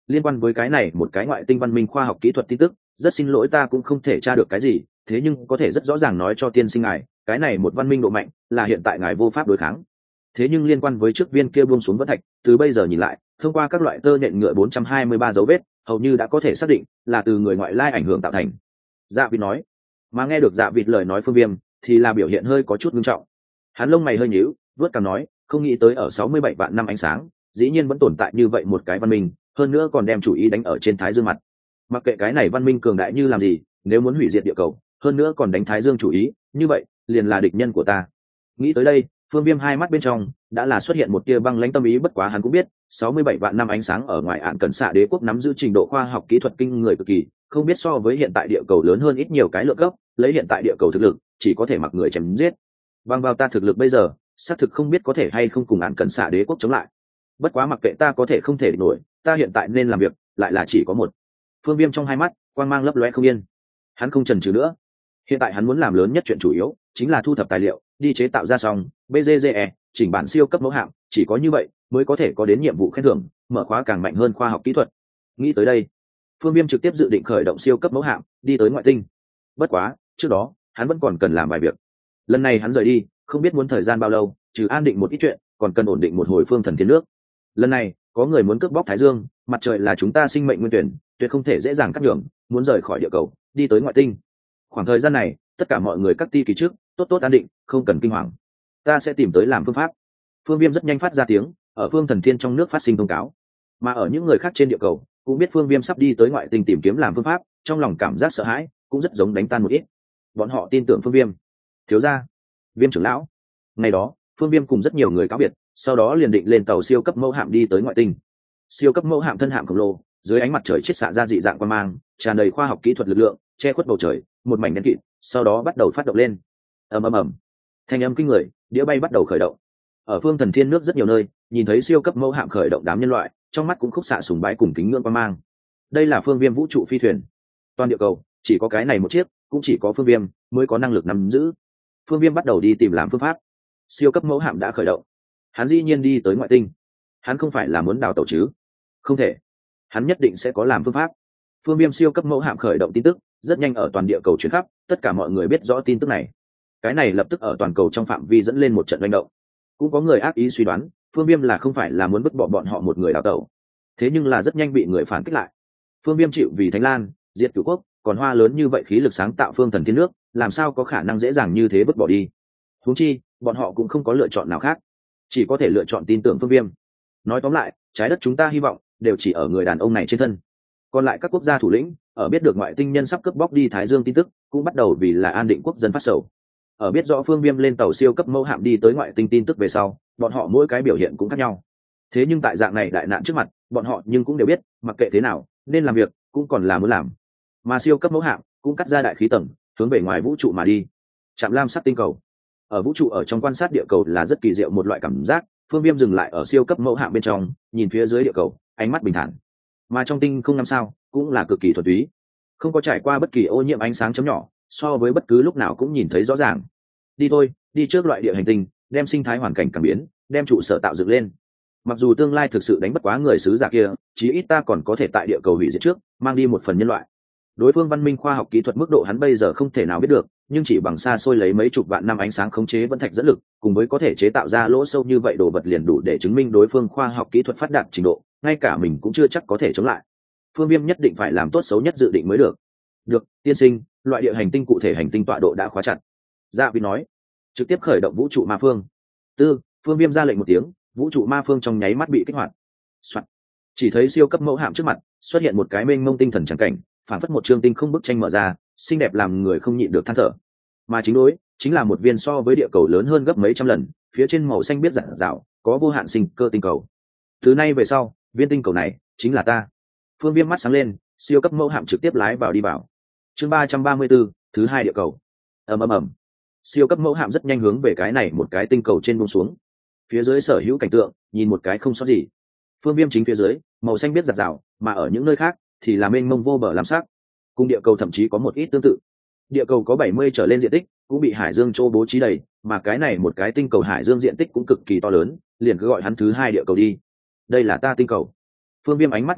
liên quan với cái này một cái ngoại tinh văn minh khoa học kỹ thuật tin tức, rất xin lỗi ta cũng không thể tra được cái gì, thế nhưng có thể rất rõ ràng nói cho tiên sinh ngài, cái này một văn minh độ mạnh là hiện tại ngài vô pháp đối kháng. Thế nhưng liên quan với trước viên kia buông xuống vẫn thạch, từ bây giờ nhìn lại, thông qua các loại tơ nhện ngựa 423 dấu vết, hầu như đã có thể xác định là từ người ngoại lai ảnh hưởng tạo thành. Dạ Vịt nói. Mà nghe được Dạ Vịt lời nói Phương Viêm, thì là biểu hiện hơi có chút nghiêm trọng. Hắn lông mày hơi nhíu, vớt cằm nói, không nghĩ tới ở 67 vạn năm ánh sáng, dĩ nhiên vẫn tồn tại như vậy một cái văn minh, hơn nữa còn đem chủ ý đánh ở trên Thái Dương mặt. Mặc kệ cái này văn minh cường đại như làm gì, nếu muốn hủy diệt địa cầu, hơn nữa còn đánh Thái Dương chủ ý, như vậy liền là địch nhân của ta. Nghĩ tới đây, Phương Viêm hai mắt bên trong đã là xuất hiện một tia băng lãnh tâm ý, bất quá hắn cũng biết 67 vạn năm ánh sáng ở ngoài Ạn Cẩn Xạ đế quốc nắm giữ trình độ khoa học kỹ thuật kinh người cực kỳ, không biết so với hiện tại địa cầu lớn hơn ít nhiều cái lượng cấp, lấy hiện tại địa cầu thực lực chỉ có thể mặc người chém giết. Bằng vào ta thực lực bây giờ, xác thực không biết có thể hay không cùng Ạn Cẩn Xạ đế quốc chống lại. Bất quá mặc kệ ta có thể không thể địch nổi, ta hiện tại nên làm việc lại là chỉ có một. Phương Viêm trong hai mắt quang mang lấp lóe không yên. Hắn không chần chừ nữa. Hiện tại hắn muốn làm lớn nhất chuyện chủ yếu chính là thu thập tài liệu, đi chế tạo ra xong BGGE, chỉnh bản siêu cấp mẫu hạm, chỉ có như vậy mới có thể có đến nhiệm vụ khen thưởng, mở khóa càng mạnh hơn khoa học kỹ thuật. Nghĩ tới đây, Phương Viêm trực tiếp dự định khởi động siêu cấp mẫu hạm, đi tới ngoại tinh. Bất quá, trước đó, hắn vẫn còn cần làm vài việc. Lần này hắn rời đi, không biết muốn thời gian bao lâu, trừ an định một ít chuyện, còn cần ổn định một hồi phương thần thiên nước. Lần này, có người muốn cướp bóc Thái Dương, mặt trời là chúng ta sinh mệnh nguyên tuyển, tuyệt không thể dễ dàng cắt nhường, muốn rời khỏi địa cầu, đi tới ngoại tinh. Khoảng thời gian này, tất cả mọi người cắt ti kỳ trước, tốt tốt an định, không cần kinh hoàng. Ta sẽ tìm tới làm phương pháp. Phương Viêm rất nhanh phát ra tiếng, ở phương thần thiên trong nước phát sinh thông cáo. Mà ở những người khác trên địa cầu, cũng biết Phương Viêm sắp đi tới ngoại tinh tìm kiếm làm phương pháp, trong lòng cảm giác sợ hãi, cũng rất giống đánh tan một ít. Bọn họ tin tưởng Phương Viêm. Thiếu gia, Viêm trưởng lão. Ngày đó, Phương Viêm cùng rất nhiều người cáo biệt, sau đó liền định lên tàu siêu cấp mẫu hạm đi tới ngoại tinh. Siêu cấp mẫu hạm thân hạm khổng lồ, dưới ánh mặt trời chiết xạ ra dị dạng quang mang, tràn đầy khoa học kỹ thuật lực lượng, che khuất bầu trời, một mảnh đen kịt, sau đó bắt đầu phát động lên. Ầm ầm ầm. Thanh âm kinh người, đĩa bay bắt đầu khởi động. Ở phương thần thiên nước rất nhiều nơi, nhìn thấy siêu cấp mẫu hạm khởi động, đám nhân loại trong mắt cũng khúc xạ sùng bái cùng kính ngưỡng quang mang. Đây là Phương Viêm vũ trụ phi thuyền. Toàn địa cầu chỉ có cái này một chiếc, cũng chỉ có Phương Viêm mới có năng lực nắm giữ. Phương Viêm bắt đầu đi tìm làm phương pháp. Siêu cấp mẫu hạm đã khởi động. Hắn dĩ nhiên đi tới ngoại tinh. Hắn không phải là muốn đào tẩu chứ? Không thể. Hắn nhất định sẽ có làm phương pháp. Phương Viêm siêu cấp mẫu hạm khởi động tin tức rất nhanh ở toàn địa cầu truyền khắp, tất cả mọi người biết rõ tin tức này. Cái này lập tức ở toàn cầu trong phạm vi dẫn lên một trận manh động. Cũng có người ác ý suy đoán, Phương Viêm là không phải là muốn vứt bỏ bọn họ một người đào tẩu. Thế nhưng là rất nhanh bị người phản kích lại. Phương Viêm chịu vì Thánh Lan, diệt Cửu Quốc, còn hoa lớn như vậy khí lực sáng tạo phương thần thiên nước, làm sao có khả năng dễ dàng như thế vứt bỏ đi? Huống chi, bọn họ cũng không có lựa chọn nào khác, chỉ có thể lựa chọn tin tưởng Phương Viêm. Nói tóm lại, trái đất chúng ta hy vọng đều chỉ ở người đàn ông này trên thân. Còn lại các quốc gia thủ lĩnh, ở biết được ngoại tinh nhân sắp cướp bóc đi Thái Dương tin tức, cũng bắt đầu vì là an định quốc dân phát sầu. Ở biết rõ Phương Viêm lên tàu siêu cấp mẫu hạm đi tới ngoại tinh tin tức về sau, bọn họ mỗi cái biểu hiện cũng khác nhau. Thế nhưng tại dạng này đại nạn trước mặt, bọn họ nhưng cũng đều biết, mặc kệ thế nào, nên làm việc cũng còn là muốn làm. Mà siêu cấp mẫu hạm cũng cắt ra đại khí tầng, hướng về ngoài vũ trụ mà đi. Trạm lam sắc tinh cầu. Ở vũ trụ ở trong quan sát địa cầu là rất kỳ diệu một loại cảm giác. Phương Viêm dừng lại ở siêu cấp mẫu hạm bên trong, nhìn phía dưới địa cầu, ánh mắt bình thản. Mà trong tinh không năm sao cũng là cực kỳ thuần túy, không có trải qua bất kỳ ô nhiễm ánh sáng chấm nhỏ, so với bất cứ lúc nào cũng nhìn thấy rõ ràng. Đi thôi, đi trước loại địa hành tinh, đem sinh thái hoàn cảnh cảm biến, đem trụ sở tạo dựng lên. Mặc dù tương lai thực sự đánh bất quá người sứ giả kia, chí ít ta còn có thể tại địa cầu hủy diệt trước, mang đi một phần nhân loại. Đối phương văn minh khoa học kỹ thuật mức độ hắn bây giờ không thể nào biết được, nhưng chỉ bằng xa xôi lấy mấy chục vạn năm ánh sáng khống chế vẫn thạch dẫn lực, cùng với có thể chế tạo ra lỗ sâu như vậy đồ vật liền đủ để chứng minh đối phương khoa học kỹ thuật phát đạt trình độ, ngay cả mình cũng chưa chắc có thể chống lại. Phương Viêm nhất định phải làm tốt xấu nhất dự định mới được. Được, tiên sinh, loại địa hành tinh cụ thể hành tinh tọa độ đã khóa chặt. Dạ Vịt nói, trực tiếp khởi động vũ trụ ma phương. Phương Viêm ra lệnh một tiếng, vũ trụ ma phương trong nháy mắt bị kích hoạt. Soạn. Chỉ thấy siêu cấp mẫu hạm trước mặt xuất hiện một cái mênh mông tinh thần trắng cảnh, phản phất một chương tinh không bức tranh mở ra, xinh đẹp làm người không nhịn được than thở. Mà chính đối chính là một viên so với địa cầu lớn hơn gấp mấy trăm lần, phía trên màu xanh biết rạng rào, có vô hạn sinh cơ tinh cầu. Từ nay về sau, viên tinh cầu này chính là ta. Phương Viêm mắt sáng lên, siêu cấp mẫu hạm trực tiếp lái vào đi vào. Chương 334, thứ hai địa cầu. Ầm ầm ầm. Siêu cấp mẫu hạm rất nhanh hướng về cái này một cái tinh cầu trên buông xuống. Phía dưới sở hữu cảnh tượng, nhìn một cái không sót gì. Phương Viêm chính phía dưới, màu xanh biết rạng rào, mà ở những nơi khác thì là mênh mông vô bờ lam sắc. Cùng địa cầu thậm chí có một ít tương tự. Địa cầu có 70 trở lên diện tích, cũng bị hải dương chỗ bố trí đầy, mà cái này một cái tinh cầu hải dương diện tích cũng cực kỳ to lớn, liền cứ gọi hắn thứ hai địa cầu đi. Đây là ta tinh cầu. Phương Viêm ánh mắt như đuốc,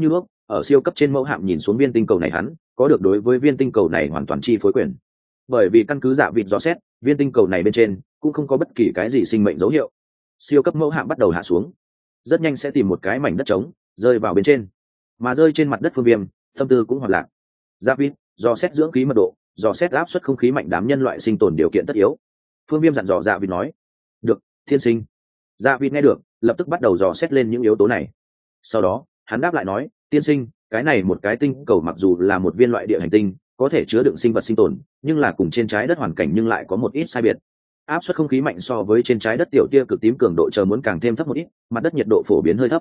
ở siêu cấp trên mẫu hạm nhìn xuống viên tinh cầu này hắn có được đối với viên tinh cầu này hoàn toàn chi phối quyền, bởi vì căn cứ dạ vịt dò xét viên tinh cầu này bên trên cũng không có bất kỳ cái gì sinh mệnh dấu hiệu. Siêu cấp mẫu hạm bắt đầu hạ xuống, rất nhanh sẽ tìm một cái mảnh đất trống rơi vào bên trên, mà rơi trên mặt đất Phương Viêm tâm tư cũng hoạt lạc. Dạ vịt dò xét dưỡng khí mật độ, dò xét áp suất không khí mạnh đám nhân loại sinh tồn điều kiện tất yếu. Phương Viêm dặn dò dạ vịt nói: được, thiên sinh. Dạ vịt nghe được lập tức bắt đầu dò xét lên những yếu tố này. Sau đó hắn đáp lại nói: tiên sinh, cái này một cái tinh cầu mặc dù là một viên loại địa hành tinh có thể chứa đựng sinh vật sinh tồn, nhưng là cùng trên trái đất hoàn cảnh nhưng lại có một ít sai biệt. Áp suất không khí mạnh so với trên trái đất tiểu tia cực tím cường độ chờ muốn càng thêm thấp một ít, mặt đất nhiệt độ phổ biến hơi thấp.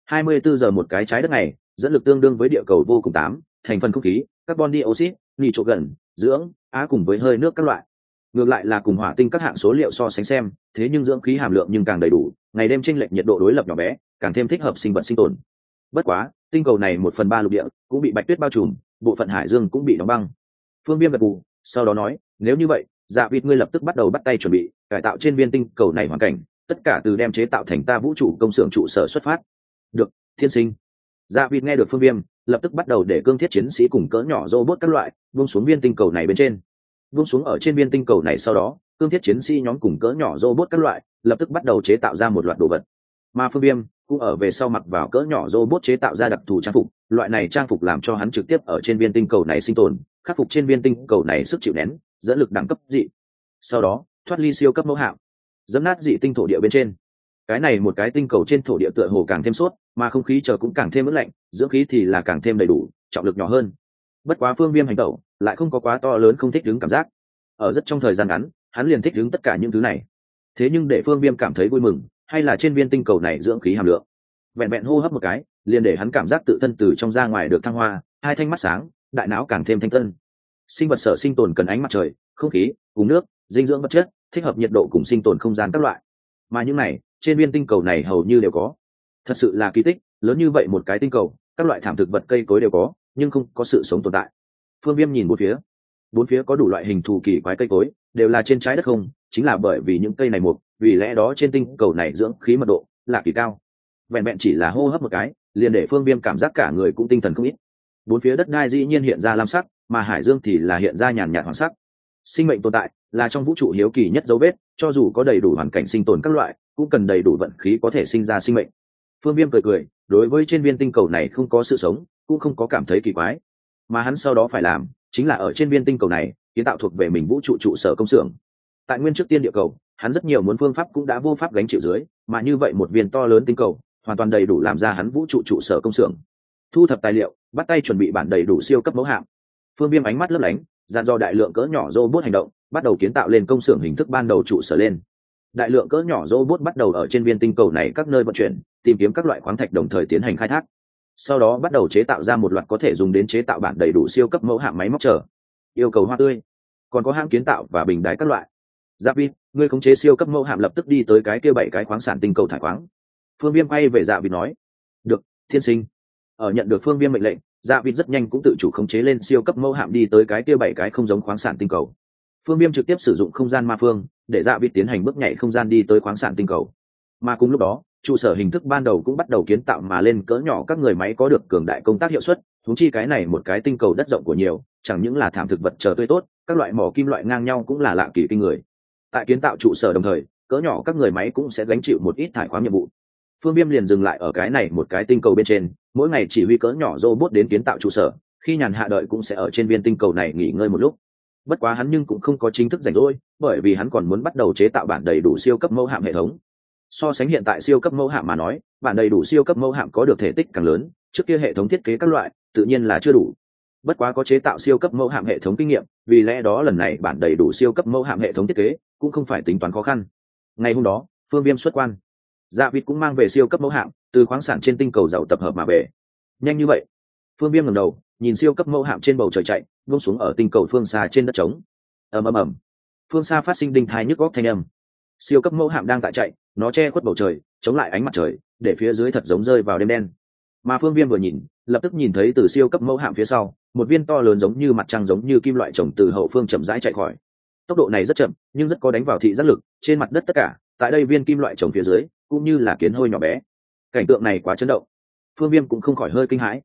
24 giờ một cái trái đất này, dẫn lực tương đương với địa cầu vô cùng 8, thành phần không khí, carbon dioxide, nitrogen, dưỡng, á cùng với hơi nước các loại. Ngược lại là cùng hỏa tinh các hạng số liệu so sánh xem, thế nhưng dưỡng khí hàm lượng nhưng càng đầy đủ, ngày đêm chênh lệch nhiệt độ đối lập nhỏ bé, càng thêm thích hợp sinh vật sinh tồn. Bất quá, tinh cầu này 1/3 lục địa cũng bị bạch tuyết bao trùm, bộ phận hải dương cũng bị đóng băng. Phương Viêm gật gù, sau đó nói: nếu như vậy, Dạ Vịt ngươi lập tức bắt đầu bắt tay chuẩn bị cải tạo trên viên tinh cầu này hoàn cảnh, tất cả từ đem chế tạo thành ta vũ trụ công xưởng trụ sở xuất phát. Được, thiên sinh. Dạ Vịt nghe được Phương Viêm, lập tức bắt đầu để cương thiết chiến sĩ cùng cỡ nhỏ robot các loại buông xuống viên tinh cầu này bên trên. Buông xuống ở trên viên tinh cầu này sau đó, cương thiết chiến sĩ nhóm cùng cỡ nhỏ robot các loại lập tức bắt đầu chế tạo ra một loạt đồ vật. Mà Phương Viêm cũng ở về sau mặc vào cỡ nhỏ robot chế tạo ra đặc thù trang phục, loại này trang phục làm cho hắn trực tiếp ở trên viên tinh cầu này sinh tồn, khắc phục trên viên tinh cầu này sức chịu nén, dẫn lực đẳng cấp dị. Sau đó thoát ly siêu cấp mẫu hạm, dẫm nát dị tinh thổ địa bên trên. Cái này một cái tinh cầu trên thổ địa tựa hồ càng thêm suốt, mà không khí chờ cũng càng thêm ướt lạnh, dưỡng khí thì là càng thêm đầy đủ, trọng lực nhỏ hơn. Bất quá Phương Viêm hành tẩu lại không có quá to lớn không thích ứng cảm giác, ở rất trong thời gian ngắn hắn liền thích ứng tất cả những thứ này. Thế nhưng để Phương Viêm cảm thấy vui mừng hay là trên viên tinh cầu này dưỡng khí hàm lượng, vẹn vẹn hô hấp một cái liền để hắn cảm giác tự thân từ trong ra ngoài được thăng hoa, hai thanh mắt sáng, đại não càng thêm thanh tân. Sinh vật sở sinh tồn cần ánh mặt trời, không khí cùng nước, dinh dưỡng vật chất, thích hợp nhiệt độ cùng sinh tồn không gian các loại, mà những này trên viên tinh cầu này hầu như đều có. Thật sự là kỳ tích, lớn như vậy một cái tinh cầu, các loại thảm thực vật cây cối đều có, nhưng không có sự sống tồn tại. Phương Viêm nhìn bốn phía có đủ loại hình thù kỳ quái cây cối, đều là trên trái đất không, chính là bởi vì những cây này mục, vì lẽ đó trên tinh cầu này dưỡng khí mật độ là kỳ cao. Vẹn vẹn chỉ là hô hấp một cái liền để Phương Viêm cảm giác cả người cũng tinh thần không ít. Bốn phía đất đai dĩ nhiên hiện ra lam sắc, mà hải dương thì là hiện ra nhàn nhạt hoàng sắc. Sinh mệnh tồn tại là trong vũ trụ hiếu kỳ nhất dấu vết, cho dù có đầy đủ hoàn cảnh sinh tồn các loại, cũng cần đầy đủ vận khí có thể sinh ra sinh mệnh. Phương Viêm cười cười, đối với trên viên tinh cầu này không có sự sống, cũng không có cảm thấy kỳ quái. Mà hắn sau đó phải làm, chính là ở trên viên tinh cầu này kiến tạo thuộc về mình vũ trụ trụ sở công xưởng. Tại nguyên trước tiên địa cầu, hắn rất nhiều muốn phương pháp cũng đã vô pháp gánh chịu dưới, mà như vậy một viên to lớn tinh cầu, hoàn toàn đầy đủ làm ra hắn vũ trụ trụ sở công xưởng. Thu thập tài liệu, bắt tay chuẩn bị bản đầy đủ siêu cấp mẫu hạm. Phương Viêm ánh mắt lấp lánh, dàn dò đại lượng cỡ nhỏ robot hành động, bắt đầu kiến tạo lên công xưởng hình thức ban đầu trụ sở lên. Đại lượng cỡ nhỏ robot bắt đầu ở trên viên tinh cầu này các nơi vận chuyển, tìm kiếm các loại khoáng thạch đồng thời tiến hành khai thác. Sau đó bắt đầu chế tạo ra một loạt có thể dùng đến chế tạo bản đầy đủ siêu cấp mẫu hạm máy móc trở. Yêu cầu hoa tươi, còn có hãng kiến tạo và bình đài các loại. Dạ Vịt, ngươi khống chế siêu cấp mẫu hạm lập tức đi tới cái kia 7 cái khoáng sản tinh cầu thải khoáng. Phương Viêm quay về Dạ Vịt nói: được, thiên sinh. Ở nhận được Phương Viêm mệnh lệnh, Dạ Vịt rất nhanh cũng tự chủ khống chế lên siêu cấp mẫu hạm đi tới cái kia 7 cái không giống khoáng sản tinh cầu. Phương Viêm trực tiếp sử dụng không gian ma phương để Dạ Vịt tiến hành bước nhảy không gian đi tới khoáng sản tinh cầu. Mà cùng lúc đó, trụ sở hình thức ban đầu cũng bắt đầu kiến tạo mà lên cỡ nhỏ các người máy có được cường đại công tác hiệu suất, huống chi cái này một cái tinh cầu đất rộng của nhiều, chẳng những là thảm thực vật chờ tươi tốt, các loại mỏ kim loại ngang nhau cũng là lạ kỳ kinh người. Tại kiến tạo trụ sở đồng thời, cỡ nhỏ các người máy cũng sẽ gánh chịu một ít thải khoáng nhiệm vụ. Phương Viêm liền dừng lại ở cái này một cái tinh cầu bên trên, mỗi ngày chỉ huy cỡ nhỏ robot đến kiến tạo trụ sở, khi nhàn hạ đợi cũng sẽ ở trên viên tinh cầu này nghỉ ngơi một lúc. Bất quá hắn nhưng cũng không có chính thức rảnh rỗi, bởi vì hắn còn muốn bắt đầu chế tạo bản đầy đủ siêu cấp mẫu hạm hệ thống. So sánh hiện tại siêu cấp mẫu hạm mà nói, bản đầy đủ siêu cấp mẫu hạm có được thể tích càng lớn, trước kia hệ thống thiết kế các loại tự nhiên là chưa đủ. Bất quá có chế tạo siêu cấp mẫu hạm hệ thống kinh nghiệm, vì lẽ đó lần này bản đầy đủ siêu cấp mẫu hạm hệ thống thiết kế cũng không phải tính toán khó khăn. Ngày hôm đó, Phương Viêm xuất quan, Dạ Vịt cũng mang về siêu cấp mẫu hạm từ khoáng sản trên tinh cầu giàu tập hợp mà về. Nhanh như vậy? Phương Viêm ngẩng đầu nhìn siêu cấp mẫu hạm trên bầu trời chạy, buông xuống ở tinh cầu phương xa trên đất trống. Ầm ầm ầm, phương xa phát sinh đinh thai nhức góc thanh âm. Siêu cấp mẫu hạm đang tại chạy, nó che khuất bầu trời, chống lại ánh mặt trời, để phía dưới thật giống rơi vào đêm đen. Mà Phương Viêm vừa nhìn, lập tức nhìn thấy từ siêu cấp mẫu hạm phía sau, một viên to lớn giống như mặt trăng giống như kim loại chồng từ hậu phương chậm rãi chạy khỏi. Tốc độ này rất chậm, nhưng rất có đánh vào thị giác lực, trên mặt đất tất cả, tại đây viên kim loại chồng phía dưới, cũng như là kiến hôi nhỏ bé. Cảnh tượng này quá chấn động. Phương Viêm cũng không khỏi hơi kinh hãi.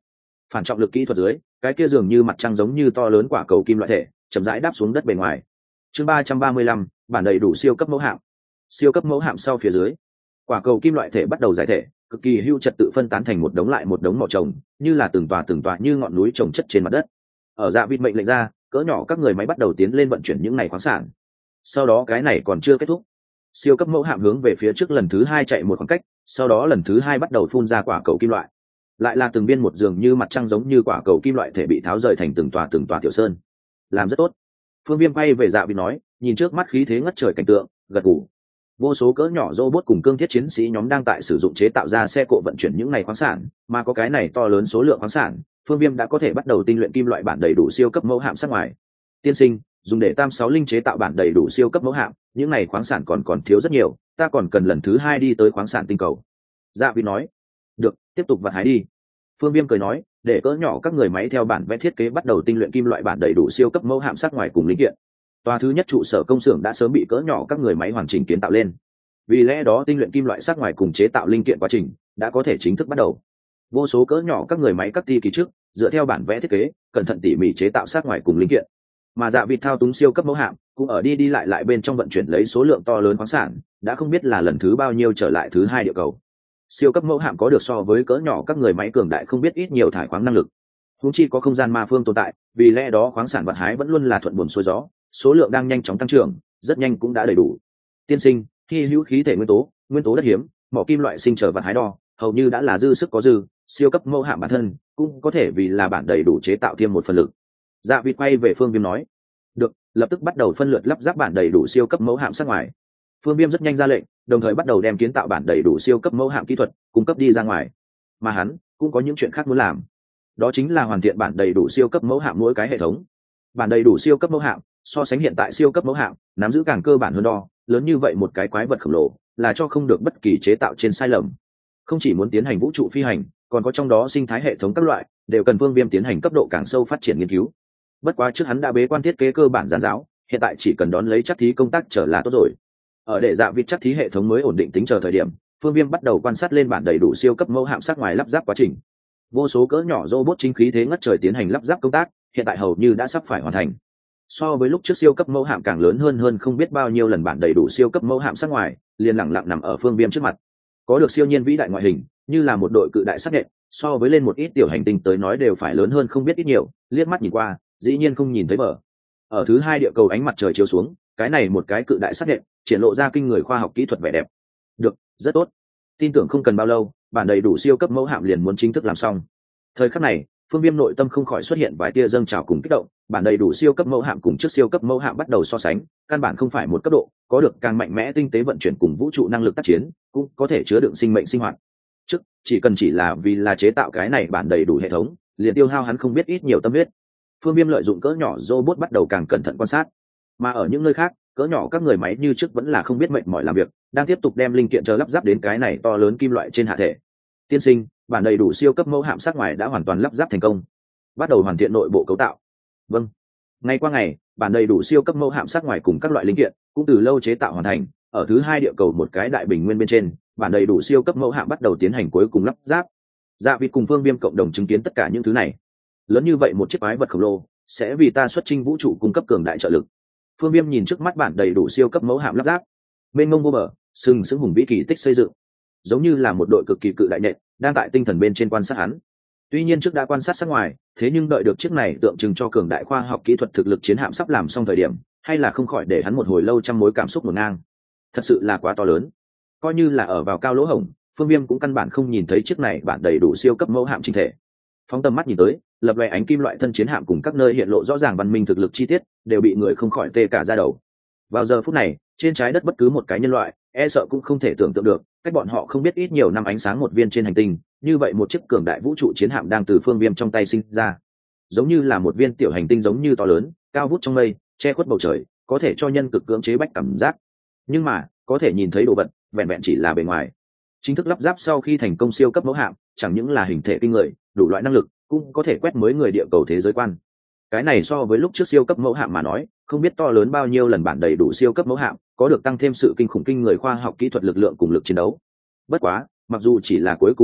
Phản trọng lực kỹ thuật dưới, cái kia dường như mặt trăng giống như to lớn quả cầu kim loại thể chậm rãi đáp xuống đất bề ngoài. Chương 335, bản đầy đủ siêu cấp mẫu hạm. Siêu cấp mẫu hạm sau phía dưới, quả cầu kim loại thể bắt đầu giải thể, cực kỳ hưu trật tự phân tán thành một đống lại một đống mỏ chồng, như là từng tòa như ngọn núi chồng chất trên mặt đất. Ở Dạ Vịt mệnh lệnh ra, cỡ nhỏ các người máy bắt đầu tiến lên vận chuyển những này khoáng sản. Sau đó cái này còn chưa kết thúc, siêu cấp mẫu hạm hướng về phía trước lần thứ hai chạy một khoảng cách, sau đó lần thứ hai bắt đầu phun ra quả cầu kim loại, lại là từng viên một dường như mặt trăng giống như quả cầu kim loại thể bị tháo rời thành từng tòa tiểu sơn. Làm rất tốt. Phương Viêm quay về Dạ Vịt nói, nhìn trước mắt khí thế ngất trời cảnh tượng, gật gù. Vô số cỡ nhỏ robot cùng cương thiết chiến sĩ nhóm đang tại sử dụng chế tạo ra xe cộ vận chuyển những này khoáng sản, mà có cái này to lớn số lượng khoáng sản, Phương Viêm đã có thể bắt đầu tinh luyện kim loại bản đầy đủ siêu cấp mẫu hạm sát ngoài. Tiên sinh, dùng để tam sáu linh chế tạo bản đầy đủ siêu cấp mẫu hạm, những này khoáng sản còn thiếu rất nhiều, ta còn cần lần thứ hai đi tới khoáng sản tinh cầu. Dạ Vịt nói. Được, tiếp tục vặt hái đi. Phương Viêm cười nói, để cỡ nhỏ các người máy theo bản vẽ thiết kế bắt đầu tinh luyện kim loại bản đầy đủ siêu cấp mẫu hạm sát ngoài cùng linh kiện. Tòa thứ nhất trụ sở công xưởng đã sớm bị cỡ nhỏ các người máy hoàn chỉnh kiến tạo lên. Vì lẽ đó tinh luyện kim loại sát ngoài cùng chế tạo linh kiện quá trình đã có thể chính thức bắt đầu. Vô số cỡ nhỏ các người máy cắt ti kỳ trước, dựa theo bản vẽ thiết kế, cẩn thận tỉ mỉ chế tạo sát ngoài cùng linh kiện. Mà Dạ Vịt thao túng siêu cấp mẫu hạm, cũng ở đi lại bên trong vận chuyển lấy số lượng to lớn khoáng sản, đã không biết là lần thứ bao nhiêu trở lại thứ hai địa cầu. Siêu cấp mẫu hạm có được so với cỡ nhỏ các người máy cường đại không biết ít nhiều thải khoáng năng lực. Huống chi có không gian ma phương tồn tại, vì lẽ đó khoáng sản vận hái vẫn luôn là thuận buồm xuôi gió, số lượng đang nhanh chóng tăng trưởng, rất nhanh cũng đã đầy đủ. Tiên sinh, hy hữu khí thể nguyên tố đất hiếm, mỏ kim loại sinh trở vận hái đo, hầu như đã là dư sức có dư, siêu cấp mẫu hạm bản thân cũng có thể vì là bản đầy đủ chế tạo thêm một phần lực. Dạ Vịt quay về Phương Viêm nói, được, lập tức bắt đầu phân lượt lắp ráp bản đầy đủ siêu cấp mẫu hạm sát ngoài. Phương Viêm rất nhanh ra lệnh, đồng thời bắt đầu đem kiến tạo bản đầy đủ siêu cấp mẫu hạm kỹ thuật cung cấp đi ra ngoài. Mà hắn cũng có những chuyện khác muốn làm, đó chính là hoàn thiện bản đầy đủ siêu cấp mẫu hạm mỗi cái hệ thống. Bản đầy đủ siêu cấp mẫu hạm so sánh hiện tại siêu cấp mẫu hạm nắm giữ càng cơ bản hơn đo, lớn như vậy một cái quái vật khổng lồ là cho không được bất kỳ chế tạo trên sai lầm. Không chỉ muốn tiến hành vũ trụ phi hành, còn có trong đó sinh thái hệ thống các loại đều cần Phương Viêm tiến hành cấp độ càng sâu phát triển nghiên cứu. Bất quá trước hắn đã bế quan thiết kế cơ bản giản giáo, hiện tại chỉ cần đón lấy chắc thí công tác trở là tốt rồi. Ở để Dạ Vịt chắc thí hệ thống mới ổn định tính chờ thời điểm, Phương Viêm bắt đầu quan sát lên bản đầy đủ siêu cấp mẫu hạm sát ngoài lắp ráp quá trình. Vô số cỡ nhỏ robot chính khí thế ngất trời tiến hành lắp ráp công tác, hiện tại hầu như đã sắp phải hoàn thành. So với lúc trước siêu cấp mẫu hạm càng lớn hơn không biết bao nhiêu lần bản đầy đủ siêu cấp mẫu hạm sát ngoài, liền lặng lặng nằm ở Phương Viêm trước mặt. Có được siêu nhiên vĩ đại ngoại hình, như là một đội cự đại sắc nhện, so với lên một ít tiểu hành tinh tới nói đều phải lớn hơn không biết ít nhiều, liếc mắt nhìn qua, dĩ nhiên không nhìn thấy bờ. Ở thứ hai địa cầu ánh mặt trời chiếu xuống, cái này một cái cự đại sắc nhện triển lộ ra kinh người khoa học kỹ thuật vẻ đẹp. Được, rất tốt. Tin tưởng không cần bao lâu, bản đầy đủ siêu cấp mẫu hạm liền muốn chính thức làm xong. Thời khắc này, Phương Viêm nội tâm không khỏi xuất hiện vài tia dâng trào cùng kích động, bản đầy đủ siêu cấp mẫu hạm cùng trước siêu cấp mẫu hạm bắt đầu so sánh, căn bản không phải một cấp độ, có được càng mạnh mẽ tinh tế vận chuyển cùng vũ trụ năng lực tác chiến, cũng có thể chứa đựng sinh mệnh sinh hoạt. Trước, chỉ là vì là chế tạo cái này bản đầy đủ hệ thống, liền tiêu hao hắn không biết ít nhiều tâm huyết. Phương Viêm lợi dụng cỡ nhỏ robot bắt đầu càng cẩn thận quan sát, mà ở những nơi khác, cỡ nhỏ các người máy như trước vẫn là không biết mệt mỏi làm việc, đang tiếp tục đem linh kiện chờ lắp ráp đến cái này to lớn kim loại trên hạ thể. Tiên sinh, bản đầy đủ siêu cấp mẫu hạm sát ngoài đã hoàn toàn lắp ráp thành công, bắt đầu hoàn thiện nội bộ cấu tạo. Vâng. Ngày qua ngày, bản đầy đủ siêu cấp mẫu hạm sát ngoài cùng các loại linh kiện cũng từ lâu chế tạo hoàn thành. Ở thứ hai địa cầu một cái đại bình nguyên bên trên, bản đầy đủ siêu cấp mẫu hạm bắt đầu tiến hành cuối cùng lắp ráp. Dạ Vịt cùng Phương Viêm cộng đồng chứng kiến tất cả những thứ này. Lớn như vậy một chiếc quái vật khổng lồ sẽ vì ta xuất chinh vũ trụ cung cấp cường đại trợ lực. Phương Viêm nhìn trước mắt bản đầy đủ siêu cấp mẫu hạm lắp ráp, mênh mông vô bờ, sừng sững hùng vĩ kỳ tích xây dựng, giống như là một đội cực kỳ cự đại nhện đang tại tinh thần bên trên quan sát hắn. Tuy nhiên trước đã quan sát sát ngoài, thế nhưng đợi được chiếc này tượng trưng cho cường đại khoa học kỹ thuật thực lực chiến hạm sắp làm xong thời điểm, hay là không khỏi để hắn một hồi lâu trăm mối cảm xúc ngổn ngang. Thật sự là quá to lớn, coi như là ở vào cao lỗ hổng, Phương Viêm cũng căn bản không nhìn thấy chiếc này bản đầy đủ siêu cấp mẫu hạm chỉnh thể. Phóng tầm mắt nhìn tới, lập loè ánh kim loại thân chiến hạm cùng các nơi hiện lộ rõ ràng văn minh thực lực chi tiết đều bị người không khỏi tê cả da đầu. Vào giờ phút này, trên trái đất bất cứ một cái nhân loại e sợ cũng không thể tưởng tượng được, cách bọn họ không biết ít nhiều năm ánh sáng một viên trên hành tinh, như vậy một chiếc cường đại vũ trụ chiến hạm đang từ Phương Viêm trong tay sinh ra, giống như là một viên tiểu hành tinh giống như to lớn, cao vút trong mây, che khuất bầu trời, có thể cho nhân cực cưỡng chế bách cảm giác. Nhưng mà, có thể nhìn thấy đồ vật, vẹn vẹn chỉ là bề ngoài. Chính thức lắp ráp sau khi thành công siêu cấp mẫu hạm, chẳng những là hình thể kinh người, đủ loại năng lực, cũng có thể quét mới người địa cầu thế giới quan. Cái này so với lúc trước siêu cấp mẫu hạm mà nói, không biết to lớn bao nhiêu lần bản đầy đủ siêu cấp mẫu hạm, có được tăng thêm sự kinh khủng kinh người khoa học kỹ thuật lực lượng cùng lực chiến đấu. Bất quá, mặc dù chỉ là cuối cùng lắp ráp,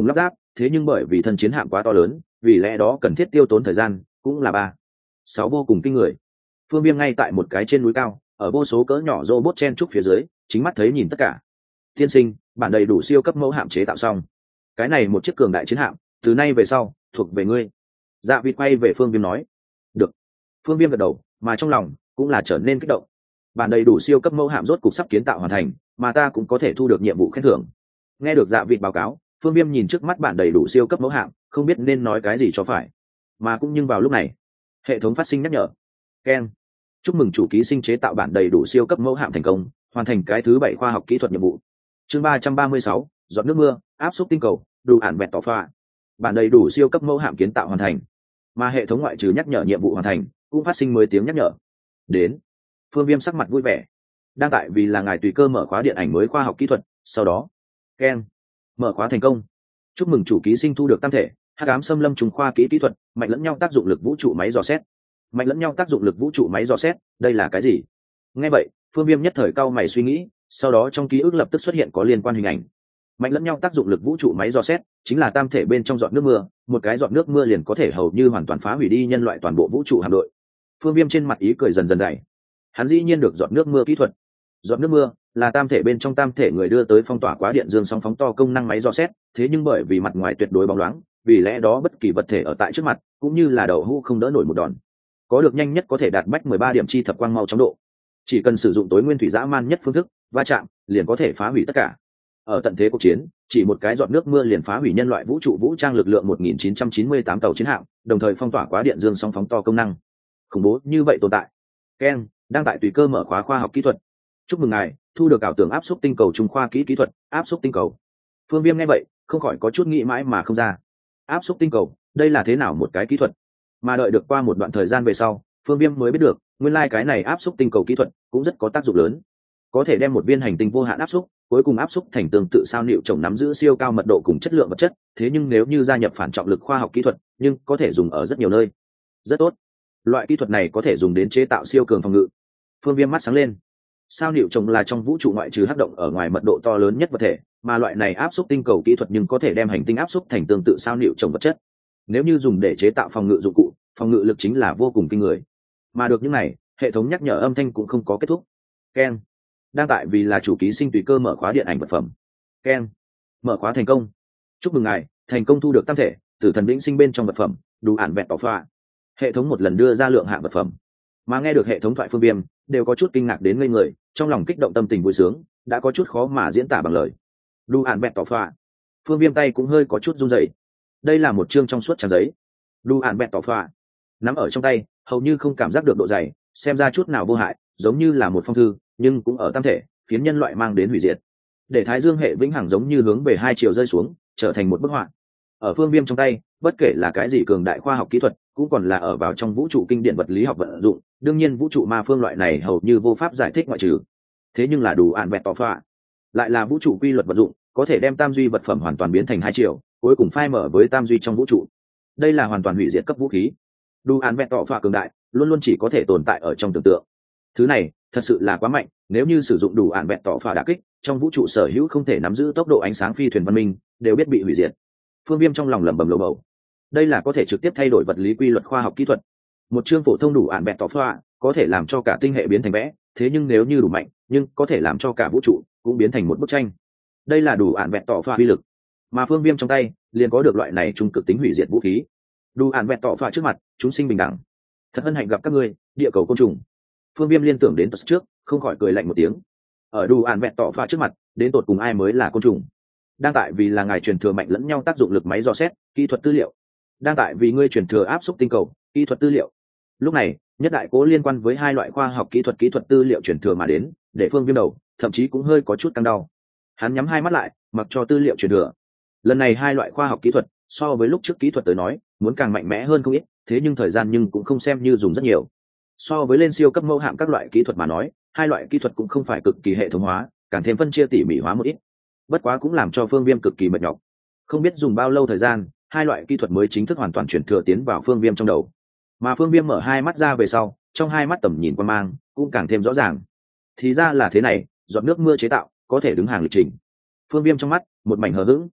thế nhưng bởi vì thân chiến hạm quá to lớn, vì lẽ đó cần thiết tiêu tốn thời gian cũng là 3-6 vô cùng kinh người. Phương Viêm ngay tại một cái trên núi cao, ở vô số cỡ nhỏ robot chen trúc phía dưới, chính mắt thấy nhìn tất cả. Tiên sinh, bản đầy đủ siêu cấp mẫu hạm chế tạo xong. Cái này một chiếc cường đại chiến hạm, từ nay về sau thuộc về ngươi. Dạ Vịt quay về Phương Viêm nói. Được. Phương Viêm gật đầu, mà trong lòng cũng là trở nên kích động. Bản đầy đủ siêu cấp mẫu hạm rốt cục sắp kiến tạo hoàn thành, mà ta cũng có thể thu được nhiệm vụ khen thưởng. Nghe được Dạ Vịt báo cáo, Phương Viêm nhìn trước mắt bản đầy đủ siêu cấp mẫu hạm, không biết nên nói cái gì cho phải. Mà cũng nhưng vào lúc này, hệ thống phát sinh nhắc nhở. Keng. Chúc mừng chủ ký sinh chế tạo bản đầy đủ siêu cấp mẫu hạm thành công, hoàn thành cái thứ 7 khoa học kỹ thuật nhiệm vụ. Chương 336, giọt nước mưa, áp suất tinh cầu, đủ ản bẹt tỏ pha. Bản đầy đủ siêu cấp mẫu hạm kiến tạo hoàn thành. Mà hệ thống ngoại trừ nhắc nhở nhiệm vụ hoàn thành, cũng phát sinh 10 tiếng nhắc nhở. Đến. Phương Viêm sắc mặt vui vẻ. Đang tại vì là ngài tùy cơ mở khóa điện ảnh mới khoa học kỹ thuật, sau đó, keng, mở khóa thành công. Chúc mừng chủ ký sinh thu được tam thể, hắc ám xâm lâm trùng khoa kỹ thuật, mạnh lẫn nhau tác dụng lực vũ trụ máy dò xét. Mạnh lẫn nhau tác dụng lực vũ trụ máy dò xét, đây là cái gì? Nghe vậy, Phương Viêm nhất thời cau mày suy nghĩ, sau đó trong ký ức lập tức xuất hiện có liên quan hình ảnh. Mạnh lẫn nhau tác dụng lực vũ trụ máy dò xét chính là tam thể bên trong giọt nước mưa, một cái giọt nước mưa liền có thể hầu như hoàn toàn phá hủy đi nhân loại toàn bộ vũ trụ hạm đội. Phương Viêm trên mặt ý cười dần dần dày. Hắn dĩ nhiên được giọt nước mưa kỹ thuật. Giọt nước mưa là tam thể bên trong tam thể người đưa tới phong tỏa quá điện dương sóng phóng to công năng máy dò xét, thế nhưng bởi vì mặt ngoài tuyệt đối bóng loáng, vì lẽ đó bất kỳ vật thể ở tại trước mặt cũng như là đầu hũ không đỡ nổi một đòn. Có được nhanh nhất có thể đạt bách 13 điểm chi thập quang mau chóng độ. Chỉ cần sử dụng tối nguyên thủy dã man nhất phương thức va chạm, liền có thể phá hủy tất cả. Ở tận thế cuộc chiến, chỉ một cái giọt nước mưa liền phá hủy nhân loại vũ trụ vũ trang lực lượng 1998 tàu chiến hạm, đồng thời phong tỏa quá điện dương sóng phóng to công năng. Khủng bố như vậy tồn tại. Ken đang tại tùy cơ mở khóa khoa học kỹ thuật. Chúc mừng ngài thu được ảo tưởng áp suất tinh cầu trung khoa kỹ thuật, áp suất tinh cầu. Phương Viêm nghe vậy, không khỏi có chút nghĩ mãi mà không ra. Áp suất tinh cầu, đây là thế nào một cái kỹ thuật? Mà đợi được qua một đoạn thời gian về sau, Phương Viêm mới biết được, nguyên lai cái này áp suất tinh cầu kỹ thuật cũng rất có tác dụng lớn. Có thể đem một viên hành tinh vô hạn áp suất, cuối cùng áp suất thành tương tự sao nịu chồng nắm giữ siêu cao mật độ cùng chất lượng vật chất, thế nhưng nếu như gia nhập phản trọng lực khoa học kỹ thuật, nhưng có thể dùng ở rất nhiều nơi. Rất tốt. Loại kỹ thuật này có thể dùng đến chế tạo siêu cường phòng ngự. Phương Viêm mắt sáng lên. Sao nịu chồng là trong vũ trụ ngoại trừ hắc động ở ngoài mật độ to lớn nhất vật thể, mà loại này áp suất tinh cầu kỹ thuật nhưng có thể đem hành tinh áp suất thành tương tự sao nịu chồng vật chất. Nếu như dùng để chế tạo phòng ngự dụng cụ, phòng ngự lực chính là vô cùng kinh người. Mà được những này, hệ thống nhắc nhở âm thanh cũng không có kết thúc. Ken đang tại vì là chủ ký sinh tùy cơ mở khóa điện ảnh vật phẩm. Ken mở khóa thành công. Chúc mừng ngài thành công thu được tam thể tử thần vĩnh sinh bên trong vật phẩm, đủ ản vẹn tỏ pha. Hệ thống một lần đưa ra lượng hạng vật phẩm. Mà nghe được hệ thống thoại Phương Viêm đều có chút kinh ngạc đến ngây người, trong lòng kích động tâm tình vui sướng đã có chút khó mà diễn tả bằng lời. Đủ ản vẹn tỏ pha. Phương Viêm tay cũng hơi có chút run rẩy. Đây là một chương trong suốt trang giấy. Đủ ản vẹn tỏ pha nắm ở trong tay, hầu như không cảm giác được độ dày, xem ra chút nào vô hại, giống như là một phong thư, nhưng cũng ở tam thể khiến nhân loại mang đến hủy diệt. Để thái dương hệ vĩnh hằng giống như hướng về hai chiều rơi xuống, trở thành một bức họa. Ở Phương Viêm trong tay, bất kể là cái gì cường đại khoa học kỹ thuật, cũng còn là ở vào trong vũ trụ kinh điển vật lý học vận dụng, đương nhiên vũ trụ ma phương loại này hầu như vô pháp giải thích ngoại trừ. Thế nhưng là đủ ản vẹn tỏ pha, lại là vũ trụ quy luật vận dụng, có thể đem tam duy vật phẩm hoàn toàn biến thành hai chiều, cuối cùng phai mở với tam duy trong vũ trụ. Đây là hoàn toàn hủy diệt cấp vũ khí. Đủ ản vẹn tỏ pha cường đại, luôn luôn chỉ có thể tồn tại ở trong tưởng tượng. Thứ này thật sự là quá mạnh, nếu như sử dụng đủ ản vẹn tỏ pha đả kích, trong vũ trụ sở hữu không thể nắm giữ tốc độ ánh sáng phi thuyền văn minh đều biết bị hủy diệt. Phương Viêm trong lòng lẩm bẩm lầu bầu. Đây là có thể trực tiếp thay đổi vật lý quy luật khoa học kỹ thuật. Một chương phổ thông đủ ản vẹn tỏ pha có thể làm cho cả tinh hệ biến thành vẽ, thế nhưng nếu như đủ mạnh, nhưng có thể làm cho cả vũ trụ cũng biến thành một bức tranh. Đây là đủ ản vẹn tỏ pha uy lực. Mà Phương Viêm trong tay liền có được loại này trung cực tính hủy diệt vũ khí. Đủ ản vẹn tỏ pha trước mặt, chúng sinh bình đẳng. Thật hân hạnh gặp các ngươi, địa cầu côn trùng. Phương Viêm liên tưởng đến tật trước, không khỏi cười lạnh một tiếng. Ở đủ ản vẹn tỏ pha trước mặt, đến tột cùng ai mới là côn trùng? Đang tại vì là ngài truyền thừa mạnh lẫn nhau tác dụng lực máy dò xét, kỹ thuật tư liệu. Đang tại vì ngươi truyền thừa áp suất tinh cầu, kỹ thuật tư liệu. Lúc này, nhất đại cố liên quan với hai loại khoa học kỹ thuật tư liệu truyền thừa mà đến, để Phương Viêm đầu, thậm chí cũng hơi có chút căng đau. Hắn nhắm hai mắt lại, mặc cho tư liệu truyền thừa. Lần này hai loại khoa học kỹ thuật, so với lúc trước kỹ thuật tới nói, muốn càng mạnh mẽ hơn không ít, thế nhưng thời gian nhưng cũng không xem như dùng rất nhiều. So với lên siêu cấp mẫu hạm các loại kỹ thuật mà nói, hai loại kỹ thuật cũng không phải cực kỳ hệ thống hóa, càng thêm phân chia tỉ mỉ hóa một ít. Bất quá cũng làm cho Phương Viêm cực kỳ mệt nhọc. Không biết dùng bao lâu thời gian, hai loại kỹ thuật mới chính thức hoàn toàn chuyển thừa tiến vào Phương Viêm trong đầu. Mà Phương Viêm mở hai mắt ra về sau, trong hai mắt tầm nhìn quan mang cũng càng thêm rõ ràng. Thì ra là thế này, giọt nước mưa chế tạo có thể đứng hàng lịch trình. Phương Viêm trong mắt một mảnh hờ hững.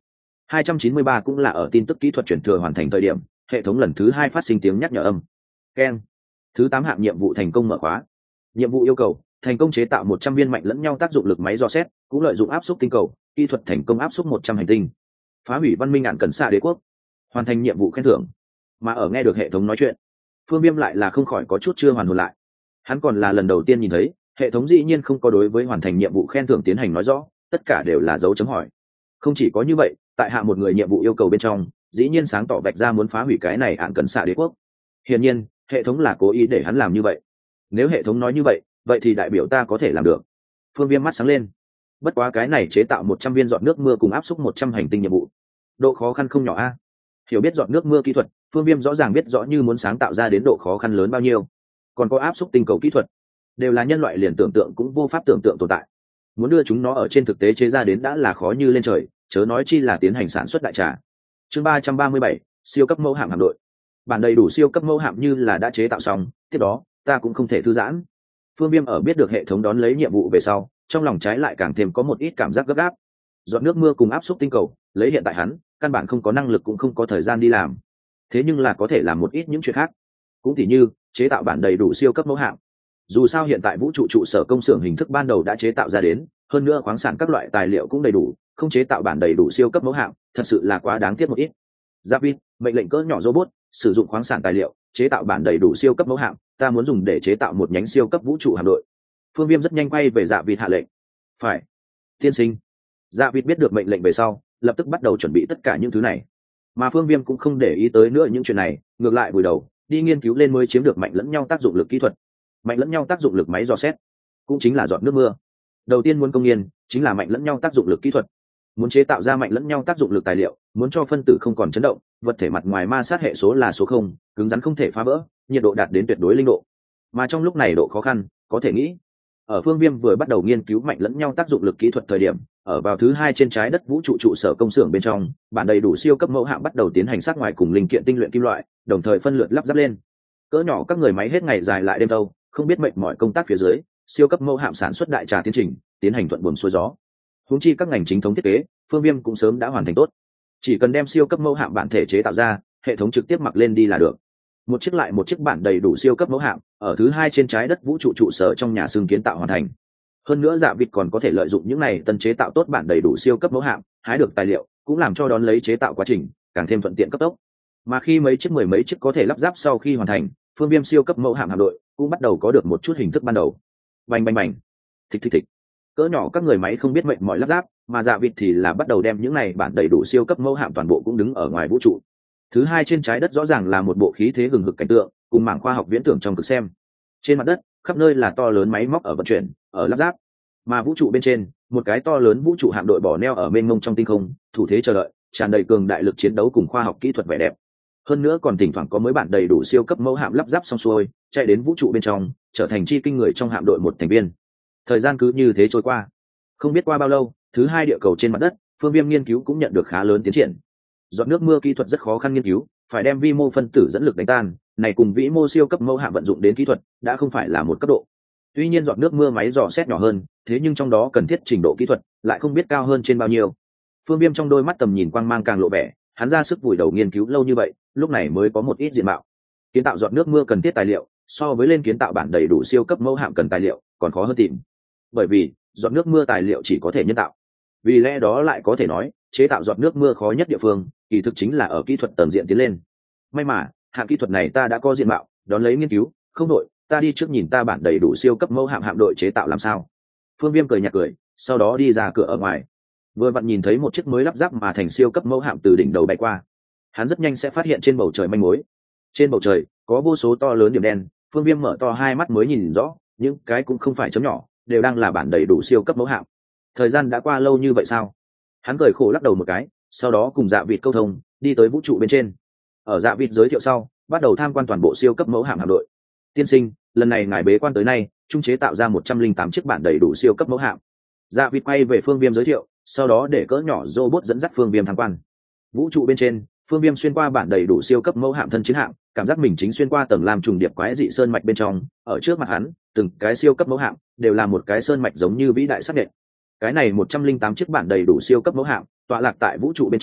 293 cũng là ở tin tức kỹ thuật chuyển thừa hoàn thành thời điểm, hệ thống lần thứ 2 phát sinh tiếng nhắc nhở âm. Keng. Thứ 8 hạng nhiệm vụ thành công mở khóa. Nhiệm vụ yêu cầu: thành công chế tạo 100 viên mạnh lẫn nhau tác dụng lực máy dò xét, cũng lợi dụng áp suất tinh cầu, kỹ thuật thành công áp suất 100 hành tinh. Phá hủy văn minh ngạn cẩn xạ đế quốc. Hoàn thành nhiệm vụ khen thưởng. Mà ở nghe được hệ thống nói chuyện, Phương Viêm lại là không khỏi có chút chưa hoàn hồn lại. Hắn còn là lần đầu tiên nhìn thấy, hệ thống dĩ nhiên không có đối với hoàn thành nhiệm vụ khen thưởng tiến hành nói rõ, tất cả đều là dấu chấm hỏi. Không chỉ có như vậy, tại hạ một người nhiệm vụ yêu cầu bên trong, dĩ nhiên sáng tỏ vạch ra muốn phá hủy cái này án cẩn xạ đế quốc. Hiển nhiên, hệ thống là cố ý để hắn làm như vậy. Nếu hệ thống nói như vậy, vậy thì đại biểu ta có thể làm được. Phương Viêm mắt sáng lên. Bất quá cái này chế tạo 100 viên giọt nước mưa cùng áp xúc 100 hành tinh nhiệm vụ, độ khó khăn không nhỏ a. Hiểu biết giọt nước mưa kỹ thuật, Phương Viêm rõ ràng biết rõ như muốn sáng tạo ra đến độ khó khăn lớn bao nhiêu. Còn có áp xúc tinh cầu kỹ thuật, đều là nhân loại liền tưởng tượng cũng vô pháp tưởng tượng tồn tại. Muốn đưa chúng nó ở trên thực tế chế ra đến đã là khó như lên trời, chớ nói chi là tiến hành sản xuất đại trà. Chương 337, siêu cấp mẫu hạm hạm đội. Bản đầy đủ siêu cấp mẫu hạm như là đã chế tạo xong, tiếp đó ta cũng không thể thư giãn. Phương Viêm ở biết được hệ thống đón lấy nhiệm vụ về sau, trong lòng trái lại càng thêm có một ít cảm giác gấp gáp. Giọt nước mưa cùng áp xúc tinh cầu, lấy hiện tại hắn, căn bản không có năng lực cũng không có thời gian đi làm. Thế nhưng là có thể làm một ít những chuyện khác, cũng tỉ như chế tạo bản đầy đủ siêu cấp mẫu hạm. Dù sao hiện tại vũ trụ trụ sở công xưởng hình thức ban đầu đã chế tạo ra đến, hơn nữa khoáng sản các loại tài liệu cũng đầy đủ, không chế tạo bản đầy đủ siêu cấp mẫu hạm, thật sự là quá đáng tiếc một ít. David, mệnh lệnh cỡ nhỏ robot, sử dụng khoáng sản tài liệu, chế tạo bản đầy đủ siêu cấp mẫu hạm, ta muốn dùng để chế tạo một nhánh siêu cấp vũ trụ hạm đội. Phương Viêm rất nhanh quay về Dạ Vịt hạ lệnh. Phải, tiên sinh. Dạ Vịt biết được mệnh lệnh về sau, lập tức bắt đầu chuẩn bị tất cả những thứ này. Mà Phương Viêm cũng không để ý tới nữa những chuyện này, ngược lại vùi đầu đi nghiên cứu lên mới chiếm được mạnh lẫn nhau tác dụng lực kỹ thuật. Mạnh lẫn nhau tác dụng lực máy dò xét, cũng chính là giọt nước mưa. Đầu tiên muốn công nghiên chính là mạnh lẫn nhau tác dụng lực kỹ thuật. Muốn chế tạo ra mạnh lẫn nhau tác dụng lực tài liệu, muốn cho phân tử không còn chấn động, vật thể mặt ngoài ma sát hệ số là số 0, cứng rắn không thể phá vỡ, nhiệt độ đạt đến tuyệt đối linh độ. Mà trong lúc này độ khó khăn, có thể nghĩ, ở Phương Viêm vừa bắt đầu nghiên cứu mạnh lẫn nhau tác dụng lực kỹ thuật thời điểm, ở vào thứ 2 trên trái đất vũ trụ trụ sở công xưởng bên trong, bản đầy đủ siêu cấp mẫu hạm bắt đầu tiến hành sát ngoài cùng linh kiện tinh luyện kim loại, đồng thời phân lượt lắp ráp lên. Cỡ nhỏ các người máy hết ngày dài lại đêm đâu, không biết mệt mỏi công tác phía dưới, siêu cấp mẫu hạm sản xuất đại trà tiến trình tiến hành thuận buồm xuôi gió. Huống chi các ngành chính thống thiết kế, Phương Viêm cũng sớm đã hoàn thành tốt, chỉ cần đem siêu cấp mẫu hạm bản thể chế tạo ra, hệ thống trực tiếp mặc lên đi là được. Một chiếc lại một chiếc bản đầy đủ siêu cấp mẫu hạm ở thứ 2 trên trái đất vũ trụ trụ sở trong nhà xương kiến tạo hoàn thành. Hơn nữa Dạ Vịt còn có thể lợi dụng những này tân chế tạo tốt bản đầy đủ siêu cấp mẫu hạm, hái được tài liệu, cũng làm cho đón lấy chế tạo quá trình càng thêm thuận tiện cấp tốc. Mà khi mấy chiếc mười mấy chiếc có thể lắp ráp sau khi hoàn thành, Phương Viêm siêu cấp mẫu hạm hạm đội cũng bắt đầu có được một chút hình thức ban đầu. Bành bành bành, thịch thịch thịch. Cỡ nhỏ các người máy không biết mệnh mọi lắp ráp, mà Dạ Vịt thì là bắt đầu đem những này bản đầy đủ siêu cấp mẫu hạm toàn bộ cũng đứng ở ngoài vũ trụ. Thứ 2 trên trái đất rõ ràng là một bộ khí thế hừng hực cảnh tượng, cùng mảng khoa học viễn tưởng trong cực xem. Trên mặt đất, khắp nơi là to lớn máy móc ở vận chuyển, ở lắp ráp. Mà vũ trụ bên trên, một cái to lớn vũ trụ hạm đội bỏ neo ở mênh mông trong tinh không, thủ thế chờ đợi, tràn đầy cường đại lực chiến đấu cùng khoa học kỹ thuật vẻ đẹp. Hơn nữa còn thỉnh thoảng có mới bản đầy đủ siêu cấp mẫu hạm lắp ráp xong xuôi, chạy đến vũ trụ bên trong, trở thành chi kinh người trong hạm đội một thành viên. Thời gian cứ như thế trôi qua. Không biết qua bao lâu, thứ 2 địa cầu trên mặt đất, Phương Viêm nghiên cứu cũng nhận được khá lớn tiến triển. Giọt nước mưa kỹ thuật rất khó khăn nghiên cứu, phải đem vi mô phân tử dẫn lực đánh tan, này cùng vĩ mô siêu cấp mẫu hạm vận dụng đến kỹ thuật, đã không phải là một cấp độ. Tuy nhiên giọt nước mưa máy dò xét nhỏ hơn, thế nhưng trong đó cần thiết trình độ kỹ thuật lại không biết cao hơn trên bao nhiêu. Phương Viêm trong đôi mắt tầm nhìn quang mang càng lộ vẻ, hắn ra sức vùi đầu nghiên cứu lâu như vậy, lúc này mới có một ít diện mạo. Kiến tạo giọt nước mưa cần thiết tài liệu, so với lên kiến tạo bản đầy đủ siêu cấp mẫu hạm cần tài liệu, còn khó hơn tìm. Bởi vì, giọt nước mưa tài liệu chỉ có thể nhân tạo. Vì lẽ đó lại có thể nói, chế tạo giọt nước mưa khó nhất địa phương, kỳ thực chính là ở kỹ thuật tầng diện tiến lên. May mà, hạng kỹ thuật này ta đã có diện mạo, đón lấy nghiên cứu, không đội, ta đi trước nhìn ta bản đầy đủ siêu cấp mẫu hạm hạm đội chế tạo làm sao. Phương Viêm cười nhạt cười, sau đó đi ra cửa ở ngoài. Vừa vặn nhìn thấy một chiếc mới lắp ráp mà thành siêu cấp mẫu hạm từ đỉnh đầu bay qua. Hắn rất nhanh sẽ phát hiện trên bầu trời manh mối. Trên bầu trời có vô số to lớn điểm đen, Phương Viêm mở to hai mắt mới nhìn rõ, những cái cũng không phải chấm nhỏ, đều đang là bản đầy đủ siêu cấp mẫu hạm. Thời gian đã qua lâu như vậy sao? Hắn cười khổ lắc đầu một cái, sau đó cùng Dạ Vịt câu thông, đi tới vũ trụ bên trên. Ở Dạ Vịt giới thiệu sau, bắt đầu tham quan toàn bộ siêu cấp mẫu hạm hạm đội. Tiên sinh, lần này ngài bế quan tới nay, trung chế tạo ra 108 chiếc bản đầy đủ siêu cấp mẫu hạm. Dạ Vịt quay về Phương Viêm giới thiệu, sau đó để cỡ nhỏ robot dẫn dắt Phương Viêm tham quan. Vũ trụ bên trên, Phương Viêm xuyên qua bản đầy đủ siêu cấp mẫu hạm thân chiến hạm, cảm giác mình chính xuyên qua tầng làm trùng điệp quái dị sơn mạch bên trong, ở trước mặt hắn, từng cái siêu cấp mẫu hạm đều là một cái sơn mạch giống như vĩ đại sắc nện. Cái này 108 chiếc bản đầy đủ siêu cấp mẫu hạm, tọa lạc tại vũ trụ bên trong,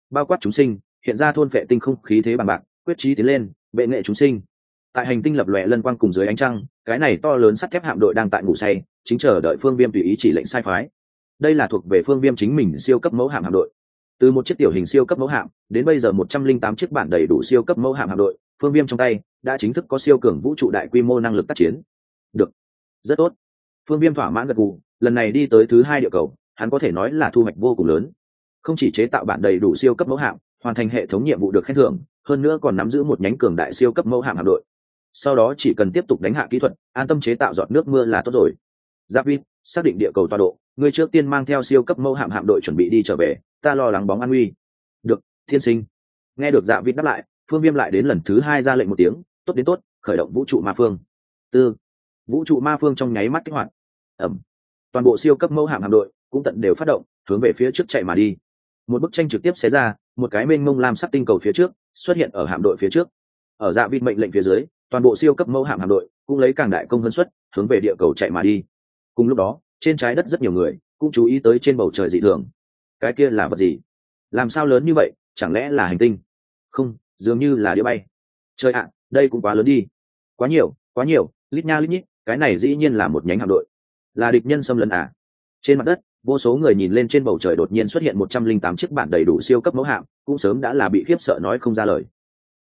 bao quát chúng sinh, hiện ra thôn phệ tinh không khí thế bằng bạc, quyết chí tiến lên, bệ nghệ chúng sinh. Tại hành tinh lập lòe lân quang cùng dưới ánh trăng, cái này to lớn sắt thép hạm đội đang tại ngủ say, chính chờ đợi Phương Viêm tùy ý chỉ lệnh sai phái. Đây là thuộc về Phương Viêm chính mình siêu cấp mẫu hạm hạm đội. Từ một chiếc tiểu hình siêu cấp mẫu hạm đến bây giờ 108 chiếc bản đầy đủ siêu cấp mẫu hạm hạm đội, Phương Viêm trong tay đã chính thức có siêu cường vũ trụ đại quy mô năng lực tác chiến. Được, rất tốt. Phương Viêm thỏa mãn gật gù, lần này đi tới thứ 2 địa cầu, hắn có thể nói là thu hoạch vô cùng lớn. Không chỉ chế tạo bản đầy đủ siêu cấp mẫu hạm, hoàn thành hệ thống nhiệm vụ được khen thưởng, hơn nữa còn nắm giữ một nhánh cường đại siêu cấp mẫu hạm hạm đội. Sau đó chỉ cần tiếp tục đánh hạ kỹ thuật, an tâm chế tạo giọt nước mưa là tốt rồi. Giáp Vip, xác định địa cầu tọa độ, ngươi trước tiên mang theo siêu cấp mẫu hạm hạm đội chuẩn bị đi trở về, ta lo lắng bóng an nguy. Được, thiên sinh. Nghe được Dạ Vip đáp lại, Phương Viêm lại đến lần thứ 2 ra lệnh một tiếng, tốt đến tốt, khởi động vũ trụ ma phương. Vũ trụ ma phương trong nháy mắt kích hoạt. Toàn bộ siêu cấp mẫu hạm hạm đội cũng tận đều phát động, hướng về phía trước chạy mà đi. Một bức tranh trực tiếp xé ra, một cái mênh mông lam sắc tinh cầu phía trước xuất hiện ở hạm đội phía trước. Ở Dạ Vip mệnh lệnh phía dưới, toàn bộ siêu cấp mẫu hạm hạm đội cũng lấy càng đại công hơn suất hướng về địa cầu chạy mà đi. Cùng lúc đó, trên trái đất rất nhiều người cũng chú ý tới trên bầu trời dị thường. Cái kia là vật gì? Làm sao lớn như vậy? Chẳng lẽ là hành tinh? Không, dường như là đĩa bay. Trời ạ, đây cũng quá lớn đi. Quá nhiều, lít nha lít nhít, cái này dĩ nhiên là một nhánh hạm đội. Là địch nhân xâm lấn à? Trên mặt đất, vô số người nhìn lên trên bầu trời đột nhiên xuất hiện 108 chiếc bản đầy đủ siêu cấp mẫu hạm, cũng sớm đã là bị khiếp sợ nói không ra lời.